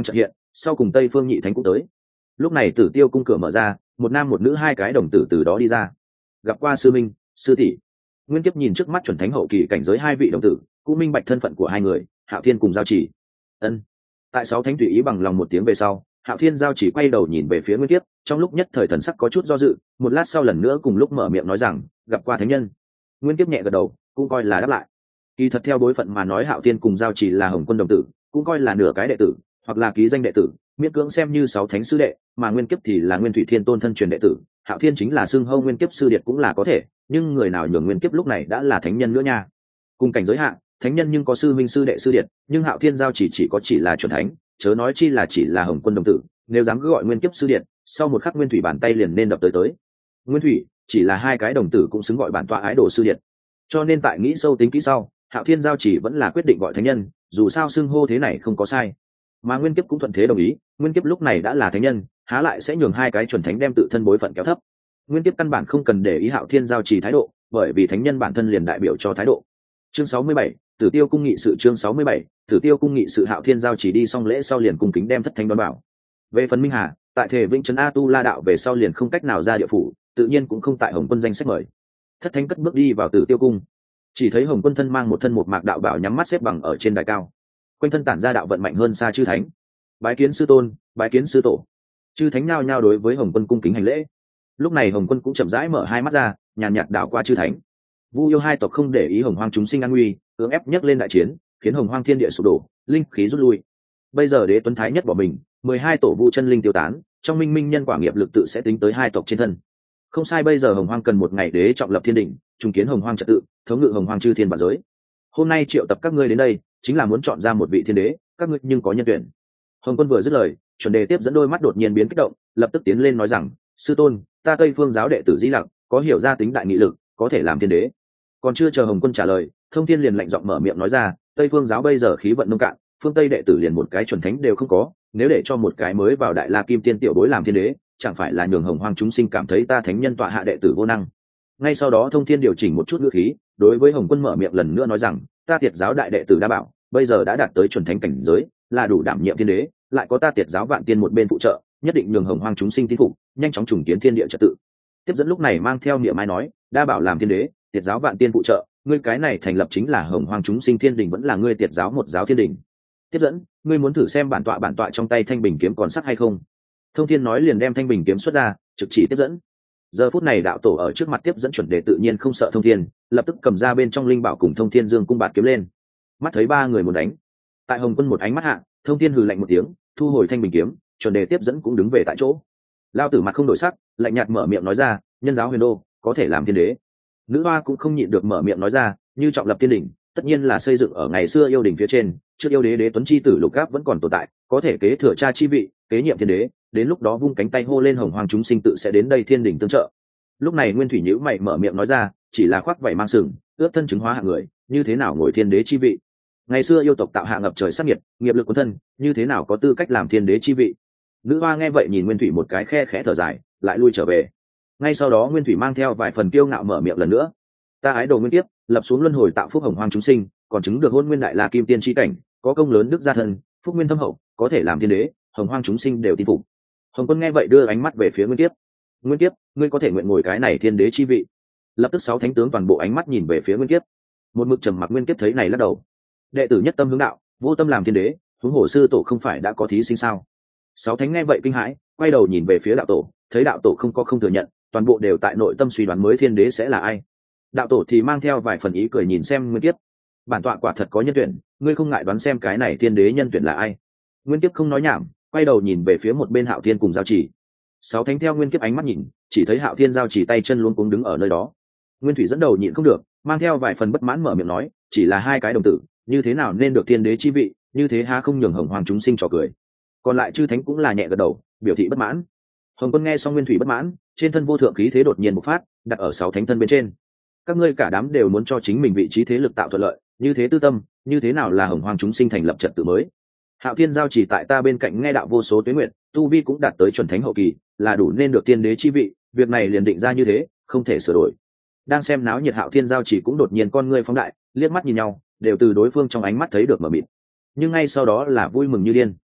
sau cùng Tây Phương Nhị Thánh cũng tới. Lúc này Tử Tiêu cung cửa mở ra, một nam một nữ hai cái đồng tử từ đó đi ra. Gặp qua sư minh, sư tỷ. Nguyên Kiếp nhìn trước mắt chuẩn thánh hậu kỳ cảnh giới hai vị đồng tử, cũng minh bạch thân phận của hai người, Hạo Thiên cùng Giao Chỉ. Ân. Tại sáu thánh tùy ý bằng lòng một tiếng về sau, Hạo Thiên Giao Chỉ quay đầu nhìn về phía Nguyên Kiếp, trong lúc nhất thời thần sắc có chút do dự, một lát sau lần nữa cùng lúc mở miệng nói rằng, gặp qua thánh nhân. Nguyên Kiếp nhẹ gật đầu, cũng coi là đáp lại. Kỳ thật theo bối phận mà nói, Hạo Thiên cùng Giao Chỉ là Hồng Quân đồng tử, cũng coi là nửa cái đệ tử, hoặc là ký danh đệ tử, miễn cưỡng xem như sáu thánh sư đệ, mà Nguyên Kiếp thì là Nguyên Thủy Thiên Tôn thân truyền đệ tử. Hạo Thiên chính là xưng hô Nguyên Kiếp sư điệt cũng là có thể, nhưng người nào nhường Nguyên Kiếp lúc này đã là thánh nhân nữa nha. Cùng cảnh giới hạn, thánh nhân nhưng có sư minh sư đệ sư điệt, nhưng Hạo Thiên Giao chỉ là chuẩn thánh, chớ nói chi là chỉ là Hồng Quân đồng tử, nếu dám cứ gọi Nguyên Kiếp sư điệt, sau một khắc Nguyên Thủy bàn tay liền nên đập tới. Nguyên Thủy chỉ là hai cái đồng tử cũng xứng gọi bản tọa ái đồ sư điệt. Cho nên tại nghĩ sâu tính kỹ sau, Hạo Thiên Giao chỉ vẫn là quyết định gọi thánh nhân, dù sao xưng hô thế này không có sai. Mà Nguyên Kiếp cũng thuận thế đồng ý, Nguyên Kiếp lúc này đã là thánh nhân, há lại sẽ nhường hai cái chuẩn thánh đem tự thân bối phận kéo thấp. Nguyên Kiếp căn bản không cần để ý Hạo Thiên Giao chỉ thái độ, bởi vì thánh nhân bản thân liền đại biểu cho thái độ. Chương 67, Tử Tiêu cung nghị sự. Chương 67, Tử Tiêu cung nghị sự. Hạo Thiên Giao chỉ đi xong lễ sau liền cung kính đem thất thánh đón bảo. Về phần Minh Hà, tại thể Vĩnh Trấn A Tu La đạo về sau liền không cách nào ra địa phủ, tự nhiên cũng không tại Hồng Quân danh sách mời. Thất thánh cất bước đi vào Tử Tiêu cung, chỉ thấy Hồng Quân thân mang một thân một mạc đạo bảo nhắm mắt xếp bằng ở trên đài cao, quanh thân tản ra đạo vận mạnh hơn xa chư thánh. Bái kiến sư tôn, bái kiến sư tổ. Chư thánh nhao nhao đối với Hồng Quân cung kính hành lễ. Lúc này Hồng Quân cũng chậm rãi mở hai mắt ra, nhàn nhạt đảo qua chư thánh. Vu Yêu hai tộc không để ý Hồng Hoang chúng sinh an nguy, cưỡng ép nhấc lên đại chiến, khiến Hồng Hoang thiên địa sụp đổ, linh khí rút lui. Bây giờ Đế Tuấn Thái nhất bỏ mình, 12 tổ Vu chân linh tiêu tán, trong minh minh nhân quả nghiệp lực tự sẽ tính tới hai tộc trên thân. Không sai, bây giờ Hồng Hoang cần một ngày đế trọng lập thiên đỉnh, trùng kiến Hồng Hoang trật tự, thống ngự Hồng Hoang chư thiên vạn giới. Hôm nay triệu tập các ngươi đến đây, chính là muốn chọn ra một vị thiên đế, các ngươi nhưng có nhân tuyển. Hồng Quân vừa dứt lời, chuẩn đề tiếp dẫn đôi mắt đột nhiên biến kích động, lập tức tiến lên nói rằng, sư tôn, ta Tây Phương giáo đệ tử Dĩ Lặc, có hiểu ra tính đại nghị lực, có thể làm thiên đế. Còn chưa chờ Hồng Quân trả lời, Thông Thiên liền lạnh giọng mở miệng nói ra, Tây Phương giáo bây giờ khí vận nông cạn, phương Tây đệ tử liền một cái chuẩn thánh đều không có, nếu để cho một cái mới vào Đại La Kim Tiên tiểu bối làm thiên đế, chẳng phải là nhường Hồng Hoang chúng sinh cảm thấy ta thánh nhân tọa hạ đệ tử vô năng. Ngay sau đó Thông Thiên điều chỉnh một chút ngữ khí, đối với Hồng Quân mở miệng lần nữa nói rằng, ta Tiệt giáo đại đệ tử Đa Bảo, bây giờ đã đạt tới chuẩn thánh cảnh giới, là đủ đảm nhiệm thiên đế, lại có ta Tiệt giáo Vạn Tiên một bên phụ trợ, nhất định nhường Hồng Hoang chúng sinh tín phục, nhanh chóng trùng kiến thiên địa trật tự. Tiếp dẫn lúc này mang theo niệm mai nói, Đa Bảo làm thiên đế, Tiệt giáo Vạn Tiên phụ trợ, ngươi cái này thành lập chính là Hồng Hoang chúng sinh thiên đình, vẫn là ngươi Tiệt giáo một giáo thiên đình. Tiếp dẫn, ngươi muốn thử xem bản tọa trong tay thanh bình kiếm còn sắc hay không? Thông Thiên nói liền đem thanh bình kiếm xuất ra, trực chỉ Tiếp dẫn. Giờ phút này đạo tổ ở trước mặt Tiếp dẫn chuẩn đề tự nhiên không sợ Thông Thiên, lập tức cầm ra bên trong linh bảo cùng Thông Thiên dương cung bạt kiếm lên. Mắt thấy ba người muốn đánh, tại Hồng Quân một ánh mắt hạ, Thông Thiên hừ lạnh một tiếng, thu hồi thanh bình kiếm, chuẩn đề Tiếp dẫn cũng đứng về tại chỗ. Lao tử mặt không đổi sắc, lạnh nhạt mở miệng nói ra, nhân giáo huyền đô có thể làm thiên đế. Nữ hoa cũng không nhịn được mở miệng nói ra, như trọng lập thiên đỉnh, tất nhiên là xây dựng ở ngày xưa yêu đỉnh phía trên, trước yêu đế Đế Tuấn chi tử Lục Gáp vẫn còn tồn tại, có thể kế thừa cha chi vị, kế nhiệm thiên đế, đến lúc đó vung cánh tay hô lên Hồng Hoang chúng sinh tự sẽ đến đây thiên đỉnh tương trợ. Lúc này Nguyên Thủy nhíu mày mở miệng nói ra, chỉ là khoác vảy mang sừng, ướp thân chứng hóa hạng người, như thế nào ngồi thiên đế chi vị? Ngày xưa yêu tộc tạo hạ ngập trời sát nhiệt, nghiệp lực cuốn thân, như thế nào có tư cách làm thiên đế chi vị? Nữ hoa nghe vậy nhìn Nguyên Thủy một cái khe khẽ thở dài, lại lui trở về. Ngay sau đó Nguyên Thủy mang theo vài phần kiêu ngạo mở miệng lần nữa, ta ái đồ nguyên kiếp, lập xuống luân hồi tạo phúc Hồng Hoang chúng sinh, còn chứng được hôn nguyên đại la kim tiên chi cảnh, có công lớn đức gia thân, phúc nguyên thâm hậu, có thể làm thiên đế, Hồng Hoang chúng sinh đều tin phục. Hồng Quân nghe vậy đưa ánh mắt về phía Nguyên Kiếp. Nguyên Kiếp, ngươi có thể nguyện ngồi cái này thiên đế chi vị? Lập tức sáu thánh tướng toàn bộ ánh mắt nhìn về phía Nguyên Kiếp. Một mực trầm mặc Nguyên Kiếp thấy này lắc đầu. Đệ tử nhất tâm hướng đạo, vô tâm làm thiên đế, huống hồ sư tổ không phải đã có thí sinh sao? Sáu thánh nghe vậy kinh hãi, quay đầu nhìn về phía đạo tổ, thấy đạo tổ không thừa nhận, toàn bộ đều tại nội tâm suy đoán mới thiên đế sẽ là ai. Đạo tổ thì mang theo vài phần ý cười nhìn xem Nguyên Kiếp. Bản tọa quả thật có nhân tuyển, ngươi không ngại đoán xem cái này thiên đế nhân tuyển là ai? Nguyên Kiếp không nói nhảm, quay đầu nhìn về phía một bên Hạo Thiên cùng Giao Chỉ. Sáu thánh theo Nguyên Kiếp ánh mắt nhìn, chỉ thấy Hạo Thiên Giao Chỉ tay chân luống cuống đứng ở nơi đó. Nguyên Thủy dẫn đầu nhịn không được, mang theo vài phần bất mãn mở miệng nói, chỉ là hai cái đồng tử, như thế nào nên được thiên đế chi vị, như thế há không nhường Hồng Hoang chúng sinh trò cười. Còn lại chư thánh cũng là nhẹ gật đầu, biểu thị bất mãn. Hồng Quân nghe xong Nguyên Thủy bất mãn, trên thân vô thượng khí thế đột nhiên bộc phát, đặt ở sáu thánh thân bên trên. Các ngươi cả đám đều muốn cho chính mình vị trí thế lực tạo thuận lợi, như thế tư tâm, như thế nào là Hồng Hoang chúng sinh thành lập trật tự mới? Hạo Thiên Giao Chỉ tại ta bên cạnh nghe đạo vô số tuế nguyện, tu vi cũng đạt tới chuẩn thánh hậu kỳ, là đủ nên được tiên đế chi vị, việc này liền định ra như thế, không thể sửa đổi. Đang xem náo nhiệt Hạo Thiên Giao Chỉ cũng đột nhiên con ngươi phóng đại, liếc mắt nhìn nhau, đều từ đối phương trong ánh mắt thấy được mờ mịt. Nhưng ngay sau đó là vui mừng như điên.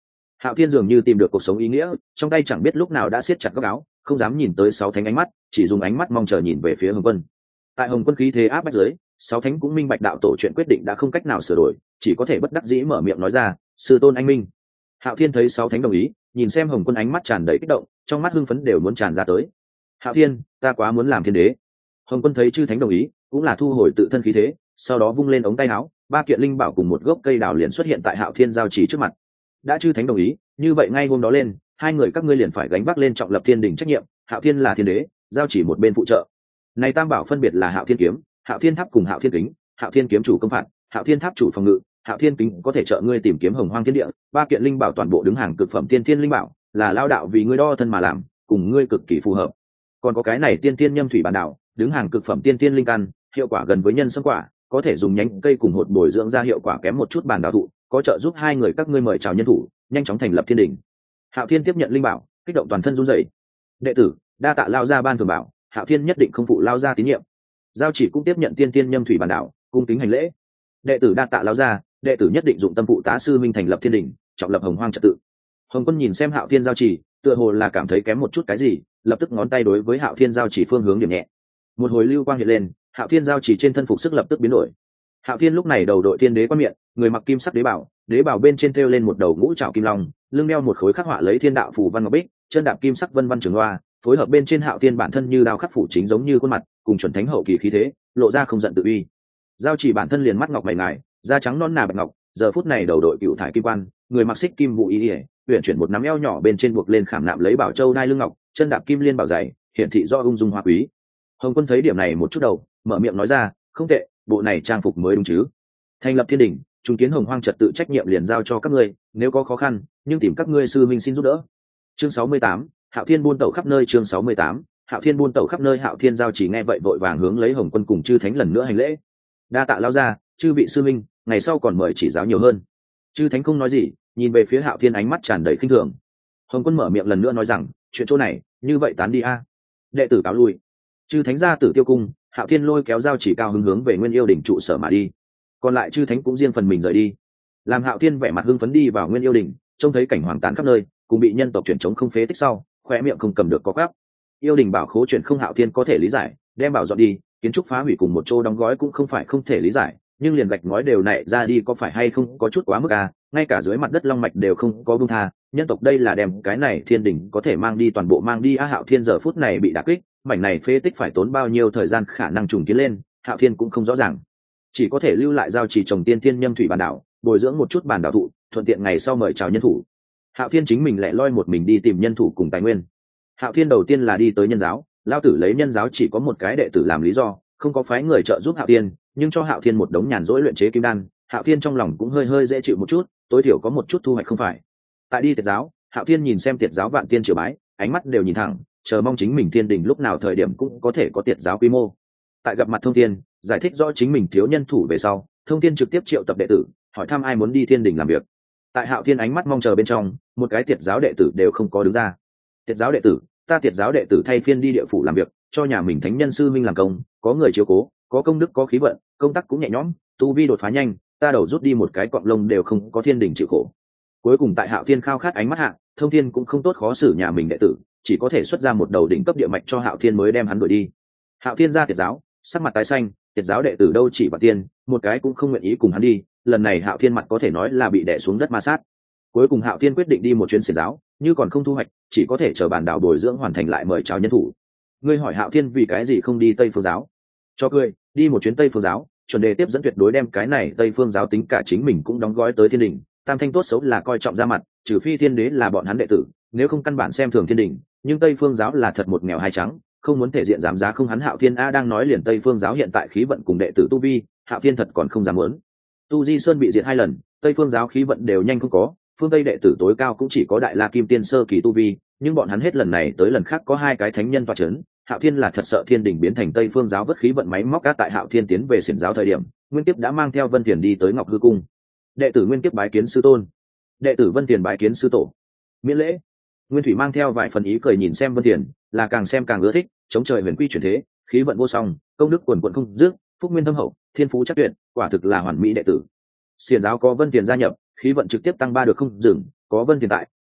Hạo Thiên dường như tìm được cuộc sống ý nghĩa, trong tay chẳng biết lúc nào đã siết chặt góc áo, không dám nhìn tới sáu thánh ánh mắt, chỉ dùng ánh mắt mong chờ nhìn về phía Hồng Quân. Tại Hồng Quân khí thế áp bách dưới, sáu thánh cũng minh bạch đạo tổ chuyện quyết định đã không cách nào sửa đổi, chỉ có thể bất đắc dĩ mở miệng nói ra, sư tôn anh minh. Hạo Thiên thấy sáu thánh đồng ý, nhìn xem Hồng Quân ánh mắt tràn đầy kích động, trong mắt hưng phấn đều muốn tràn ra tới. Hạo Thiên, ta quá muốn làm thiên đế. Hồng Quân thấy chư thánh đồng ý, cũng là thu hồi tự thân khí thế, sau đó vung lên ống tay áo, ba kiện linh bảo cùng một gốc cây đào liền xuất hiện tại Hạo Thiên giao chỉ trước mặt. Đã chư thánh đồng ý, như vậy ngay hôm đó lên, hai người các ngươi liền phải gánh vác lên trọng lập thiên đỉnh trách nhiệm. Hạo Thiên là thiên đế, giao chỉ một bên phụ trợ. Này tam bảo phân biệt là Hạo Thiên kiếm, Hạo Thiên tháp cùng Hạo Thiên kính. Hạo Thiên kiếm chủ công phạt, Hạo Thiên tháp chủ phòng ngự, Hạo Thiên kính có thể trợ ngươi tìm kiếm hồng hoang thiên địa. Ba kiện linh bảo toàn bộ đứng hàng cực phẩm tiên thiên linh bảo, là lao đạo vì ngươi đo thân mà làm, cùng ngươi cực kỳ phù hợp. Còn có cái này tiên thiên nhâm thủy bản đạo, đứng hàng cực phẩm tiên thiên linh căn, hiệu quả gần với nhân sâm quả, có thể dùng nhánh cây cùng hột bồi dưỡng ra hiệu quả kém một chút bản đạo thụ, có trợ giúp hai người các ngươi mời chào nhân thủ, nhanh chóng thành lập thiên đình. Hạo Thiên tiếp nhận linh bảo, kích động toàn thân run rẩy. Đệ tử đa tạ lao gia ban thường bảo, Hạo Thiên nhất định không phụ lao gia tín nhiệm. Giao chỉ cũng tiếp nhận tiên tiên nhâm thủy bản đạo, cung kính hành lễ. Đệ tử đa tạ lao gia, đệ tử nhất định dụng tâm phụ tá sư minh thành lập thiên đình, trọng lập hồng hoang trật tự. Hồng Quân nhìn xem Hạo Thiên giao chỉ, tựa hồ là cảm thấy kém một chút cái gì, lập tức ngón tay đối với Hạo Thiên giao chỉ phương hướng điểm nhẹ. Một hồi lưu quang hiện lên, Hạo Thiên giao chỉ trên thân phục sức lập tức biến đổi. Hạo Thiên lúc này đầu đội thiên đế quan miệng, người mặc kim sắc đế bảo bên trên thêu lên một đầu ngũ trảo kim long, lưng đeo một khối khắc họa lấy thiên đạo phù văn ngọc bích, chân đạp kim sắc vân văn trường loa, phối hợp bên trên Hạo Thiên bản thân như đao khắc phủ chính giống như khuôn mặt, cùng chuẩn thánh hậu kỳ khí thế, lộ ra không giận tự uy. Giao chỉ bản thân liền mắt ngọc mày ngài, da trắng non nà bạch ngọc, giờ phút này đầu đội cựu thải kim quan, người mặc xích kim vụ y, uyển chuyển một nắm eo nhỏ bên trên buộc lên khảm nạm lấy bảo châu đai lưng ngọc, chân đạp kim liên bảo dày, hiển thị do ung dung hoa quý. Hồng Quân thấy điểm này một chút đầu, mở miệng nói ra, không tệ, bộ này trang phục mới đúng chứ. Thành lập thiên đình, trùng kiến hồng hoang trật tự trách nhiệm liền giao cho các ngươi, nếu có khó khăn nhưng tìm các ngươi sư minh xin giúp đỡ. Chương 68, Hạo Thiên buôn tẩu khắp nơi. Chương 68, Hạo Thiên buôn tẩu khắp nơi. Hạo Thiên giao chỉ nghe vậy vội vàng hướng lấy Hồng Quân cùng chư thánh lần nữa hành lễ. Đa tạ lao ra, chư vị sư minh, ngày sau còn mời chỉ giáo nhiều hơn. Chư thánh không nói gì, nhìn về phía Hạo Thiên ánh mắt tràn đầy khinh thường. Hồng Quân mở miệng lần nữa nói rằng, chuyện chỗ này như vậy tán đi a. Đệ tử cáo lui. Chư thánh ra Tử Tiêu cung, Hạo Thiên lôi kéo giao chỉ cao hứng hướng về Nguyên Yêu đỉnh trụ sở mà đi. Còn lại chư thánh cũng riêng phần mình rời đi. Làm Hạo Thiên vẻ mặt hưng phấn đi vào Nguyên Yêu đỉnh, trông thấy cảnh hoàng tàn khắp nơi, cùng bị nhân tộc chuyển chống không phế tích sau, khóe miệng không cầm được có quắp. Yêu đỉnh bảo khố chuyện không Hạo Thiên có thể lý giải, đem bảo dọn đi, kiến trúc phá hủy cùng một chỗ đóng gói cũng không phải không thể lý giải, nhưng liền gạch ngói đều nảy ra đi có phải hay không có chút quá mức à, ngay cả dưới mặt đất long mạch đều không có buông tha, nhân tộc đây là đem cái này thiên đỉnh có thể mang đi toàn bộ mang đi a. Hạo Thiên giờ phút này bị đả kích, mảnh này phế tích phải tốn bao nhiêu thời gian khả năng trùng kiến lên, Hạo Thiên cũng không rõ ràng, chỉ có thể lưu lại giao chỉ trồng tiên thiên nhâm thủy bản đảo, bồi dưỡng một chút bản đảo thụ, thuận tiện ngày sau mời chào nhân thủ. Hạo Thiên chính mình lẻ loi một mình đi tìm nhân thủ cùng tài nguyên. Hạo Thiên đầu tiên là đi tới nhân giáo, lao tử lấy nhân giáo chỉ có một cái đệ tử làm lý do, không có phái người trợ giúp Hạo Thiên, nhưng cho Hạo Thiên một đống nhàn rỗi luyện chế kim đan, Hạo Thiên trong lòng cũng hơi hơi dễ chịu một chút, tối thiểu có một chút thu hoạch không phải. Tại đi Tiệt giáo, Hạo Thiên nhìn xem Tiệt giáo vạn tiên triều bái, ánh mắt đều nhìn thẳng, chờ mong chính mình thiên đình lúc nào thời điểm cũng có thể có Tiệt giáo quy mô. Tại gặp mặt Thông Thiên, giải thích rõ chính mình thiếu nhân thủ về sau, Thông Thiên trực tiếp triệu tập đệ tử, hỏi thăm ai muốn đi thiên đình làm việc. Tại Hạo Thiên ánh mắt mong chờ bên trong, một cái Tiệt giáo đệ tử đều không có đứng ra. Tiệt giáo đệ tử, ta Tiệt giáo đệ tử thay phiên đi địa phủ làm việc, cho nhà mình thánh nhân sư minh làm công, có người chiếu cố, có công đức có khí vận, công tác cũng nhẹ nhõm, tu vi đột phá nhanh, ta đầu rút đi một cái cọng lông đều không có thiên đình chịu khổ. Cuối cùng tại Hạo Thiên khao khát ánh mắt hạ, Thông Thiên cũng không tốt khó xử nhà mình đệ tử, chỉ có thể xuất ra một đầu đỉnh cấp địa mạch cho Hạo Thiên mới đem hắn đuổi đi. Hạo Thiên ra Tiệt giáo, sắc mặt tái xanh, Tiệt giáo đệ tử đâu chỉ Vạn Tiên, một cái cũng không nguyện ý cùng hắn đi, lần này Hạo Thiên mặt có thể nói là bị đè xuống đất ma sát. Cuối cùng Hạo Thiên quyết định đi một chuyến xiển giáo, như còn không thu hoạch, chỉ có thể chờ bản đảo bồi dưỡng hoàn thành lại mời chào nhân thủ. Ngươi hỏi Hạo Thiên vì cái gì không đi Tây Phương giáo? Cho cười, đi một chuyến Tây Phương giáo, chuẩn đề tiếp dẫn tuyệt đối đem cái này Tây Phương giáo tính cả chính mình cũng đóng gói tới thiên đình. Tam thanh tốt xấu là coi trọng ra mặt, trừ phi thiên đế là bọn hắn đệ tử, nếu không căn bản xem thường thiên đình. Nhưng Tây Phương giáo là thật một nghèo hai trắng, không muốn thể diện dám giá không hắn. Hạo Thiên a đang nói liền Tây Phương giáo hiện tại khí vận cùng đệ tử tu vi, Hạo Thiên thật còn không dám muốn. Tu Di Sơn bị diệt 2 lần, Tây Phương giáo khí vận đều nhanh không có, phương Tây đệ tử tối cao cũng chỉ có Đại La Kim Tiên sơ kỳ tu vi, nhưng bọn hắn hết lần này tới lần khác có 2 cái thánh nhân tọa chấn. Hạo Thiên là thật sợ thiên đình biến thành Tây Phương giáo vất khí vận máy móc. Cá tại Hạo Thiên tiến về xiển giáo thời điểm, Nguyên Kiếp đã mang theo Vân Tiền đi tới Ngọc Hư cung. Đệ tử Nguyên Kiếp bái kiến sư tôn. Đệ tử Vân Tiền bái kiến sư tổ. Miễn lễ. Nguyên Thủy mang theo vài phần ý cười nhìn xem Vân Tiền, là càng xem càng ưa thích, chống trời huyền quy chuyển thế, khí vận vô song, công đức quần quần không dứt, phúc nguyên thâm hậu, thiên phú chắc tuyệt, quả thực là hoàn mỹ đệ tử. Xiển giáo có Vân Tiền gia nhập, khí vận trực tiếp tăng 3 được không dừng, có Vân Tiền tại,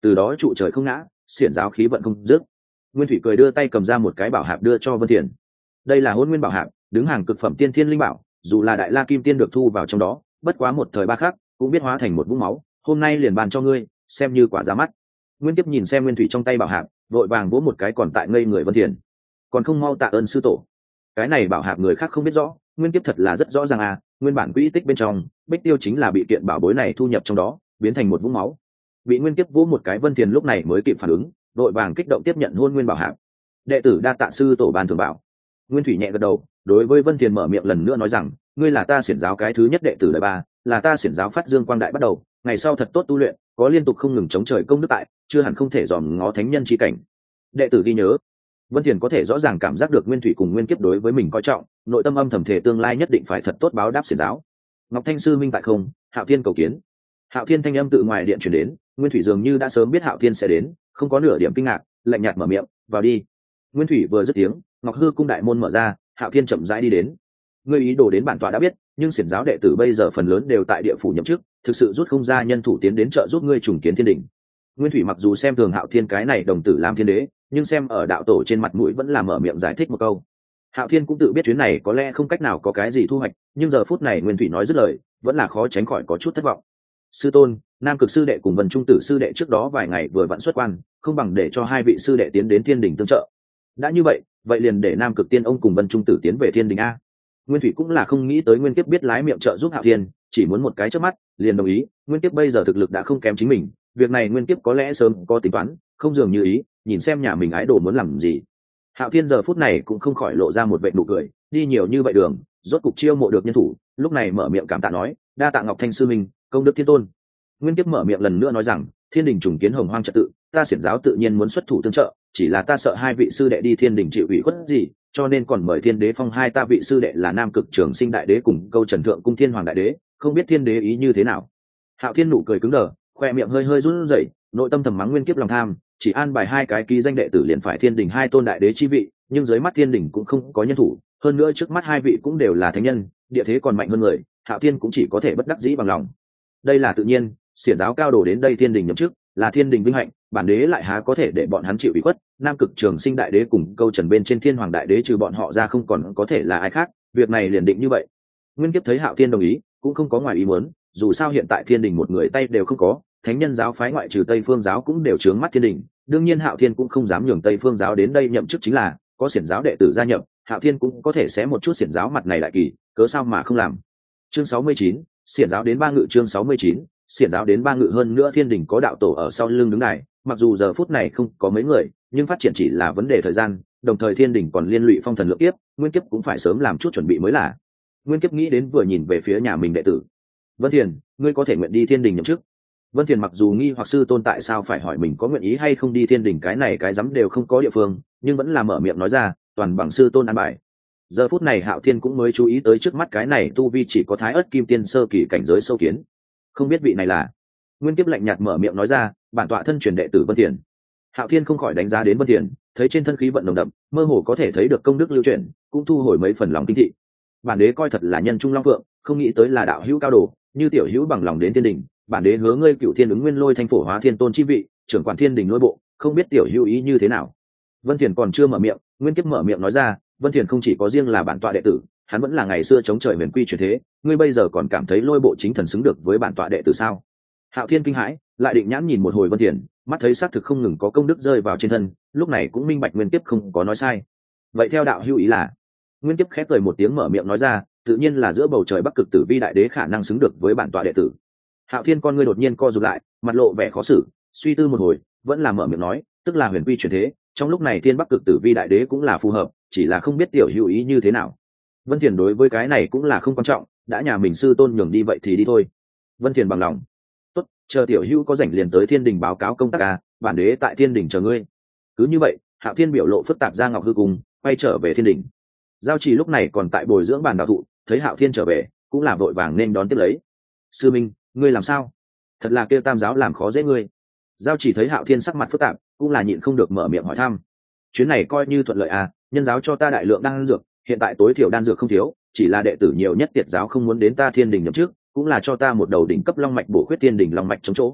từ đó trụ trời không ngã, xiển giáo khí vận không dứt. Nguyên Thủy cười đưa tay cầm ra một cái bảo hạp đưa cho Vân Thiền. Đây là Hôn Nguyên bảo hạp, đứng hàng cực phẩm tiên thiên linh bảo, dù là đại la kim tiên được thu vào trong đó, bất quá một thời ba khắc cũng biết hóa thành một vũng máu, hôm nay liền bàn cho ngươi, xem như quả giá mắt. Nguyên Kiếp nhìn xem Nguyên Thủy trong tay bảo hạp, vội vàng vỗ một cái còn tại ngây người Vân Thiền. Còn không mau tạ ơn sư tổ. Cái này bảo hạp người khác không biết rõ, Nguyên Kiếp thật là rất rõ ràng à, nguyên bản quỹ tích bên trong, Bích Tiêu chính là bị kiện bảo bối này thu nhập trong đó, biến thành một vũng máu. Bị Nguyên Kiếp vỗ một cái, Vân Thiền lúc này mới kịp phản ứng, vội vàng kích động tiếp nhận Hôn Nguyên bảo hạp. Đệ tử đa tạ sư tổ ban thưởng bảo. Nguyên Thủy nhẹ gật đầu, đối với Vân Thiền mở miệng lần nữa nói rằng, ngươi là ta xiển giáo cái thứ nhất đệ tử đời ba, là ta xiển giáo phát dương quang đại bắt đầu, ngày sau thật tốt tu luyện, có liên tục không ngừng chống trời công đức tại, chưa hẳn không thể dòm ngó thánh nhân chi cảnh. Đệ tử ghi nhớ. Vân Thiền có thể rõ ràng cảm giác được Nguyên Thủy cùng Nguyên Kiếp đối với mình coi trọng, nội tâm âm thầm thể tương lai nhất định phải thật tốt báo đáp xiển giáo. Ngọc Thanh sư minh tại không, Hạo Thiên cầu kiến. Hạo Thiên thanh âm tự ngoài điện truyền đến, Nguyên Thủy dường như đã sớm biết Hạo Thiên sẽ đến, không có nửa điểm kinh ngạc, lạnh nhạt mở miệng, vào đi. Nguyên Thủy vừa dứt tiếng, Ngọc Hư cung đại môn mở ra, Hạo Thiên chậm rãi đi đến. Ngươi ý đồ đến bản tọa đã biết, nhưng xiển giáo đệ tử bây giờ phần lớn đều tại địa phủ nhậm chức, thực sự rút không ra nhân thủ tiến đến trợ giúp ngươi trùng kiến thiên đình. Nguyên Thủy mặc dù xem thường Hạo Thiên cái này đồng tử làm thiên đế, nhưng xem ở đạo tổ trên mặt mũi vẫn là mở miệng giải thích một câu. Hạo Thiên cũng tự biết chuyến này có lẽ không cách nào có cái gì thu hoạch, nhưng giờ phút này Nguyên Thủy nói dứt lời, vẫn là khó tránh khỏi có chút thất vọng. Sư tôn, Nam Cực sư đệ cùng Vân Trung tử sư đệ trước đó vài ngày vừa vặn xuất quan, không bằng để cho hai vị sư đệ tiến đến thiên đình tương trợ. Đã như vậy, vậy liền để Nam Cực tiên ông cùng Vân Trung tử tiến về thiên đình a. Nguyên Thủy cũng là không nghĩ tới Nguyên Kiếp biết lái miệng trợ giúp Hạo Thiên, chỉ muốn một cái chớp mắt, liền đồng ý. Nguyên Kiếp bây giờ thực lực đã không kém chính mình, việc này Nguyên Kiếp có lẽ sớm có tính toán, không dường như ý, nhìn xem nhà mình ái đồ muốn làm gì. Hạo Thiên giờ phút này cũng không khỏi lộ ra một vệt nụ cười, đi nhiều như vậy đường, rốt cục chiêu mộ được nhân thủ, lúc này mở miệng cảm tạ nói, đa tạ Ngọc Thanh sư minh, công đức thiên tôn. Nguyên Kiếp mở miệng lần nữa nói rằng, thiên đình trùng kiến hồng hoang trật tự, ta xiển giáo tự nhiên muốn xuất thủ tương trợ, chỉ là ta sợ hai vị sư đệ đi thiên đình chịu ủy khuất gì, cho nên còn mời thiên đế phong hai ta vị sư đệ là Nam Cực Trường Sinh đại đế cùng Câu Trần Thượng cung thiên hoàng đại đế, không biết thiên đế ý như thế nào. Hạo Thiên nụ cười cứng đờ, khoe miệng hơi hơi run rẩy, nội tâm thầm mắng Nguyên Kiếp lòng tham, chỉ an bài hai cái ký danh đệ tử liền phải thiên đình hai tôn đại đế chi vị, nhưng dưới mắt thiên đình cũng không có nhân thủ, hơn nữa trước mắt hai vị cũng đều là thánh nhân, địa thế còn mạnh hơn người, Hạo Thiên cũng chỉ có thể bất đắc dĩ bằng lòng. Đây là tự nhiên, xiển giáo cao đồ đến đây thiên đình nhậm chức, là thiên đình vinh hạnh, bản đế lại há có thể để bọn hắn chịu ủy khuất. Nam Cực Trường Sinh đại đế cùng Câu Trần bên trên thiên hoàng đại đế trừ bọn họ ra không còn có thể là ai khác, việc này liền định như vậy. Nguyên Kiếp thấy Hạo Thiên đồng ý, cũng không có ngoài ý muốn, dù sao hiện tại thiên đình một người tay đều không có, thánh nhân giáo phái ngoại trừ Tây Phương giáo cũng đều trướng mắt thiên đình, đương nhiên Hạo Thiên cũng không dám nhường Tây Phương giáo đến đây nhậm chức, chính là có xiển giáo đệ tử gia nhập, Hạo Thiên cũng có thể xé một chút xiển giáo mặt này đại kỳ, cớ sao mà không làm. Chương 69, xiển giáo đến ba ngự. Chương 69, xiển giáo đến ba ngự. Hơn nữa thiên đình có đạo tổ ở sau lưng đứng đài, mặc dù giờ phút này không có mấy người, nhưng phát triển chỉ là vấn đề thời gian, đồng thời thiên đình còn liên lụy phong thần lượng kiếp, Nguyên Kiếp cũng phải sớm làm chút chuẩn bị mới là. Nguyên Kiếp nghĩ đến vừa nhìn về phía nhà mình đệ tử. Vân Thiền, ngươi có thể nguyện đi thiên đình nhậm chức. Vân Thiền mặc dù nghi hoặc sư tôn tại sao phải hỏi mình có nguyện ý hay không đi thiên đình, cái này cái dám đều không có địa phương, nhưng vẫn là mở miệng nói ra, toàn bằng sư tôn an bài. Giờ phút này Hạo Thiên cũng mới chú ý tới trước mắt cái này tu vi chỉ có thái ớt kim tiên sơ kỳ cảnh giới sâu kiến, không biết vị này là. Nguyên Kiếp lạnh nhạt mở miệng nói ra, bản tọa thân truyền đệ tử Vân Thiền. Hạo Thiên không khỏi đánh giá đến Vân Thiền, thấy trên thân khí vận nồng đậm, mơ hồ có thể thấy được công đức lưu chuyển, cũng thu hồi mấy phần lòng kinh thị. Bản đế coi thật là nhân trung long phượng, không nghĩ tới là đạo hữu cao đồ, như tiểu hữu bằng lòng đến thiên đình, bản đế hứa ngươi Cửu Thiên ứng nguyên lôi thanh phổ hóa thiên tôn chi vị, trưởng quản thiên đình nội bộ, không biết tiểu hữu ý như thế nào. Vân Thiền còn chưa mở miệng, Nguyên Kiếp mở miệng nói ra, Vân Thiền không chỉ có riêng là bản tọa đệ tử, hắn vẫn là ngày xưa chống trời huyền quy truyền thế, ngươi bây giờ còn cảm thấy lôi bộ chính thần xứng được với bản tọa đệ tử sao? Hạo Thiên kinh hãi, lại định nhãn nhìn một hồi Vân Thiền, mắt thấy xác thực không ngừng có công đức rơi vào trên thân, lúc này cũng minh bạch Nguyên Kiếp không có nói sai. Vậy theo đạo hữu ý là? Nguyên Kiếp khẽ cười một tiếng mở miệng nói ra, tự nhiên là giữa bầu trời Bắc Cực Tử Vi đại đế khả năng xứng được với bản tọa đệ tử. Hạo Thiên con ngươi đột nhiên co rụt lại, mặt lộ vẻ khó xử, suy tư một hồi, vẫn là mở miệng nói, tức là huyền quy truyền thế, trong lúc này Thiên Bắc Cực Tử Vi đại đế cũng là phù hợp, chỉ là không biết tiểu hữu ý như thế nào. Vân Thiền đối với cái này cũng là không quan trọng, đã nhà mình sư tôn nhường đi vậy thì đi thôi. Vân Thiền bằng lòng. Tốt, chờ tiểu hữu có rảnh liền tới thiên đình báo cáo công tác à, bản đế tại thiên đình chờ ngươi. Cứ như vậy, Hạo Thiên biểu lộ phức tạp ra Ngọc Hư Cung, quay trở về thiên đình. Giao Trì lúc này còn tại bồi dưỡng bàn đạo thụ, thấy Hạo Thiên trở về, cũng là vội vàng nên đón tiếp lấy. Sư minh, ngươi làm sao? Thật là kêu Tam giáo làm khó dễ ngươi. Giao Trì thấy Hạo Thiên sắc mặt phức tạp, cũng là nhịn không được mở miệng hỏi thăm. Chuyến này coi như thuận lợi à, nhân giáo cho ta đại lượng đan dược, hiện tại tối thiểu đan dược không thiếu, chỉ là đệ tử nhiều nhất Tiệt giáo không muốn đến ta thiên đình nhậm chức, cũng là cho ta một đầu đỉnh cấp long mạch bổ khuyết thiên đình long mạch chống chỗ.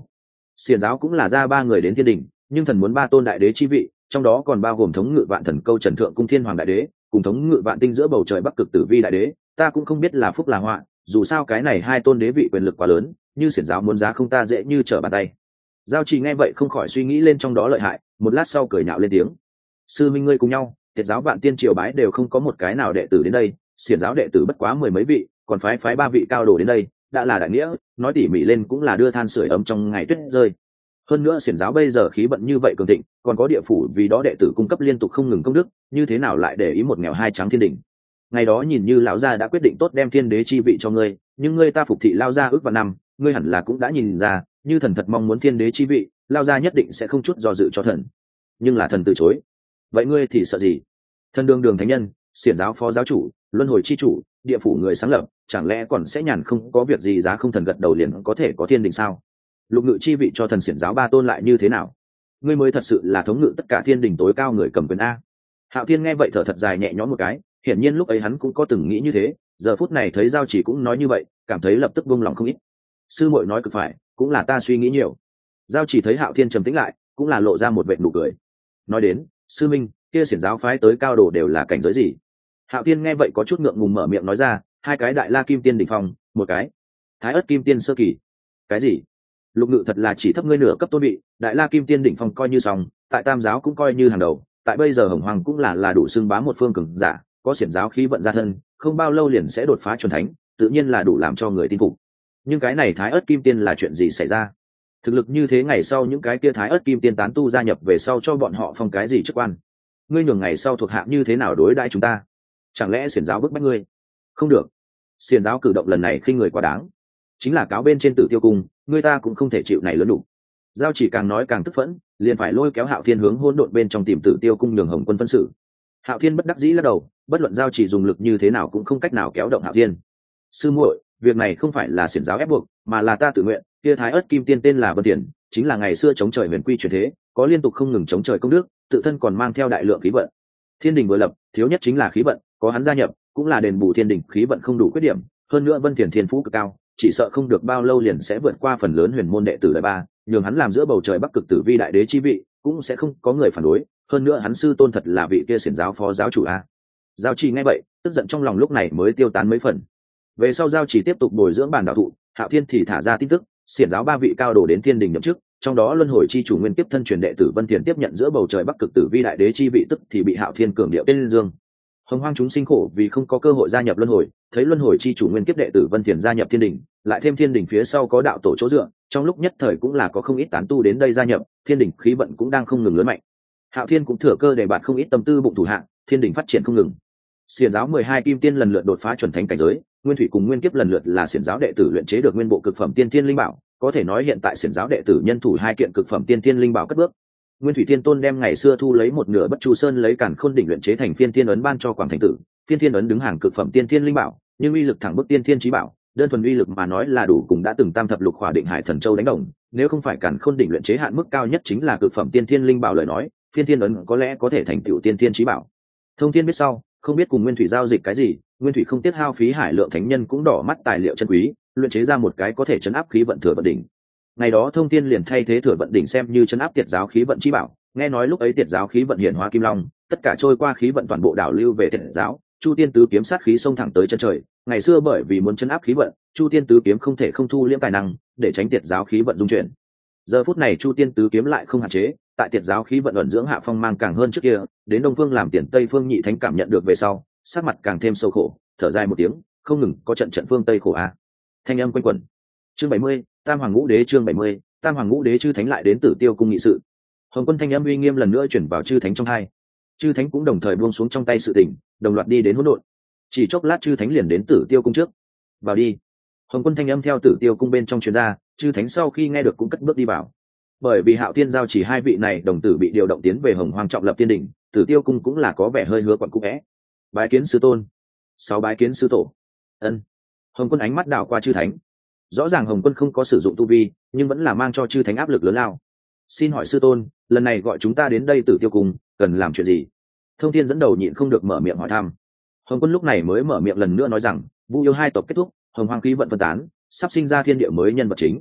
xiển giáo cũng là ra 3 người đến thiên đình, nhưng thần muốn 3 tôn đại đế chi vị, trong đó còn bao gồm thống ngự vạn thần câu Trần Thượng Cung Thiên Hoàng đại đế, cùng thống ngự vạn tinh giữa bầu trời Bắc Cực Tử Vi đại đế. Ta cũng không biết là phúc là họa, dù sao cái này 2 tôn đế vị quyền lực quá lớn, như xiển giáo muốn giá không ta dễ như trở bàn tay. Giao Chỉ nghe vậy không khỏi suy nghĩ lên trong đó lợi hại, một lát sau cười nhạo lên tiếng: sư minh ngươi cùng nhau, tiệt giáo vạn tiên triều bái đều không có một cái nào đệ tử đến đây, xiển giáo đệ tử bất quá 10 mấy vị, còn phái 3 vị cao đồ đến đây, đã là đại nghĩa, nói tỉ mỉ lên cũng là đưa than sưởi ấm trong ngày tuyết rơi. Hơn nữa xiển giáo bây giờ khí vận như vậy cường thịnh, còn có địa phủ vì đó đệ tử cung cấp liên tục không ngừng công đức, như thế nào lại để ý một nghèo hai trắng thiên đình. Ngày đó nhìn như lão gia đã quyết định tốt đem thiên đế chi vị cho ngươi, nhưng ngươi ta phục thị lao gia ước vào năm, ngươi hẳn là cũng đã nhìn ra, như thần thật mong muốn thiên đế chi vị, lao gia nhất định sẽ không chút do dự cho thần. Nhưng là thần từ chối. Vậy ngươi thì sợ gì? Thần đường đường thánh nhân, xiển giáo phó giáo chủ, luân hồi chi chủ, địa phủ người sáng lập, chẳng lẽ còn sẽ nhàn không có việc gì giá không thần gật đầu liền có thể có thiên đình sao? Lục ngự chi vị cho thần xiển giáo 3 tôn lại như thế nào? Ngươi mới thật sự là thống ngự tất cả thiên đình tối cao người cầm quyền a. Hạo Thiên nghe vậy thở thật dài nhẹ nhõm một cái, hiển nhiên lúc ấy hắn cũng có từng nghĩ như thế, giờ phút này thấy Giao Chỉ cũng nói như vậy, cảm thấy lập tức buông lòng không ít. Sư muội nói cực phải, cũng là ta suy nghĩ nhiều. Giao Chỉ thấy Hạo Thiên trầm tĩnh lại, cũng là lộ ra một vệt nụ cười. Nói đến, sư minh, kia xiển giáo phái tới cao đồ đều là cảnh giới gì? Hạo Thiên nghe vậy có chút ngượng ngùng mở miệng nói ra, 2 cái đại la kim tiên đỉnh phong, một cái thái ất kim tiên sơ kỳ. Cái gì? Lục ngự thật là chỉ thấp ngươi nửa cấp tôn vị, đại la kim tiên đỉnh phong coi như xong, tại tam giáo cũng coi như hàng đầu, tại bây giờ hồng hoàng cũng là đủ xưng bá một phương cường giả, có xiển giáo khí vận ra thân, không bao lâu liền sẽ đột phá chuẩn thánh, tự nhiên là đủ làm cho người tin phục. Nhưng cái này thái ất kim tiên là chuyện gì xảy ra? Thực lực như thế ngày sau những cái kia thái ất kim tiên tán tu gia nhập về sau cho bọn họ phong cái gì chức quan? Ngươi nhường ngày sau thuộc hạ như thế nào đối đãi chúng ta? Chẳng lẽ xiển giáo bức bách ngươi? Không được, xiển giáo cử động lần này khinh người quá đáng, chính là cáo bên trên Tử Tiêu Cung, người ta cũng không thể chịu này lớn đủ. Giao Chỉ càng nói càng tức phẫn, liền phải lôi kéo Hạo Thiên hướng hỗn độn bên trong tìm Tử Tiêu Cung nhường Hồng Quân phân xử. Hạo Thiên bất đắc dĩ lắc đầu, bất luận Giao Chỉ dùng lực như thế nào cũng không cách nào kéo động Hạo Thiên. Sư muội, việc này không phải là xiển giáo ép buộc, mà là ta tự nguyện. Kia thái ất kim tiên tên là Vân Tiền, chính là ngày xưa chống trời huyền quy truyền thế, có liên tục không ngừng chống trời công đức, tự thân còn mang theo đại lượng khí vận. Thiên đình vừa lập, thiếu nhất chính là khí vận, có hắn gia nhập, cũng là đền bù thiên đình khí vận không đủ khuyết điểm. Hơn nữa Vân Tiền thiên phú cực cao, chỉ sợ không được bao lâu liền sẽ vượt qua phần lớn huyền môn đệ tử đời 3, nhường hắn làm giữa bầu trời Bắc Cực Tử Vi đại đế chi vị, cũng sẽ không có người phản đối. Hơn nữa hắn sư tôn thật là vị kia xiển giáo phó giáo chủ a. Giao Chỉ nghe vậy, tức giận trong lòng lúc này mới tiêu tán mấy phần. Về sau Giao Chỉ tiếp tục bồi dưỡng bản đạo thụ, Hạo Thiên thì thả ra tin tức, xiển giáo 3 vị cao đồ đến thiên đình nhậm chức, trong đó luân hồi chi chủ nguyên tiếp thân truyền đệ tử Vân Thiền tiếp nhận giữa bầu trời Bắc Cực Tử Vi đại đế chi vị, tức thì bị Hạo Thiên cường điệu tên dương. Hồng hoang chúng sinh khổ vì không có cơ hội gia nhập luân hồi, thấy luân hồi chi chủ nguyên kiếp đệ tử Vân Thiền gia nhập thiên đình, lại thêm thiên đình phía sau có đạo tổ chỗ dựa, trong lúc nhất thời cũng là có không ít tán tu đến đây gia nhập, thiên đình khí vận cũng đang không ngừng lớn mạnh. Hạo Thiên cũng thừa cơ để bạn không ít tâm tư bụng thủ hạng, thiên đình phát triển không ngừng. Xiển giáo 12 kim tiên lần lượt đột phá chuẩn thánh cảnh giới, Nguyên Thủy cùng Nguyên Kiếp lần lượt là xiển giáo đệ tử luyện chế được nguyên bộ cực phẩm tiên thiên linh bảo, có thể nói hiện tại xiển giáo đệ tử nhân thủ 2 kiện cực phẩm tiên thiên linh bảo cất bước. Nguyên Thủy Thiên Tôn đem ngày xưa thu lấy một nửa Bất Chu Sơn lấy Càn Khôn đỉnh luyện chế thành Phiên Thiên ấn ban cho Quảng Thành Tử, Phiên Thiên ấn đứng hàng cực phẩm tiên thiên linh bảo, nhưng uy lực thẳng bức tiên thiên chí bảo, đơn thuần uy lực mà nói là đủ cùng đã từng tam thập lục khỏa định hải thần châu đánh đồng, nếu không phải Càn Khôn đỉnh luyện chế hạn mức cao nhất chính là cực phẩm tiên thiên linh bảo lời nói, Phiên Thiên ấn có lẽ có thể thành tựu tiên thiên chí bảo. Thông Thiên biết sau, không biết cùng Nguyên Thủy giao dịch cái gì, Nguyên Thủy không tiếc hao phí hải lượng thánh nhân cũng đỏ mắt tài liệu chân quý, luyện chế ra một cái có thể chấn áp khí vận thừa vận đỉnh. Ngày đó Thông Thiên liền thay thế thừa vận đỉnh xem như chấn áp tiệt giáo khí vận chí bảo, nghe nói lúc ấy tiệt giáo khí vận hiển hóa kim long, tất cả trôi qua khí vận toàn bộ đảo lưu về tiệt giáo, Chu Tiên tứ kiếm sát khí xông thẳng tới chân trời. Ngày xưa bởi vì muốn chấn áp khí vận, Chu Tiên tứ kiếm không thể không thu liễm tài năng, để tránh tiệt giáo khí vận dung chuyển. Giờ phút này Chu Tiên tứ kiếm lại không hạn chế, tại tiệt giáo khí vận ẩn dưỡng hạ phong mang càng hơn trước kia, đến Đông Phương làm tiền Tây Phương nhị thánh cảm nhận được về sau, sắc mặt càng thêm sâu khổ, thở dài một tiếng, không ngừng có trận phương Tây khổ a. Thanh âm quanh quẩn. Chương 70, Tam Hoàng Ngũ Đế chương 70, Tam Hoàng Ngũ Đế chư thánh lại đến Tử Tiêu cung nghị sự. Hồng Quân thanh âm uy nghiêm lần nữa chuyển vào chư thánh trong hai. Chư thánh cũng đồng thời buông xuống trong tay sự tình, đồng loạt đi đến hỗn độn. Chỉ chốc lát chư thánh liền đến Tử Tiêu cung trước. Vào đi. Hồng Quân thanh âm theo Tử Tiêu cung bên trong truyền ra, chư thánh sau khi nghe được cũng cất bước đi vào. Bởi vì Hạo Thiên giao chỉ 2 vị này đồng tử bị điều động tiến về Hồng Hoang trọng lập tiên đỉnh, Tử Tiêu cung cũng là có vẻ hơi hứa quặn cũ é. Bái kiến sư tôn. 6 bái kiến sư tổ. Ân. Hồng Quân ánh mắt đảo qua chư thánh. Rõ ràng Hồng Quân không có sử dụng tu vi, nhưng vẫn là mang cho chư thánh áp lực lớn lao. Xin hỏi sư tôn, lần này gọi chúng ta đến đây Tử Tiêu cung, cần làm chuyện gì? Thông Thiên dẫn đầu nhịn không được mở miệng hỏi thăm. Hồng Quân lúc này mới mở miệng lần nữa nói rằng, Vu yêu 2 tộc kết thúc, Hồng Hoang khí vận phân tán, sắp sinh ra thiên địa mới nhân vật chính.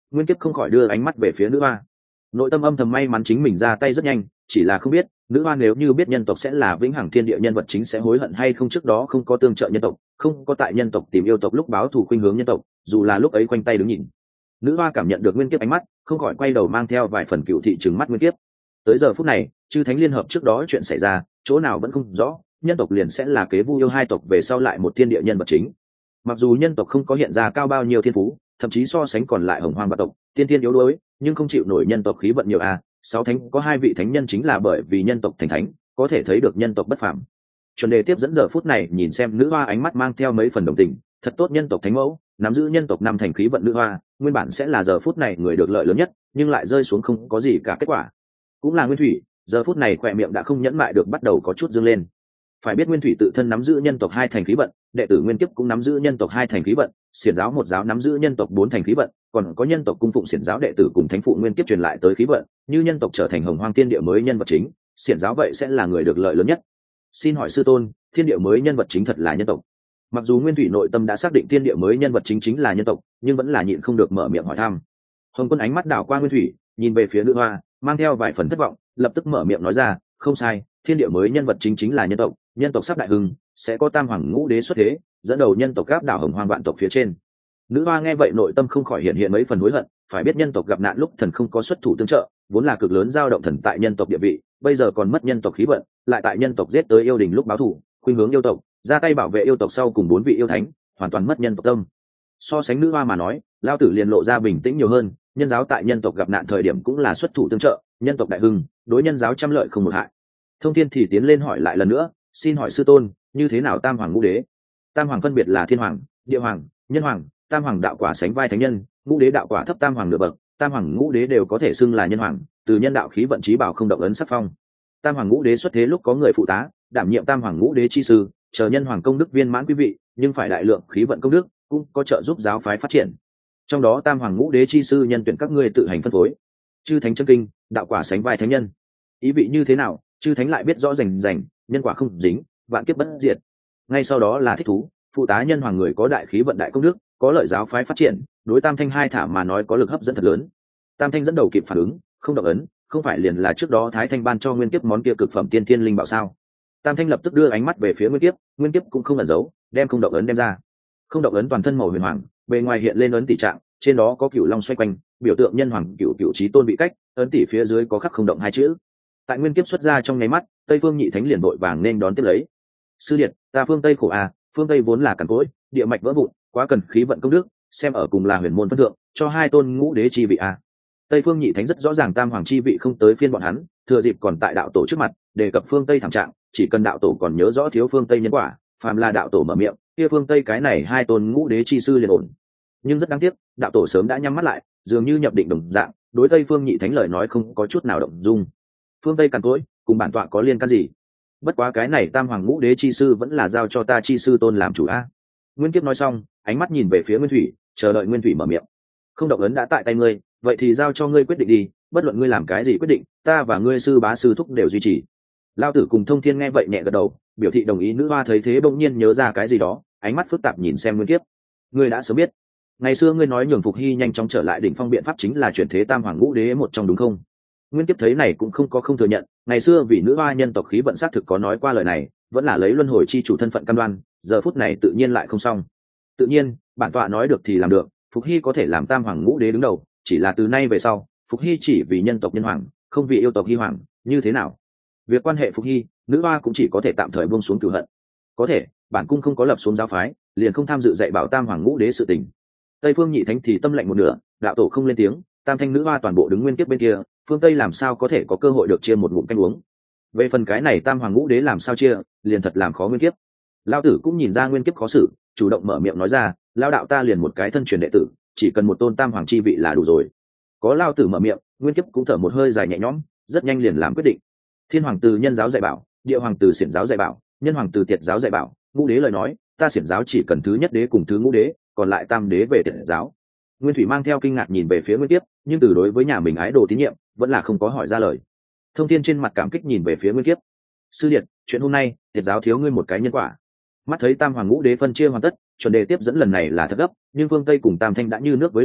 Nguyên Kiếp không khỏi đưa ánh mắt về phía nữ hoa. Nội tâm âm thầm may mắn chính mình ra tay rất nhanh, chỉ là không biết nữ hoa nếu như biết nhân tộc sẽ là vĩnh hằng thiên địa nhân vật chính sẽ hối hận hay không. Trước đó không có tương trợ nhân tộc, không có tại nhân tộc tìm yêu tộc lúc báo thù khuynh hướng nhân tộc, dù là lúc ấy khoanh tay đứng nhìn. Nữ hoa cảm nhận được Nguyên Kiếp ánh mắt, không khỏi quay đầu mang theo vài phần cựu thị trừng mắt Nguyên Kiếp. Tới giờ phút này, chư thánh liên hợp trước đó chuyện xảy ra chỗ nào vẫn không rõ, nhân tộc liền sẽ là kế vu yêu hai tộc về sau lại một thiên địa nhân vật chính. Mặc dù nhân tộc không có hiện ra cao bao nhiêu thiên phú, thậm chí so sánh còn lại hồng hoang vạn tộc tiên thiên yếu đuối, nhưng không chịu nổi nhân tộc khí vận nhiều a. Sáu thánh có 2 vị thánh nhân chính là bởi vì nhân tộc thành thánh, có thể thấy được nhân tộc bất phàm. Chuẩn đề tiếp dẫn giờ phút này nhìn xem nữ hoa ánh mắt mang theo mấy phần đồng tình, thật tốt nhân tộc thánh mẫu nắm giữ nhân tộc năm thành khí vận nữ hoa, nguyên bản sẽ là giờ phút này người được lợi lớn nhất, nhưng lại rơi xuống không có gì cả kết quả. Cũng là Nguyên Thủy, giờ phút này khỏe miệng đã không nhẫn mại được bắt đầu có chút dương lên. Phải biết Nguyên Thủy tự thân nắm giữ nhân tộc 2 thành khí vận, đệ tử Nguyên Kiếp cũng nắm giữ nhân tộc 2 thành khí vận, xiển giáo một giáo nắm giữ nhân tộc 4 thành khí vận, còn có nhân tộc cung phụng xiển giáo đệ tử cùng thánh phụ Nguyên Kiếp truyền lại tới khí vận, như nhân tộc trở thành hồng hoang thiên địa mới nhân vật chính, xiển giáo vậy sẽ là người được lợi lớn nhất. Xin hỏi sư tôn, thiên địa mới nhân vật chính thật là nhân tộc? Mặc dù Nguyên Thủy nội tâm đã xác định thiên địa mới nhân vật chính là nhân tộc, nhưng vẫn là nhịn không được mở miệng hỏi thăm. Hồng Quân ánh mắt đảo qua Nguyên Thủy, nhìn về phía nữ hoa, mang theo vài phần thất vọng, lập tức mở miệng nói ra, không sai, thiên địa mới nhân vật chính là nhân tộc sắp đại hưng, sẽ có tam hoàng ngũ đế xuất thế, dẫn đầu nhân tộc gáp đảo hồng hoang vạn tộc phía trên. Nữ hoa nghe vậy nội tâm không khỏi hiện mấy phần hối hận, phải biết nhân tộc gặp nạn lúc thần không có xuất thủ tương trợ, vốn là cực lớn dao động thần tại nhân tộc địa vị, bây giờ còn mất nhân tộc khí vận, lại tại nhân tộc giết tới yêu đình lúc báo thù, khuynh hướng yêu tộc, ra tay bảo vệ yêu tộc sau cùng 4 vị yêu thánh, hoàn toàn mất nhân tộc tâm. So sánh nữ hoa mà nói, lao tử liền lộ ra bình tĩnh nhiều hơn, nhân giáo tại nhân tộc gặp nạn thời điểm cũng là xuất thủ tương trợ, nhân tộc đại hưng, đối nhân giáo trăm lợi không một hại. Thông Thiên thì tiến lên hỏi lại lần nữa, xin hỏi sư tôn, như thế nào tam hoàng ngũ đế? Tam hoàng phân biệt là thiên hoàng, địa hoàng, nhân hoàng, tam hoàng đạo quả sánh vai thánh nhân, ngũ đế đạo quả thấp tam hoàng nửa bậc, tam hoàng ngũ đế đều có thể xưng là nhân hoàng, từ nhân đạo khí vận chí bảo không động ấn sắc phong. Tam hoàng ngũ đế xuất thế lúc có người phụ tá, đảm nhiệm tam hoàng ngũ đế chi sư, chờ nhân hoàng công đức viên mãn quý vị, nhưng phải đại lượng khí vận công đức, cũng có trợ giúp giáo phái phát triển. Trong đó tam hoàng ngũ đế chi sư nhân tuyển các ngươi tự hành phân phối. Chư thánh chân kinh, đạo quả sánh vai thánh nhân. Ý vị như thế nào, chư thánh lại biết rõ rành rành, nhân quả không dính, vạn kiếp bất diệt. Ngay sau đó là thích thú, phụ tá nhân hoàng người có đại khí vận đại công đức, có lợi giáo phái phát triển, đối tam thanh hai thả mà nói có lực hấp dẫn thật lớn. Tam thanh dẫn đầu kịp phản ứng, không động ấn, không phải liền là trước đó thái thanh ban cho Nguyên Kiếp món kia cực phẩm tiên thiên linh bảo sao? Tam thanh lập tức đưa ánh mắt về phía Nguyên Kiếp cũng không ẩn giấu, đem không động ấn đem ra. Không động ấn toàn thân màu huyền hoàng, bề ngoài hiện lên ấn tỷ trạng, trên đó có cửu long xoay quanh, biểu tượng nhân hoàng cửu chí tôn bị cách, ấn tỷ phía dưới có khắc không động 2 chữ. Tại Nguyên Kiếp xuất ra trong nháy mắt, Tây Phương Nhị Thánh liền vội vàng nên đón tiếp lấy. Sư điệt, ta phương Tây khổ à, phương Tây vốn là cằn cỗi, địa mạch vỡ vụn, quá cần khí vận công đức, xem ở cùng là huyền môn phân thượng, cho 2 tôn ngũ đế chi vị à. Tây Phương Nhị Thánh rất rõ ràng tam hoàng chi vị không tới phiên bọn hắn, thừa dịp còn tại đạo tổ trước mặt, đề cập phương Tây thảm trạng, chỉ cần đạo tổ còn nhớ rõ thiếu phương Tây nhân quả, phàm là đạo tổ mở miệng, kia phương Tây cái này 2 tôn ngũ đế chi sư liền ổn. Nhưng rất đáng tiếc, đạo tổ sớm đã nhắm mắt lại, dường như nhập định đồng dạng, đối Tây Phương Nhị Thánh lời nói không có chút nào động dung. Phương Tây cằn cỗi, cùng bản tọa có liên can gì? Bất quá cái này tam hoàng ngũ đế chi sư vẫn là giao cho ta chi sư tôn làm chủ a. Nguyên Kiếp nói xong, ánh mắt nhìn về phía Nguyên Thủy, chờ đợi Nguyên Thủy mở miệng. Không động ấn đã tại tay ngươi, vậy thì giao cho ngươi quyết định đi, bất luận ngươi làm cái gì quyết định, ta và ngươi sư bá sư thúc đều duy trì. Lao tử cùng Thông Thiên nghe vậy nhẹ gật đầu, biểu thị đồng ý. Nữ hoa thấy thế bỗng nhiên nhớ ra cái gì đó, ánh mắt phức tạp nhìn xem Nguyên Kiếp. Ngươi đã sớm biết, ngày xưa ngươi nói nhường Phục Hy nhanh chóng trở lại đỉnh phong biện pháp chính là chuyển thế tam hoàng ngũ đế một trong đúng không? Nguyên Kiếp thấy này cũng không có không thừa nhận, ngày xưa vì nữ hoa nhân tộc khí vận xác thực có nói qua lời này, vẫn là lấy luân hồi chi chủ thân phận cam đoan, giờ phút này tự nhiên lại không xong. Tự nhiên, bản tọa nói được thì làm được, Phục Hy có thể làm tam hoàng ngũ đế đứng đầu, chỉ là từ nay về sau, Phục Hy chỉ vì nhân tộc nhân hoàng, không vì yêu tộc Hy hoàng, như thế nào? Việc quan hệ Phục Hy, nữ hoa cũng chỉ có thể tạm thời buông xuống cửu hận. Có thể, bản cung không có lập xuống giáo phái, liền không tham dự dạy bảo tam hoàng ngũ đế sự tình. Tây Phương Nhị Thánh thì tâm lạnh một nửa, đạo tổ không lên tiếng, tam thanh nữ hoa toàn bộ đứng Nguyên Kiếp bên kia, phương Tây làm sao có thể có cơ hội được chia một ngụm canh uống. Về phần cái này tam hoàng ngũ đế làm sao chia, liền thật làm khó Nguyên Kiếp. Lão tử cũng nhìn ra Nguyên Kiếp khó xử, chủ động mở miệng nói ra, lão đạo ta liền một cái thân truyền đệ tử, chỉ cần một tôn tam hoàng chi vị là đủ rồi. Có lão tử mở miệng, Nguyên Kiếp cũng thở một hơi dài nhẹ nhõm, rất nhanh liền làm quyết định. Thiên hoàng từ nhân giáo dạy bảo, địa hoàng từ xiển giáo dạy bảo, nhân hoàng từ tiệt giáo dạy bảo, ngũ đế lời nói, ta xiển giáo chỉ cần thứ nhất đế cùng thứ ngũ đế, còn lại tam đế về tiệt giáo. Nguyên Thủy mang theo kinh ngạc nhìn về phía Nguyên Kiếp, nhưng từ đối với nhà mình ái đồ tín nhiệm, vẫn là không có hỏi ra lời. Thông Thiên trên mặt cảm kích nhìn về phía Nguyên Kiếp. Sư điệt, chuyện hôm nay, tiệt giáo thiếu ngươi một cái nhân quả. Mắt thấy tam hoàng ngũ đế phân chia hoàn tất, chuẩn đề tiếp dẫn lần này là thật gấp, nhưng phương Tây cùng tam thanh đã như nước với lửa,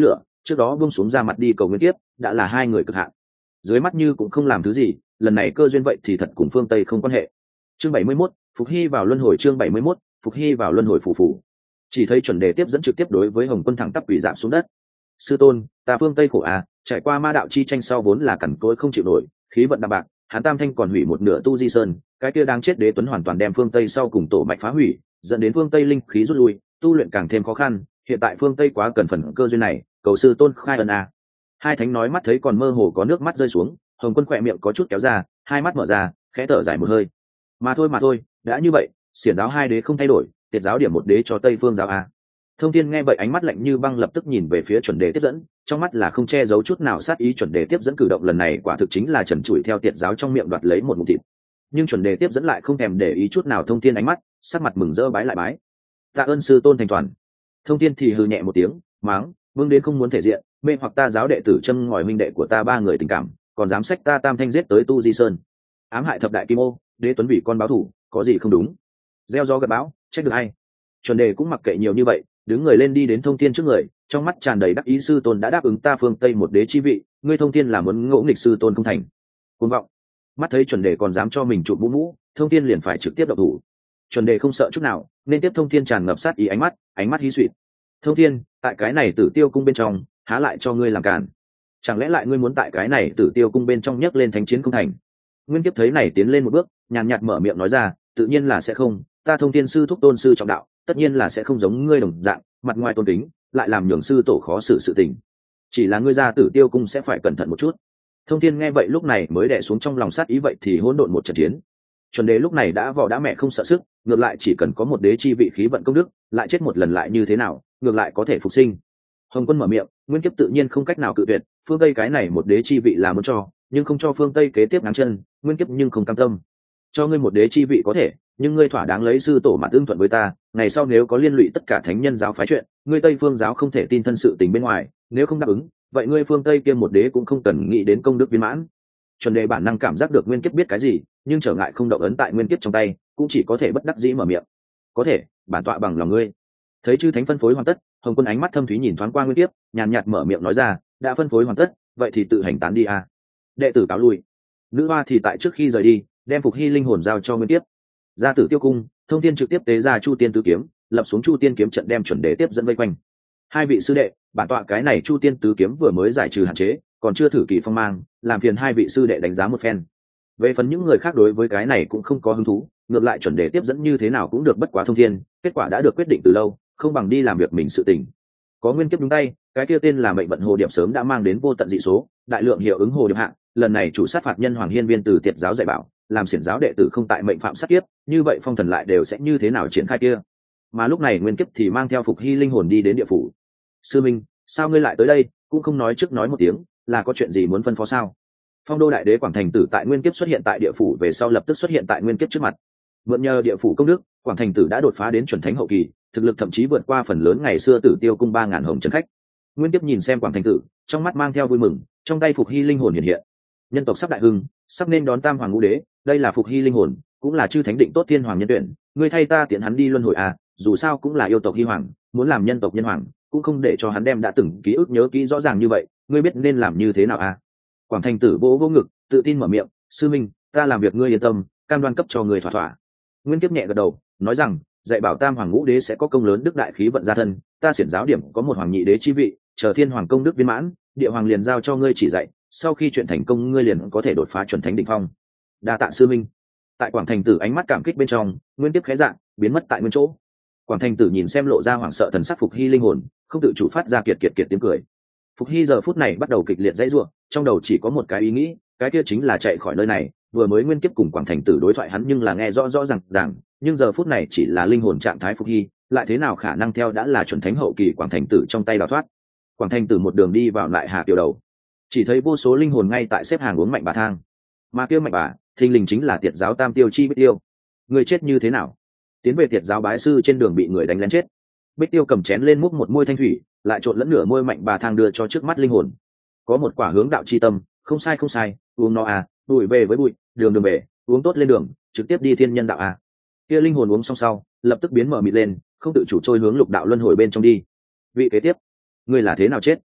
trước đó buông xuống ra mặt đi cầu nguyên kiếp đã là hai người cực hạn, dưới mắt như cũng không làm thứ gì, lần này cơ duyên vậy thì thật cùng phương Tây không quan hệ. Chương 71, Phục Hy vào luân hồi. Chương 71, Phục Hy vào luân hồi. Phù chỉ thấy chuẩn đề tiếp dẫn trực tiếp đối với Hồng Quân thẳng tắp quỷ giảm xuống đất. Sư tôn, ta phương Tây khổ à, trải qua ma đạo chi tranh sau vốn là cằn cỗi không chịu nổi, khí vận đạm bạc, hắn Tam Thanh còn hủy một nửa tu di sơn, cái kia đang chết đế tuấn hoàn toàn đem phương Tây sau cùng tổ mạch phá hủy, dẫn đến phương Tây linh khí rút lui, tu luyện càng thêm khó khăn, hiện tại phương Tây quá cần phần cơ duyên này, cầu sư tôn khai ân à. Hai thánh nói mắt thấy còn mơ hồ có nước mắt rơi xuống, Hồng Quân khỏe miệng có chút kéo ra, hai mắt mở ra, khẽ thở dài một hơi. Mà thôi, đã như vậy, xiển giáo hai đế không thay đổi, tiệt giáo điểm một đế cho Tây Phương giáo a. Thông Thiên nghe vậy ánh mắt lạnh như băng lập tức nhìn về phía chuẩn đề tiếp dẫn, trong mắt là không che giấu chút nào sát ý. Chuẩn đề tiếp dẫn cử động lần này quả thực chính là trần trụi theo tiệt giáo trong miệng đoạt lấy một ngụm thịt. Nhưng chuẩn đề tiếp dẫn lại không thèm để ý chút nào Thông Thiên ánh mắt, sắc mặt mừng rỡ bái lại bái. Tạ ơn sư tôn thành toàn. Thông Thiên thì hừ nhẹ một tiếng, máng, vương đến không muốn thể diện, mê hoặc ta giáo đệ tử châm ngòi huynh đệ của ta ba người tình cảm, còn dám xách ta Tam Thanh giết tới Tu Di Sơn, ám hại thập đại kim ô, đế tuấn vì con báo thủ, có gì không đúng? Gieo gió gặt bão, trách được hay? Chuẩn đề cũng mặc kệ nhiều như vậy, đứng người lên đi đến Thông Thiên trước người, trong mắt tràn đầy đắc ý. Sư tôn đã đáp ứng ta phương Tây một đế chi vị, ngươi Thông Thiên là muốn ngỗ nghịch sư tôn không thành? Cuồng vọng! Mắt thấy chuẩn đề còn dám cho mình chụp mũ, Thông Thiên liền phải trực tiếp động thủ. Chuẩn đề không sợ chút nào, nên tiếp Thông Thiên tràn ngập sát ý ánh mắt hí suỵt. Thông Thiên, tại cái này Tử Tiêu cung bên trong, há lại cho ngươi làm cản? Chẳng lẽ lại ngươi muốn tại cái này Tử Tiêu cung bên trong nhấc lên thánh chiến không thành? Nguyên Kiếp thấy này tiến lên một bước, nhàn nhạt mở miệng nói ra, tự nhiên là sẽ không, ta Thông Thiên sư thúc tôn sư trọng đạo, tất nhiên là sẽ không giống ngươi đồng dạng, mặt ngoài tôn kính, lại làm nhường sư tổ khó xử sự tình. Chỉ là ngươi ra Tử Tiêu cung sẽ phải cẩn thận một chút. Thông Thiên nghe vậy lúc này mới đè xuống trong lòng sát ý, vậy thì hỗn độn một trận chiến. Chuẩn đề lúc này đã vỏ đã mẹ không sợ sức, ngược lại chỉ cần có một đế chi vị khí vận công đức, lại chết một lần lại như thế nào, ngược lại có thể phục sinh. Hồng Quân mở miệng, Nguyên Kiếp tự nhiên không cách nào cự tuyệt, phương Tây cái này một đế chi vị là muốn cho, nhưng không cho phương Tây kế tiếp ngáng chân, Nguyên Kiếp nhưng không cam tâm. Cho ngươi một đế chi vị có thể, nhưng ngươi thỏa đáng lấy sư tổ mặt tương thuận với ta, ngày sau nếu có liên lụy tất cả thánh nhân giáo phái chuyện, ngươi Tây Phương giáo không thể tin thân sự tình bên ngoài, nếu không đáp ứng, vậy ngươi phương Tây kia một đế cũng không cần nghĩ đến công đức viên mãn. Chuẩn đề bản năng cảm giác được Nguyên Kiếp biết cái gì, nhưng trở ngại không động ấn tại Nguyên Kiếp trong tay, cũng chỉ có thể bất đắc dĩ mở miệng. Có thể, bản tọa bằng lòng ngươi. Thấy chư thánh phân phối hoàn tất, Hồng Quân ánh mắt thâm thúy nhìn thoáng qua Nguyên Kiếp, nhàn nhạt mở miệng nói ra, đã phân phối hoàn tất, vậy thì tự hành tán đi a. Đệ tử cáo lui. Nữ hoa thì tại trước khi rời đi, đem Phục Hy linh hồn giao cho Nguyên Kiếp. Ra Tử Tiêu cung, Thông Thiên trực tiếp tế ra Chu Tiên tứ kiếm, lập xuống Chu Tiên kiếm trận đem chuẩn đề tiếp dẫn vây quanh. Hai vị sư đệ, bản tọa cái này Chu Tiên tứ kiếm vừa mới giải trừ hạn chế, còn chưa thử kỳ phong mang, làm phiền hai vị sư đệ đánh giá một phen. Về phần những người khác đối với cái này cũng không có hứng thú, ngược lại chuẩn đề tiếp dẫn như thế nào cũng được, bất quá Thông Thiên, kết quả đã được quyết định từ lâu, không bằng đi làm việc mình sự tình. Có Nguyên Kiếp đúng tay, cái kia tên là mệnh vận hồ điệp sớm đã mang đến vô tận dị số, đại lượng hiệu ứng hồ điệp hạng, lần này chủ sát phạt nhân Hoàng Hiên Viên từ tiệt giáo dạy bảo, làm xiển giáo đệ tử không tại mệnh phạm sát kiếp, như vậy phong thần lại đều sẽ như thế nào triển khai kia. Mà lúc này Nguyên Kiếp thì mang theo Phục Hy linh hồn đi đến địa phủ. Sư minh, sao ngươi lại tới đây, cũng không nói trước nói một tiếng, là có chuyện gì muốn phân phó sao? Phong đô đại đế Quảng Thành Tử tại Nguyên Kiếp xuất hiện tại địa phủ về sau lập tức xuất hiện tại Nguyên Kiếp trước mặt. Mượn nhờ địa phủ công đức, Quảng Thành Tử đã đột phá đến chuẩn thánh hậu kỳ, thực lực thậm chí vượt qua phần lớn ngày xưa Tử Tiêu cung 3000 hồng trần khách. Nguyên Kiếp nhìn xem Quảng Thành Tử, trong mắt mang theo vui mừng, trong tay Phục Hy linh hồn hiện hiện. Nhân tộc sắp đại hưng, sắp nên đón Tam Hoàng Ngũ Đế, đây là Phục Hy linh hồn, cũng là chư thánh định tốt thiên hoàng nhân tuyển, ngươi thay ta tiện hắn đi luân hồi à, dù sao cũng là yêu tộc Hy hoàng, muốn làm nhân tộc nhân hoàng, cũng không để cho hắn đem đã từng ký ức nhớ kỹ rõ ràng như vậy, ngươi biết nên làm như thế nào à? Quảng Thành Tử vỗ vỗ ngực, tự tin mở miệng, sư minh, ta làm việc ngươi yên tâm, cam đoan cấp cho ngươi thỏa thỏa. Nguyên Kiếp nhẹ gật đầu, nói rằng, dạy bảo Tam Hoàng Ngũ Đế sẽ có công lớn đức đại khí vận gia thân, ta xiển giáo điểm có một hoàng nhị đế chi vị, chờ thiên hoàng công đức viên mãn, địa hoàng liền giao cho ngươi chỉ dạy, sau khi chuyện thành công ngươi liền có thể đột phá chuẩn thánh đỉnh phong. Đa tạ sư minh. Tại Quảng Thành Tử ánh mắt cảm kích bên trong, Nguyên Kiếp khẽ dạng biến mất tại nguyên chỗ. Quảng Thành Tử nhìn xem lộ ra hoảng sợ thần sắc Phục Hy linh hồn, không tự chủ phát ra kiệt tiếng cười. Phục Hy giờ phút này bắt đầu kịch liệt dãy rủa, trong đầu chỉ có một cái ý nghĩ, cái kia chính là chạy khỏi nơi này. Vừa mới Nguyên Kiếp cùng Quảng Thành Tử đối thoại hắn nhưng là nghe rõ ràng, nhưng giờ phút này chỉ là linh hồn trạng thái Phục Hy, lại thế nào khả năng theo đã là chuẩn thánh hậu kỳ Quảng Thành Tử trong tay đào thoát. Quảng Thành Tử một đường đi vào lại Hà Kiều đầu, chỉ thấy vô số linh hồn ngay tại xếp hàng uống mạnh bà thang, mà kia mạnh bà thình lình chính là tiệt giáo Tam Tiêu chi Bích Tiêu. Người chết như thế nào? Tiến về tiệt giáo bái sư trên đường bị người đánh lén chết. Bích Tiêu cầm chén lên múc một môi thanh thủy, lại trộn lẫn nửa môi mạnh bà thang đưa cho trước mắt linh hồn. Có một quả hướng đạo chi tâm, không sai, uống nó à, bụi về với bụi, đường về, uống tốt lên đường, trực tiếp đi thiên nhân đạo à. Kia linh hồn uống xong sau, lập tức biến mở mịt lên, không tự chủ trôi hướng lục đạo luân hồi bên trong đi. Vị kế tiếp, ngươi là thế nào chết?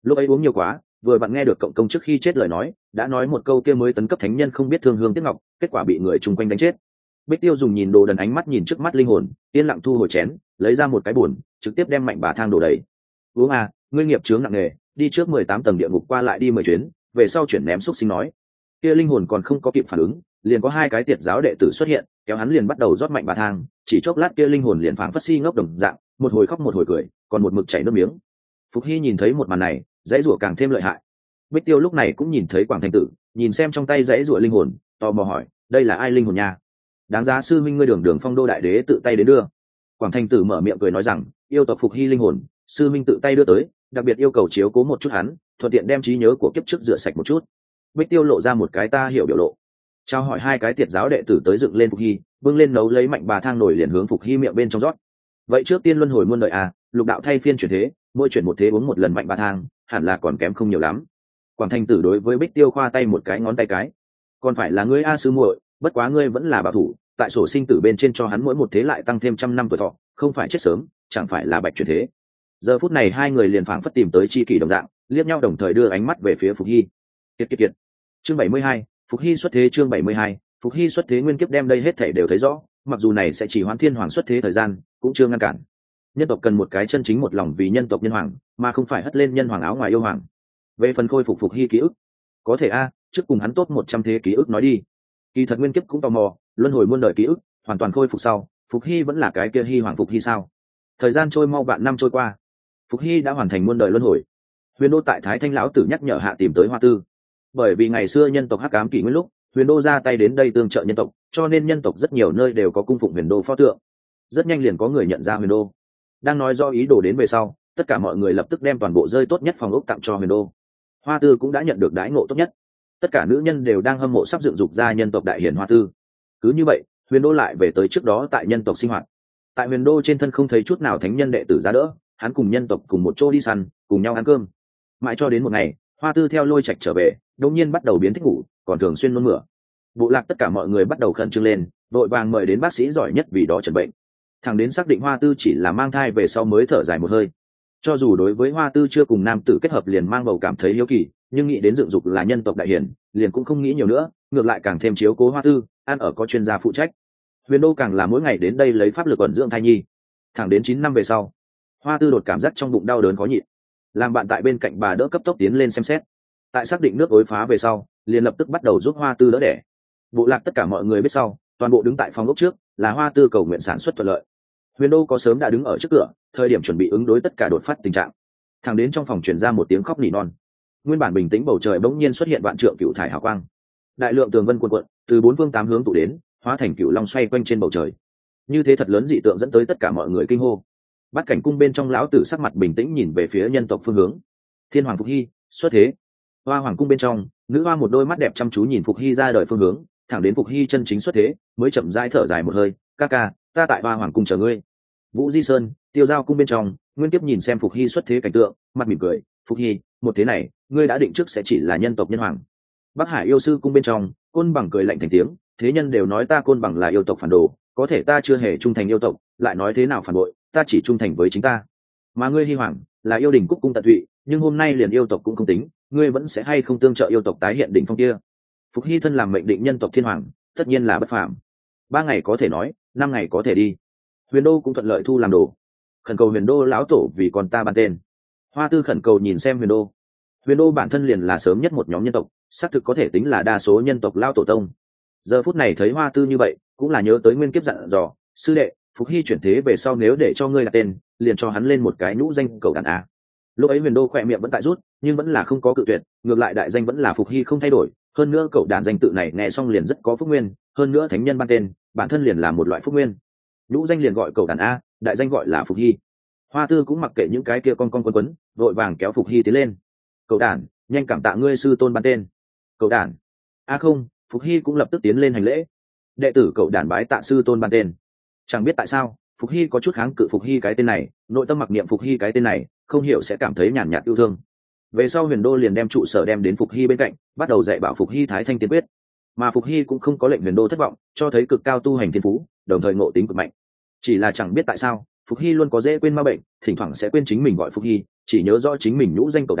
lúc ấy uống nhiều quá, vừa vặn nghe được cộng công trước khi chết lời nói, đã nói một câu kia mới tấn cấp thánh nhân không biết thương hương tiếc ngọc, kết quả bị người chung quanh đánh chết. Bích Tiêu dùng nhìn đồ đần ánh mắt nhìn trước mắt linh hồn, yên lặng thu hồi chén, lấy ra một cái bùn, trực tiếp đem Mạnh Bà Thang đổ đầy. Uống à, ngươi nghiệp chướng nặng nề, đi trước 18 tầng địa ngục qua lại đi 10 chuyến, về sau chuyển ném xúc sinh nói. Kia linh hồn còn không có kịp phản ứng, liền có hai cái tiệt giáo đệ tử xuất hiện, kéo hắn liền bắt đầu rót Mạnh Bà Thang, chỉ chốc lát kia linh hồn liền phảng phất si ngốc đồng dạng, một hồi khóc một hồi cười, còn một mực chảy nước miếng. Phục Hy nhìn thấy một màn này, dãy rủa càng thêm lợi hại. Bích Tiêu lúc này cũng nhìn thấy Quảng Thành Tử, nhìn xem trong tay dãy rủa linh hồn, tò mò hỏi, đây là ai linh hồn nha? Đáng giá sư minh ngươi Đường Phong Đô đại đế tự tay đến đưa. Quảng Thành Tử mở miệng cười nói rằng, yêu tộc Phục Hy linh hồn, sư minh tự tay đưa tới, đặc biệt yêu cầu chiếu cố một chút hắn, thuận tiện đem trí nhớ của kiếp trước rửa sạch một chút. Bích Tiêu lộ ra một cái ta hiểu biểu lộ, trao hỏi hai cái tiệt giáo đệ tử tới dựng lên Phục Hy, bưng lên nấu lấy Mạnh Bà Thang nổi liền hướng Phục Hy miệng bên trong rót. Vậy trước tiên luân hồi muôn đời à, lục đạo thay phiên chuyển thế, mỗi chuyển một thế uống một lần Mạnh Bà Thang, hẳn là còn kém không nhiều lắm. Quảng Thành Tử đối với Bích Tiêu khoa tay một cái ngón tay cái, còn phải là ngươi a sư muội, bất quá ngươi vẫn là bảo thủ, tại sổ sinh tử bên trên cho hắn mỗi một thế lại tăng thêm 100 năm tuổi thọ, không phải chết sớm, chẳng phải là bạch chuyển thế. Giờ phút này hai người liền phảng phất tìm tới chi kỷ đồng dạng, liếc nhau đồng thời đưa ánh mắt về phía Phục Hy. Kiệt. Chương 72, Phục Hy xuất thế. Chương 72, Phục Hy xuất thế. Nguyên kiếp đem đây hết thảy đều thấy rõ, mặc dù này sẽ chỉ hoãn thiên hoàng xuất thế thời gian, cũng chưa ngăn cản. Nhân tộc cần một cái chân chính một lòng vì nhân tộc nhân hoàng, mà không phải hất lên nhân hoàng áo ngoài yêu hoàng. Về phần khôi phục Phục Hy ký ức, có thể a, trước cùng hắn tốt 100 thế ký ức nói đi. Kỳ thật Nguyên kiếp cũng tò mò, luân hồi muôn đời ký ức, hoàn toàn khôi phục sau, Phục Hy vẫn là cái kia Hy hoàng Phục Hy sao? Thời gian trôi mau vạn năm trôi qua, Phục Hy đã hoàn thành muôn đời luân hồi. Huyền Đô tại Thái Thanh lão tử nhắc nhở hạ tìm tới Hoa Tư, bởi vì ngày xưa nhân tộc hắc ám kỷ nguyên lúc, Huyền Đô ra tay đến đây tương trợ nhân tộc, cho nên nhân tộc rất nhiều nơi đều có cung phụng Huyền Đô pho tượng. Rất nhanh liền có người nhận ra Huyền Đô. Đang nói do ý đồ đến về sau, tất cả mọi người lập tức đem toàn bộ rơi tốt nhất phòng ốc tặng cho Huyền Đô. Hoa Tư cũng đã nhận được đãi ngộ tốt nhất. Tất cả nữ nhân đều đang hâm mộ sắp dựng dục ra nhân tộc đại hiển Hoa Tư. Cứ như vậy, Huyền Đô lại về tới trước đó tại nhân tộc sinh hoạt. Tại Huyền Đô trên thân không thấy chút nào thánh nhân đệ tử giá đỡ, hắn cùng nhân tộc cùng một chỗ đi săn, cùng nhau ăn cơm. Mãi cho đến một ngày, Hoa Tư theo Lôi Trạch trở về, đột nhiên bắt đầu biến thích ngủ, còn thường xuyên nôn mửa. Bộ lạc tất cả mọi người bắt đầu khẩn trương lên, vội vàng mời đến bác sĩ giỏi nhất vì đó chẩn bệnh. Thằng đến xác định Hoa Tư chỉ là mang thai về sau mới thở dài một hơi. Cho dù đối với Hoa Tư chưa cùng nam tử kết hợp liền mang bầu cảm thấy hiếu kỳ, nhưng nghĩ đến dựng dục là nhân tộc đại hiển, liền cũng không nghĩ nhiều nữa, ngược lại càng thêm chiếu cố Hoa Tư, ăn ở có chuyên gia phụ trách. Huyền Đô càng là mỗi ngày đến đây lấy pháp lực ẩn dưỡng thai nhi. Thẳng đến 9 năm về sau, Hoa Tư đột cảm giác trong bụng đau đớn khó nhịn, làm bạn tại bên cạnh bà đỡ cấp tốc tiến lên xem xét. Tại xác định nước ối phá về sau, liền lập tức bắt đầu giúp Hoa Tư đỡ đẻ. Bộ lạc tất cả mọi người biết sau, toàn bộ đứng tại phòng ốc trước, là Hoa Tư cầu nguyện sản xuất thuận lợi. Huyền Đô có sớm đã đứng ở trước cửa, thời điểm chuẩn bị ứng đối tất cả đột phát tình trạng. Thẳng đến trong phòng truyền ra một tiếng khóc nỉ non. Nguyên bản bình tĩnh bầu trời bỗng nhiên xuất hiện vạn trượng cựu thải hào quang. Đại lượng tường vân cuộn cuộn, từ bốn phương tám hướng tụ đến, hóa thành cựu long xoay quanh trên bầu trời. Như thế thật lớn dị tượng dẫn tới tất cả mọi người kinh hô. Bát Cảnh cung bên trong lão tử sắc mặt bình tĩnh nhìn về phía nhân tộc phương hướng. Thiên hoàng Phục Hy xuất thế. Hoa hoàng cung bên trong, nữ hoa một đôi mắt đẹp chăm chú nhìn Phục Hy ra đời phương hướng, thẳng đến Phục Hy chân chính xuất thế, mới chậm rãi thở dài một hơi, ca ca, ta tại Hoa hoàng cung chờ ngươi. Vũ Di Sơn, Tiêu Giao cung bên trong, Nguyên Kiếp nhìn xem Phục Hy xuất thế cảnh tượng, mặt mỉm cười, Phục Hy, một thế này, ngươi đã định trước sẽ chỉ là nhân tộc nhân hoàng. Bắc Hải yêu sư cung bên trong, Côn Bằng cười lạnh thành tiếng, thế nhân đều nói ta Côn Bằng là yêu tộc phản đồ, có thể ta chưa hề trung thành yêu tộc, lại nói thế nào phản bội, ta chỉ trung thành với chính ta. Mà ngươi Hy Hoàng là yêu đình Cúc cung tận tụy, nhưng hôm nay liền yêu tộc cũng không tính, ngươi vẫn sẽ hay không tương trợ yêu tộc tái hiện đỉnh phong kia. Phục Hy thân làm mệnh định nhân tộc thiên hoàng, tất nhiên là bất phàm. 3 ngày có thể nói, 5 ngày có thể đi. Huyền Đô cũng thuận lợi thu làm đồ. Khẩn cầu Huyền Đô lão tổ vì con ta ban tên. Hoa Tư khẩn cầu nhìn xem Huyền Đô. Huyền Đô bản thân liền là sớm nhất một nhóm nhân tộc, xác thực có thể tính là đa số nhân tộc lao tổ tông. Giờ phút này thấy Hoa Tư như vậy, cũng là nhớ tới Nguyên Kiếp dặn dò, sư đệ, Phục Hy chuyển thế về sau nếu để cho ngươi đặt tên, liền cho hắn lên một cái nhũ danh cầu đàn a. Lúc ấy Huyền Đô khỏe miệng vẫn tại rút, nhưng vẫn là không có cự tuyệt, ngược lại đại danh vẫn là Phục Hy không thay đổi, hơn nữa cậu đàn danh tự này nghe xong liền rất có phúc nguyên, hơn nữa thánh nhân ban tên, bản thân liền là một loại phúc nguyên. Nhũ danh liền gọi cậu đàn a, đại danh gọi là Phục Hy. Hoa Tư cũng mặc kệ những cái kia con quấn, vội vàng kéo Phục Hy tiến lên. Cậu đàn, nhanh cảm tạ ngươi sư tôn ban tên. Cậu đàn. A không, Phục Hy cũng lập tức tiến lên hành lễ. Đệ tử cậu đàn bái tạ sư tôn ban tên. Chẳng biết tại sao, Phục Hy có chút kháng cự Phục Hy cái tên này, nội tâm mặc niệm Phục Hy cái tên này, không hiểu sẽ cảm thấy nhàn nhạt yêu thương. Về sau Huyền Đô liền đem trụ sở đem đến Phục Hy bên cạnh, bắt đầu dạy bảo Phục Hy Thái Thanh Tiên Quyết. Mà Phục Hy cũng không có lệnh Huyền Đô thất vọng, cho thấy cực cao tu hành thiên phú, đồng thời ngộ tính cực mạnh. Chỉ là chẳng biết tại sao, Phục Hy luôn có dễ quên ma bệnh, thỉnh thoảng sẽ quên chính mình gọi Phục Hy, chỉ nhớ rõ chính mình nhũ danh cậu đản,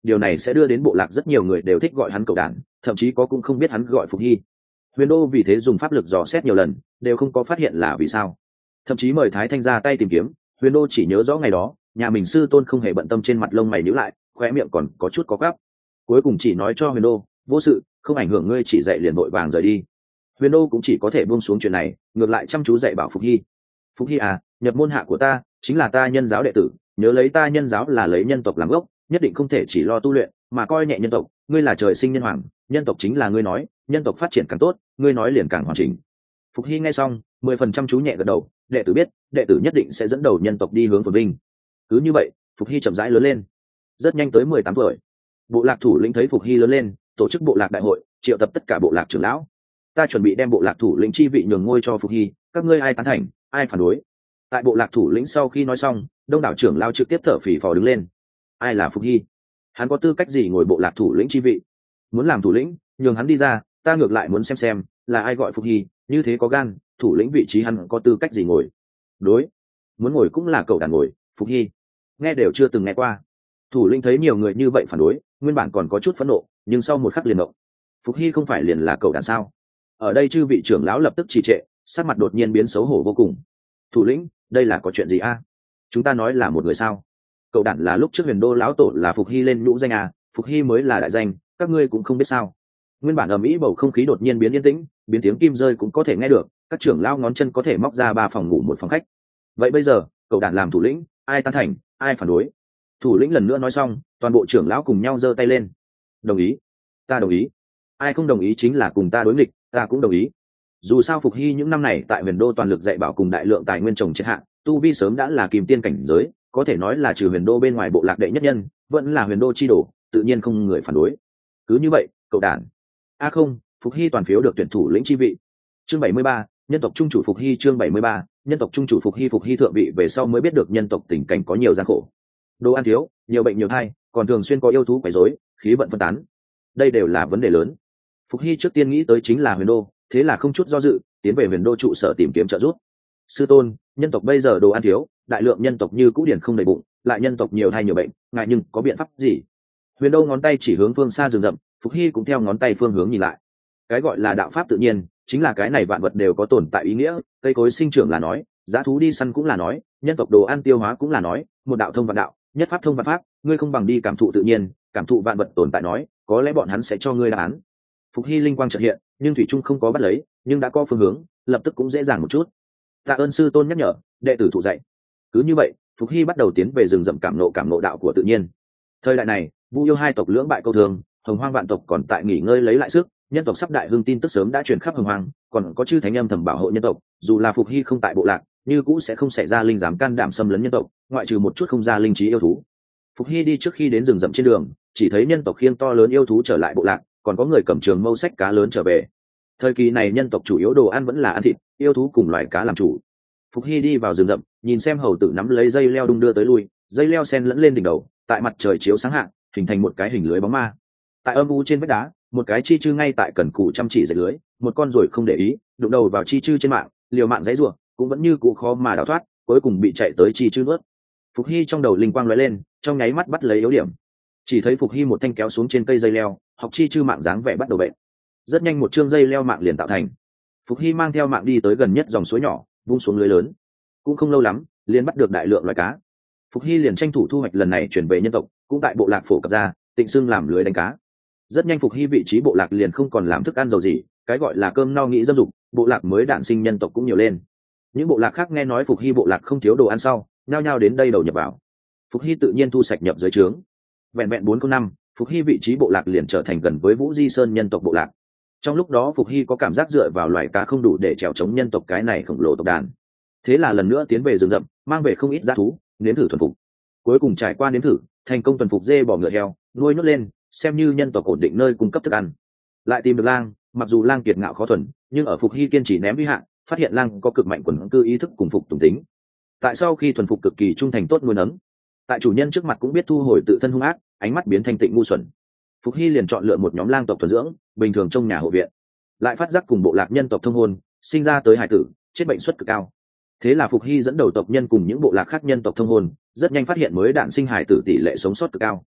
điều này sẽ đưa đến bộ lạc rất nhiều người đều thích gọi hắn cậu đản, thậm chí có cũng không biết hắn gọi Phục Hy. Huyền Đô vì thế dùng pháp lực dò xét nhiều lần, đều không có phát hiện là vì sao. Thậm chí mời Thái Thanh ra tay tìm kiếm, Huyền Đô chỉ nhớ rõ ngày đó, nhà mình sư tôn không hề bận tâm, trên mặt lông mày nhíu lại, khóe miệng còn có chút có gắp. Cuối cùng chỉ nói cho Huyền Đô, vô sự, không ảnh hưởng ngươi, chỉ dạy liền vội vàng rời đi. Huyền Đô cũng chỉ có thể buông xuống chuyện này, ngược lại chăm chú dạy bảo Phục Hy. Phục Hy à, nhập môn hạ của ta, chính là ta nhân giáo đệ tử, nhớ lấy ta nhân giáo là lấy nhân tộc làm gốc, nhất định không thể chỉ lo tu luyện mà coi nhẹ nhân tộc. Ngươi là trời sinh nhân hoàng, nhân tộc chính là ngươi nói, nhân tộc phát triển càng tốt, ngươi nói liền càng hoàn chỉnh. Phục Hy nghe xong 10% chú nhẹ gật đầu, đệ tử biết, đệ tử nhất định sẽ dẫn đầu nhân tộc đi hướng phồn vinh. Cứ như vậy, Phục Hy chậm rãi lớn lên, rất nhanh tới 18 tuổi. Bộ lạc thủ lĩnh thấy Phục Hy lớn lên, tổ chức bộ lạc đại hội, triệu tập tất cả bộ lạc trưởng lão. Ta chuẩn bị đem bộ lạc thủ lĩnh chi vị nhường ngôi cho Phục Hy, các ngươi ai tán thành, ai phản đối? Tại bộ lạc thủ lĩnh sau khi nói xong, đông đảo trưởng lão trực tiếp thở phì phò đứng lên. Ai là Phục Hy? Hắn có tư cách gì ngồi bộ lạc thủ lĩnh chi vị? Muốn làm thủ lĩnh, nhường hắn đi ra, ta ngược lại muốn xem là ai gọi Phục Hy, như thế có gan, thủ lĩnh vị trí hắn có tư cách gì ngồi? Đối, muốn ngồi cũng là cậu đàn ngồi, Phục Hy. Nghe đều chưa từng nghe qua. Thủ lĩnh thấy nhiều người như vậy phản đối, nguyên bản còn có chút phẫn nộ, nhưng sau một khắc liền động. Phục Hy không phải liền là cậu đàn sao? Ở đây chư vị trưởng lão lập tức trì trệ, sắc mặt đột nhiên biến xấu hổ vô cùng. Thủ lĩnh, đây là có chuyện gì a? Chúng ta nói là một người sao? Cậu đản là lúc trước Huyền Đô lão tổ là Phục Hy lên nhũ danh à, Phục Hy mới là đại danh, các ngươi cũng không biết sao? Nguyên bản ầm ĩ bầu không khí đột nhiên biến yên tĩnh, biến tiếng kim rơi cũng có thể nghe được, các trưởng lão ngón chân có thể móc ra 3 phòng ngủ 1 phòng khách. Vậy bây giờ, cậu đản làm thủ lĩnh, ai tán thành, ai phản đối? Thủ lĩnh lần nữa nói xong, toàn bộ trưởng lão cùng nhau giơ tay lên. Đồng ý, ta đồng ý. Ai không đồng ý chính là cùng ta đối nghịch, ta cũng đồng ý. Dù sao Phục Hy những năm này tại Huyền Đô toàn lực dạy bảo cùng đại lượng tài nguyên trồng trên hạng, tu vi sớm đã là kim tiên cảnh giới, có thể nói là trừ Huyền Đô bên ngoài bộ lạc đệ nhất nhân, vẫn là Huyền Đô chi đổ, tự nhiên không người phản đối. Cứ như vậy, cậu đản. Không, Phục Hy toàn phiếu được tuyển thủ lĩnh chi vị. Chương 73, nhân tộc trung chủ Phục Hy. Chương 73, nhân tộc trung chủ Phục Hy. Phục Hy thượng vị về sau mới biết được nhân tộc tình cảnh có nhiều gian khổ. Đồ ăn thiếu, nhiều bệnh nhiều thai, còn thường xuyên có yêu thú quấy rối, khí vận phân tán. Đây đều là vấn đề lớn. Phục Hy trước tiên nghĩ tới chính là Huyền Đô, thế là không chút do dự, tiến về Huyền Đô trụ sở tìm kiếm trợ giúp. Sư tôn, nhân tộc bây giờ đồ ăn thiếu, đại lượng nhân tộc như cũ điển không đầy bụng, lại nhân tộc nhiều thai nhiều bệnh, ngại nhưng có biện pháp gì? Huyền Đô ngón tay chỉ hướng phương xa rừng rậm, Phục Hy cũng theo ngón tay phương hướng nhìn lại. Cái gọi là đạo pháp tự nhiên, chính là cái này vạn vật đều có tồn tại ý nghĩa, cây cối sinh trưởng là nói, giá thú đi săn cũng là nói, nhân tộc đồ ăn tiêu hóa cũng là nói, một đạo thông vạn đạo, nhất pháp thông vạn pháp, ngươi không bằng đi cảm thụ tự nhiên, cảm thụ vạn vật tồn tại nói, có lẽ bọn hắn sẽ cho ngươi đáp án. Phục Hy linh quang chợt hiện, nhưng thủy trung không có bắt lấy, nhưng đã có phương hướng, lập tức cũng dễ dàng một chút. Tạ ơn sư tôn nhắc nhở, đệ tử thụ dạy. Cứ như vậy, Phục Hy bắt đầu tiến về rừng rậm cảm nộ đạo của tự nhiên. Thời đại này, Vu Yêu hai tộc lưỡng bại câu thương, Hồng Hoang vạn tộc còn tại nghỉ ngơi lấy lại sức, nhân tộc sắp đại hưng tin tức sớm đã truyền khắp Hồng Hoang, còn có chư thánh âm thầm bảo hộ nhân tộc, dù là Phục Hy không tại bộ lạc, như cũ sẽ không xảy ra linh dám can đảm xâm lấn nhân tộc, ngoại trừ một chút không ra linh trí yêu thú. Phục Hy đi trước khi đến rừng rậm trên đường, chỉ thấy nhân tộc khiêng to lớn yêu thú trở lại bộ lạc, còn có người cầm trường mâu sách cá lớn trở về. Thời kỳ này nhân tộc chủ yếu đồ ăn vẫn là ăn thịt, yêu thú cùng loài cá làm chủ. Phục Hy đi vào rừng rậm, nhìn xem hầu tử nắm lấy dây leo đung đưa tới lui, dây leo sen lẫn lên đỉnh đầu, tại mặt trời chiếu sáng hạ, hình thành một cái hình lưới bóng ma. Tại âm u trên vách đá, một cái chi chư ngay tại cần cù chăm chỉ dệt lưới, một con ruồi không để ý, đụng đầu vào chi chư trên mạng, liều mạng giãy giụa, cũng vẫn như cũ khó mà đào thoát, cuối cùng bị chạy tới chi chư nuốt. Phục Hy trong đầu linh quang lóe lên, trong nháy mắt bắt lấy yếu điểm. Chỉ thấy Phục Hy một thanh kéo xuống trên cây dây leo, học chi chư mạng dáng vẻ bắt đầu bệnh. Rất nhanh một chương dây leo mạng liền tạo thành. Phục Hy mang theo mạng đi tới gần nhất dòng suối nhỏ, vung xuống lưới lớn. Cũng không lâu lắm, liền bắt được đại lượng loài cá. Phục Hy liền tranh thủ thu hoạch lần này chuyển về nhân tộc, cũng tại bộ lạc phổ cập ra, tịnh xưng làm lưới đánh cá. Rất nhanh Phục Hy vị trí bộ lạc liền không còn làm thức ăn giàu gì, cái gọi là cơm no nghĩ dâm dục, bộ lạc mới đản sinh nhân tộc cũng nhiều lên. Những bộ lạc khác nghe nói Phục Hy bộ lạc không thiếu đồ ăn sau, nhao nhao đến đây đầu nhập vào. Phục Hy tự nhiên thu sạch nhập dưới trướng. Vẹn vẹn 4 năm, Phục Hy vị trí bộ lạc liền trở thành gần với Vũ Di Sơn nhân tộc bộ lạc. Trong lúc đó Phục Hy có cảm giác dựa vào loài cá không đủ để trèo chống nhân tộc cái này khổng lồ tộc đàn. Thế là lần nữa tiến về rừng rậm, mang về không ít dã thú, nếm thử thuần phục. Cuối cùng trải qua nếm thử, thành công thuần phục dê bò ngựa heo, nuôi nhốt lên, xem như nhân tộc ổn định nơi cung cấp thức ăn. Lại tìm được lang, mặc dù lang kiệt ngạo khó thuần, nhưng ở Phục Hy kiên trì ném vi hạn, phát hiện lang có cực mạnh quần cư ý thức cùng phục tùng tính. Tại sau khi thuần phục cực kỳ trung thành tốt nuôi nấng, tại chủ nhân trước mặt cũng biết thu hồi tự thân hung ác, ánh mắt biến thanh tịnh ngu xuẩn. Phục Hy liền chọn lựa một nhóm lang tộc thuần dưỡng, bình thường trong nhà hộ viện, lại phát giác cùng bộ lạc nhân tộc thông hôn, sinh ra tới hải tử, chết bệnh suất cực cao. Thế là Phục Hy dẫn đầu tộc nhân cùng những bộ lạc khác nhân tộc thông hôn, rất nhanh phát hiện mới đạn sinh hải tử tỷ lệ sống sót cực cao.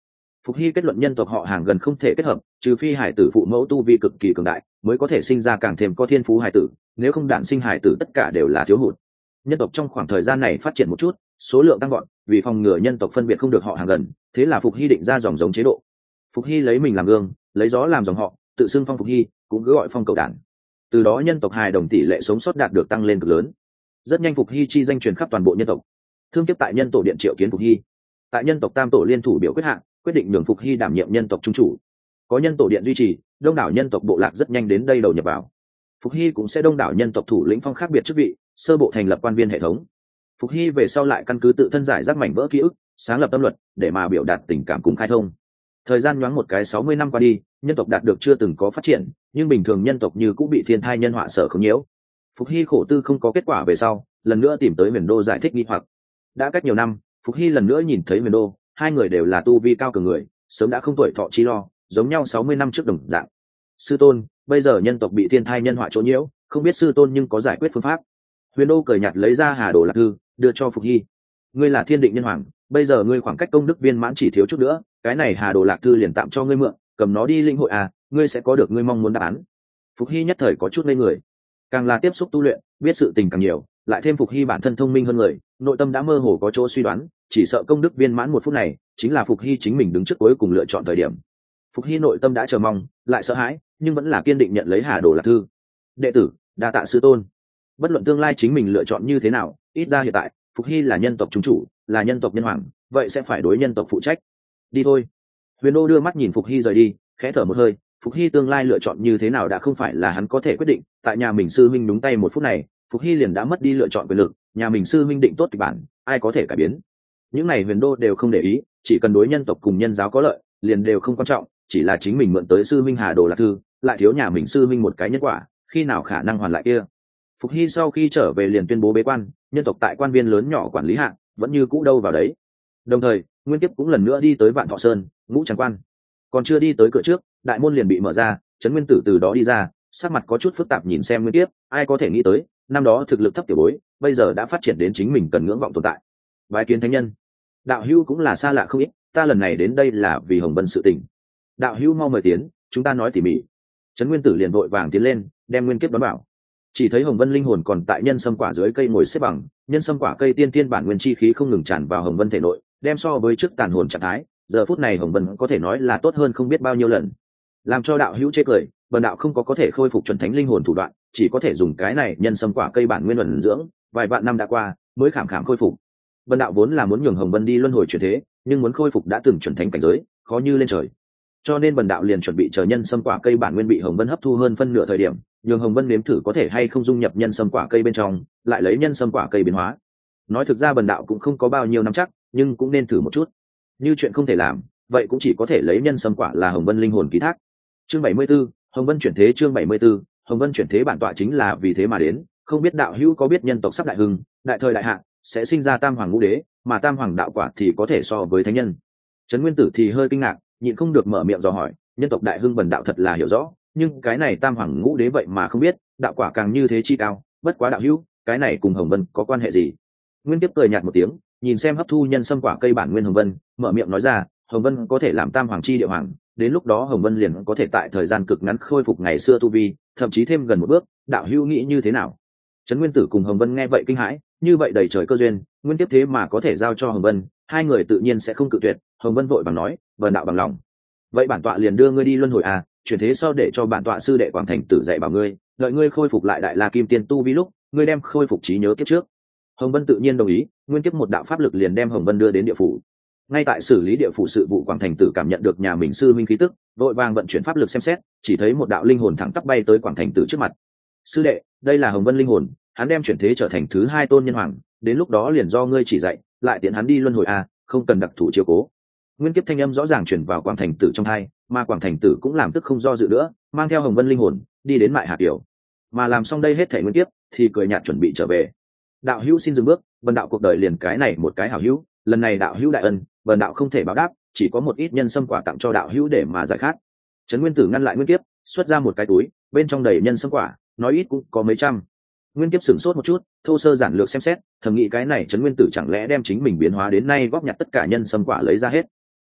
Phục Hy kết luận nhân tộc họ hàng gần không thể kết hợp, trừ phi hải tử phụ mẫu tu vi cực kỳ cường đại mới có thể sinh ra càng thêm có thiên phú hải tử, nếu không đản sinh hải tử tất cả đều là thiếu hụt. Nhân tộc trong khoảng thời gian này phát triển một chút, số lượng tăng gọn, vì phòng ngừa nhân tộc phân biệt không được họ hàng gần, thế là Phục Hy định ra dòng giống chế độ. Phục Hy lấy mình làm gương, lấy gió làm dòng họ, tự xưng phong Phục Hy, cũng cứ gọi phong cầu đản. Từ đó nhân tộc hài đồng tỷ lệ sống sót đạt được tăng lên cực lớn. Rất nhanh Phục Hy chi danh truyền khắp toàn bộ nhân tộc. Thương kiếp tại nhân tổ điện triệu kiến Phục Hy. Tại nhân tộc tam tổ liên thủ biểu quyết hạng, quyết định nhường Phục Hy đảm nhiệm nhân tộc trung chủ. Có nhân tổ điện duy trì, đông đảo nhân tộc bộ lạc rất nhanh đến đây đầu nhập vào. Phục Hy cũng sẽ đông đảo nhân tộc thủ lĩnh phong khác biệt chức vị, sơ bộ thành lập quan viên hệ thống. Phục Hy về sau lại căn cứ tự thân giải rác mảnh vỡ ký ức, sáng lập tâm luật để mà biểu đạt tình cảm cùng khai thông. Thời gian nhoáng một cái 60 năm qua đi, nhân tộc đạt được chưa từng có phát triển, nhưng bình thường nhân tộc như cũng bị thiên thai nhân họa sở không nhiễu. Phục Hy khổ tư không có kết quả về sau, lần nữa tìm tới Huyền Đô giải thích nghi hoặc. Đã cách nhiều năm, Phục Hy lần nữa nhìn thấy Huyền Đô, hai người đều là tu vi cao cường người, sớm đã không tuổi thọ chi lo, giống nhau 60 năm trước đồng dạng. Sư tôn, bây giờ nhân tộc bị thiên thai nhân họa chỗ nhiễu, không biết sư tôn nhưng có giải quyết phương pháp. Huyền Đô cười nhạt lấy ra Hà Đồ Lạc Thư, đưa cho Phục Hy. Ngươi là thiên định nhân hoàng, bây giờ ngươi khoảng cách công đức viên mãn chỉ thiếu chút nữa, cái này Hà Đồ Lạc Thư liền tạm cho ngươi mượn, cầm nó đi linh hội à, ngươi sẽ có được ngươi mong muốn đáp án. Phục Hy nhất thời có chút ngây người. Càng là tiếp xúc tu luyện, biết sự tình càng nhiều, lại thêm Phục Hy bản thân thông minh hơn người, nội tâm đã mơ hồ có chỗ suy đoán, chỉ sợ công đức viên mãn một phút này chính là Phục Hy chính mình đứng trước cuối cùng lựa chọn thời điểm. Phục Hy nội tâm đã chờ mong, lại sợ hãi, nhưng vẫn là kiên định nhận lấy Hà Đồ Lạc Thư. Đệ tử, đa tạ sư tôn. Bất luận tương lai chính mình lựa chọn như thế nào, ít ra hiện tại Phục Hy là nhân tộc chúng chủ, là nhân tộc nhân hoàng, vậy sẽ phải đối nhân tộc phụ trách. Đi thôi. Huyền Đô đưa mắt nhìn Phục Hy rời đi, khẽ thở một hơi. Phục Hy tương lai lựa chọn như thế nào đã không phải là hắn có thể quyết định, tại nhà mình sư minh đúng tay một phút này, Phục Hy liền đã mất đi lựa chọn quyền lực, nhà mình sư minh định tốt kịch bản, ai có thể cải biến. Những này Huyền Đô đều không để ý, chỉ cần đối nhân tộc cùng nhân giáo có lợi, liền đều không quan trọng, chỉ là chính mình mượn tới sư minh Hà Đồ Lạc Thư, lại thiếu nhà mình sư minh một cái nhân quả, khi nào khả năng hoàn lại kia. Phục Hy sau khi trở về liền tuyên bố bế quan, nhân tộc tại quan viên lớn nhỏ quản lý hạng vẫn như cũ đâu vào đấy. Đồng thời, Nguyên Kiếp cũng lần nữa đi tới Vạn Thọ Sơn, Ngũ Tràng Quan. Còn chưa đi tới cửa trước, đại môn liền bị mở ra, Trấn Nguyên Tử từ đó đi ra, sắc mặt có chút phức tạp nhìn xem Nguyên Kiếp, ai có thể nghĩ tới, năm đó thực lực thấp tiểu bối, bây giờ đã phát triển đến chính mình cần ngưỡng vọng tồn tại. Bái kiến thánh nhân. Đạo hữu cũng là xa lạ không ít, ta lần này đến đây là vì Hồng Vân sự tình. Đạo hữu mau mời tiến, chúng ta nói tỉ mỉ. Trấn Nguyên Tử liền vội vàng tiến lên, đem Nguyên Kiếp đón bảo. Chỉ thấy Hồng Vân linh hồn còn tại nhân sâm quả dưới cây ngồi xếp bằng, nhân sâm quả cây tiên tiên bản nguyên chi khí không ngừng tràn vào Hồng Vân thể nội, đem so với trước tàn hồn trạng thái, giờ phút này Hồng Vân có thể nói là tốt hơn không biết bao nhiêu lần. Làm cho đạo hữu chê cười, bần đạo không có thể khôi phục chuẩn thánh linh hồn thủ đoạn, chỉ có thể dùng cái này nhân sâm quả cây bản nguyên ẩn dưỡng, vài vạn năm đã qua, mới khảm khôi phục. Bần đạo vốn là muốn nhường Hồng Vân đi luân hồi chuyển thế, nhưng muốn khôi phục đã từng chuẩn thánh cảnh giới, khó như lên trời. Cho nên bần đạo liền chuẩn bị chờ nhân sâm quả cây bản nguyên bị Hồng Vân hấp thu hơn phân nửa thời điểm, nhường Hồng Vân nếm thử có thể hay không dung nhập nhân sâm quả cây bên trong, lại lấy nhân sâm quả cây biến hóa. Nói thực ra bần đạo cũng không có bao nhiêu nắm chắc, nhưng cũng nên thử một chút. Như chuyện không thể làm, vậy cũng chỉ có thể lấy nhân sâm quả là Hồng Vân linh hồn ký thác. Chương 74, Hồng Vân chuyển thế. Chương 74, Hồng Vân chuyển thế. Bản tọa chính là vì thế mà đến, không biết đạo hữu có biết nhân tộc sắp đại hưng, đại thời đại hạ, sẽ sinh ra tam hoàng ngũ đế, mà tam hoàng đạo quả thì có thể so với thánh nhân. Trấn Nguyên Tử thì hơi kinh ngạc, nhịn không được mở miệng dò hỏi, nhân tộc đại hưng bần đạo thật là hiểu rõ, nhưng cái này tam hoàng ngũ đế vậy mà không biết, đạo quả càng như thế chi cao, bất quá đạo hữu, cái này cùng Hồng Vân có quan hệ gì? Nguyên Kiếp cười nhạt một tiếng, nhìn xem hấp thu nhân sâm quả cây bản nguyên Hồng Vân, mở miệng nói ra, Hồng Vân có thể làm tam hoàng chi địa hoàng, đến lúc đó Hồng Vân liền có thể tại thời gian cực ngắn khôi phục ngày xưa tu vi, thậm chí thêm gần một bước, đạo hữu nghĩ như thế nào? Trấn Nguyên Tử cùng Hồng Vân nghe vậy kinh hãi, như vậy đầy trời cơ duyên, Nguyên Kiếp thế mà có thể giao cho Hồng Vân, hai người tự nhiên sẽ không cự tuyệt. Hồng Vân vội bằng nói, vần đạo bằng lòng. Vậy bản tọa liền đưa ngươi đi luân hồi à, chuyển thế sau để cho bản tọa sư đệ Quảng Thành Tử dạy bảo ngươi, đợi ngươi khôi phục lại đại La Kim Tiên tu vi lúc, ngươi đem khôi phục trí nhớ kiếp trước. Hồng Vân tự nhiên đồng ý, Nguyên Kiếp một đạo pháp lực liền đem Hồng Vân đưa đến địa phủ. Ngay tại xử lý địa phủ sự vụ, Quảng Thành Tử cảm nhận được nhà mình sư minh khí tức, vội vàng vận chuyển pháp lực xem xét, chỉ thấy một đạo linh hồn thẳng tắp bay tới Quảng Thành Tử trước mặt. Sư đệ, đây là Hồng Vân linh hồn, hắn đem chuyển thế trở thành thứ hai tôn nhân hoàng, đến lúc đó liền do ngươi chỉ dạy, lại tiện hắn đi luân hồi à, không cần đặc thủ chiếu cố. Nguyên Kiếp thanh âm rõ ràng truyền vào Quảng Thành Tử trong tai, mà Quảng Thành Tử cũng làm tức không do dự nữa, mang theo Hồng Vân linh hồn đi đến Mại Hà Kiều. Mà làm xong đây hết thảy Nguyên Kiếp thì cười nhạt chuẩn bị trở về. Đạo hữu xin dừng bước, vần đạo cuộc đời liền cái này một cái hảo hữu, lần này đạo hữu đại ân, vần đạo không thể báo đáp, chỉ có một ít nhân sâm quả tặng cho đạo hữu để mà giải khát. Trấn Nguyên Tử ngăn lại Nguyên Kiếp, xuất ra một cái túi, bên trong đầy nhân sâm quả, nói ít cũng có mấy trăm. Nguyên Kiếp sửng sốt một chút, thô sơ giản lược xem xét, thầm nghĩ cái này Trấn Nguyên Tử chẳng lẽ đem chính mình biến hóa đến nay góp nhặt tất cả nhân sâm quả lấy ra hết.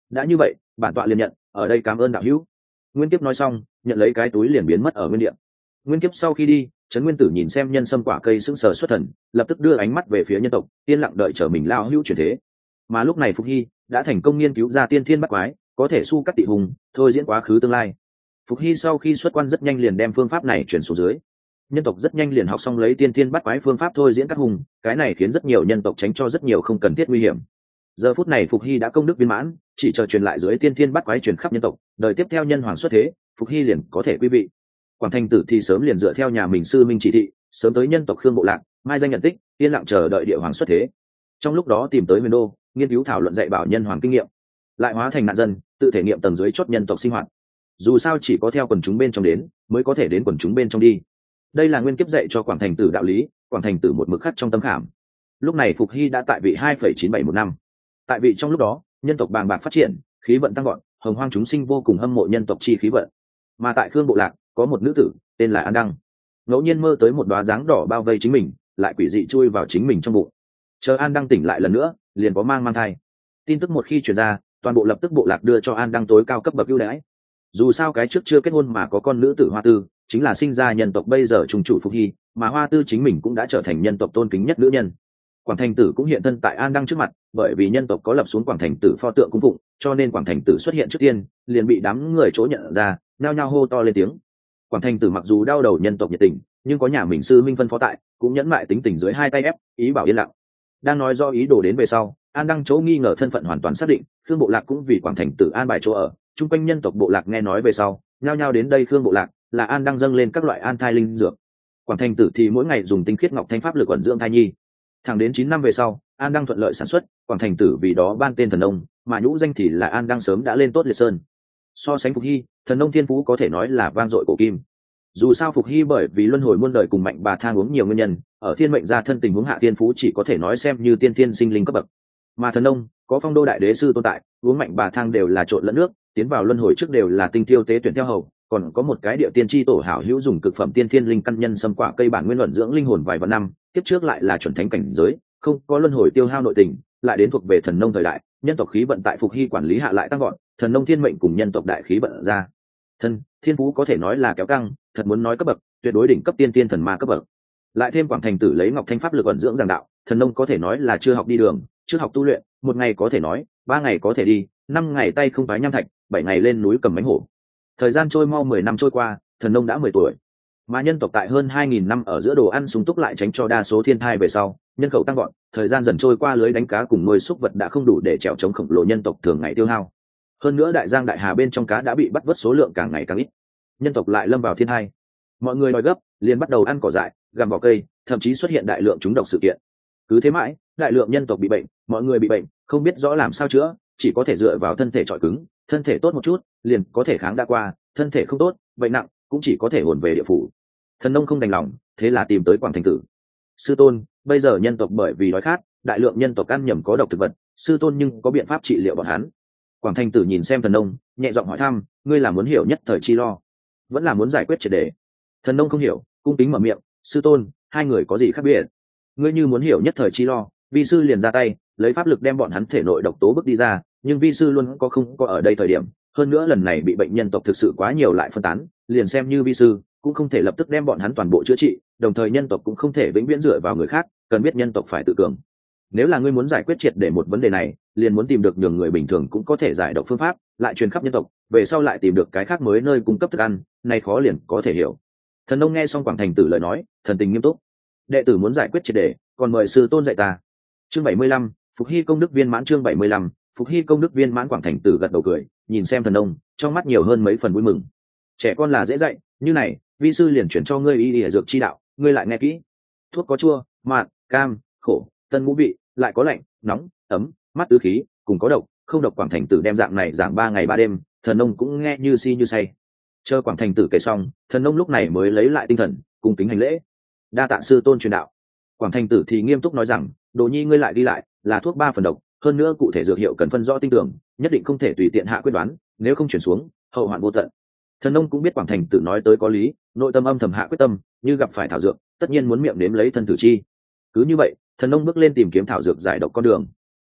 đã như vậy bản tọa liền nhận, ở đây cảm ơn đạo hữu. Nguyên Kiếp nói xong nhận lấy cái túi liền biến mất ở nguyên địa. Nguyên Kiếp sau khi đi, Trấn Nguyên Tử nhìn xem nhân sâm quả cây sững sờ xuất thần, lập tức đưa ánh mắt về phía nhân tộc, yên lặng đợi chờ mình lao hữu chuyển thế. Mà lúc này Phục Hy đã thành công nghiên cứu ra tiên thiên bắt quái, có thể su cắt tị hùng, thôi diễn quá khứ tương lai. Phục Hy sau khi xuất quan rất nhanh liền đem phương pháp này chuyển xuống dưới. Nhân tộc rất nhanh liền học xong lấy tiên thiên bắt quái phương pháp thôi diễn các hùng, cái này khiến rất nhiều nhân tộc tránh cho rất nhiều không cần thiết nguy hiểm. Giờ phút này Phục Hy đã công đức viên mãn, chỉ chờ truyền lại dưới tiên thiên bắt quái truyền khắp nhân tộc, đời tiếp theo nhân hoàng xuất thế, Phục Hy liền có thể quý vị. Quảng Thành Tử thì sớm liền dựa theo nhà mình sư minh chỉ thị, sớm tới nhân tộc Khương Bộ Lạc, mai danh nhận tích, yên lặng chờ đợi địa hoàng xuất thế. Trong lúc đó tìm tới Huyền Đô, nghiên cứu thảo luận dạy bảo nhân hoàng kinh nghiệm, lại hóa thành nạn dân, tự thể nghiệm tầng dưới chót nhân tộc sinh hoạt. Dù sao chỉ có theo quần chúng bên trong đến, mới có thể đến quần chúng bên trong đi. Đây là Nguyên Kiếp dạy cho Quảng Thành Tử đạo lý, Quảng Thành Tử một mực khắc trong tâm khảm. Lúc này Phục Hy đã tại vị 2,971 năm. Tại vị trong lúc đó, nhân tộc bàng bạc phát triển, khí vận tăng vọt, hồng hoang chúng sinh vô cùng hâm mộ nhân tộc chi khí vận. Mà tại Khương Bộ Lạc, có một nữ tử tên là An Đăng, ngẫu nhiên mơ tới một đóa dáng đỏ bao vây chính mình, lại quỷ dị chui vào chính mình trong bụng. Chờ An Đăng tỉnh lại lần nữa, liền có mang thai. Tin tức một khi truyền ra, toàn bộ lập tức bộ lạc đưa cho An Đăng tối cao cấp bậc ưu đãi. Dù sao cái trước chưa kết hôn mà có con nữ tử Hoa Tư, chính là sinh ra nhân tộc bây giờ trùng chủ Phục Hy, mà Hoa Tư chính mình cũng đã trở thành nhân tộc tôn kính nhất nữ nhân. Quảng Thành Tử cũng hiện thân tại An Đăng trước mặt, bởi vì nhân tộc có lập xuống Quảng Thành Tử pho tượng cung phụng, cho nên Quảng Thành Tử xuất hiện trước tiên, liền bị đám người chỗ nhận ra, nhao nhao hô to lên tiếng. Quảng Thành Tử mặc dù đau đầu nhân tộc nhiệt tình, nhưng có nhà mình sư minh phân phó tại, cũng nhẫn mại tính tình dưới hai tay ép, ý bảo yên lặng. Đang nói do ý đồ đến về sau, An Đăng chỗ nghi ngờ thân phận hoàn toàn xác định, Khương Bộ Lạc cũng vì Quảng Thành Tử an bài chỗ ở, chung quanh nhân tộc bộ lạc nghe nói về sau, nhao nhao đến đây Khương Bộ Lạc, là An Đăng dâng lên các loại an thai linh dược. Quảng Thành Tử thì mỗi ngày dùng tinh khiết ngọc thanh pháp lực ẩn dưỡng thai nhi. Thẳng đến 9 năm về sau, An Đăng thuận lợi sản xuất, Quảng Thành Tử vì đó ban tên Thần Nông, mà nhũ danh thì là An Đăng sớm đã lên tốt liệt sơn. So sánh Phục Hy, Thần Nông thiên phú có thể nói là vang dội cổ kim. Dù sao Phục Hy bởi vì luân hồi muôn đời cùng mạnh bà thang uống nhiều nguyên nhân, ở thiên mệnh gia thân tình huống hạ thiên phú chỉ có thể nói xem như tiên thiên sinh linh cấp bậc. Mà Thần Nông có phong đô đại đế sư tồn tại, uống mạnh bà thang đều là trộn lẫn nước, tiến vào luân hồi trước đều là tinh tiêu tế tuyển theo hầu, còn có một cái địa tiên tri tổ hảo hữu dùng cực phẩm tiên thiên linh căn nhân xâm quả cây bản nguyên luận dưỡng linh hồn vài vạn năm, tiếp trước lại là chuẩn thánh cảnh giới, không có luân hồi tiêu hao nội tình, lại đến thuộc về Thần Nông thời đại, nhân tộc khí vận tại Phục Hy quản lý hạ lại tăng gọn, Thần Nông thiên mệnh cùng nhân tộc đại khí vận ra thân thiên phú có thể nói là kéo căng, thật muốn nói cấp bậc tuyệt đối đỉnh cấp tiên tiên thần ma cấp bậc. Lại thêm Quảng Thành Tử lấy ngọc thanh pháp lực ẩn dưỡng giảng đạo, Thần Nông có thể nói là chưa học đi đường, chưa học tu luyện, một ngày có thể nói, 3 ngày có thể đi, 5 ngày tay không vái nham thạch, 7 ngày lên núi cầm bánh hổ. Thời gian trôi mau 10 năm trôi qua, Thần Nông đã 10 tuổi. Mà nhân tộc tại hơn 2000 năm ở giữa đồ ăn sung túc lại tránh cho đa số thiên thai về sau, nhân khẩu tăng vọt, thời gian dần trôi qua lưới đánh cá cùng nuôi súc vật đã không đủ để chèo chống khổng lồ nhân tộc thường ngày tiêu hao. Hơn nữa đại giang đại hà bên trong cá đã bị bắt vớt số lượng càng ngày càng ít. Nhân tộc lại lâm vào thiên thai. Mọi người đòi gấp, liền bắt đầu ăn cỏ dại, gặm vỏ cây, thậm chí xuất hiện đại lượng trúng độc sự kiện. Cứ thế mãi, đại lượng nhân tộc bị bệnh, mọi người bị bệnh, không biết rõ làm sao chữa, chỉ có thể dựa vào thân thể trọi cứng, thân thể tốt một chút, liền có thể kháng đã qua, thân thể không tốt, bệnh nặng, cũng chỉ có thể hồn về địa phủ. Thần Nông không đành lòng, thế là tìm tới Quảng Thành Tử. Sư tôn, bây giờ nhân tộc bởi vì đói khát, đại lượng nhân tộc ăn nhầm có độc thực vật, sư tôn nhưng có biện pháp trị liệu bọn hắn. Quảng Thành Tử nhìn xem Thần Nông, nhẹ giọng hỏi thăm, ngươi là muốn hiểu nhất thời chi lo, vẫn là muốn giải quyết triệt để? Thần Nông không hiểu, cung kính mở miệng, sư tôn, hai người có gì khác biệt? Ngươi như muốn hiểu nhất thời chi lo, vi sư liền ra tay, lấy pháp lực đem bọn hắn thể nội độc tố bức đi ra, nhưng vi sư luôn không có ở đây thời điểm, hơn nữa lần này bị bệnh nhân tộc thực sự quá nhiều lại phân tán, liền xem như vi sư cũng không thể lập tức đem bọn hắn toàn bộ chữa trị, đồng thời nhân tộc cũng không thể vĩnh viễn dựa vào người khác, cần biết nhân tộc phải tự cường. Nếu là ngươi muốn giải quyết triệt để một vấn đề này, liền muốn tìm được nhường người bình thường cũng có thể giải độc phương pháp, lại truyền khắp nhân tộc, về sau lại tìm được cái khác mới nơi cung cấp thức ăn, này khó liền có thể hiểu. Thần Nông nghe xong Quảng Thành Tử lời nói, thần tình nghiêm túc. Đệ tử muốn giải quyết triệt để, còn mời sư tôn dạy ta. Chương 75, Phục Hy công đức viên mãn. Chương 75, Phục Hy công đức viên mãn. Quảng Thành Tử gật đầu cười, nhìn xem Thần Nông, trong mắt nhiều hơn mấy phần vui mừng. Trẻ con là dễ dạy, như này, vi sư liền chuyển cho ngươi y dược chi đạo, ngươi lại nghe kỹ. Thuốc có chua, mặn, cam, khổ, tân ngũ vị, lại có lạnh, nóng, ấm, mát tứ khí, cùng có độc, không độc. Quảng Thành Tử đem dạng này giảng 3 ngày 3 đêm, Thần Nông cũng nghe như si như say. Chờ Quảng Thành Tử kể xong, Thần Nông lúc này mới lấy lại tinh thần, cung kính hành lễ. Đa tạ sư tôn truyền đạo. Quảng Thành Tử thì nghiêm túc nói rằng, Đồ Nhi ngươi lại đi lại, là thuốc 3 phần độc, hơn nữa cụ thể dược hiệu cần phân rõ tinh tường, nhất định không thể tùy tiện hạ quyết đoán, nếu không chuyển xuống, hậu hoạn vô tận. Thần Nông cũng biết Quảng Thành Tử nói tới có lý, nội tâm âm thầm hạ quyết tâm, như gặp phải thảo dược, tất nhiên muốn miệng nếm lấy thân thử chi. Cứ như vậy, Thần Nông bước lên tìm kiếm thảo dược giải độc con đường.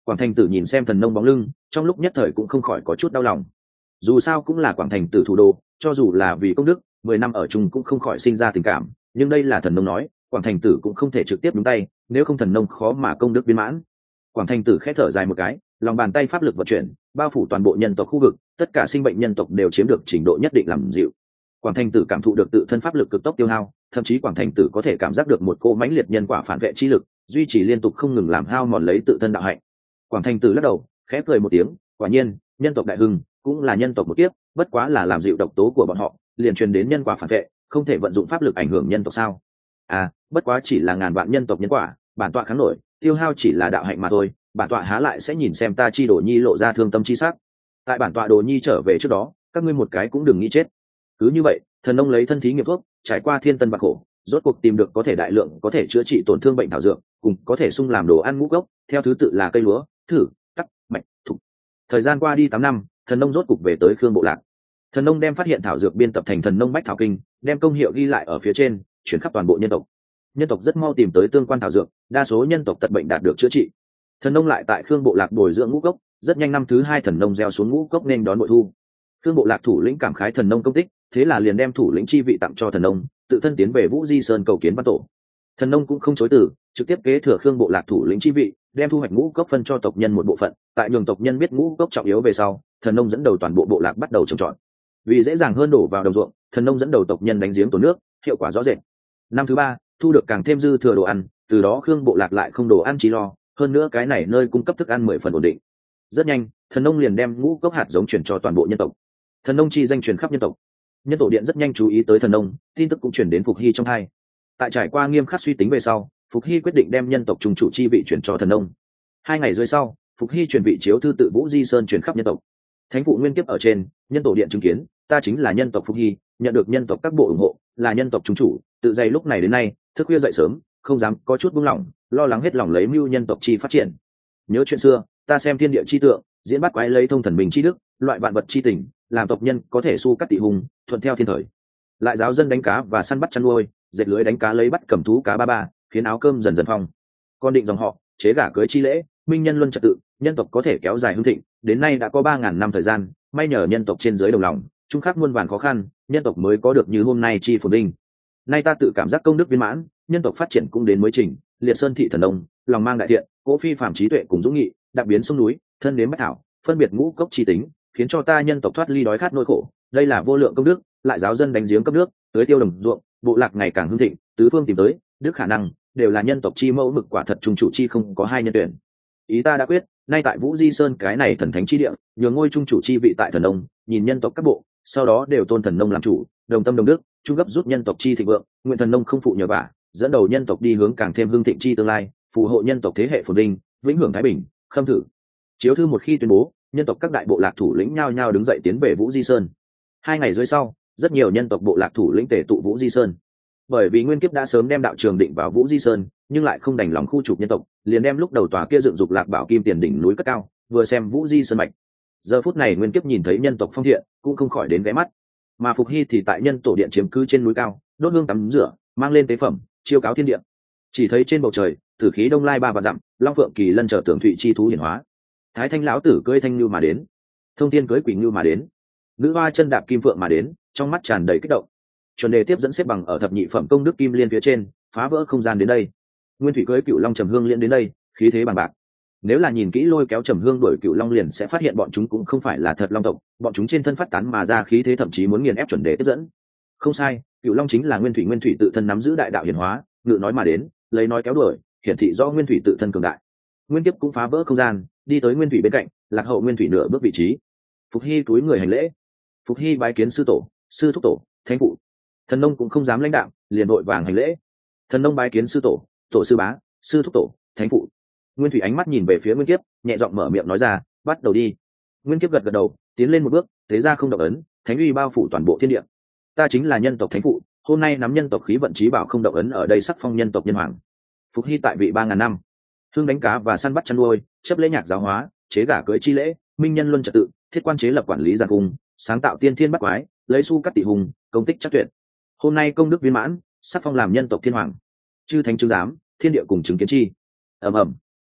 Quảng Thành Tử nhìn xem Thần Nông bóng lưng, trong lúc nhất thời cũng không khỏi có chút đau lòng. Dù sao cũng là Quảng Thành Tử thủ đô, cho dù là vì công đức, 10 năm ở chung cũng không khỏi sinh ra tình cảm, nhưng đây là Thần Nông nói, Quảng Thành Tử cũng không thể trực tiếp đúng tay, nếu không Thần Nông khó mà công đức viên mãn. Quảng Thành Tử khẽ thở dài một cái, lòng bàn tay pháp lực vận chuyển, bao phủ toàn bộ nhân tộc khu vực, tất cả sinh bệnh nhân tộc đều chiếm được trình độ nhất định làm dịu. Quảng Thành Tử cảm thụ được tự thân pháp lực cực tốc tiêu hao, thậm chí Quảng Thành Tử có thể cảm giác được một cỗ mãnh liệt nhân quả phản vệ chi lực, duy trì liên tục không ngừng làm hao mòn lấy tự thân đạo hạnh. Quảng Thành Tử lắc đầu, khẽ cười một tiếng, quả nhiên, nhân tộc đại hưng cũng là nhân tộc một kiếp, bất quá là làm dịu độc tố của bọn họ, liền truyền đến nhân quả phản vệ, không thể vận dụng pháp lực ảnh hưởng nhân tộc sao? À, bất quá chỉ là ngàn vạn nhân tộc nhân quả, bản tọa kháng nổi, tiêu hao chỉ là đạo hạnh mà thôi, bản tọa há lại sẽ nhìn xem ta chi đồ nhi lộ ra thương tâm chi sắc. Tại bản tọa đồ nhi trở về trước đó, các ngươi một cái cũng đừng nghĩ chết. Cứ như vậy, Thần Nông lấy thân thí nghiệm thuốc, trải qua thiên tân bạc khổ, rốt cuộc tìm được có thể đại lượng có thể chữa trị tổn thương bệnh thảo dược, cùng có thể sung làm đồ ăn ngũ cốc, theo thứ tự là cây lúa, thử, tắc, mạch, thục. Thời gian qua đi 8 năm, Thần Nông rốt cục về tới Khương Bộ Lạc. Thần Nông đem phát hiện thảo dược biên tập thành Thần Nông Bách Thảo Kinh, đem công hiệu ghi lại ở phía trên, chuyển khắp toàn bộ nhân tộc. Nhân tộc rất mau tìm tới tương quan thảo dược, đa số nhân tộc tật bệnh đạt được chữa trị. Thần Nông lại tại Khương Bộ Lạc bồi dưỡng ngũ cốc, rất nhanh năm thứ 2 Thần Nông gieo xuống ngũ cốc nên đón bội thu. Khương Bộ Lạc thủ lĩnh cảm khái Thần Nông công tích, thế là liền đem thủ lĩnh chi vị tặng cho Thần Nông, tự thân tiến về Vũ Di Sơn cầu kiến Văn Tổ. Thần Nông cũng không chối từ, trực tiếp kế thừa Khương Bộ Lạc thủ lĩnh chi vị, đem thu hoạch ngũ cốc phân cho tộc nhân một bộ phận, tại nhường tộc nhân biết ngũ cốc trọng yếu về sau, Thần Nông dẫn đầu toàn bộ bộ lạc bắt đầu trồng trọt. Vì dễ dàng hơn đổ vào đồng ruộng, Thần Nông dẫn đầu tộc nhân đánh giếng tổ nước, hiệu quả rõ rệt. Năm thứ 3, thu được càng thêm dư thừa đồ ăn, từ đó Khương Bộ Lạc lại không đồ ăn chỉ lo, hơn nữa cái này nơi cung cấp thức ăn 10 phần ổn định. Rất nhanh, Thần Nông liền đem ngũ cốc hạt giống chuyển cho toàn bộ nhân tộc. Thần Nông chi danh truyền khắp nhân tộc. Nhân tổ điện rất nhanh chú ý tới Thần Nông, tin tức cũng chuyển đến Phục Hy trong hai. Tại trải qua nghiêm khắc suy tính về sau, Phục Hy quyết định đem nhân tộc trung chủ chi vị chuyển cho Thần Nông. 2 ngày dưới sau, Phục Hy chuyển vị chiếu thư tự Vũ Di Sơn chuyển khắp nhân tộc. Thánh phụ nguyên kiếp ở trên, nhân tổ điện chứng kiến, ta chính là nhân tộc Phục Hy, nhận được nhân tộc các bộ ủng hộ, là nhân tộc trung chủ, tự dày lúc này đến nay, thức khuya dậy sớm, không dám có chút buông lỏng, lo lắng hết lòng lấy mưu nhân tộc chi phát triển. Nhớ chuyện xưa, ta xem thiên địa chi tượng, diễn bắt quái lấy thông thần mình chi đức, loại vạn vật chi tình, làm tộc nhân có thể su cắt tị hùng, thuận theo thiên thời. Lại giáo dân đánh cá và săn bắt chăn nuôi, dệt lưới đánh cá lấy bắt cầm thú cá ba ba, khiến áo cơm dần dần phong. Con định dòng họ, chế gả cưới chi lễ, minh nhân luân trật tự, nhân tộc có thể kéo dài hưng thịnh, đến nay đã có 3000 năm thời gian, may nhờ nhân tộc trên dưới đồng lòng, chung khắc muôn vàn khó khăn, nhân tộc mới có được như hôm nay chi phồn vinh. Nay ta tự cảm giác công đức viên mãn, nhân tộc phát triển cũng đến mới trình, liệt sơn thị thần đông, lòng mang đại thiện, cỗ phi phàm trí tuệ cùng dũng nghị, đặc biến sông núi, thân đến bách thảo, phân biệt ngũ cốc chi tính, khiến cho ta nhân tộc thoát ly đói khát nỗi khổ, đây là vô lượng công đức, lại giáo dân đánh giếng cấp nước, tưới tiêu đồng ruộng, bộ lạc ngày càng hưng thịnh, tứ phương tìm tới, đức khả năng, đều là nhân tộc chi mẫu mực quả thật trung chủ chi không có hai nhân tuyển. Ý ta đã quyết, nay tại Vũ Di Sơn cái này thần thánh chi địa, nhường ngôi trung chủ chi vị tại thần đông, nhìn nhân tộc các bộ, sau đó đều tôn thần nông làm chủ, đồng tâm đồng đức, trung gấp rút nhân tộc chi thịnh vượng, nguyện thần nông không phụ nhờ vả, dẫn đầu nhân tộc đi hướng càng thêm hưng thịnh chi tương lai, phù hộ nhân tộc thế hệ phồn vinh, vĩnh hưởng thái bình. Khâm thử. Chiếu thư một khi tuyên bố, nhân tộc các đại bộ lạc thủ lĩnh nhao nhao đứng dậy tiến về Vũ Di Sơn. 2 ngày dưới sau, rất nhiều nhân tộc bộ lạc thủ lĩnh tề tụ Vũ Di Sơn. Bởi vì nguyên kiếp đã sớm đem đạo trường định vào Vũ Di Sơn, nhưng lại không đành lòng khu trục nhân tộc, liền đem lúc đầu tòa kia dựng dục Lạc Bảo Kim Tiền đỉnh núi cất cao, vừa xem Vũ Di Sơn mạch. Giờ phút này nguyên kiếp nhìn thấy nhân tộc phong thiện, cũng không khỏi đến ghé mắt. Mà Phục Hy thì tại nhân tổ điện chiếm cứ trên núi cao, đốt hương tắm rửa, mang lên tế phẩm, chiêu cáo thiên địa. Chỉ thấy trên bầu trời, tử khí đông lai 3 vạn dặm, long phượng kỳ lân trở tưởng thụy chi thú hiển hóa. Thái thanh lão tử cưỡi thanh lưu mà đến, thông thiên cưỡi quỷ ngưu mà đến, nữ hoa chân đạp kim phượng mà đến, trong mắt tràn đầy kích động. Chuẩn đề tiếp dẫn xếp bằng ở thập nhị phẩm công đức kim liên phía trên, phá vỡ không gian đến đây. Nguyên thủy cưỡi cựu long trầm hương liên đến đây, khí thế bằng bạc. Nếu là nhìn kỹ lôi kéo trầm hương đuổi cựu long liền sẽ phát hiện bọn chúng cũng không phải là thật long tộc, bọn chúng trên thân phát tán mà ra khí thế thậm chí muốn nghiền ép chuẩn đề tiếp dẫn. Không sai, cựu long chính là nguyên thủy tự thân nắm giữ đại đạo hiển hóa, ngự nói mà đến, lấy nói kéo đuổi, hiển thị do nguyên thủy tự thân cường đại. Nguyên tiếp cũng phá vỡ không gian, đi tới nguyên thủy bên cạnh, lạc hậu nguyên thủy nửa bước vị trí. Phục Hy cúi người hành lễ. Phục Hy bái kiến sư tổ, sư thúc tổ, thánh phụ. Thần nông cũng không dám lãnh đạo, liền đội vàng hành lễ. Thần nông bái kiến sư tổ, tổ sư bá, sư thúc tổ, thánh phụ. Nguyên thủy ánh mắt nhìn về phía nguyên kiếp, nhẹ giọng mở miệng nói ra, bắt đầu đi. Nguyên kiếp gật gật đầu, tiến lên một bước, thế ra không động ấn, thánh uy bao phủ toàn bộ thiên địa. Ta chính là nhân tộc thánh phụ, hôm nay nắm nhân tộc khí vận chí bảo không động ấn ở đây sắc phong nhân tộc nhân hoàng. Phục Hy tại vị 3000 năm, hương đánh cá và săn bắt chăn nuôi, chấp lễ nhạc giáo hóa, chế gả cưới chi lễ, minh nhân luân trật tự, thiết quan chế lập quản lý giàn cung, sáng tạo tiên thiên bắt quái, lấy su cắt tỷ hùng, công tích chắc tuyệt. Hôm nay công đức viên mãn, sắc phong làm nhân tộc thiên hoàng. Chư thánh chứng giám, thiên địa cùng chứng kiến chi. Ầm ầm.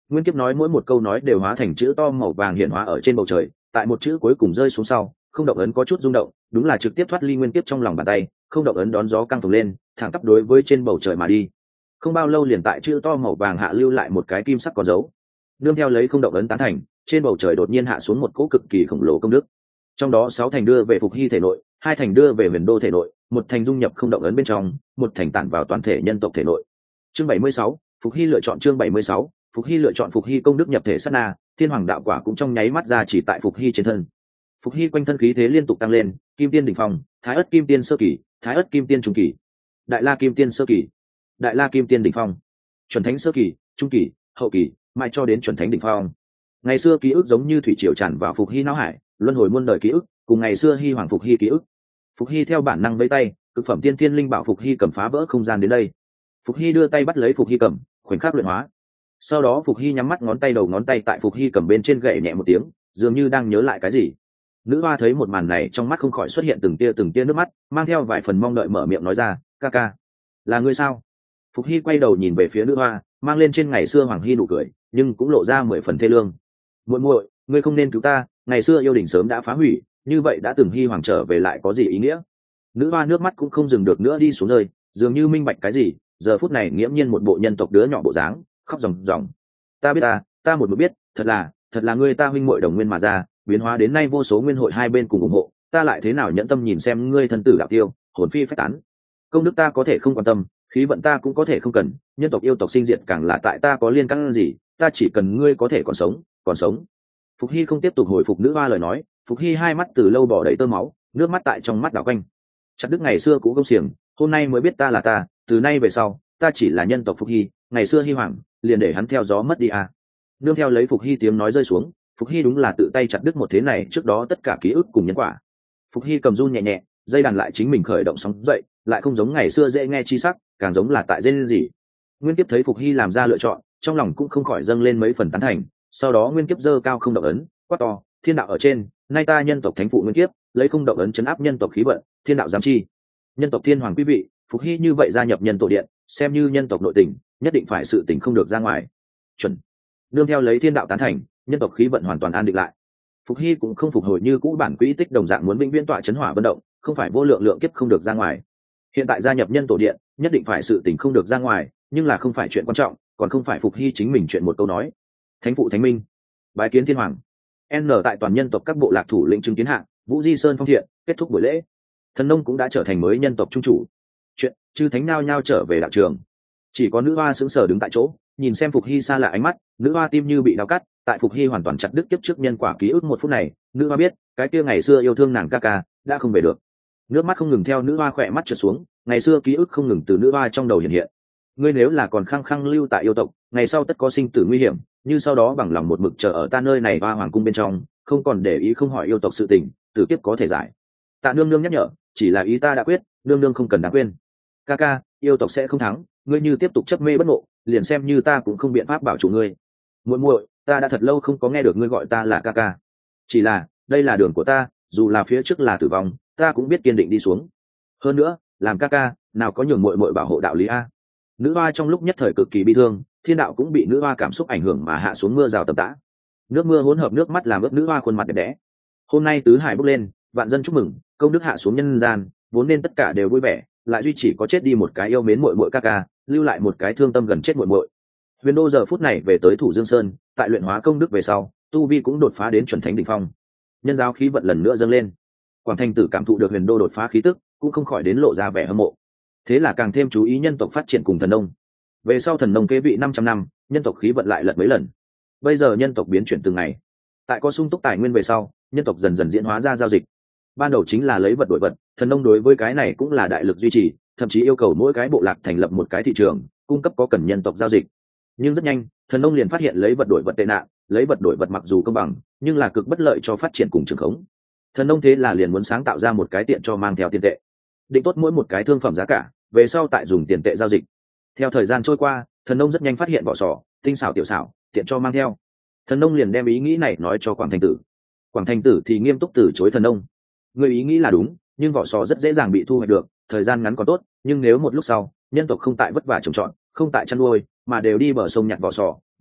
Nguyên Kiếp nói mỗi một câu nói đều hóa thành chữ to màu vàng hiện hóa ở trên bầu trời, tại một chữ cuối cùng rơi xuống sau, không động ấn có chút rung động, đúng là trực tiếp thoát ly Nguyên Kiếp trong lòng bàn tay, không động ấn đón gió căng phồng lên, thẳng tắp đối với trên bầu trời mà đi. Không bao lâu liền tại chữ to màu vàng hạ lưu lại một cái kim sắc có dấu. Nương theo lấy không động ấn tán thành, trên bầu trời đột nhiên hạ xuống một cỗ cực kỳ khổng lồ công đức. Trong đó 6 thành đưa về Phục Hy thể nội, 2 thành đưa về Huyền Đô thể nội, 1 thành dung nhập không động ấn bên trong, 1 thành tản vào toàn thể nhân tộc thể nội. Chương 76, Phục Hy lựa chọn chương 76, Phục Hy lựa chọn Phục Hy công đức nhập thể sát na, Thiên Hoàng đạo quả cũng trong nháy mắt ra chỉ tại Phục Hy trên thân. Phục Hy quanh thân khí thế liên tục tăng lên, Kim Tiên đỉnh phong, Thái Ức Kim Tiên sơ kỳ, Thái Ức Kim Tiên trung kỳ, Đại La Kim Tiên sơ kỳ, Đại La Kim Tiên đỉnh phong, Chuẩn Thánh sơ kỳ, trung kỳ, hậu kỳ, mãi cho đến Chuẩn Thánh đỉnh phong. Ngày xưa ký ức giống như thủy triều tràn vào Phục Hy não hải, luân hồi muôn đời ký ức, cùng ngày xưa Hy Hoàng Phục Hy ký ức. Phục Hy theo bản năng vẫy tay, cực phẩm tiên thiên linh bảo Phục Hy cầm phá vỡ không gian đến đây. Phục Hy đưa tay bắt lấy Phục Hy cầm, khoảnh khắc luyện hóa. Sau đó Phục Hy nhắm mắt ngón tay đầu ngón tay tại Phục Hy cầm bên trên gậy nhẹ một tiếng, dường như đang nhớ lại cái gì. Nữ hoa thấy một màn này trong mắt không khỏi xuất hiện từng tia nước mắt, mang theo vài phần mong đợi mở miệng nói ra, ca ca, là ngươi sao? Phục Hy quay đầu nhìn về phía nữ hoa, mang lên trên ngày xưa Hoàng Hy nụ cười, nhưng cũng lộ ra 10 phần thê lương. Muội muội, ngươi không nên cứu ta, ngày xưa yêu đình sớm đã phá hủy, như vậy đã từng Hy Hoàng trở về lại có gì ý nghĩa? Nữ hoa nước mắt cũng không dừng được nữa đi xuống rơi, dường như minh bạch cái gì, giờ phút này nghiễm nhiên một bộ nhân tộc đứa nhỏ bộ dáng, khóc ròng ròng. Ta biết ta một mực biết, thật là ngươi ta huynh muội đồng nguyên mà ra, biến hóa đến nay vô số nguyên hội hai bên cùng ủng hộ, ta lại thế nào nhẫn tâm nhìn xem ngươi thân tử đạo tiêu, hồn phi phách tán. Công đức ta có thể không quan tâm, khí vận ta cũng có thể không cần, nhân tộc yêu tộc sinh diệt càng là tại ta có liên căn gì, ta chỉ cần ngươi có thể còn sống. Phục Hy không tiếp tục hồi phục nữ hoa lời nói, Phục Hy hai mắt từ lâu bỏ đầy tơ máu, nước mắt tại trong mắt đảo quanh. Chặt đứt ngày xưa cũ công xiềng, hôm nay mới biết ta là ta, từ nay về sau, ta chỉ là nhân tộc Phục Hy, ngày xưa Hy Hoàng, liền để hắn theo gió mất đi à. Nương theo lấy Phục Hy tiếng nói rơi xuống, Phục Hy đúng là tự tay chặt đứt một thế này trước đó tất cả ký ức cùng nhân quả. Phục Hy cầm run nhẹ nhẹ, dây đàn lại chính mình khởi động sóng dậy, lại không giống ngày xưa dễ nghe chi sắc, càng giống là tại dây gì. Nguyên Kiếp thấy Phục Hy làm ra lựa chọn, trong lòng cũng không khỏi dâng lên mấy phần tán thành. Sau đó Nguyên Kiếp giơ cao không động ấn, quát to, thiên đạo ở trên, nay ta nhân tộc thánh phụ Nguyên Kiếp, lấy không động ấn chấn áp nhân tộc khí vận, thiên đạo giám chi. Nhân tộc thiên hoàng quý vị, Phục Hy như vậy gia nhập nhân tổ điện, xem như nhân tộc nội tình, nhất định phải sự tình không được ra ngoài. Chuẩn. Nương theo lấy thiên đạo tán thành, nhân tộc khí vận hoàn toàn an định lại. Phục Hy cũng không phục hồi như cũ bản quỹ tích đồng dạng muốn vĩnh viễn tọa chấn hỏa vận động, không phải vô lượng lượng kiếp không được ra ngoài. Hiện tại gia nhập nhân tổ điện, nhất định phải sự tình không được ra ngoài, nhưng là không phải chuyện quan trọng, còn không phải Phục Hy chính mình chuyện một câu nói. Thánh phụ thánh minh, bái kiến thiên hoàng. N tại toàn nhân tộc các bộ lạc thủ lĩnh chứng kiến hạng, Vũ Di Sơn phong thiện, kết thúc buổi lễ. Thần nông cũng đã trở thành mới nhân tộc trung chủ. Chuyện chư thánh nao nhao trở về đạo trường. Chỉ có nữ hoa sững sờ đứng tại chỗ, nhìn xem Phục Hy xa lạ ánh mắt, nữ hoa tim như bị đau cắt. Tại Phục Hy hoàn toàn chặt đứt kiếp trước nhân quả ký ức một phút này, nữ hoa biết cái kia ngày xưa yêu thương nàng ca ca đã không về được. Nước mắt không ngừng theo nữ hoa khỏe mắt trượt xuống, ngày xưa ký ức không ngừng từ nữ hoa trong đầu hiện hiện. Ngươi nếu là còn khăng khăng lưu tại yêu tộc, ngày sau tất có sinh tử nguy hiểm, như sau đó bằng lòng một mực chờ ở ta nơi này hoa hoàng cung bên trong, không còn để ý không hỏi yêu tộc sự tình, tử kiếp có thể giải. Tạ nương nương nhắc nhở, chỉ là ý ta đã quyết, nương nương không cần đáng quên. Ca ca, yêu tộc sẽ không thắng, ngươi như tiếp tục chấp mê bất ngộ, liền xem như ta cũng không biện pháp bảo chủ ngươi. Muội muội, ta đã thật lâu không có nghe được ngươi gọi ta là ca ca. Chỉ là, đây là đường của ta, dù là phía trước là tử vong, ta cũng biết kiên định đi xuống. Hơn nữa, làm ca ca, nào có nhường muội muội bảo hộ đạo lý a. Nữ hoa trong lúc nhất thời cực kỳ bi thương, thiên đạo cũng bị nữ hoa cảm xúc ảnh hưởng mà hạ xuống mưa rào tầm tã. Nước mưa hỗn hợp nước mắt làm ướt nữ hoa khuôn mặt đẹp đẽ. Hôm nay tứ hải bốc lên, vạn dân chúc mừng, công đức hạ xuống nhân gian, vốn nên tất cả đều vui vẻ, lại duy chỉ có chết đi một cái yêu mến muội muội ca ca, lưu lại một cái thương tâm gần chết muội muội. Huyền Đô giờ phút này về tới Thủ Dương Sơn, tại luyện hóa công đức về sau, tu vi cũng đột phá đến chuẩn thánh đỉnh phong. Nhân giáo khí vận lần nữa dâng lên. Quảng Thành Tử cảm thụ được Huyền Đô đột phá khí tức, cũng không khỏi đến lộ ra vẻ hâm mộ. Thế là càng thêm chú ý nhân tộc phát triển cùng thần nông. Về sau thần nông kế vị 500 năm, nhân tộc khí vận lại lật mấy lần. Bây giờ nhân tộc biến chuyển từng ngày. Tại có sung túc tài nguyên về sau, nhân tộc dần dần diễn hóa ra giao dịch. Ban đầu chính là lấy vật đổi vật, thần nông đối với cái này cũng là đại lực duy trì, thậm chí yêu cầu mỗi cái bộ lạc thành lập một cái thị trường, cung cấp có cần nhân tộc giao dịch. Nhưng rất nhanh, thần nông liền phát hiện lấy vật đổi vật tệ nạn, lấy vật đổi vật mặc dù công bằng, nhưng là cực bất lợi cho phát triển cùng trường khống. Thần nông thế là liền muốn sáng tạo ra một cái tiện cho mang theo tiền tệ, định tốt mỗi một cái thương phẩm giá cả, về sau tại dùng tiền tệ giao dịch. Theo thời gian trôi qua, thần nông rất nhanh phát hiện vỏ sò, tinh xảo tiểu xảo, tiện cho mang theo. Thần nông liền đem ý nghĩ này nói cho Quảng Thành Tử. Quảng Thành Tử thì nghiêm túc từ chối thần nông. Người ý nghĩ là đúng, nhưng vỏ sò rất dễ dàng bị thu hoạch được, thời gian ngắn còn tốt, nhưng nếu một lúc sau, nhân tộc không tại vất vả trồng trọt, không tại chăn nuôi, mà đều đi bờ sông nhặt vỏ sò,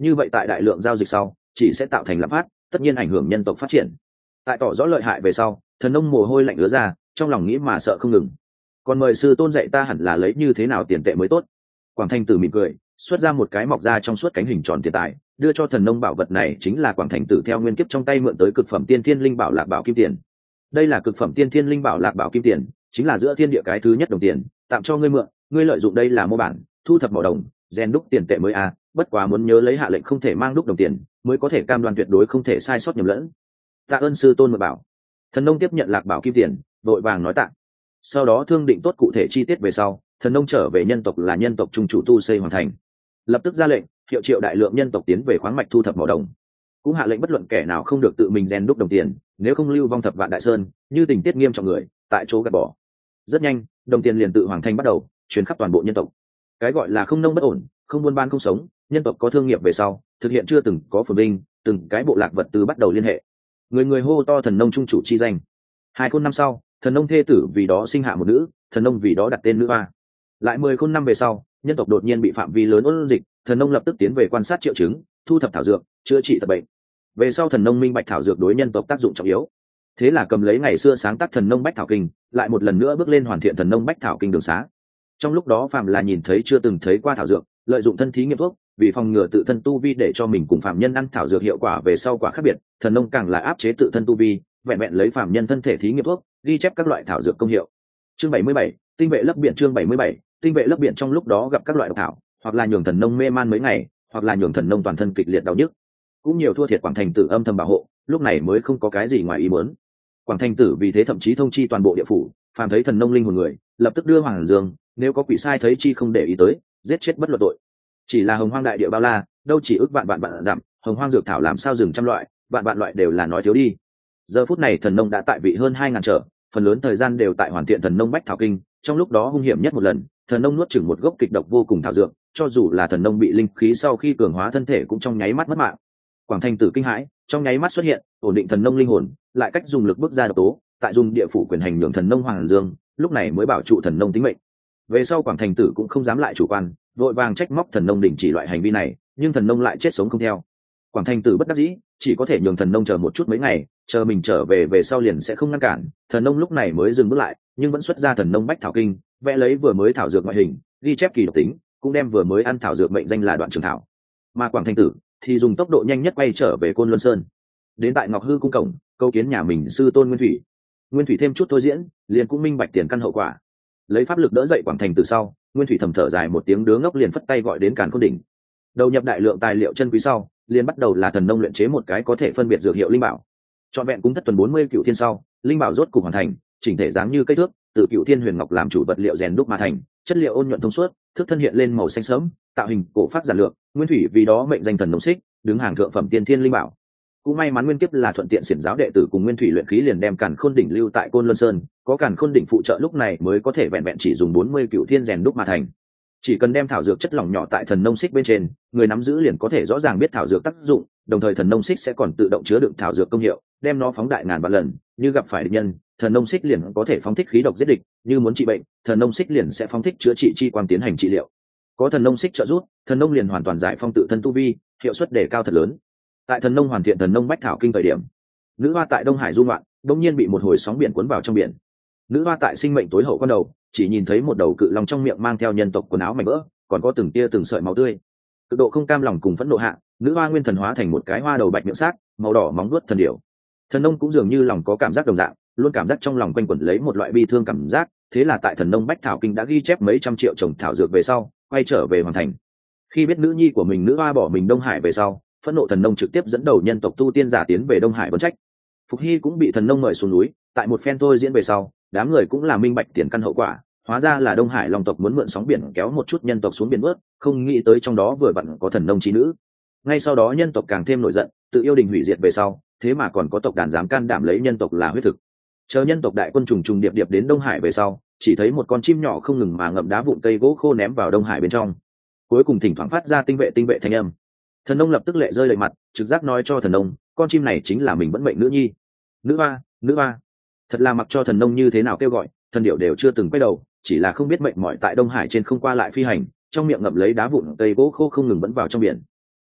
như vậy tại đại lượng giao dịch sau chỉ sẽ tạo thành lạm phát, tất nhiên ảnh hưởng nhân tộc phát triển. Tại tỏ rõ lợi hại về sau, thần nông mồ hôi lạnh ứa ra, trong lòng nghĩ mà sợ không ngừng. Còn mời sư tôn dạy ta hẳn là lấy như thế nào tiền tệ mới tốt. Quảng Thành Tử mỉm cười, xuất ra một cái mọc ra trong suốt cánh hình tròn tiền tài, đưa cho thần nông. Bảo vật này chính là Quảng Thành Tử theo nguyên kiếp trong tay mượn tới cực phẩm tiên thiên linh bảo Lạc Bảo Kim Tiền. Đây là cực phẩm tiên thiên linh bảo Lạc Bảo Kim Tiền, chính là giữa thiên địa cái thứ nhất đồng tiền, tạm cho ngươi mượn, ngươi lợi dụng đây là mô bản, thu thập mỏ đồng, rèn đúc tiền tệ mới a, bất quá muốn nhớ lấy hạ lệnh không thể mang đúc đồng tiền, mới có thể cam đoan tuyệt đối không thể sai sót nhầm lẫn. Tạ ơn sư tôn mượn bảo. Thần nông tiếp nhận Lạc Bảo Kim Tiền, vội vàng nói tạ. Sau đó thương định tốt cụ thể chi tiết về sau, thần nông trở về nhân tộc là nhân tộc trung chủ tu xây hoàn thành, lập tức ra lệnh hiệu triệu đại lượng nhân tộc tiến về khoáng mạch thu thập mỏ đồng, cũng hạ lệnh bất luận kẻ nào không được tự mình rèn đúc đồng tiền, nếu không lưu vong thập vạn đại sơn, như tình tiết nghiêm trọng người tại chỗ gạt bỏ. Rất nhanh đồng tiền liền tự hoàng thành bắt đầu truyền khắp toàn bộ nhân tộc. Cái gọi là không nông bất ổn, không buôn bán không sống, nhân tộc có thương nghiệp về sau thực hiện chưa từng có phồn vinh, từng cái bộ lạc vật tư bắt đầu liên hệ, người người hô to thần nông trung chủ chi danh. 2 khôn năm sau, thần nông thê tử vì đó sinh hạ một nữ, thần nông vì đó đặt tên nữ hoa. Lại 10 khôn năm về sau, nhân tộc đột nhiên bị phạm vi lớn ôn dịch, thần nông lập tức tiến về quan sát triệu chứng, thu thập thảo dược, chữa trị tật bệnh. Về sau thần nông minh bạch thảo dược đối nhân tộc tác dụng trọng yếu, thế là cầm lấy ngày xưa sáng tác thần nông bách thảo kinh, lại một lần nữa bước lên hoàn thiện thần nông bách thảo kinh đường xá. Trong lúc đó phàm là nhìn thấy chưa từng thấy qua thảo dược, lợi dụng thân thí nghiệm thuốc, vì phòng ngừa tự thân tu vi để cho mình cùng phàm nhân ăn thảo dược hiệu quả về sau quả khác biệt, thần nông càng là áp chế tự thân tu vi, vẹn vẹn lấy phàm nhân thân thể thí nghiệm thuốc, ghi chép các loại thảo dược công hiệu. Chương 77, tinh vệ lấp biển. Chương 77, tinh vệ lấp biển. Trong lúc đó gặp các loại độc thảo, hoặc là nhường thần nông mê man mấy ngày, hoặc là nhường thần nông toàn thân kịch liệt đau nhức, cũng nhiều thua thiệt Quảng Thành Tử âm thầm bảo hộ, lúc này mới không có cái gì ngoài ý muốn. Quảng Thành Tử vì thế thậm chí thông chi toàn bộ địa phủ, phàm thấy thần nông linh hồn người, lập tức đưa Hoàng Dương, nếu có quỷ sai thấy chi không để ý tới, giết chết bất luận tội. Chỉ là hồng hoang đại địa bao la, đâu chỉ ước vạn dặm, hồng hoang dược thảo làm sao rừng trăm loại, vạn loại đều là nói thiếu đi. Giờ phút này thần nông đã tại vị hơn 2000 trở, phần lớn thời gian đều tại hoàn thiện thần nông bách thảo kinh. Trong lúc đó hung hiểm nhất một lần, thần nông nuốt chửng một gốc kịch độc vô cùng thảo dược, cho dù là thần nông bị linh khí sau khi cường hóa thân thể cũng trong nháy mắt mất mạng. Quảng Thành Tử kinh hãi, trong nháy mắt xuất hiện, ổn định thần nông linh hồn, lại cách dùng lực bức ra độc tố, tại dùng địa phủ quyền hành nhường thần nông Hoàng Dương, lúc này mới bảo trụ thần nông tính mệnh. Về sau Quảng Thành Tử cũng không dám lại chủ quan, vội vàng trách móc thần nông đình chỉ loại hành vi này, nhưng thần nông lại chết sống không theo. Quảng Thành Tử bất đắc dĩ, chỉ có thể nhường thần nông chờ một chút mấy ngày, chờ mình trở về sau liền sẽ không ngăn cản. Thần nông lúc này mới dừng bước lại, nhưng vẫn xuất ra thần nông bách thảo kinh, vẽ lấy vừa mới thảo dược ngoại hình, ghi chép kỳ độc tính, cũng đem vừa mới ăn thảo dược mệnh danh là Đoạn Trường Thảo. Mà Quảng Thành Tử thì dùng tốc độ nhanh nhất quay trở về Côn Luân Sơn, đến tại Ngọc Hư cung cổng câu kiến nhà mình sư tôn Nguyên Thủy thêm chút thôi diễn, liền cũng minh bạch tiền căn hậu quả, lấy pháp lực đỡ dậy Quảng Thành Tử sau, Nguyên Thủy thầm thở dài một tiếng đứa ngốc, liền phất tay gọi đến Càn Khôn đỉnh, đầu nhập đại lượng tài liệu chân quý sau, liền bắt đầu là thần nông luyện chế một cái có thể phân biệt dược hiệu linh bảo. Trọn vẹn cúng thất tuần 40 cựu thiên sau, linh bảo rốt cục hoàn thành, chỉnh thể dáng như cây thước, từ cựu thiên huyền ngọc làm chủ vật liệu rèn đúc mà thành, chất liệu ôn nhuận thông suốt, thức thân hiện lên màu xanh sẫm, tạo hình cổ phát giản lược. Nguyên Thủy vì đó mệnh danh thần nông xích, đứng hàng thượng phẩm tiên thiên linh bảo. Cũng may mắn nguyên kiếp là thuận tiện xiển giáo đệ tử cùng Nguyên Thủy luyện khí, liền đem Càn Khôn đỉnh lưu tại Côn Luân Sơn, có Càn Khôn đỉnh phụ trợ lúc này mới có thể vẹn vẹn chỉ dùng 40 cựu thiên rèn đúc mà thành. Chỉ cần đem thảo dược chất lỏng nhỏ tại thần nông xích bên trên, người nắm giữ liền có thể rõ ràng biết thảo dược tác dụng, đồng thời thần nông xích sẽ còn tự động chứa đựng thảo dược công hiệu, đem nó phóng đại ngàn vạn lần. Như gặp phải địch nhân, thần nông xích liền có thể phóng thích khí độc giết địch, như muốn trị bệnh, thần nông xích liền sẽ phóng thích chữa trị chi quang tiến hành trị liệu. Có thần nông xích trợ giúp, thần nông liền hoàn toàn giải phong tự thân tu vi, hiệu suất đề cao thật lớn. Tại thần nông hoàn thiện thần nông bách thảo kinh thời điểm, nữ hoa tại Đông Hải du ngoạn, đột nhiên bị một hồi sóng biển cuốn vào trong biển. Nữ hoa tại sinh mệnh tối hậu con đầu, chỉ nhìn thấy một đầu cự long trong miệng mang theo nhân tộc quần áo mảnh vỡ, còn có từng tia từng sợi máu tươi. Cực độ không cam lòng cùng phẫn nộ hạ, nữ hoa nguyên thần hóa thành một cái hoa đầu bạch miệng sát, màu đỏ móng vuốt thần điểu. Thần nông cũng dường như lòng có cảm giác đồng dạng, luôn cảm giác trong lòng quanh quẩn lấy một loại bi thương cảm giác. Thế là tại thần nông bách thảo kinh đã ghi chép mấy trăm triệu trồng thảo dược về sau, quay trở về hoàn thành. Khi biết nữ nhi của mình nữ hoa bỏ mình Đông Hải về sau, phẫn nộ thần nông trực tiếp dẫn đầu nhân tộc tu tiên giả tiến về Đông Hải vấn trách. Phục Hy cũng bị thần nông mời xuống núi, tại một phen thôi diễn về sau, đám người cũng là minh bạch tiền căn hậu quả, hóa ra là Đông Hải Long tộc muốn mượn sóng biển kéo một chút nhân tộc xuống biển bước, không nghĩ tới trong đó vừa vặn có thần nông trí nữ. Ngay sau đó nhân tộc càng thêm nổi giận, tự yêu đình hủy diệt về sau, thế mà còn có tộc đàn dám can đảm lấy nhân tộc là huyết thực. Chờ nhân tộc đại quân trùng trùng điệp điệp đến Đông Hải về sau, chỉ thấy một con chim nhỏ không ngừng mà ngậm đá vụn cây gỗ khô ném vào Đông Hải bên trong, cuối cùng thỉnh thoảng phát ra tinh vệ thanh âm. Thần nông lập tức lệ rơi lệ mặt, trực giác nói cho thần nông, con chim này chính là mình vẫn mệnh nữ nhi. Nữ hoa, thật là mặc cho thần nông như thế nào kêu gọi, thần điểu đều chưa từng quay đầu, chỉ là không biết mệnh mỏi tại Đông Hải trên không qua lại phi hành, trong miệng ngậm lấy đá vụn cây gỗ khô không ngừng bắn vào trong biển.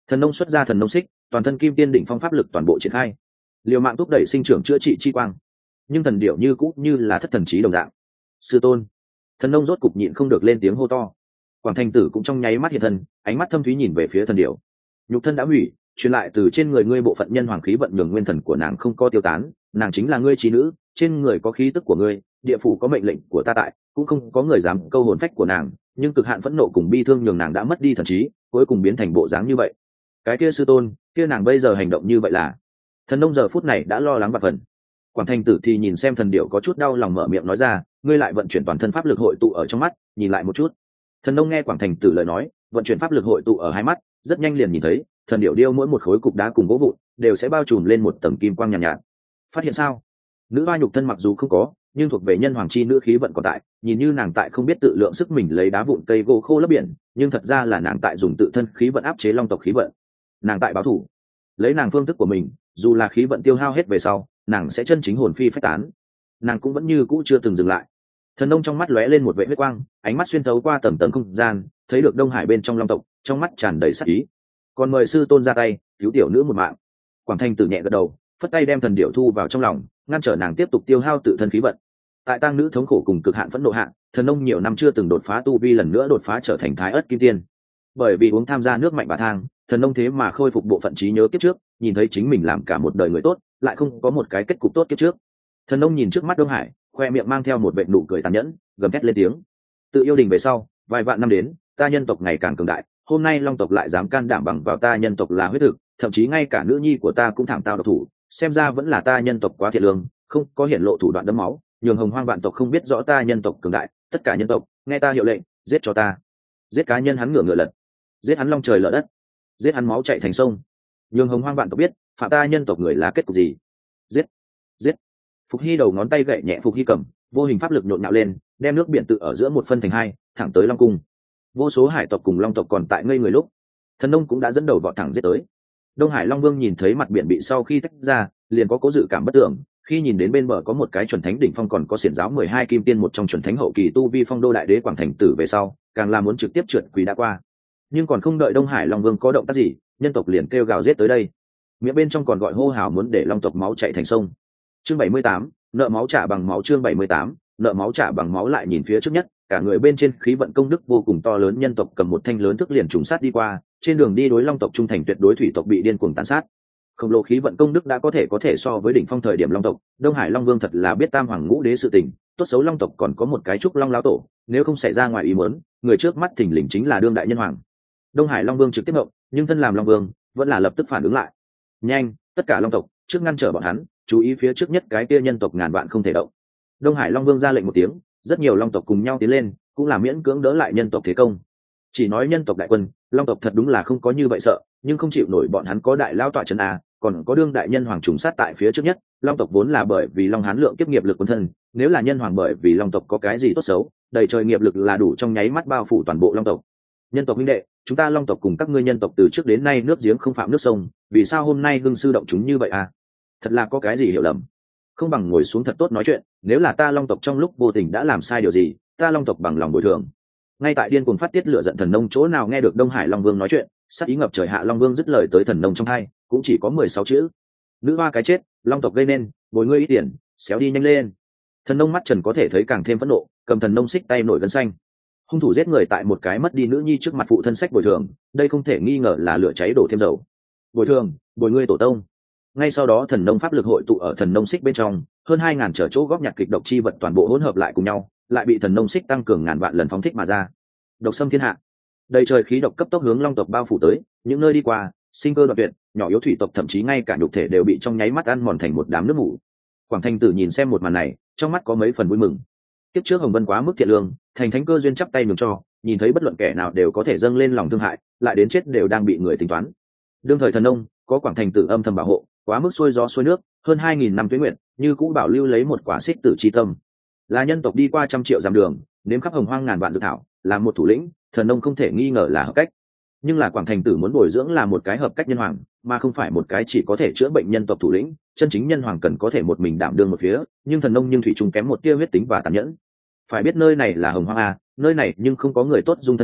Thần nông xuất ra thần nông xích, toàn thân kim tiên đỉnh phong pháp lực toàn bộ triển khai, liều mạng thúc đẩy sinh trưởng chữa trị chi quang. Nhưng thần điểu như cũ như là thất thần trí đồng dạng. Sư tôn. Thần nông rốt cục nhịn không được lên tiếng hô to. Quảng Thành Tử cũng trong nháy mắt hiện thân, ánh mắt thâm thúy nhìn về phía thần điểu. Nhục thân đã hủy, truyền lại từ trên người ngươi bộ phận nhân hoàng khí vận nhường nguyên thần của nàng không có tiêu tán, nàng chính là ngươi trí nữ, trên người có khí tức của ngươi, địa phủ có mệnh lệnh của ta tại, cũng không có người dám câu hồn phách của nàng, nhưng cực hạn phẫn nộ cùng bi thương nhường nàng đã mất đi thần trí, cuối cùng biến thành bộ dáng như vậy. Cái kia sư tôn, kia nàng bây giờ hành động như vậy là? Thần nông giờ phút này đã lo lắng bạt phần. Quảng Thành Tử thì nhìn xem thần điểu có chút đau lòng mở miệng nói ra, ngươi lại vận chuyển toàn thân pháp lực hội tụ ở trong mắt, nhìn lại một chút. Thần nông nghe Quảng Thành Tử lời nói, vận chuyển pháp lực hội tụ ở hai mắt, rất nhanh liền nhìn thấy thần điểu điêu mỗi một khối cục đá cùng gỗ vụn đều sẽ bao trùm lên một tầng kim quang nhàn nhạt. Phát hiện sao? Nữ hoa nhục thân mặc dù không có, nhưng thuộc về nhân hoàng chi nữ khí vận còn tại, nhìn như nàng tại không biết tự lượng sức mình lấy đá vụn cây gỗ khô lấp biển, nhưng thật ra là nàng tại dùng tự thân khí vận áp chế long tộc khí vận. Nàng tại báo thủ, lấy nàng phương thức của mình, dù là khí vận tiêu hao hết về sau, nàng sẽ chân chính hồn phi phách tán. Nàng cũng vẫn như cũ chưa từng dừng lại. Thần nông trong mắt lóe lên một vệ huyết quang, ánh mắt xuyên thấu qua tầng tầng không gian, thấy được Đông Hải bên trong long tộc, trong mắt tràn đầy sát ý. Còn mời sư tôn ra tay cứu tiểu nữ một mạng. Quảng Thành Tử nhẹ gật đầu, phất tay đem thần điểu thu vào trong lòng, ngăn trở nàng tiếp tục tiêu hao tự thân khí vận. Tại tang nữ thống khổ cùng cực hạn phẫn nộ hạn, thần nông nhiều năm chưa từng đột phá tu vi lần nữa đột phá trở thành thái ớt kim tiên. Bởi vì uống tham gia nước mạnh bà thang, thần nông thế mà khôi phục bộ phận trí nhớ kiếp trước, nhìn thấy chính mình làm cả một đời người tốt, lại không có một cái kết cục tốt kiếp trước. Thần nông nhìn trước mắt Đông Hải, khoe miệng mang theo một vệt nụ cười tàn nhẫn, gầm thét lên tiếng. Tự yêu đình về sau, vài vạn năm đến, ta nhân tộc ngày càng cường đại, hôm nay long tộc lại dám can đảm bằng vào ta nhân tộc là huyết thực, thậm chí ngay cả nữ nhi của ta cũng thảm tao độc thủ, xem ra vẫn là ta nhân tộc quá thiện lương, không có hiển lộ thủ đoạn đẫm máu, nhường hồng hoang vạn tộc không biết rõ ta nhân tộc cường đại, tất cả nhân tộc nghe ta hiệu lệnh, giết cho ta. Giết cá nhân hắn ngửa ngựa lật, giết hắn long trời lở đất, giết hắn máu chảy thành sông, nhường hồng hoang vạn tộc biết phạm ta nhân tộc người là kết cục gì. Giết, giết. Phục Hy đầu ngón tay gậy nhẹ Phục Hy cầm, vô hình pháp lực nhộn nhạo lên, đem nước biển tự ở giữa một phân thành hai, thẳng tới long cung. Vô số hải tộc cùng long tộc còn tại ngây người lúc, thần nông cũng đã dẫn đầu vọt thẳng giết tới. Đông Hải Long Vương nhìn thấy mặt biển bị sau khi tách ra, liền có cố dự cảm bất tưởng, khi nhìn đến bên bờ có một cái chuẩn thánh đỉnh phong còn có xiển giáo 12 kim tiên một trong chuẩn thánh hậu kỳ tu vi phong đô đại đế Quảng Thành Tử về sau, càng là muốn trực tiếp trượt quỷ đã qua. Nhưng còn không đợi Đông Hải Long Vương có động tác gì, nhân tộc liền kêu gào giết tới đây. Miệng bên trong còn gọi hô hào muốn để long tộc máu chảy thành sông. Chương 78, nợ máu trả bằng máu. Chương 78, nợ máu trả bằng máu. Lại nhìn phía trước nhất, cả người bên trên khí vận công đức vô cùng to lớn nhân tộc cầm một thanh lớn thức liền trùng sát đi qua, trên đường đi đối long tộc trung thành tuyệt đối thủy tộc bị điên cuồng tàn sát. Khổng lồ khí vận công đức đã có thể so với đỉnh phong thời điểm long tộc. Đông Hải Long Vương thật là biết tam hoàng ngũ đế sự tình, tốt xấu long tộc còn có một cái trúc long lão tổ, nếu không xảy ra ngoài ý muốn, người trước mắt thình lình chính là đương đại nhân hoàng. Đông Hải Long Vương trực tiếp ngộng, nhưng thân làm Long Vương vẫn là lập tức phản ứng lại. Nhanh, tất cả long tộc trước ngăn trở bọn hắn, chú ý phía trước nhất cái kia nhân tộc ngàn vạn không thể động. Đông Hải Long Vương ra lệnh một tiếng, rất nhiều long tộc cùng nhau tiến lên, cũng là miễn cưỡng đỡ lại nhân tộc thế công. Chỉ nói nhân tộc đại quân, long tộc thật đúng là không có như vậy sợ, nhưng không chịu nổi bọn hắn có đại lao tọa trấn a, còn có đương đại nhân hoàng trùng sát tại phía trước nhất. Long tộc vốn là bởi vì long hán lượng kiếp nghiệp lực quân thân, nếu là nhân hoàng bởi vì long tộc có cái gì tốt xấu, đầy trời nghiệp lực là đủ trong nháy mắt bao phủ toàn bộ long tộc. Nhân tộc huynh đệ, chúng ta long tộc cùng các ngươi nhân tộc từ trước đến nay nước giếng không phạm nước sông, vì sao hôm nay hưng sư động chúng như vậy à? Thật là có cái gì hiểu lầm. Không bằng ngồi xuống thật tốt nói chuyện, nếu là ta long tộc trong lúc vô tình đã làm sai điều gì, ta long tộc bằng lòng bồi thường. Ngay tại điên cuồng phát tiết lửa giận thần nông chỗ nào nghe được Đông Hải Long Vương nói chuyện, sắc ý ngập trời hạ Long Vương dứt lời tới thần nông trong hai, cũng chỉ có 16 chữ. Nữ hoa cái chết, long tộc gây nên, bồi ngươi ít tiền, xéo đi nhanh lên. Thần nông mắt trần có thể thấy càng thêm phẫn nộ, cầm thần nông xích tay nổi gân xanh. Hung thủ giết người tại một cái mất đi nữ nhi trước mặt phụ thân sách bồi thường, đây không thể nghi ngờ là lửa cháy đổ thêm dầu. Bồi thường, bồi ngươi tổ tông. Ngay sau đó thần nông pháp lực hội tụ ở thần nông xích bên trong, hơn 2000 trở chỗ góp nhặt kịch độc chi vật toàn bộ hỗn hợp lại cùng nhau, lại bị thần nông xích tăng cường ngàn vạn lần phóng thích mà ra. Độc xâm thiên hạ, đầy trời khí độc cấp tốc hướng long tộc bao phủ tới, những nơi đi qua, sinh cơ đoạn tuyệt, nhỏ yếu thủy tộc thậm chí ngay cả nhục thể đều bị trong nháy mắt ăn mòn thành một đám nước mủ. Quảng Thành Tử nhìn xem một màn này, trong mắt có mấy phần vui mừng. Tiếp trước Hồng Vân quá mức thiện lương, thành thánh cơ duyên chắp tay nhường cho, nhìn thấy bất luận kẻ nào đều có thể dâng lên lòng thương hại, lại đến chết đều đang bị người tính toán. Đương thời thần nông có Quảng Thành Tử âm thầm bảo hộ, quá mức xuôi gió xuôi nước, hơn 2000 năm tuế nguyện, như cũ bảo lưu lấy một quả xích tử chi tâm. Là nhân tộc đi qua trăm triệu dặm đường, nếm khắp hồng hoang ngàn vạn dược thảo, làm một thủ lĩnh, thần nông không thể nghi ngờ là hợp cách. Nhưng là Quảng Thành Tử muốn bồi dưỡng là một cái hợp cách nhân hoàng, mà không phải một cái chỉ có thể chữa bệnh nhân tộc thủ lĩnh. Chân chính nhân hoàng cần có thể một mình đảm đương một phía, nhưng thần nông nhưng thủy chung kém một tia huyết tính và tàn nhẫn. Phải biết nơi này là hồng hoang a, nơi này nhưng không có người tốt dung thân chỗ,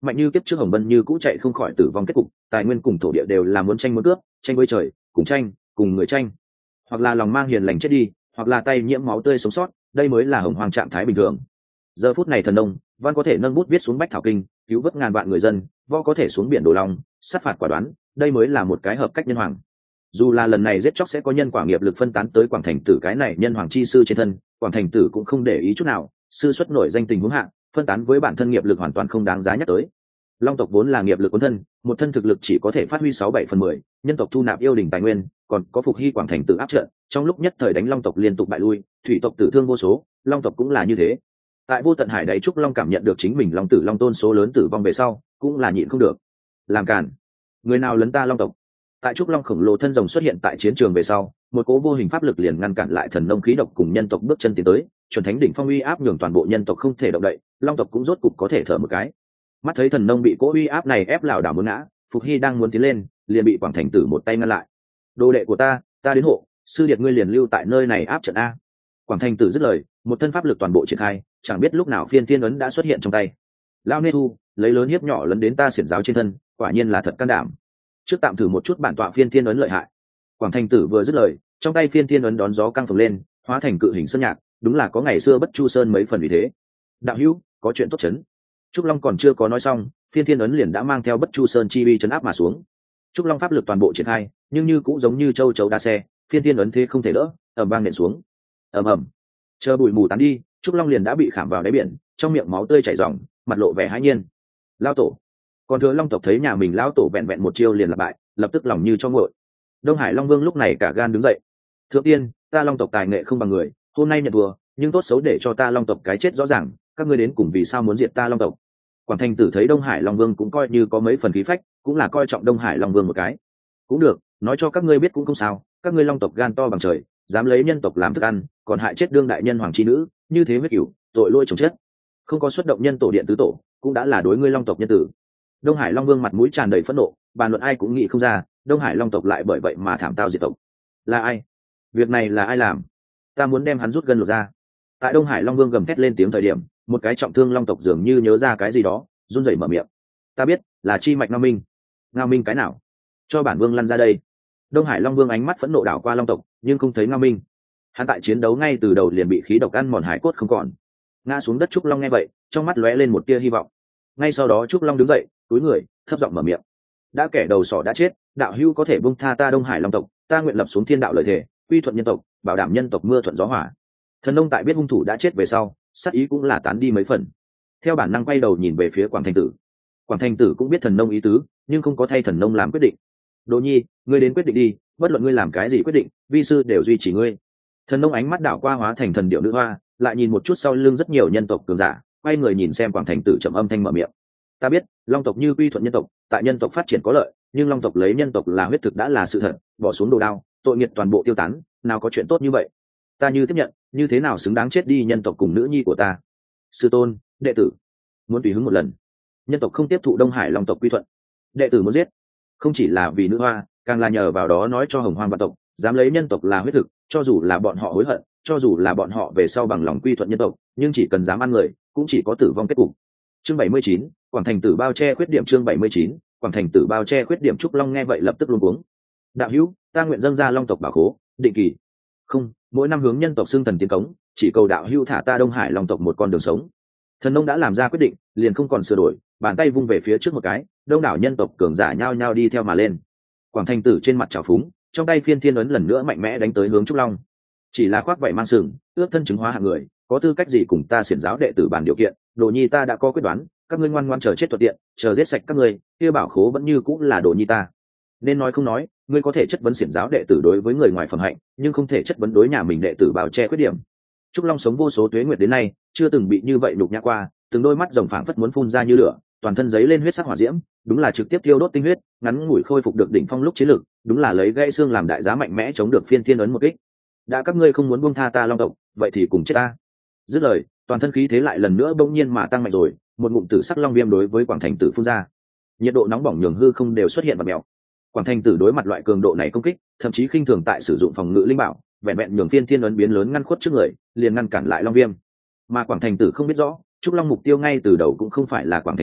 mạnh như kiếp trước hồng bân như cũ chạy không khỏi tử vong kết cục, tài nguyên cùng thổ địa đều là muốn tranh muốn cướp, tranh với trời cùng tranh cùng người tranh, hoặc là lòng mang hiền lành chết đi, hoặc là tay nhiễm máu tươi sống sót, đây mới là hồng hoàng trạng thái bình thường. Giờ phút này thần nông văn có thể nâng bút viết xuống bách thảo kinh, cứu vớt ngàn vạn người dân, võ có thể xuống biển đổ long, sát phạt quả đoán, đây mới là một cái hợp cách nhân hoàng. Dù là lần này giết chóc sẽ có nhân quả nghiệp lực phân tán tới Quảng Thành Tử cái này nhân hoàng chi sư trên thân, Quảng Thành Tử cũng không để ý chút nào, sư xuất nổi danh tình huống hạng, phân tán với bản thân nghiệp lực hoàn toàn không đáng giá nhắc tới. Long tộc vốn là nghiệp lực cuốn thân, một thân thực lực chỉ có thể phát huy 6-7/10, nhân tộc thu nạp yêu đình tài nguyên, còn có phục hy Quảng Thành Tử áp trận, trong lúc nhất thời đánh long tộc liên tục bại lui, thủy tộc tử thương vô số, long tộc cũng là như thế. Tại vô tận hải đáy trúc long cảm nhận được chính mình long tử long tôn số lớn tử vong về sau, cũng là nhịn không được. Làm cản, người nào lấn ta long tộc? Tại trúc long khổng lồ thân rồng xuất hiện tại chiến trường về sau, một cố vô hình pháp lực liền ngăn cản lại thần nông khí độc cùng nhân tộc bước chân tiến tới, chuẩn thánh đỉnh phong uy áp nhường toàn bộ nhân tộc không thể động đậy, long tộc cũng rốt cục có thể thở một cái. Mắt thấy thần nông bị cố uy áp này ép lảo đảo muốn ngã, phục hy đang muốn tiến lên, liền bị Quảng Thành Tử một tay ngăn lại. Đồ đệ của ta đến hộ, sư điệt ngươi liền lưu tại nơi này áp trận a. Quảng Thành Tử dứt lời, một thân pháp lực toàn bộ triển khai, chẳng biết lúc nào phiên thiên ấn đã xuất hiện trong tay. Lao nê thu, lấy lớn hiếp nhỏ lấn đến ta xiển giáo trên thân, quả nhiên là thật can đảm. Trước tạm thử một chút bản tọa phiên thiên ấn lợi hại. Quảng Thành Tử vừa dứt lời, trong tay phiên thiên ấn đón gió căng phồng lên, hóa thành cự hình sơn nhạc, đúng là có ngày xưa Bất Chu Sơn mấy phần vì thế. Đạo hữu, có chuyện tốt chấn. Trúc Long còn chưa có nói xong, phiên thiên ấn liền đã mang theo Bất Chu Sơn chi uy chấn áp mà xuống. Trúc Long pháp lực toàn bộ triển khai, nhưng như cũng giống như châu chấu đa xe, phiên thiên ấn thế không thể đỡ, ầm vang nện xuống. Ầm ầm. Chờ bụi mù tán đi, Trúc Long liền đã bị khảm vào đáy biển, trong miệng máu tươi chảy ròng, mặt lộ vẻ hãi nhiên. Lao tổ. Còn thừa Long tộc thấy nhà mình lão tổ vẹn vẹn một chiêu liền là bại, lập tức lòng như cho nguội. Đông Hải Long Vương lúc này cả gan đứng dậy. Thượng tiên, ta Long tộc tài nghệ không bằng người, hôm nay nhận thua, nhưng tốt xấu để cho ta Long tộc cái chết rõ ràng, các ngươi đến cùng vì sao muốn diệt ta Long tộc? Quảng Thành Tử thấy Đông Hải Long Vương cũng coi như có mấy phần khí phách, cũng là coi trọng Đông Hải Long Vương một cái. Cũng được, nói cho các ngươi biết cũng không sao, các ngươi Long tộc gan to bằng trời, dám lấy nhân tộc làm thức ăn, còn hại chết đương đại nhân hoàng chi nữ, như thế huyết cửu, tội lỗi chồng chết. Không có xuất động nhân tổ điện tứ tổ, cũng đã là đối ngươi Long tộc nhân tử. Đông Hải Long Vương mặt mũi tràn đầy phẫn nộ, bàn luận ai cũng nghĩ không ra, Đông Hải Long tộc lại bởi vậy mà thảm tao diệt tộc. Là ai? Việc này là ai làm? Ta muốn đem hắn rút gân lột ra. Tại Đông Hải Long Vương gầm thét lên tiếng thời điểm, một cái trọng thương Long tộc dường như nhớ ra cái gì đó, run rẩy mở miệng. Ta biết, là chi mạch Ngao Minh. Ngao Minh cái nào? Cho bản vương lăn ra đây. Đông Hải Long Vương ánh mắt phẫn nộ đảo qua Long tộc, nhưng không thấy Ngao Minh. Hắn tại chiến đấu ngay từ đầu liền bị khí độc ăn mòn hải cốt không còn. Ngã xuống đất Trúc Long nghe vậy, trong mắt lóe lên một tia hy vọng. Ngay sau đó Trúc Long đứng dậy, cúi người, thấp giọng mở miệng. Đã kẻ đầu sỏ đã chết, đạo hữu có thể buông tha ta Đông Hải Long tộc, ta nguyện lập xuống thiên đạo lời thề, quy thuận nhân tộc, bảo đảm nhân tộc mưa thuận gió hòa. Thần nông tại biết hung thủ đã chết về sau, sát ý cũng là tán đi mấy phần. Theo bản năng quay đầu nhìn về phía Quảng Thành Tử. Quảng Thành Tử cũng biết thần nông ý tứ, nhưng không có thay thần nông làm quyết định. Đỗ Nhi, ngươi đến quyết định đi, bất luận ngươi làm cái gì quyết định, vi sư đều duy trì ngươi. Thần nông ánh mắt đảo qua hóa thành thần điệu nữ hoa, lại nhìn một chút sau lưng rất nhiều nhân tộc cường giả, quay người nhìn xem Quảng Thành Tử trầm âm thanh mở miệng. Ta biết, Long tộc như quy thuận nhân tộc, tại nhân tộc phát triển có lợi, nhưng Long tộc lấy nhân tộc là huyết thực đã là sự thật, bỏ xuống đồ đao, tội nghiệp toàn bộ tiêu tán, nào có chuyện tốt như vậy. Ta như tiếp nhận, như thế nào xứng đáng chết đi nhân tộc cùng nữ nhi của ta? Sư tôn, đệ tử muốn tùy hứng một lần. Nhân tộc không tiếp thụ Đông Hải Long tộc quy thuận, đệ tử muốn giết, không chỉ là vì nữ hoa, càng là nhờ vào đó nói cho Hồng Hoang vạn tộc, dám lấy nhân tộc là huyết thực, cho dù là bọn họ hối hận, cho dù là bọn họ về sau bằng lòng quy thuận nhân tộc, nhưng chỉ cần dám ăn người, cũng chỉ có tử vong kết cục. Chương 79, Quảng Thành Tử bao che khuyết điểm. Chương 79, Quảng Thành Tử bao che khuyết điểm. Trúc Long nghe vậy lập tức luống cuống. Đạo hữu, ta nguyện dâng ra Long tộc bảo khố, định kỳ. Không, mỗi năm hướng nhân tộc xưng thần tiến cống, chỉ cầu đạo hữu thả ta Đông Hải Long tộc một con đường sống. Thần nông đã làm ra quyết định, liền không còn sửa đổi, bàn tay vung về phía trước một cái, đông đảo nhân tộc cường giả nhao nhao đi theo mà lên. Quảng Thành Tử trên mặt trào phúng, trong tay phiên thiên ấn lần nữa mạnh mẽ đánh tới hướng Trúc Long. Chỉ là khoác vậy mang sừng, ước thân chứng hóa hạng người, có tư cách gì cùng ta xiển giáo đệ tử bàn điều kiện? Đồ Nhi ta đã có quyết đoán, các ngươi ngoan ngoãn chờ chết thuận tiện, chờ giết sạch các ngươi, kia bảo khố vẫn như cũng là Đồ Nhi ta. Nên nói không nói, ngươi có thể chất vấn xiển giáo đệ tử đối với người ngoài phẩm hạnh, nhưng không thể chất vấn đối nhà mình đệ tử bảo che khuyết điểm. Trúc Long sống vô số tuế nguyệt đến nay, chưa từng bị như vậy nhục nhã qua, từng đôi mắt rồng phảng phất muốn phun ra như lửa, toàn thân giấy lên huyết sắc hỏa diễm, đúng là trực tiếp thiêu đốt tinh huyết, ngắn ngủi khôi phục được đỉnh phong lúc chiến lực, đúng là lấy gãy xương làm đại giá mạnh mẽ chống được phiên thiên ấn một kích. Đã các ngươi không muốn buông tha ta Long tộc, vậy thì cùng chết ta. Dứt lời, toàn thân khí thế lại lần nữa bỗng nhiên mà tăng mạnh rồi, một ngụm tử sắc long viêm đối với Quảng Thành Tử phun ra. Nhiệt độ nóng bỏng nhường hư không đều xuất hiện vật mèo. Quảng Thành Tử đối mặt loại cường độ này công kích, thậm chí khinh thường tại sử dụng phòng ngự linh bảo, vẹn vẹn nhường phiên thiên ấn biến lớn ngăn khuất trước người, liền ngăn cản lại long viêm. Mà Quảng Thành Tử không biết rõ, Trúc Long mục tiêu ngay từ đầu cũng không phải là Quảng Thành Tử,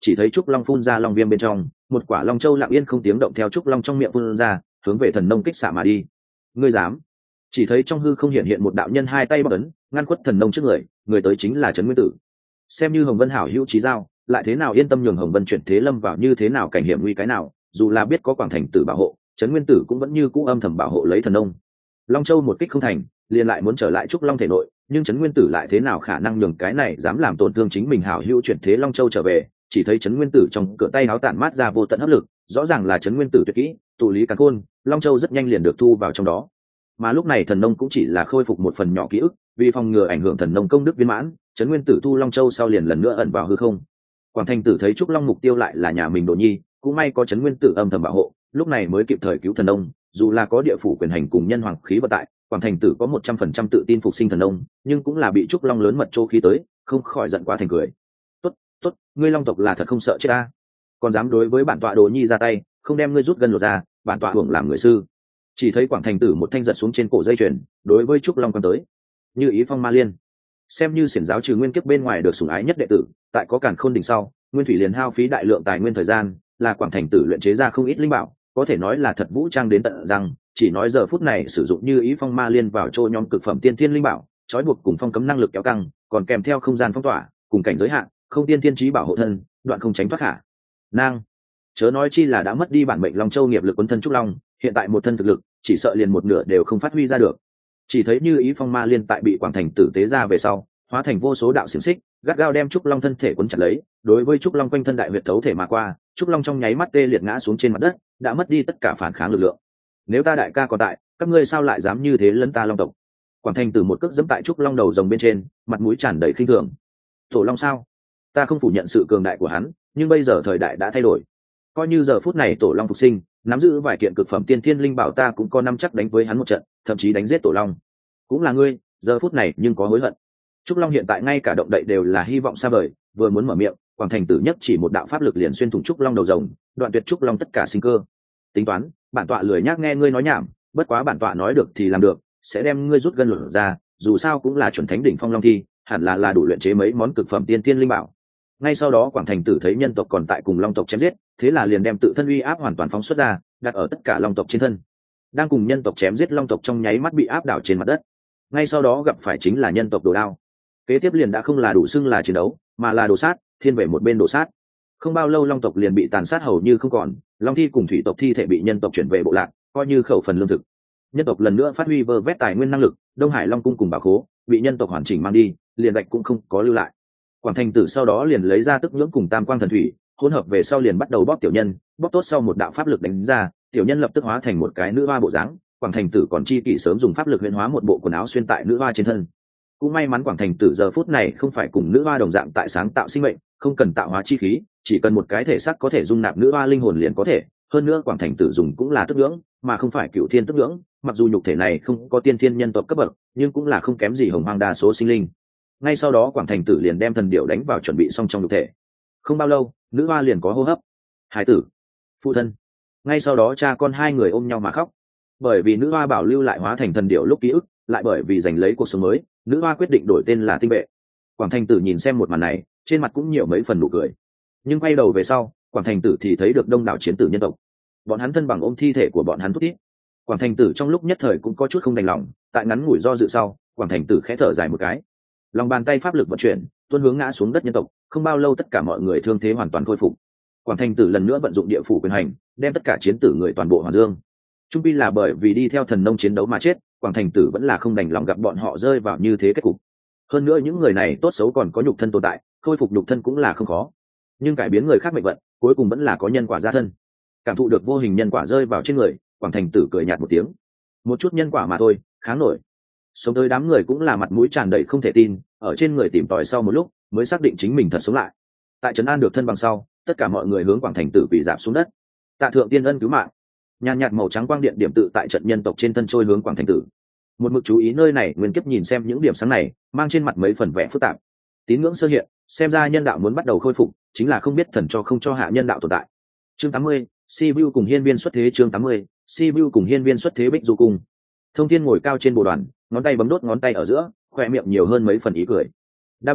chỉ thấy trúc long phun ra long viêm bên trong một quả long châu lặng yên không tiếng động theo trúc long trong miệng phun ra hướng về thần nông kích xạ mà đi. Ngươi dám? Chỉ thấy trong hư không hiện một đạo nhân hai tay bắc ấn ngăn khuất thần nông trước người, người tới chính là trấn nguyên tử. Xem như Hồng Vân hảo hữu trí giao, lại thế nào yên tâm nhường Hồng Vân chuyển thế lâm vào như thế nào cảnh hiểm nguy cái nào, dù là biết có Quảng Thành Tử bảo hộ, trấn nguyên tử cũng vẫn như cũ âm thầm bảo hộ lấy thần nông. Long châu một kích không thành, liền lại muốn trở lại trúc long thể nội, nhưng trấn nguyên tử lại thế nào khả năng nhường cái này dám làm tổn thương chính mình hảo hữu chuyển thế long châu trở về. Chỉ thấy trấn nguyên tử trong cửa tay áo tản mát ra vô tận hấp lực, rõ ràng là trấn nguyên tử tuyệt kỹ tụ lý càn khôn, long châu rất nhanh liền được thu vào trong đó. Mà lúc này thần nông cũng chỉ là khôi phục một phần nhỏ ký ức, vì phòng ngừa ảnh hưởng thần nông công đức viên mãn, trấn nguyên tử thu long châu sau liền lần nữa ẩn vào hư không. Quảng Thành Tử thấy trúc long mục tiêu lại là nhà mình Đồ Nhi, cũng may có trấn nguyên tử âm thầm bảo hộ, lúc này mới kịp thời cứu thần nông. Dù là có địa phủ quyền hành cùng nhân hoàng khí vận tại, Quảng Thành Tử có 100% tự tin phục sinh thần nông, nhưng cũng là bị trúc long lớn mật trô khí tới, không khỏi giận quá thành cười. Tốt, ngươi long tộc là thật không sợ chết ta, còn dám đối với bản tọa Đồ Nhi ra tay, không đem ngươi rút gân lột ra, bản tọa hưởng làm người sư. Chỉ thấy Quảng Thành Tử một thanh giật xuống trên cổ dây chuyền, đối với trúc long quan tới. Như ý phong ma liên, xem như xiển giáo trừ nguyên kiếp bên ngoài được sủng ái nhất đệ tử, tại có càn khôn đỉnh sau, nguyên thủy liền hao phí đại lượng tài nguyên thời gian, là Quảng Thành Tử luyện chế ra không ít linh bảo, có thể nói là thật vũ trang đến tận răng. Chỉ nói giờ phút này sử dụng như ý phong ma liên vào chỗ nhóm cực phẩm tiên thiên linh bảo, trói buộc cùng phong cấm năng lực kéo căng, còn kèm theo không gian phong tỏa cùng cảnh giới hạn, không tiên thiên trí bảo hộ thân, đoạn không tránh thoát khả năng. Chớ nói chi là đã mất đi bản mệnh long châu nghiệp lực quân thân trúc long, hiện tại một thân thực lực chỉ sợ liền một nửa đều không phát huy ra được. Chỉ thấy như ý phong ma liên tại bị Quảng Thành Tử tế ra về sau, hóa thành vô số đạo xiềng xích, gắt gao đem trúc long thân thể cuốn chặt lấy. Đối với trúc long quanh thân đại huyệt thấu thể mà qua, trúc long trong nháy mắt tê liệt ngã xuống trên mặt đất, đã mất đi tất cả phản kháng lực lượng. Nếu ta đại ca còn tại, các ngươi sao lại dám như thế lấn ta long tộc? Quảng Thành Tử một cước dẫm tại trúc long đầu rồng bên trên, mặt mũi tràn đầy khinh thường. Tổ long sao? Ta không phủ nhận sự cường đại của hắn, nhưng bây giờ thời đại đã thay đổi. Coi như giờ phút này tổ long phục sinh, nắm giữ vài kiện cực phẩm tiên thiên linh bảo, ta cũng có năm chắc đánh với hắn một trận, thậm chí đánh giết tổ long. Cũng là ngươi, giờ phút này nhưng có hối hận. Trúc long hiện tại ngay cả động đậy đều là hy vọng xa vời, vừa muốn mở miệng, Quảng Thành Tử nhất chỉ một đạo pháp lực liền xuyên thủng trúc long đầu rồng, đoạn tuyệt trúc long tất cả sinh cơ. Tính toán, bản tọa lười nhác nghe ngươi nói nhảm, bất quá bản tọa nói được thì làm được, sẽ đem ngươi rút gân lột ra, dù sao cũng là chuẩn thánh đỉnh phong long thi, hẳn là đủ luyện chế mấy món cực phẩm tiên thiên linh bảo. Ngay sau đó Quảng Thành Tử thấy nhân tộc còn tại cùng long tộc chém giết, thế là liền đem tự thân uy áp hoàn toàn phóng xuất ra, đặt ở tất cả long tộc trên thân. Đang cùng nhân tộc chém giết long tộc trong nháy mắt bị áp đảo trên mặt đất. Ngay sau đó gặp phải chính là nhân tộc đồ đao. Kế tiếp liền đã không là đủ xưng là chiến đấu, mà là đồ sát, thiên về một bên đồ sát. Không bao lâu long tộc liền bị tàn sát hầu như không còn, long thi cùng thủy tộc thi thể bị nhân tộc chuyển về bộ lạc, coi như khẩu phần lương thực. Nhân tộc lần nữa phát huy vơ vét tài nguyên năng lực, Đông Hải Long cung cùng bảo khố bị nhân tộc hoàn chỉnh mang đi, liền gạch cũng không có lưu lại. Quảng Thành Tử sau đó liền lấy ra tức nhưỡng cùng tam quang thần thủy, hỗn hợp về sau liền bắt đầu bóp tiểu nhân, bóp tốt sau một đạo pháp lực đánh ra, tiểu nhân lập tức hóa thành một cái nữ hoa bộ dáng. Quảng Thành Tử còn chi kỷ sớm dùng pháp lực huyễn hóa một bộ quần áo xuyên tại nữ hoa trên thân. Cũng may mắn Quảng Thành Tử giờ phút này không phải cùng nữ hoa đồng dạng tại sáng tạo sinh mệnh, không cần tạo hóa chi khí, chỉ cần một cái thể xác có thể dung nạp nữ hoa linh hồn liền có thể. Hơn nữa Quảng Thành Tử dùng cũng là tức nhưỡng, mà không phải cựu thiên tức nhưỡng, mặc dù nhục thể này không có tiên thiên nhân tộc cấp bậc, nhưng cũng là không kém gì hồng hoang đa số sinh linh. Ngay sau đó Quảng Thành Tử liền đem thần điểu đánh vào chuẩn bị xong trong nhục thể. Không bao lâu, nữ hoa liền có hô hấp. Hải tử, phụ thân. Ngay sau đó cha con hai người ôm nhau mà khóc. Bởi vì nữ hoa bảo lưu lại hóa thành thần điểu lúc ký ức, lại bởi vì giành lấy cuộc sống mới, nữ hoa quyết định đổi tên là Tinh Vệ. Quảng Thành Tử nhìn xem một màn này, trên mặt cũng nhiều mấy phần nụ cười. Nhưng quay đầu về sau, Quảng Thành Tử thì thấy được đông đảo chiến tử nhân tộc. Bọn hắn thân bằng ôm thi thể của bọn hắn thút thít. Quảng Thành Tử trong lúc nhất thời cũng có chút không đành lòng, tại ngắn ngủi do dự sau, Quảng Thành Tử khẽ thở dài một cái. Lòng bàn tay pháp lực vận chuyển, tuôn hướng ngã xuống đất nhân tộc, không bao lâu tất cả mọi người thương thế hoàn toàn khôi phục. Quảng Thành Tử lần nữa vận dụng địa phủ quyền hành, đem tất cả chiến tử người toàn bộ hoàn dương. Trung pi là bởi vì đi theo thần nông chiến đấu mà chết, Quảng Thành Tử vẫn là không đành lòng gặp bọn họ rơi vào như thế kết cục. Hơn nữa những người này tốt xấu còn có nhục thân tồn tại, khôi phục nhục thân cũng là không khó. Nhưng cải biến người khác mệnh vận, cuối cùng vẫn là có nhân quả gia thân. Cảm thụ được vô hình nhân quả rơi vào trên người, Quảng Thành Tử cười nhạt một tiếng. Một chút nhân quả mà thôi, kháng nổi. Sống tới đám người cũng là mặt mũi tràn đầy không thể tin, ở trên người tìm tòi sau một lúc, mới xác định chính mình thật sống lại. Tại trấn an được thân bằng sau, tất cả mọi người hướng Quảng Thành Tử quỳ rạp xuống đất. Tạ thượng tiên ân cứu mạng. Nhàn nhạt màu trắng quang điện điểm tự tại trận nhân tộc trên thân trôi hướng Quảng Thành Tử. Một mực chú ý nơi này Nguyên Kiếp nhìn xem những điểm sáng này, mang trên mặt mấy phần vẻ phức tạp. Tín ngưỡng sơ hiện, xem ra nhân đạo muốn bắt đầu khôi phục, chính là không biết thần cho không cho hạ nhân đạo tồn tại. Chương 80, Sibiu cùng hiên viên xuất thế. Chương 80, Sibiu cùng hiên viên xuất thế. Bích Du cung. Thông Thiên ngồi cao trên bồ đoàn, ngón tay bấm đốt ngón tay ở giữa, khoe miệng nhiều hơn mấy phần ý cười. Đa bảo,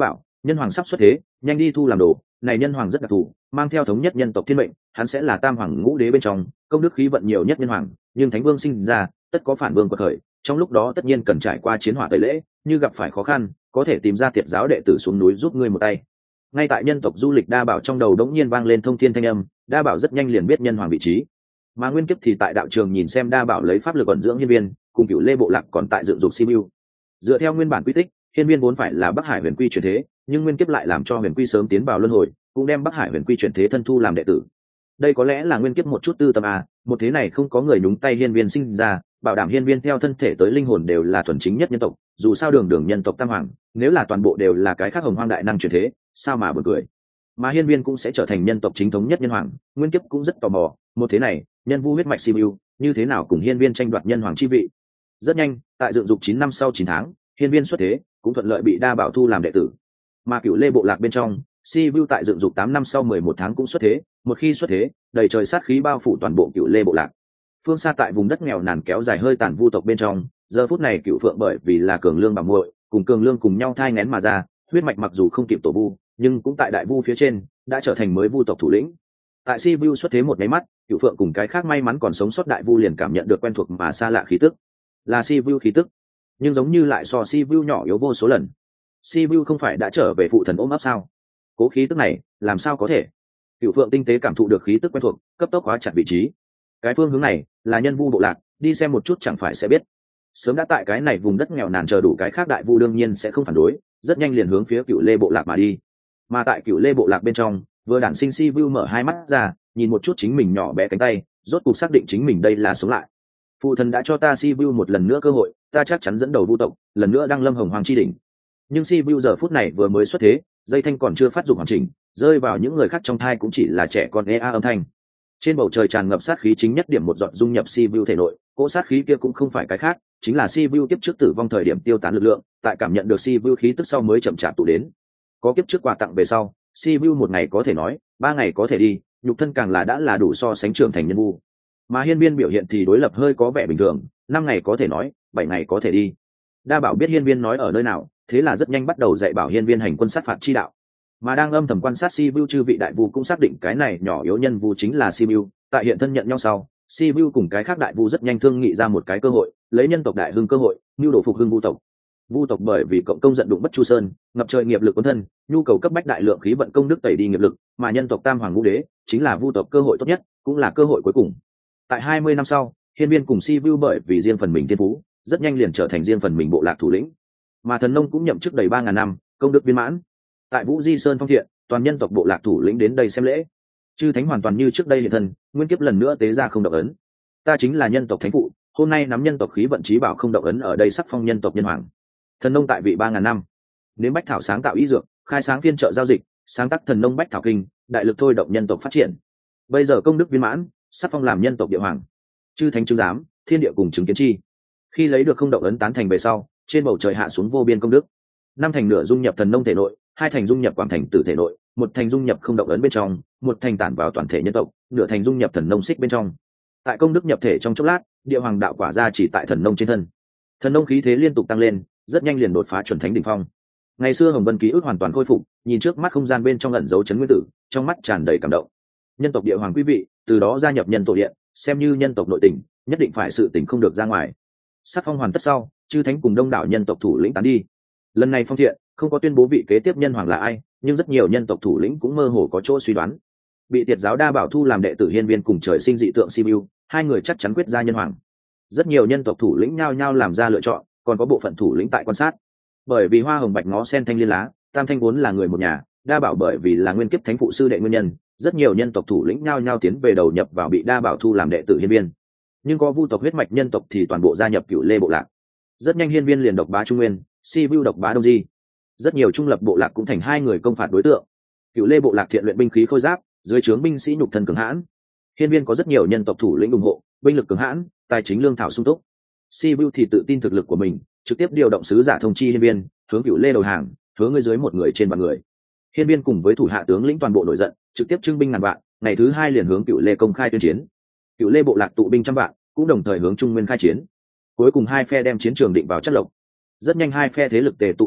nhân hoàng sắp xuất thế, nhanh đi thu làm đồ. Này nhân hoàng rất đặc thù, mang theo thống nhất nhân tộc thiên mệnh, hắn sẽ là tam hoàng ngũ đế bên trong công đức khí vận nhiều nhất nhân hoàng, nhưng thánh vương sinh ra tất có phản vương quật khởi, trong lúc đó tất nhiên cần trải qua chiến hỏa tẩy lễ, như gặp phải khó khăn có thể tìm ra tiệt giáo đệ tử xuống núi giúp ngươi một tay. Ngay tại nhân tộc du lịch đa bảo trong đầu đống nhiên vang lên thông thiên thanh âm, đa bảo rất nhanh liền biết nhân hoàng vị trí. Mà nguyên kiếp thì tại đạo trường nhìn xem đa bảo lấy pháp lực ẩn dưỡng hiên viên cùng cựu lê bộ lạc còn tại dựng dục sibiu. Dựa theo nguyên bản quy tích, hiên viên vốn phải là bắc hải huyền quy chuyển thế, nhưng nguyên kiếp lại làm cho huyền quy sớm tiến vào luân hồi, cũng đem bắc hải huyền quy chuyển thế thân thu làm đệ tử. Đây có lẽ là nguyên kiếp một chút tư tâm một thế này không có người nhúng tay hiên viên sinh ra, bảo đảm hiên viên theo thân thể tới linh hồn đều là thuần chính nhất nhân tộc. Dù sao đường đường nhân tộc tam hoàng, nếu là toàn bộ đều là cái khác hồng hoang đại năng chuyển thế, sao mà buồn cười. Mà hiên viên cũng sẽ trở thành nhân tộc chính thống nhất nhân hoàng. Nguyên kiếp cũng rất tò mò, một thế này nhân vu huyết mạch sibiu như thế nào cùng hiên viên tranh đoạt nhân hoàng chi vị. Rất nhanh, tại dựng dục 9 năm sau 9 tháng, hiên viên xuất thế, cũng thuận lợi bị đa bảo thu làm đệ tử. Mà cựu lê bộ lạc bên trong, sibiu tại dựng dục 8 năm sau 11 tháng cũng xuất thế. Một khi xuất thế, đầy trời sát khí bao phủ toàn bộ cựu lê bộ lạc. Phương xa tại vùng đất nghèo nàn kéo dài hơi tàn vu tộc bên trong, giờ phút này cựu phượng bởi vì là cường lương bằng muội, cùng cường lương cùng nhau thai nghén mà ra, huyết mạch mặc dù không kịp tổ vu, nhưng cũng tại đại vu phía trên đã trở thành mới vu tộc thủ lĩnh. Tại sibiu xuất thế một máy mắt, cựu phượng cùng cái khác may mắn còn sống sót đại vu liền cảm nhận được quen thuộc mà xa lạ khí tức. Là sibiu khí tức, nhưng giống như lại so sibiu nhỏ yếu vô số lần. Sibiu không phải đã trở về phụ thần ôm ấp sao? Cố khí tức này làm sao có thể? Cựu phượng tinh tế cảm thụ được khí tức quen thuộc, cấp tốc hóa chặt vị trí. Cái phương hướng này là nhân vu bộ lạc, đi xem một chút chẳng phải sẽ biết. Sớm đã tại cái này vùng đất nghèo nàn chờ đủ cái khác đại vu đương nhiên sẽ không phản đối, rất nhanh liền hướng phía cựu lê bộ lạc mà đi. Mà tại cựu lê bộ lạc bên trong, vừa đản sinh sibiu mở hai mắt ra, nhìn một chút chính mình nhỏ bé cánh tay, rốt cuộc xác định chính mình đây là sống lại. Phụ thần đã cho ta sibiu một lần nữa cơ hội, ta chắc chắn dẫn đầu vu tộc lần nữa đăng lâm hồng hoàng chi đỉnh. Nhưng sibiu giờ phút này vừa mới xuất thế, dây thanh còn chưa phát dụng hoàn chỉnh, rơi vào những người khác trong thai cũng chỉ là trẻ con âm thanh. Trên bầu trời tràn ngập sát khí chính nhất điểm một giọt dung nhập sibiu thể nội, cỗ sát khí kia cũng không phải cái khác, chính là sibiu kiếp trước tử vong thời điểm tiêu tán lực lượng, tại cảm nhận được sibiu khí tức sau mới chậm chạp tụ đến. Có kiếp trước quà tặng về sau, sibiu một ngày có thể nói, 3 ngày có thể đi, nhục thân càng là đã là đủ so sánh trưởng thành nhân vu. Mà hiên viên biểu hiện thì đối lập hơi có vẻ bình thường, 5 ngày có thể nói, 7 ngày có thể đi. Đa bảo biết hiên viên nói ở nơi nào, thế là rất nhanh bắt đầu dạy bảo hiên viên hành quân sát phạt chi đạo. Mà đang âm thầm quan sát sibiu chư vị đại vu cũng xác định cái này nhỏ yếu nhân vu chính là sibiu. Tại hiện thân nhận nhau sau, sibiu cùng cái khác đại vu rất nhanh thương nghị ra một cái cơ hội, lấy nhân tộc đại hưng cơ hội, nhu đồ phục hưng vu tộc. Vu tộc bởi vì cộng công giận đụng bất chu sơn, ngập trời nghiệp lực cuốn thân, nhu cầu cấp bách đại lượng khí vận công đức tẩy đi nghiệp lực, mà nhân tộc tam hoàng ngũ đế chính là vu tộc cơ hội tốt nhất, cũng là cơ hội cuối cùng. Tại 20 năm sau, hiên viên cùng sibiu bởi vì riêng phần mình thiên phú, rất nhanh liền trở thành riêng phần mình bộ lạc thủ lĩnh. Mà thần nông cũng nhậm chức đầy 3000 năm, công đức viên mãn. Tại Vũ Di Sơn phong thiện, toàn nhân tộc bộ lạc thủ lĩnh đến đây xem lễ. Chư thánh hoàn toàn như trước đây hiện thân, nguyên kiếp lần nữa tế ra không động ấn. Ta chính là nhân tộc thánh phụ, hôm nay nắm nhân tộc khí vận chí bảo không động ấn ở đây sắc phong nhân tộc nhân hoàng. Thần nông tại vị 3000 năm, nếu bách thảo sáng tạo ý dược, khai sáng phiên trợ giao dịch, sáng tác thần nông bách thảo kinh, đại lực thôi động nhân tộc phát triển. Bây giờ công đức viên mãn, sắc phong làm nhân tộc địa hoàng. Chư thánh chứng giám, thiên địa cùng chứng kiến chi. Khi lấy được không động ấn tán thành về sau, trên bầu trời hạ xuống vô biên công đức. 5 thành nửa dung nhập thần nông thể nội, 2 thành dung nhập quảng thành tử thể nội, 1 thành dung nhập không động ấn bên trong, 1 thành tản vào toàn thể nhân tộc, nửa thành dung nhập thần nông xích bên trong. Tại công đức nhập thể trong chốc lát, địa hoàng đạo quả ra chỉ tại thần nông trên thân. Thần nông khí thế liên tục tăng lên, rất nhanh liền đột phá chuẩn thánh đỉnh phong. Ngày xưa Hồng Vân ký ức hoàn toàn khôi phục, nhìn trước mắt không gian bên trong ẩn dấu chấn nguyên tử, trong mắt tràn đầy cảm động. Nhân tộc địa hoàng quý vị, từ đó gia nhập nhân tổ điện, xem như nhân tộc nội tình, nhất định phải sự tình không được ra ngoài. Sắc phong hoàn tất sau, chư thánh cùng đông đảo nhân tộc thủ lĩnh tán đi. Lần này phong thiện không có tuyên bố vị kế tiếp nhân hoàng là ai, nhưng rất nhiều nhân tộc thủ lĩnh cũng mơ hồ có chỗ suy đoán. Bị tiệt giáo đa bảo thu làm đệ tử hiên viên cùng trời sinh dị tượng sibiu, 2 người chắc chắn quyết ra nhân hoàng. Rất nhiều nhân tộc thủ lĩnh nhao nhao làm ra lựa chọn, còn có bộ phận thủ lĩnh tại quan sát. Bởi vì hoa hồng bạch ngó sen thanh liên lá, tam thanh vốn là người một nhà, đa bảo bởi vì là nguyên kiếp thánh phụ sư đệ nguyên nhân, rất nhiều nhân tộc thủ lĩnh nhao nhao tiến về đầu nhập vào bị đa bảo thu làm đệ tử hiên viên. Nhưng có vu tộc huyết mạch nhân tộc thì toàn bộ gia nhập cựu lê bộ lạc. Rất nhanh hiên viên liền độc bá trung nguyên, sibiu độc bá đông di. Rất nhiều trung lập bộ lạc cũng thành 2 người công phạt đối tượng. Cựu lê bộ lạc thiện luyện binh khí khôi giáp, dưới trướng binh sĩ nhục thân cường hãn. Hiên viên có rất nhiều nhân tộc thủ lĩnh ủng hộ, binh lực cường hãn, tài chính lương thảo sung túc. Sibiu thì tự tin thực lực của mình, trực tiếp điều động sứ giả thông chi hiên viên, hướng cựu lê đầu hàng, hướng ngươi dưới 1 người trên 3 người. Hiên viên cùng với thủ hạ tướng lĩnh toàn bộ nổi giận, trực tiếp trưng binh ngàn vạn, ngày thứ 2 liền hướng cựu lê công khai tuyên chiến. Cựu lê bộ lạc tụ binh trăm vạn, cũng đồng thời hướng trung nguyên khai chiến. Cuối cùng 2 phe đem chiến trường định vào Chất Lộc. Rất nhanh 2 phe thế lực tề tụ Chất Lộc,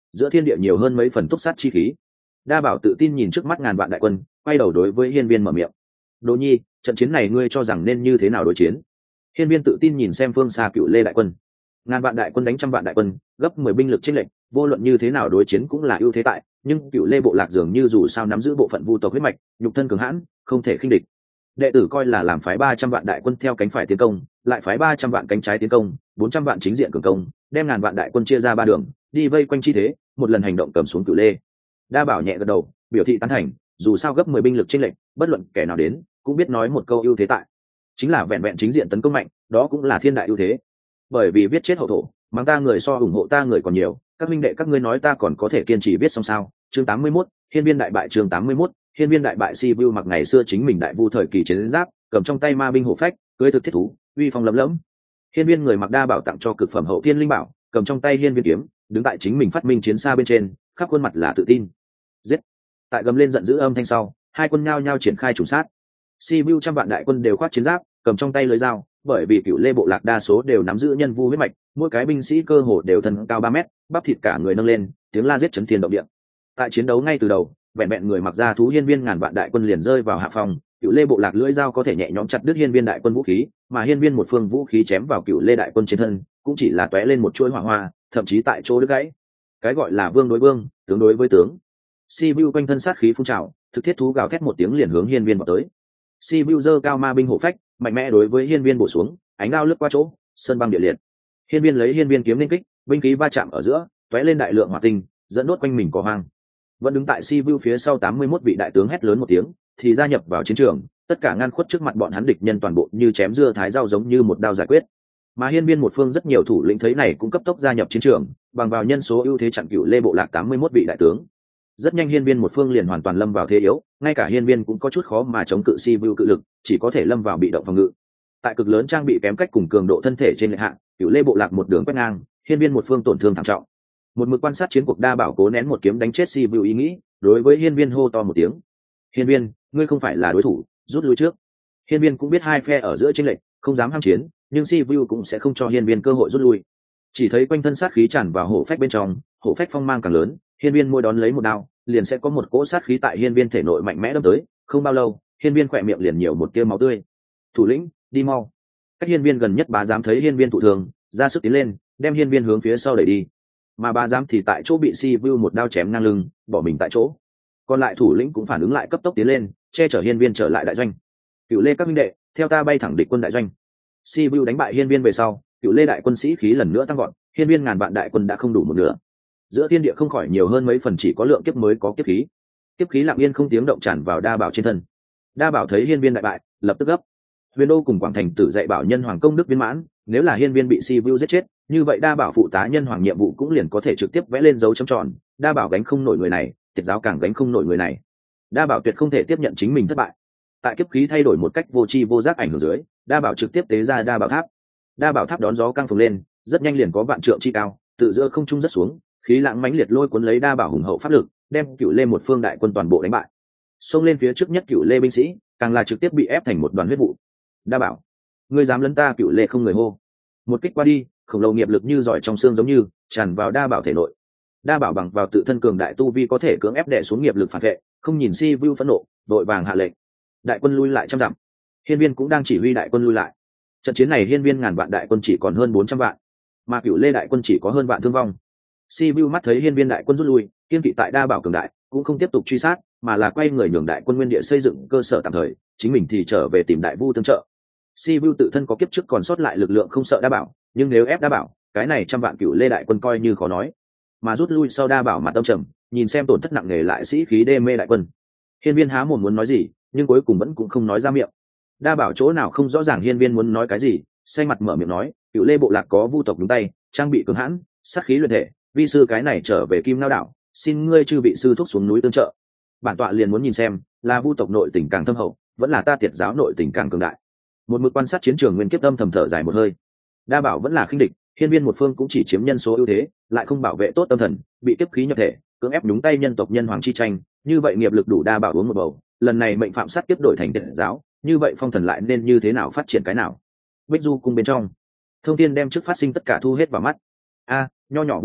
giữa thiên địa nhiều hơn mấy phần túc sát chi khí. Đa Bảo tự tin nhìn trước mắt ngàn vạn đại quân, quay đầu đối với Hiên Viên mở miệng. Đỗ Nhi, trận chiến này ngươi cho rằng nên như thế nào đối chiến? Hiên Viên tự tin nhìn xem phương xa Cựu Lê đại quân. Ngàn vạn đại quân đánh trăm vạn đại quân, gấp 10 binh lực chênh lệch, vô luận như thế nào đối chiến cũng là ưu thế tại, nhưng Cựu Lê bộ lạc dường như dù sao nắm giữ bộ phận vu tộc huyết mạch, nhục thân cường hãn, không thể khinh địch. Đệ tử coi là làm phái 300 vạn đại quân theo cánh phải tiến công, lại phái 300 vạn cánh trái tiến công, 400 vạn chính diện cường công, đem ngàn vạn đại quân chia ra ba đường, đi vây quanh chi thế, một lần hành động cầm xuống Cựu Lê. Đa Bảo nhẹ gật đầu, biểu thị tán thành, dù sao gấp 10 binh lực chênh lệch, bất luận kẻ nào đến, cũng biết nói một câu ưu thế tại. Chính là vẹn vẹn chính diện tấn công mạnh, đó cũng là thiên đại ưu thế. Bởi vì viết chết hậu thổ, mang ta người so ủng hộ ta người còn nhiều, các minh đệ các ngươi nói ta còn có thể kiên trì viết xong sao? Chương 81, Hiên Viên đại bại. Chương 81, Hiên Viên đại bại. Sibiu mặc ngày xưa chính mình đại vu thời kỳ chiến giáp, cầm trong tay ma binh hổ phách, cưỡi thực thiết thú, uy phong lẫm lẫm. Hiên Viên người mặc Đa Bảo tặng cho cực phẩm hậu thiên linh bảo, cầm trong tay Hiên Viên kiếm, đứng tại chính mình phát minh chiến xa bên trên, khắp khuôn mặt là tự tin. Giết! Tại gầm lên giận dữ âm thanh sau, hai quân nhao nhao triển khai trùng sát. Sibiu trăm vạn đại quân đều khoác chiến giáp, cầm trong tay lưỡi dao, bởi vì Cựu Lê bộ lạc đa số đều nắm giữ nhân vu huyết mạch, mỗi cái binh sĩ cơ hồ đều thân cao 3 mét, bắp thịt cả người nâng lên, tiếng la giết chấn thiên động địa. Tại chiến đấu ngay từ đầu, vẹn vẹn người mặc da thú Hiên Viên ngàn vạn đại quân liền rơi vào hạ phòng, Cựu Lê bộ lạc lưỡi dao có thể nhẹ nhõm chặt đứt Hiên Viên đại quân vũ khí, mà Hiên Viên một phương vũ khí chém vào Cựu Lê đại quân trên thân, cũng chỉ là tóe lên một chuỗi hỏa hoa, thậm chí tại chỗ đứt gãy. Cái gọi là vương đối vương, tướng đối với tướng. Sibiu quanh thân sát khí phun trào, thực thiết thú gào thét một tiếng liền hướng Hiên Viên vọt tới. Sibiu giơ cao ma binh hổ phách, mạnh mẽ đối với Hiên Viên bổ xuống, ánh đao lướt qua chỗ, sơn băng địa liệt. Hiên Viên lấy Hiên Viên kiếm lên kích, binh khí va chạm ở giữa, tóe lên đại lượng hỏa tinh, dẫn đốt quanh mình cỏ hoang. Vẫn đứng tại Sibiu phía sau 81 vị đại tướng hét lớn một tiếng, thì gia nhập vào chiến trường, tất cả ngăn khuất trước mặt bọn hắn địch nhân toàn bộ như chém dưa thái rau giống như một đao giải quyết. Mà Hiên Viên một phương rất nhiều thủ lĩnh thấy này cũng cấp tốc gia nhập chiến trường, bằng vào nhân số ưu thế chặn Cựu Lê bộ lạc 81 vị đại tướng. Rất nhanh Hiên Viên một phương liền hoàn toàn lâm vào thế yếu, ngay cả Hiên Viên cũng có chút khó mà chống cự Sibiu cự lực, chỉ có thể lâm vào bị động phòng ngự. Tại cực lớn trang bị kém cách cùng cường độ thân thể trên lệch hạng, Cựu Lê bộ lạc một đường quét ngang, Hiên Viên một phương tổn thương thảm trọng. Một mực quan sát chiến cuộc Đa Bảo cố nén một kiếm đánh chết Sibiu ý nghĩ, đối với Hiên Viên hô to một tiếng: "Hiên Viên, ngươi không phải là đối thủ, rút lui trước." Hiên Viên cũng biết hai phe ở giữa chênh lệch, không dám ham chiến, nhưng Sibiu cũng sẽ không cho Hiên Viên cơ hội rút lui. Chỉ thấy quanh thân sát khí tràn vào hổ phách bên trong, hổ phách phong mang càng lớn, Hiên Viên môi đón lấy một đao, liền sẽ có một cỗ sát khí tại Hiên Viên thể nội mạnh mẽ đâm tới, không bao lâu, Hiên Viên khỏe miệng liền nhiều một tia máu tươi. "Thủ lĩnh, đi mau." Cách Hiên Viên gần nhất Bá Giám thấy Hiên Viên thụ thương, ra sức tiến lên, đem Hiên Viên hướng phía sau đẩy đi. Mà Bá Giám thì tại chỗ bị Sibiu một đao chém ngang lưng, bỏ mình tại chỗ. Còn lại thủ lĩnh cũng phản ứng lại cấp tốc tiến lên, che chở Hiên Viên trở lại đại doanh. "Cựu Lê các minh đệ, theo ta bay thẳng địch quân đại doanh." Sibiu đánh bại Hiên Viên về sau, Cựu Lê đại quân sĩ khí lần nữa tăng vọt, Hiên Viên ngàn vạn đại quân đã không đủ một nửa. Giữa thiên địa không khỏi nhiều hơn mấy phần chỉ có lượng kiếp mới có kiếp khí. Kiếp khí lặng yên không tiếng động tràn vào Đa Bảo trên thân. Đa Bảo thấy Hiên Viên đại bại, lập tức gấp. Huyền Đô cùng Quảng Thành Tử dạy bảo nhân hoàng công đức viên mãn, nếu là Hiên Viên bị Sibiu giết chết, như vậy Đa Bảo phụ tá nhân hoàng nhiệm vụ cũng liền có thể trực tiếp vẽ lên dấu chấm tròn. Đa Bảo gánh không nổi người này, Tiệt giáo càng gánh không nổi người này. Đa Bảo tuyệt không thể tiếp nhận chính mình thất bại. Tại kiếp khí thay đổi một cách vô tri vô giác ảnh hưởng dưới, Đa Bảo trực tiếp tế ra Đa Bảo tháp. Đa Bảo tháp đón gió căng phồng lên, rất nhanh liền có vạn trượng chi cao, tự giữa không trung rất xuống, khí lãng mãnh liệt lôi cuốn lấy Đa Bảo hùng hậu pháp lực, đem Cựu Lê một phương đại quân toàn bộ đánh bại. Xông lên phía trước nhất Cựu Lê binh sĩ, càng là trực tiếp bị ép thành một đoàn huyết vụ. Đa Bảo, ngươi dám lấn ta Cựu Lê không người hô. Một kích qua đi, khổng lồ nghiệp lực như giỏi trong xương giống như tràn vào Đa Bảo thể nội. Đa Bảo bằng vào tự thân cường đại tu vi có thể cưỡng ép đè xuống nghiệp lực phản vệ, không nhìn Sibiu phẫn nộ, đội vàng hạ lệnh, đại quân lui lại trăm dặm. Hiên Viên cũng đang chỉ huy đại quân lui lại. Trận chiến này Hiên Viên ngàn vạn đại quân chỉ còn hơn 400 vạn, mà Cựu Lê đại quân chỉ có hơn vạn thương vong. Sibiu mắt thấy Hiên Viên đại quân rút lui, kiên kỵ tại Đa Bảo cường đại, cũng không tiếp tục truy sát, mà là quay người nhường đại quân nguyên địa xây dựng cơ sở tạm thời, chính mình thì trở về tìm đại vu tương trợ. Sibiu tự thân có kiếp trước còn sót lại lực lượng không sợ Đa Bảo, nhưng nếu ép Đa Bảo, cái này trăm vạn Cựu Lê đại quân coi như khó nói. Mà rút lui sau Đa Bảo mặt tâm trầm, nhìn xem tổn thất nặng nề lại sĩ khí đê mê đại quân. Hiên Viên há mồm muốn nói gì, nhưng cuối cùng vẫn cũng không nói ra miệng. Đa Bảo chỗ nào không rõ ràng Hiên Viên muốn nói cái gì, xanh mặt mở miệng nói: "Cựu Lê bộ lạc có vu tộc đúng tay, trang bị cường hãn, sát khí luyện thể, vi sư cái này trở về Kim Ngao đảo, xin ngươi chư vị sư thúc xuống núi tương trợ. Bản tọa liền muốn nhìn xem, là vu tộc nội tình càng thâm hậu, vẫn là ta Tiệt giáo nội tình càng cường đại." Một mực quan sát chiến trường Nguyên Kiếp Âm thầm thở dài một hơi. Đa Bảo vẫn là khinh địch, Hiên Viên một phương cũng chỉ chiếm nhân số ưu thế, lại không bảo vệ tốt tâm thần, bị kiếp khí nhập thể, cưỡng ép đúng tay nhân tộc nhân hoàng chi tranh, như vậy nghiệp lực đủ Đa Bảo uống một bầu, lần này mệnh phạm sát kiếp đổi thành Tiệt giáo, như vậy phong thần lại nên như thế nào phát triển cái nào? Bích Du cung bên trong, Thông Thiên đem trước phát sinh tất cả thu hết vào mắt. Nho nhỏ vu tộc,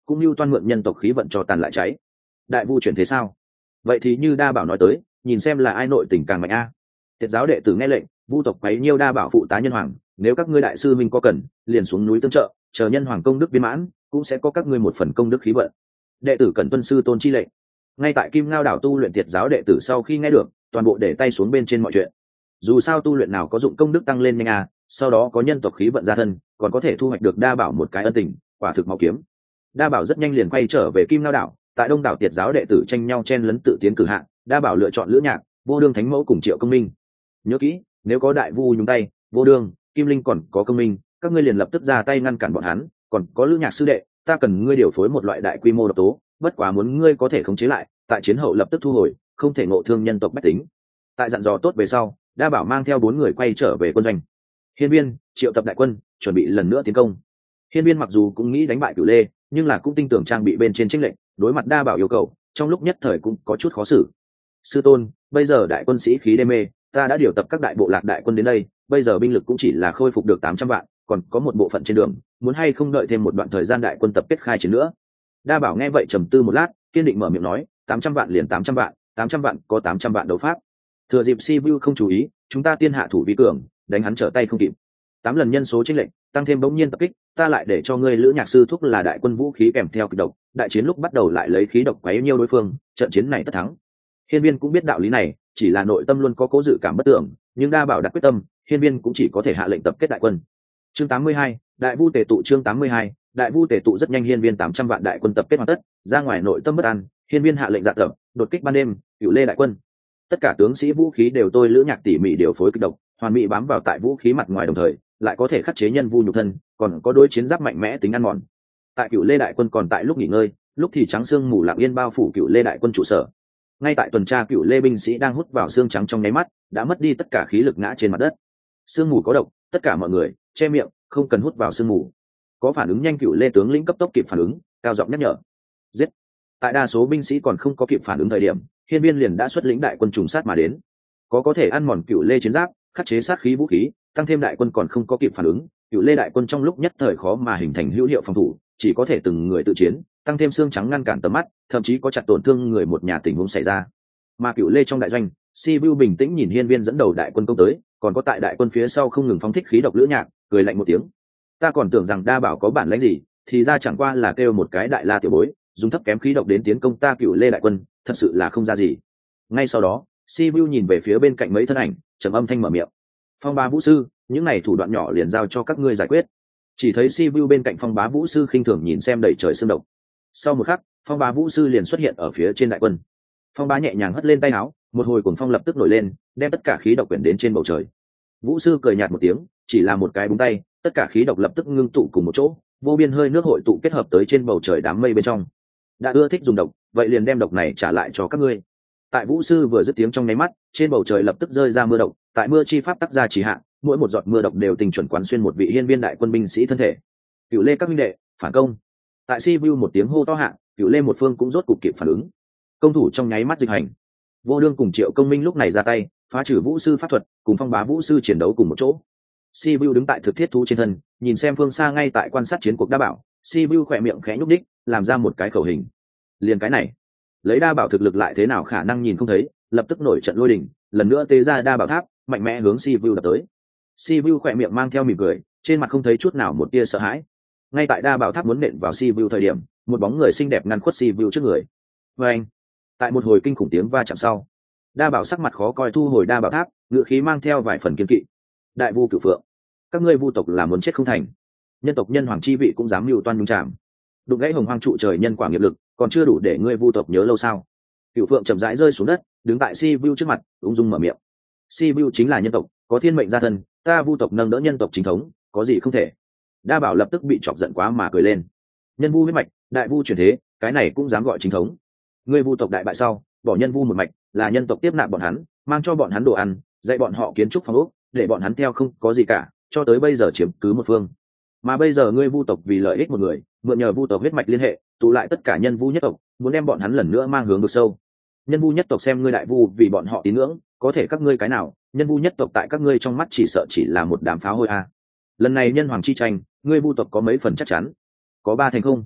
cũng như toan mượn nhân tộc khí vận cho tàn lại cháy. Đại vu chuyển thế sao? Vậy thì như đa bảo nói tới, nhìn xem là ai nội tình càng mạnh a. Tiệt giáo đệ tử nghe lệnh, vu tộc quấy nhiêu đa bảo phụ tá nhân hoàng, nếu các ngươi đại sư minh có cần, liền xuống núi tương trợ, chờ nhân hoàng công đức viên mãn, cũng sẽ có các ngươi một phần công đức khí vận. Đệ tử cần tuân sư tôn chi lệnh. Ngay tại Kim Ngao đảo tu luyện tiệt giáo đệ tử sau khi nghe được, toàn bộ để tay xuống bên trên mọi chuyện. Dù sao tu luyện nào có dụng công đức tăng lên nhanh à, sau đó có nhân tộc khí vận gia thân, còn có thể thu hoạch được đa bảo một cái ân tình, quả thực máu kiếm. Đa bảo rất nhanh liền quay trở về Kim Ngao đảo, tại đông đảo tiệt giáo đệ tử tranh nhau chen lấn tự tiến cử hạng, đa bảo lựa chọn Lữ Nhạc, Vô Đương Thánh Mẫu cùng Triệu Công Minh. Nhớ kỹ, nếu có đại vu nhúng tay, Vô Đương, Kim Linh còn có Công Minh, các ngươi liền lập tức ra tay ngăn cản bọn hắn. Còn có Lữ Nhạc sư đệ, ta cần ngươi điều phối một loại đại quy mô độc tố, bất quá muốn ngươi có thể khống chế lại, tại chiến hậu lập tức thu hồi, không thể ngộ thương nhân tộc bách tính. Tại dặn dò tốt về sau, đa bảo mang theo 4 người quay trở về quân doanh. Hiên Viên triệu tập đại quân, chuẩn bị lần nữa tiến công. Hiên Viên mặc dù cũng nghĩ đánh bại Cửu Lê, nhưng là cũng tin tưởng trang bị bên trên chênh lệnh, đối mặt đa bảo yêu cầu, trong lúc nhất thời cũng có chút khó xử. Sư tôn, bây giờ đại quân sĩ khí đê mê, ta đã điều tập các đại bộ lạc đại quân đến đây, bây giờ binh lực cũng chỉ là khôi phục được 800 vạn, còn có một bộ phận trên đường, muốn hay không đợi thêm một đoạn thời gian đại quân tập kết khai chiến nữa. Đa bảo nghe vậy trầm tư một lát, kiên định mở miệng nói, 800 vạn liền 800 vạn, 800 vạn có 800 vạn đấu pháp. Thừa dịp Sibiu không chú ý, chúng ta tiên hạ thủ vi cường, đánh hắn trở tay không kịp. 8 lần nhân số chênh lệnh, tăng thêm bỗng nhiên tập kích, ta lại để cho ngươi Lữ Nhạc sư thúc là đại quân vũ khí kèm theo kịch độc, đại chiến lúc bắt đầu lại lấy khí độc quấy nhiêu đối phương, trận chiến này tất thắng. Hiên Viên cũng biết đạo lý này, chỉ là nội tâm luôn có cố dự cảm bất tưởng, nhưng đa bảo đặt quyết tâm, Hiên Viên cũng chỉ có thể hạ lệnh tập kết đại quân. Chương 82, đại vu tề tụ. Chương 82, đại vu tề tụ. Rất nhanh Hiên Viên 800 vạn đại quân tập kết hoàn tất, ra ngoài nội tâm bất an, Hiên Viên hạ lệnh dạ tập, đột kích ban đêm, Cửu Lê đại quân. Tất cả tướng sĩ vũ khí đều tôi Lữ Nhạc tỉ mỉ điều phối kịch độc, hoàn mỹ bám vào tại vũ khí mặt ngoài, đồng thời lại có thể khắc chế nhân vu nhục thân, còn có đối chiến giáp mạnh mẽ tính ăn mòn. Tại Cửu Lê đại quân còn tại lúc nghỉ ngơi, lúc thì trắng xương mù lặng yên bao phủ Cửu Lê đại quân trụ sở. Ngay tại tuần tra, Cửu Lê binh sĩ đang hút vào xương trắng trong nháy mắt, đã mất đi tất cả khí lực ngã trên mặt đất. Sương mù có độc, tất cả mọi người che miệng, không cần hút vào sương mù. Có phản ứng nhanh Cửu Lê tướng lĩnh cấp tốc kịp phản ứng, cao giọng nhắc nhở. Giết! Tại đa số binh sĩ còn không có kịp phản ứng thời điểm, Hiên Viên liền đã xuất lĩnh đại quân trùng sát mà đến. Có thể ăn mòn Cửu Lê chiến giáp, khắc chế sát khí vũ khí, tăng thêm đại quân còn không có kịp phản ứng, Cửu Lê đại quân trong lúc nhất thời khó mà hình thành hữu hiệu phòng thủ, chỉ có thể từng người tự chiến, tăng thêm xương trắng ngăn cản tầm mắt, thậm chí có chặt tổn thương người một nhà tình huống xảy ra. Mà Cửu Lê trong đại doanh, Sibiu bình tĩnh nhìn Hiên Viên dẫn đầu đại quân công tới, còn có tại đại quân phía sau không ngừng phóng thích khí độc Lữ Nhạc, cười lạnh một tiếng. Ta còn tưởng rằng đa bảo có bản lĩnh gì, thì ra chẳng qua là kêu một cái đại la tiểu bối, dùng thấp kém khí độc đến tiến công ta Cửu Lê đại quân, thật sự là không ra gì. Ngay sau đó, Sibiu nhìn về phía bên cạnh mấy thân ảnh, trầm âm thanh mở miệng. Phong Bá Vũ sư, những này thủ đoạn nhỏ liền giao cho các ngươi giải quyết. Chỉ thấy Sibiu bên cạnh Phong Bá Vũ sư khinh thường nhìn xem đầy trời sương độc. Sau một khắc, Phong Bá Vũ sư liền xuất hiện ở phía trên đại quân. Phong Bá nhẹ nhàng hất lên tay áo, một hồi cuồng phong lập tức nổi lên, đem tất cả khí độc quyển đến trên bầu trời. Vũ sư cười nhạt một tiếng, chỉ là một cái búng tay, tất cả khí độc lập tức ngưng tụ cùng một chỗ, vô biên hơi nước hội tụ kết hợp tới trên bầu trời đám mây bên trong. Đã ưa thích dùng độc, vậy liền đem độc này trả lại cho các ngươi. Tại Vũ sư vừa dứt tiếng trong nháy mắt, trên bầu trời lập tức rơi ra mưa độc, tại mưa chi pháp tác ra chỉ hạn, mỗi một giọt mưa độc đều tình chuẩn quán xuyên một vị hiên viên đại quân binh sĩ thân thể. Cửu Lê các minh đệ, phản công! Tại Sibiu một tiếng hô to hạ, Cửu Lê một phương cũng rốt cục kịp phản ứng. Công thủ trong nháy mắt dịch hành. Vô Đương cùng Triệu Công Minh lúc này ra tay, phá trừ Vũ sư pháp thuật, cùng Phong Bá Vũ sư chiến đấu cùng một chỗ. Sibiu đứng tại thực thiết thú trên thân, nhìn xem phương xa ngay tại quan sát chiến cuộc đa bảo. Sibiu khỏe miệng khẽ nhúc đích, làm ra một cái khẩu hình. Liền cái này, lấy đa bảo thực lực lại thế nào khả năng nhìn không thấy, lập tức nổi trận lôi đình, lần nữa tế ra đa bảo tháp, mạnh mẽ hướng Sibiu đập tới. Sibiu khỏe miệng mang theo mỉm cười, trên mặt không thấy chút nào một tia sợ hãi. Ngay tại đa bảo tháp muốn nện vào Sibiu thời điểm, một bóng người xinh đẹp ngăn khuất Sibiu trước người. Và anh, tại một hồi kinh khủng tiếng va chạm sau, đa bảo sắc mặt khó coi thu hồi đa bảo tháp, ngựa khí mang theo vài phần kiên kỵ. Đại vu Cửu Phượng, các ngươi vu tộc là muốn chết không thành, nhân tộc nhân hoàng chi vị cũng dám mưu toan nhung trảm, đụng gãy hồng hoang trụ trời nhân quả nghiệp lực, còn chưa đủ để ngươi vu tộc nhớ lâu sao? Cửu Phượng chậm rãi rơi xuống đất, đứng tại Sibiu trước mặt, ung dung mở miệng. Sibiu chính là nhân tộc, có thiên mệnh gia thân, ta vu tộc nâng đỡ nhân tộc chính thống, có gì không thể? Đa bảo lập tức bị chọc giận quá mà cười lên. Nhân vu huyết mạch, đại vu chuyển thế, cái này cũng dám gọi chính thống? Ngươi vu tộc đại bại sau, bỏ nhân vu một mạch, là nhân tộc tiếp nạp bọn hắn, mang cho bọn hắn đồ ăn, dạy bọn họ kiến trúc phong ốc, để bọn hắn theo không có gì cả, cho tới bây giờ chiếm cứ một phương. Mà bây giờ ngươi vu tộc vì lợi ích một người, mượn nhờ vu tộc huyết mạch liên hệ, tụ lại tất cả nhân vu nhất tộc, muốn đem bọn hắn lần nữa mang hướng vực sâu. Nhân vu nhất tộc xem ngươi đại vu vì bọn họ tín ngưỡng, có thể các ngươi cái nào, nhân vu nhất tộc tại các ngươi trong mắt chỉ sợ chỉ là một đám pháo hôi a. Lần này nhân hoàng chi tranh, ngươi vu tộc có mấy phần chắc chắn? Có 3 thành không?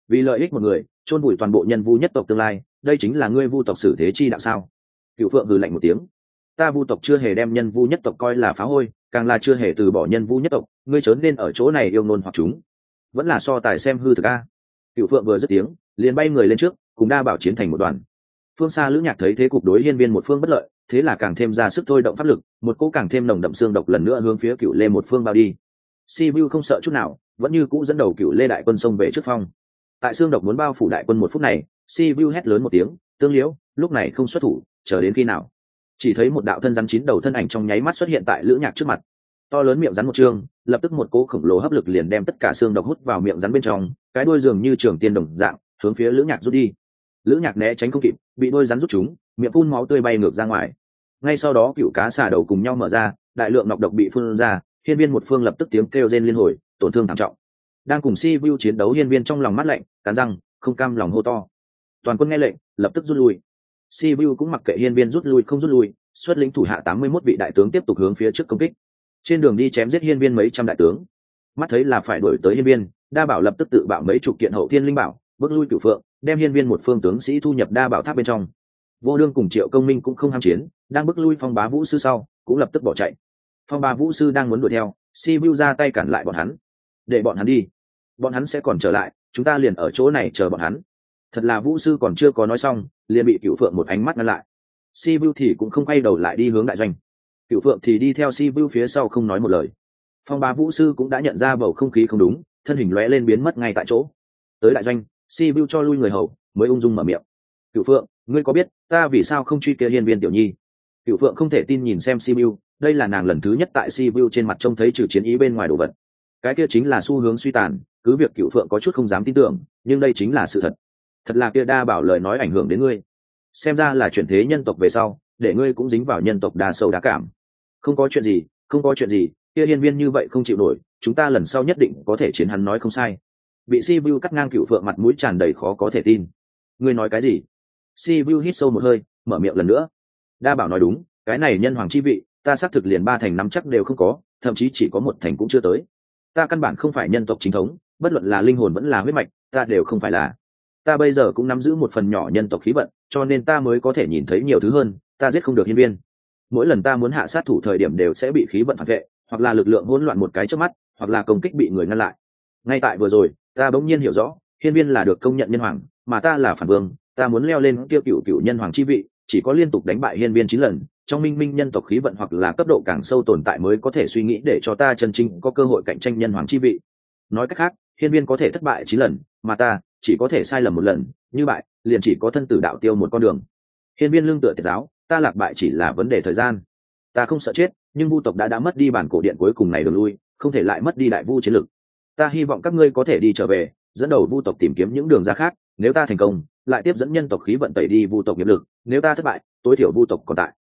vì lợi ích một người chôn vùi toàn bộ nhân vu nhất tộc tương lai, đây chính là ngươi vu tộc xử thế chi đạo sao? Cựu phượng hừ lạnh một tiếng. Ta vu tộc chưa hề đem nhân vu nhất tộc coi là phá hôi, càng là chưa hề từ bỏ nhân vu nhất tộc, ngươi chớ nên ở chỗ này yêu ngôn hoặc chúng, vẫn là so tài xem hư thực a. Cựu phượng vừa dứt tiếng liền bay người lên trước, cùng đa bảo chiến thành một đoàn. Phương xa lữ nhạc thấy thế cục đối hiên viên một phương bất lợi, thế là càng thêm ra sức thôi động pháp lực, một cỗ càng thêm nồng đậm xương độc lần nữa hướng phía Cựu lê một phương bao đi. Sibiu không sợ chút nào, vẫn như cũ dẫn đầu Cựu lê đại quân xông về trước phong. Tại xương độc muốn bao phủ đại quân một phút này, Sibiu hét lớn một tiếng, tương liễu, lúc này không xuất thủ, chờ đến khi nào? Chỉ thấy một đạo thân rắn chín đầu thân ảnh trong nháy mắt xuất hiện tại lữ nhạc trước mặt. To lớn miệng rắn một trương, lập tức một cỗ khổng lồ hấp lực liền đem tất cả xương độc hút vào miệng rắn bên trong, cái đuôi dường như trường tiên đồng dạng hướng phía lữ nhạc rút đi. Lữ nhạc né tránh không kịp, bị đuôi rắn rút trúng, miệng phun máu tươi bay ngược ra ngoài. Ngay sau đó cựu cá xà đầu cùng nhau mở ra, đại lượng nọc độc bị phun ra, hiên viên một phương lập tức tiếng kêu rên liên hồi, tổn thương thảm trọng. Đang cùng Sibiu chiến đấu hiên viên trong lòng mắt lạnh, cắn răng không cam lòng hô to. Toàn quân nghe lệnh, lập tức rút lui. Sibiu cũng mặc kệ hiên viên rút lui không rút lui, xuất lĩnh thủ hạ 81 vị đại tướng tiếp tục hướng phía trước công kích. Trên đường đi chém giết hiên viên mấy trăm đại tướng. Mắt thấy là phải đuổi tới hiên viên, đa bảo lập tức tự bạo mấy chục kiện hậu thiên linh bảo, bước lui cửu phượng, đem hiên viên một phương tướng sĩ thu nhập đa bảo tháp bên trong. Vô đương cùng Triệu Công Minh cũng không ham chiến, đang bước lui phong bá vũ sư sau cũng lập tức bỏ chạy. Phong bá vũ sư đang muốn đuổi theo, Sibiu ra tay cản lại bọn hắn. Để bọn hắn đi, bọn hắn sẽ còn trở lại, chúng ta liền ở chỗ này chờ bọn hắn. Thật là vũ sư còn chưa có nói xong, liền bị cửu phượng một ánh mắt ngăn lại. Sibiu thì cũng không quay đầu lại đi hướng đại doanh, cửu phượng thì đi theo Sibiu phía sau không nói một lời. Phong bá vũ sư cũng đã nhận ra bầu không khí không đúng, thân hình lóe lên biến mất ngay tại chỗ. Tới đại doanh, Sibiu cho lui người hầu mới ung dung mở miệng. Cửu phượng, ngươi có biết ta vì sao không truy kia hiên viên tiểu nhi? Cửu phượng không thể tin nhìn xem Sibiu, đây là nàng lần thứ nhất tại Sibiu trên mặt trông thấy trừ chiến ý bên ngoài đồ vật. Cái kia chính là xu hướng suy tàn, cứ việc Cửu phượng có chút không dám tin tưởng, nhưng đây chính là sự thật. Thật là kia đa bảo lời nói ảnh hưởng đến ngươi, xem ra là chuyển thế nhân tộc về sau, để ngươi cũng dính vào nhân tộc đa sâu đa cảm. Không có chuyện gì, không có chuyện gì, kia hiên viên như vậy không chịu nổi, chúng ta lần sau nhất định có thể chiến, hắn nói không sai. Bị Sibiu cắt ngang, Cửu phượng mặt mũi tràn đầy khó có thể tin. Ngươi nói cái gì? Sibiu hít sâu một hơi, mở miệng lần nữa. Đa bảo nói đúng, cái này nhân hoàng chi vị, ta xác thực liền 3 thành nắm chắc đều không có, thậm chí chỉ có 1 thành cũng chưa tới. Ta căn bản không phải nhân tộc chính thống, bất luận là linh hồn vẫn là huyết mạch, ta đều không phải là. Ta bây giờ cũng nắm giữ một phần nhỏ nhân tộc khí vận, cho nên ta mới có thể nhìn thấy nhiều thứ hơn. Ta giết không được hiên viên, mỗi lần ta muốn hạ sát thủ thời điểm đều sẽ bị khí vận phản vệ, hoặc là lực lượng hỗn loạn một cái chớp mắt, hoặc là công kích bị người ngăn lại. Ngay tại vừa rồi, ta bỗng nhiên hiểu rõ, hiên viên là được công nhận nhân hoàng, mà ta là phản vương. Ta muốn leo lên tiêu cựu nhân hoàng chi vị, chỉ có liên tục đánh bại hiên viên 9 lần, trong minh minh nhân tộc khí vận hoặc là cấp độ càng sâu tồn tại mới có thể suy nghĩ để cho ta chân chính có cơ hội cạnh tranh nhân hoàng chi vị. Nói cách khác, hiên viên có thể thất bại 9 lần, mà ta chỉ có thể sai lầm 1 lần, như bại liền chỉ có thân tử đạo tiêu một con đường. Hiên viên lương tựa tiệt giáo, ta lạc bại chỉ là vấn đề thời gian. Ta không sợ chết, nhưng vu tộc đã mất đi bản cổ điện cuối cùng này đường lui, không thể lại mất đi đại vu chiến lực. Ta hy vọng các ngươi có thể đi trở về, dẫn đầu vu tộc tìm kiếm những đường ra khác. Nếu ta thành công, lại tiếp dẫn nhân tộc khí vận tẩy đi vu tộc nghiệp lực. Nếu ta thất bại, tối thiểu vu tộc còn tại.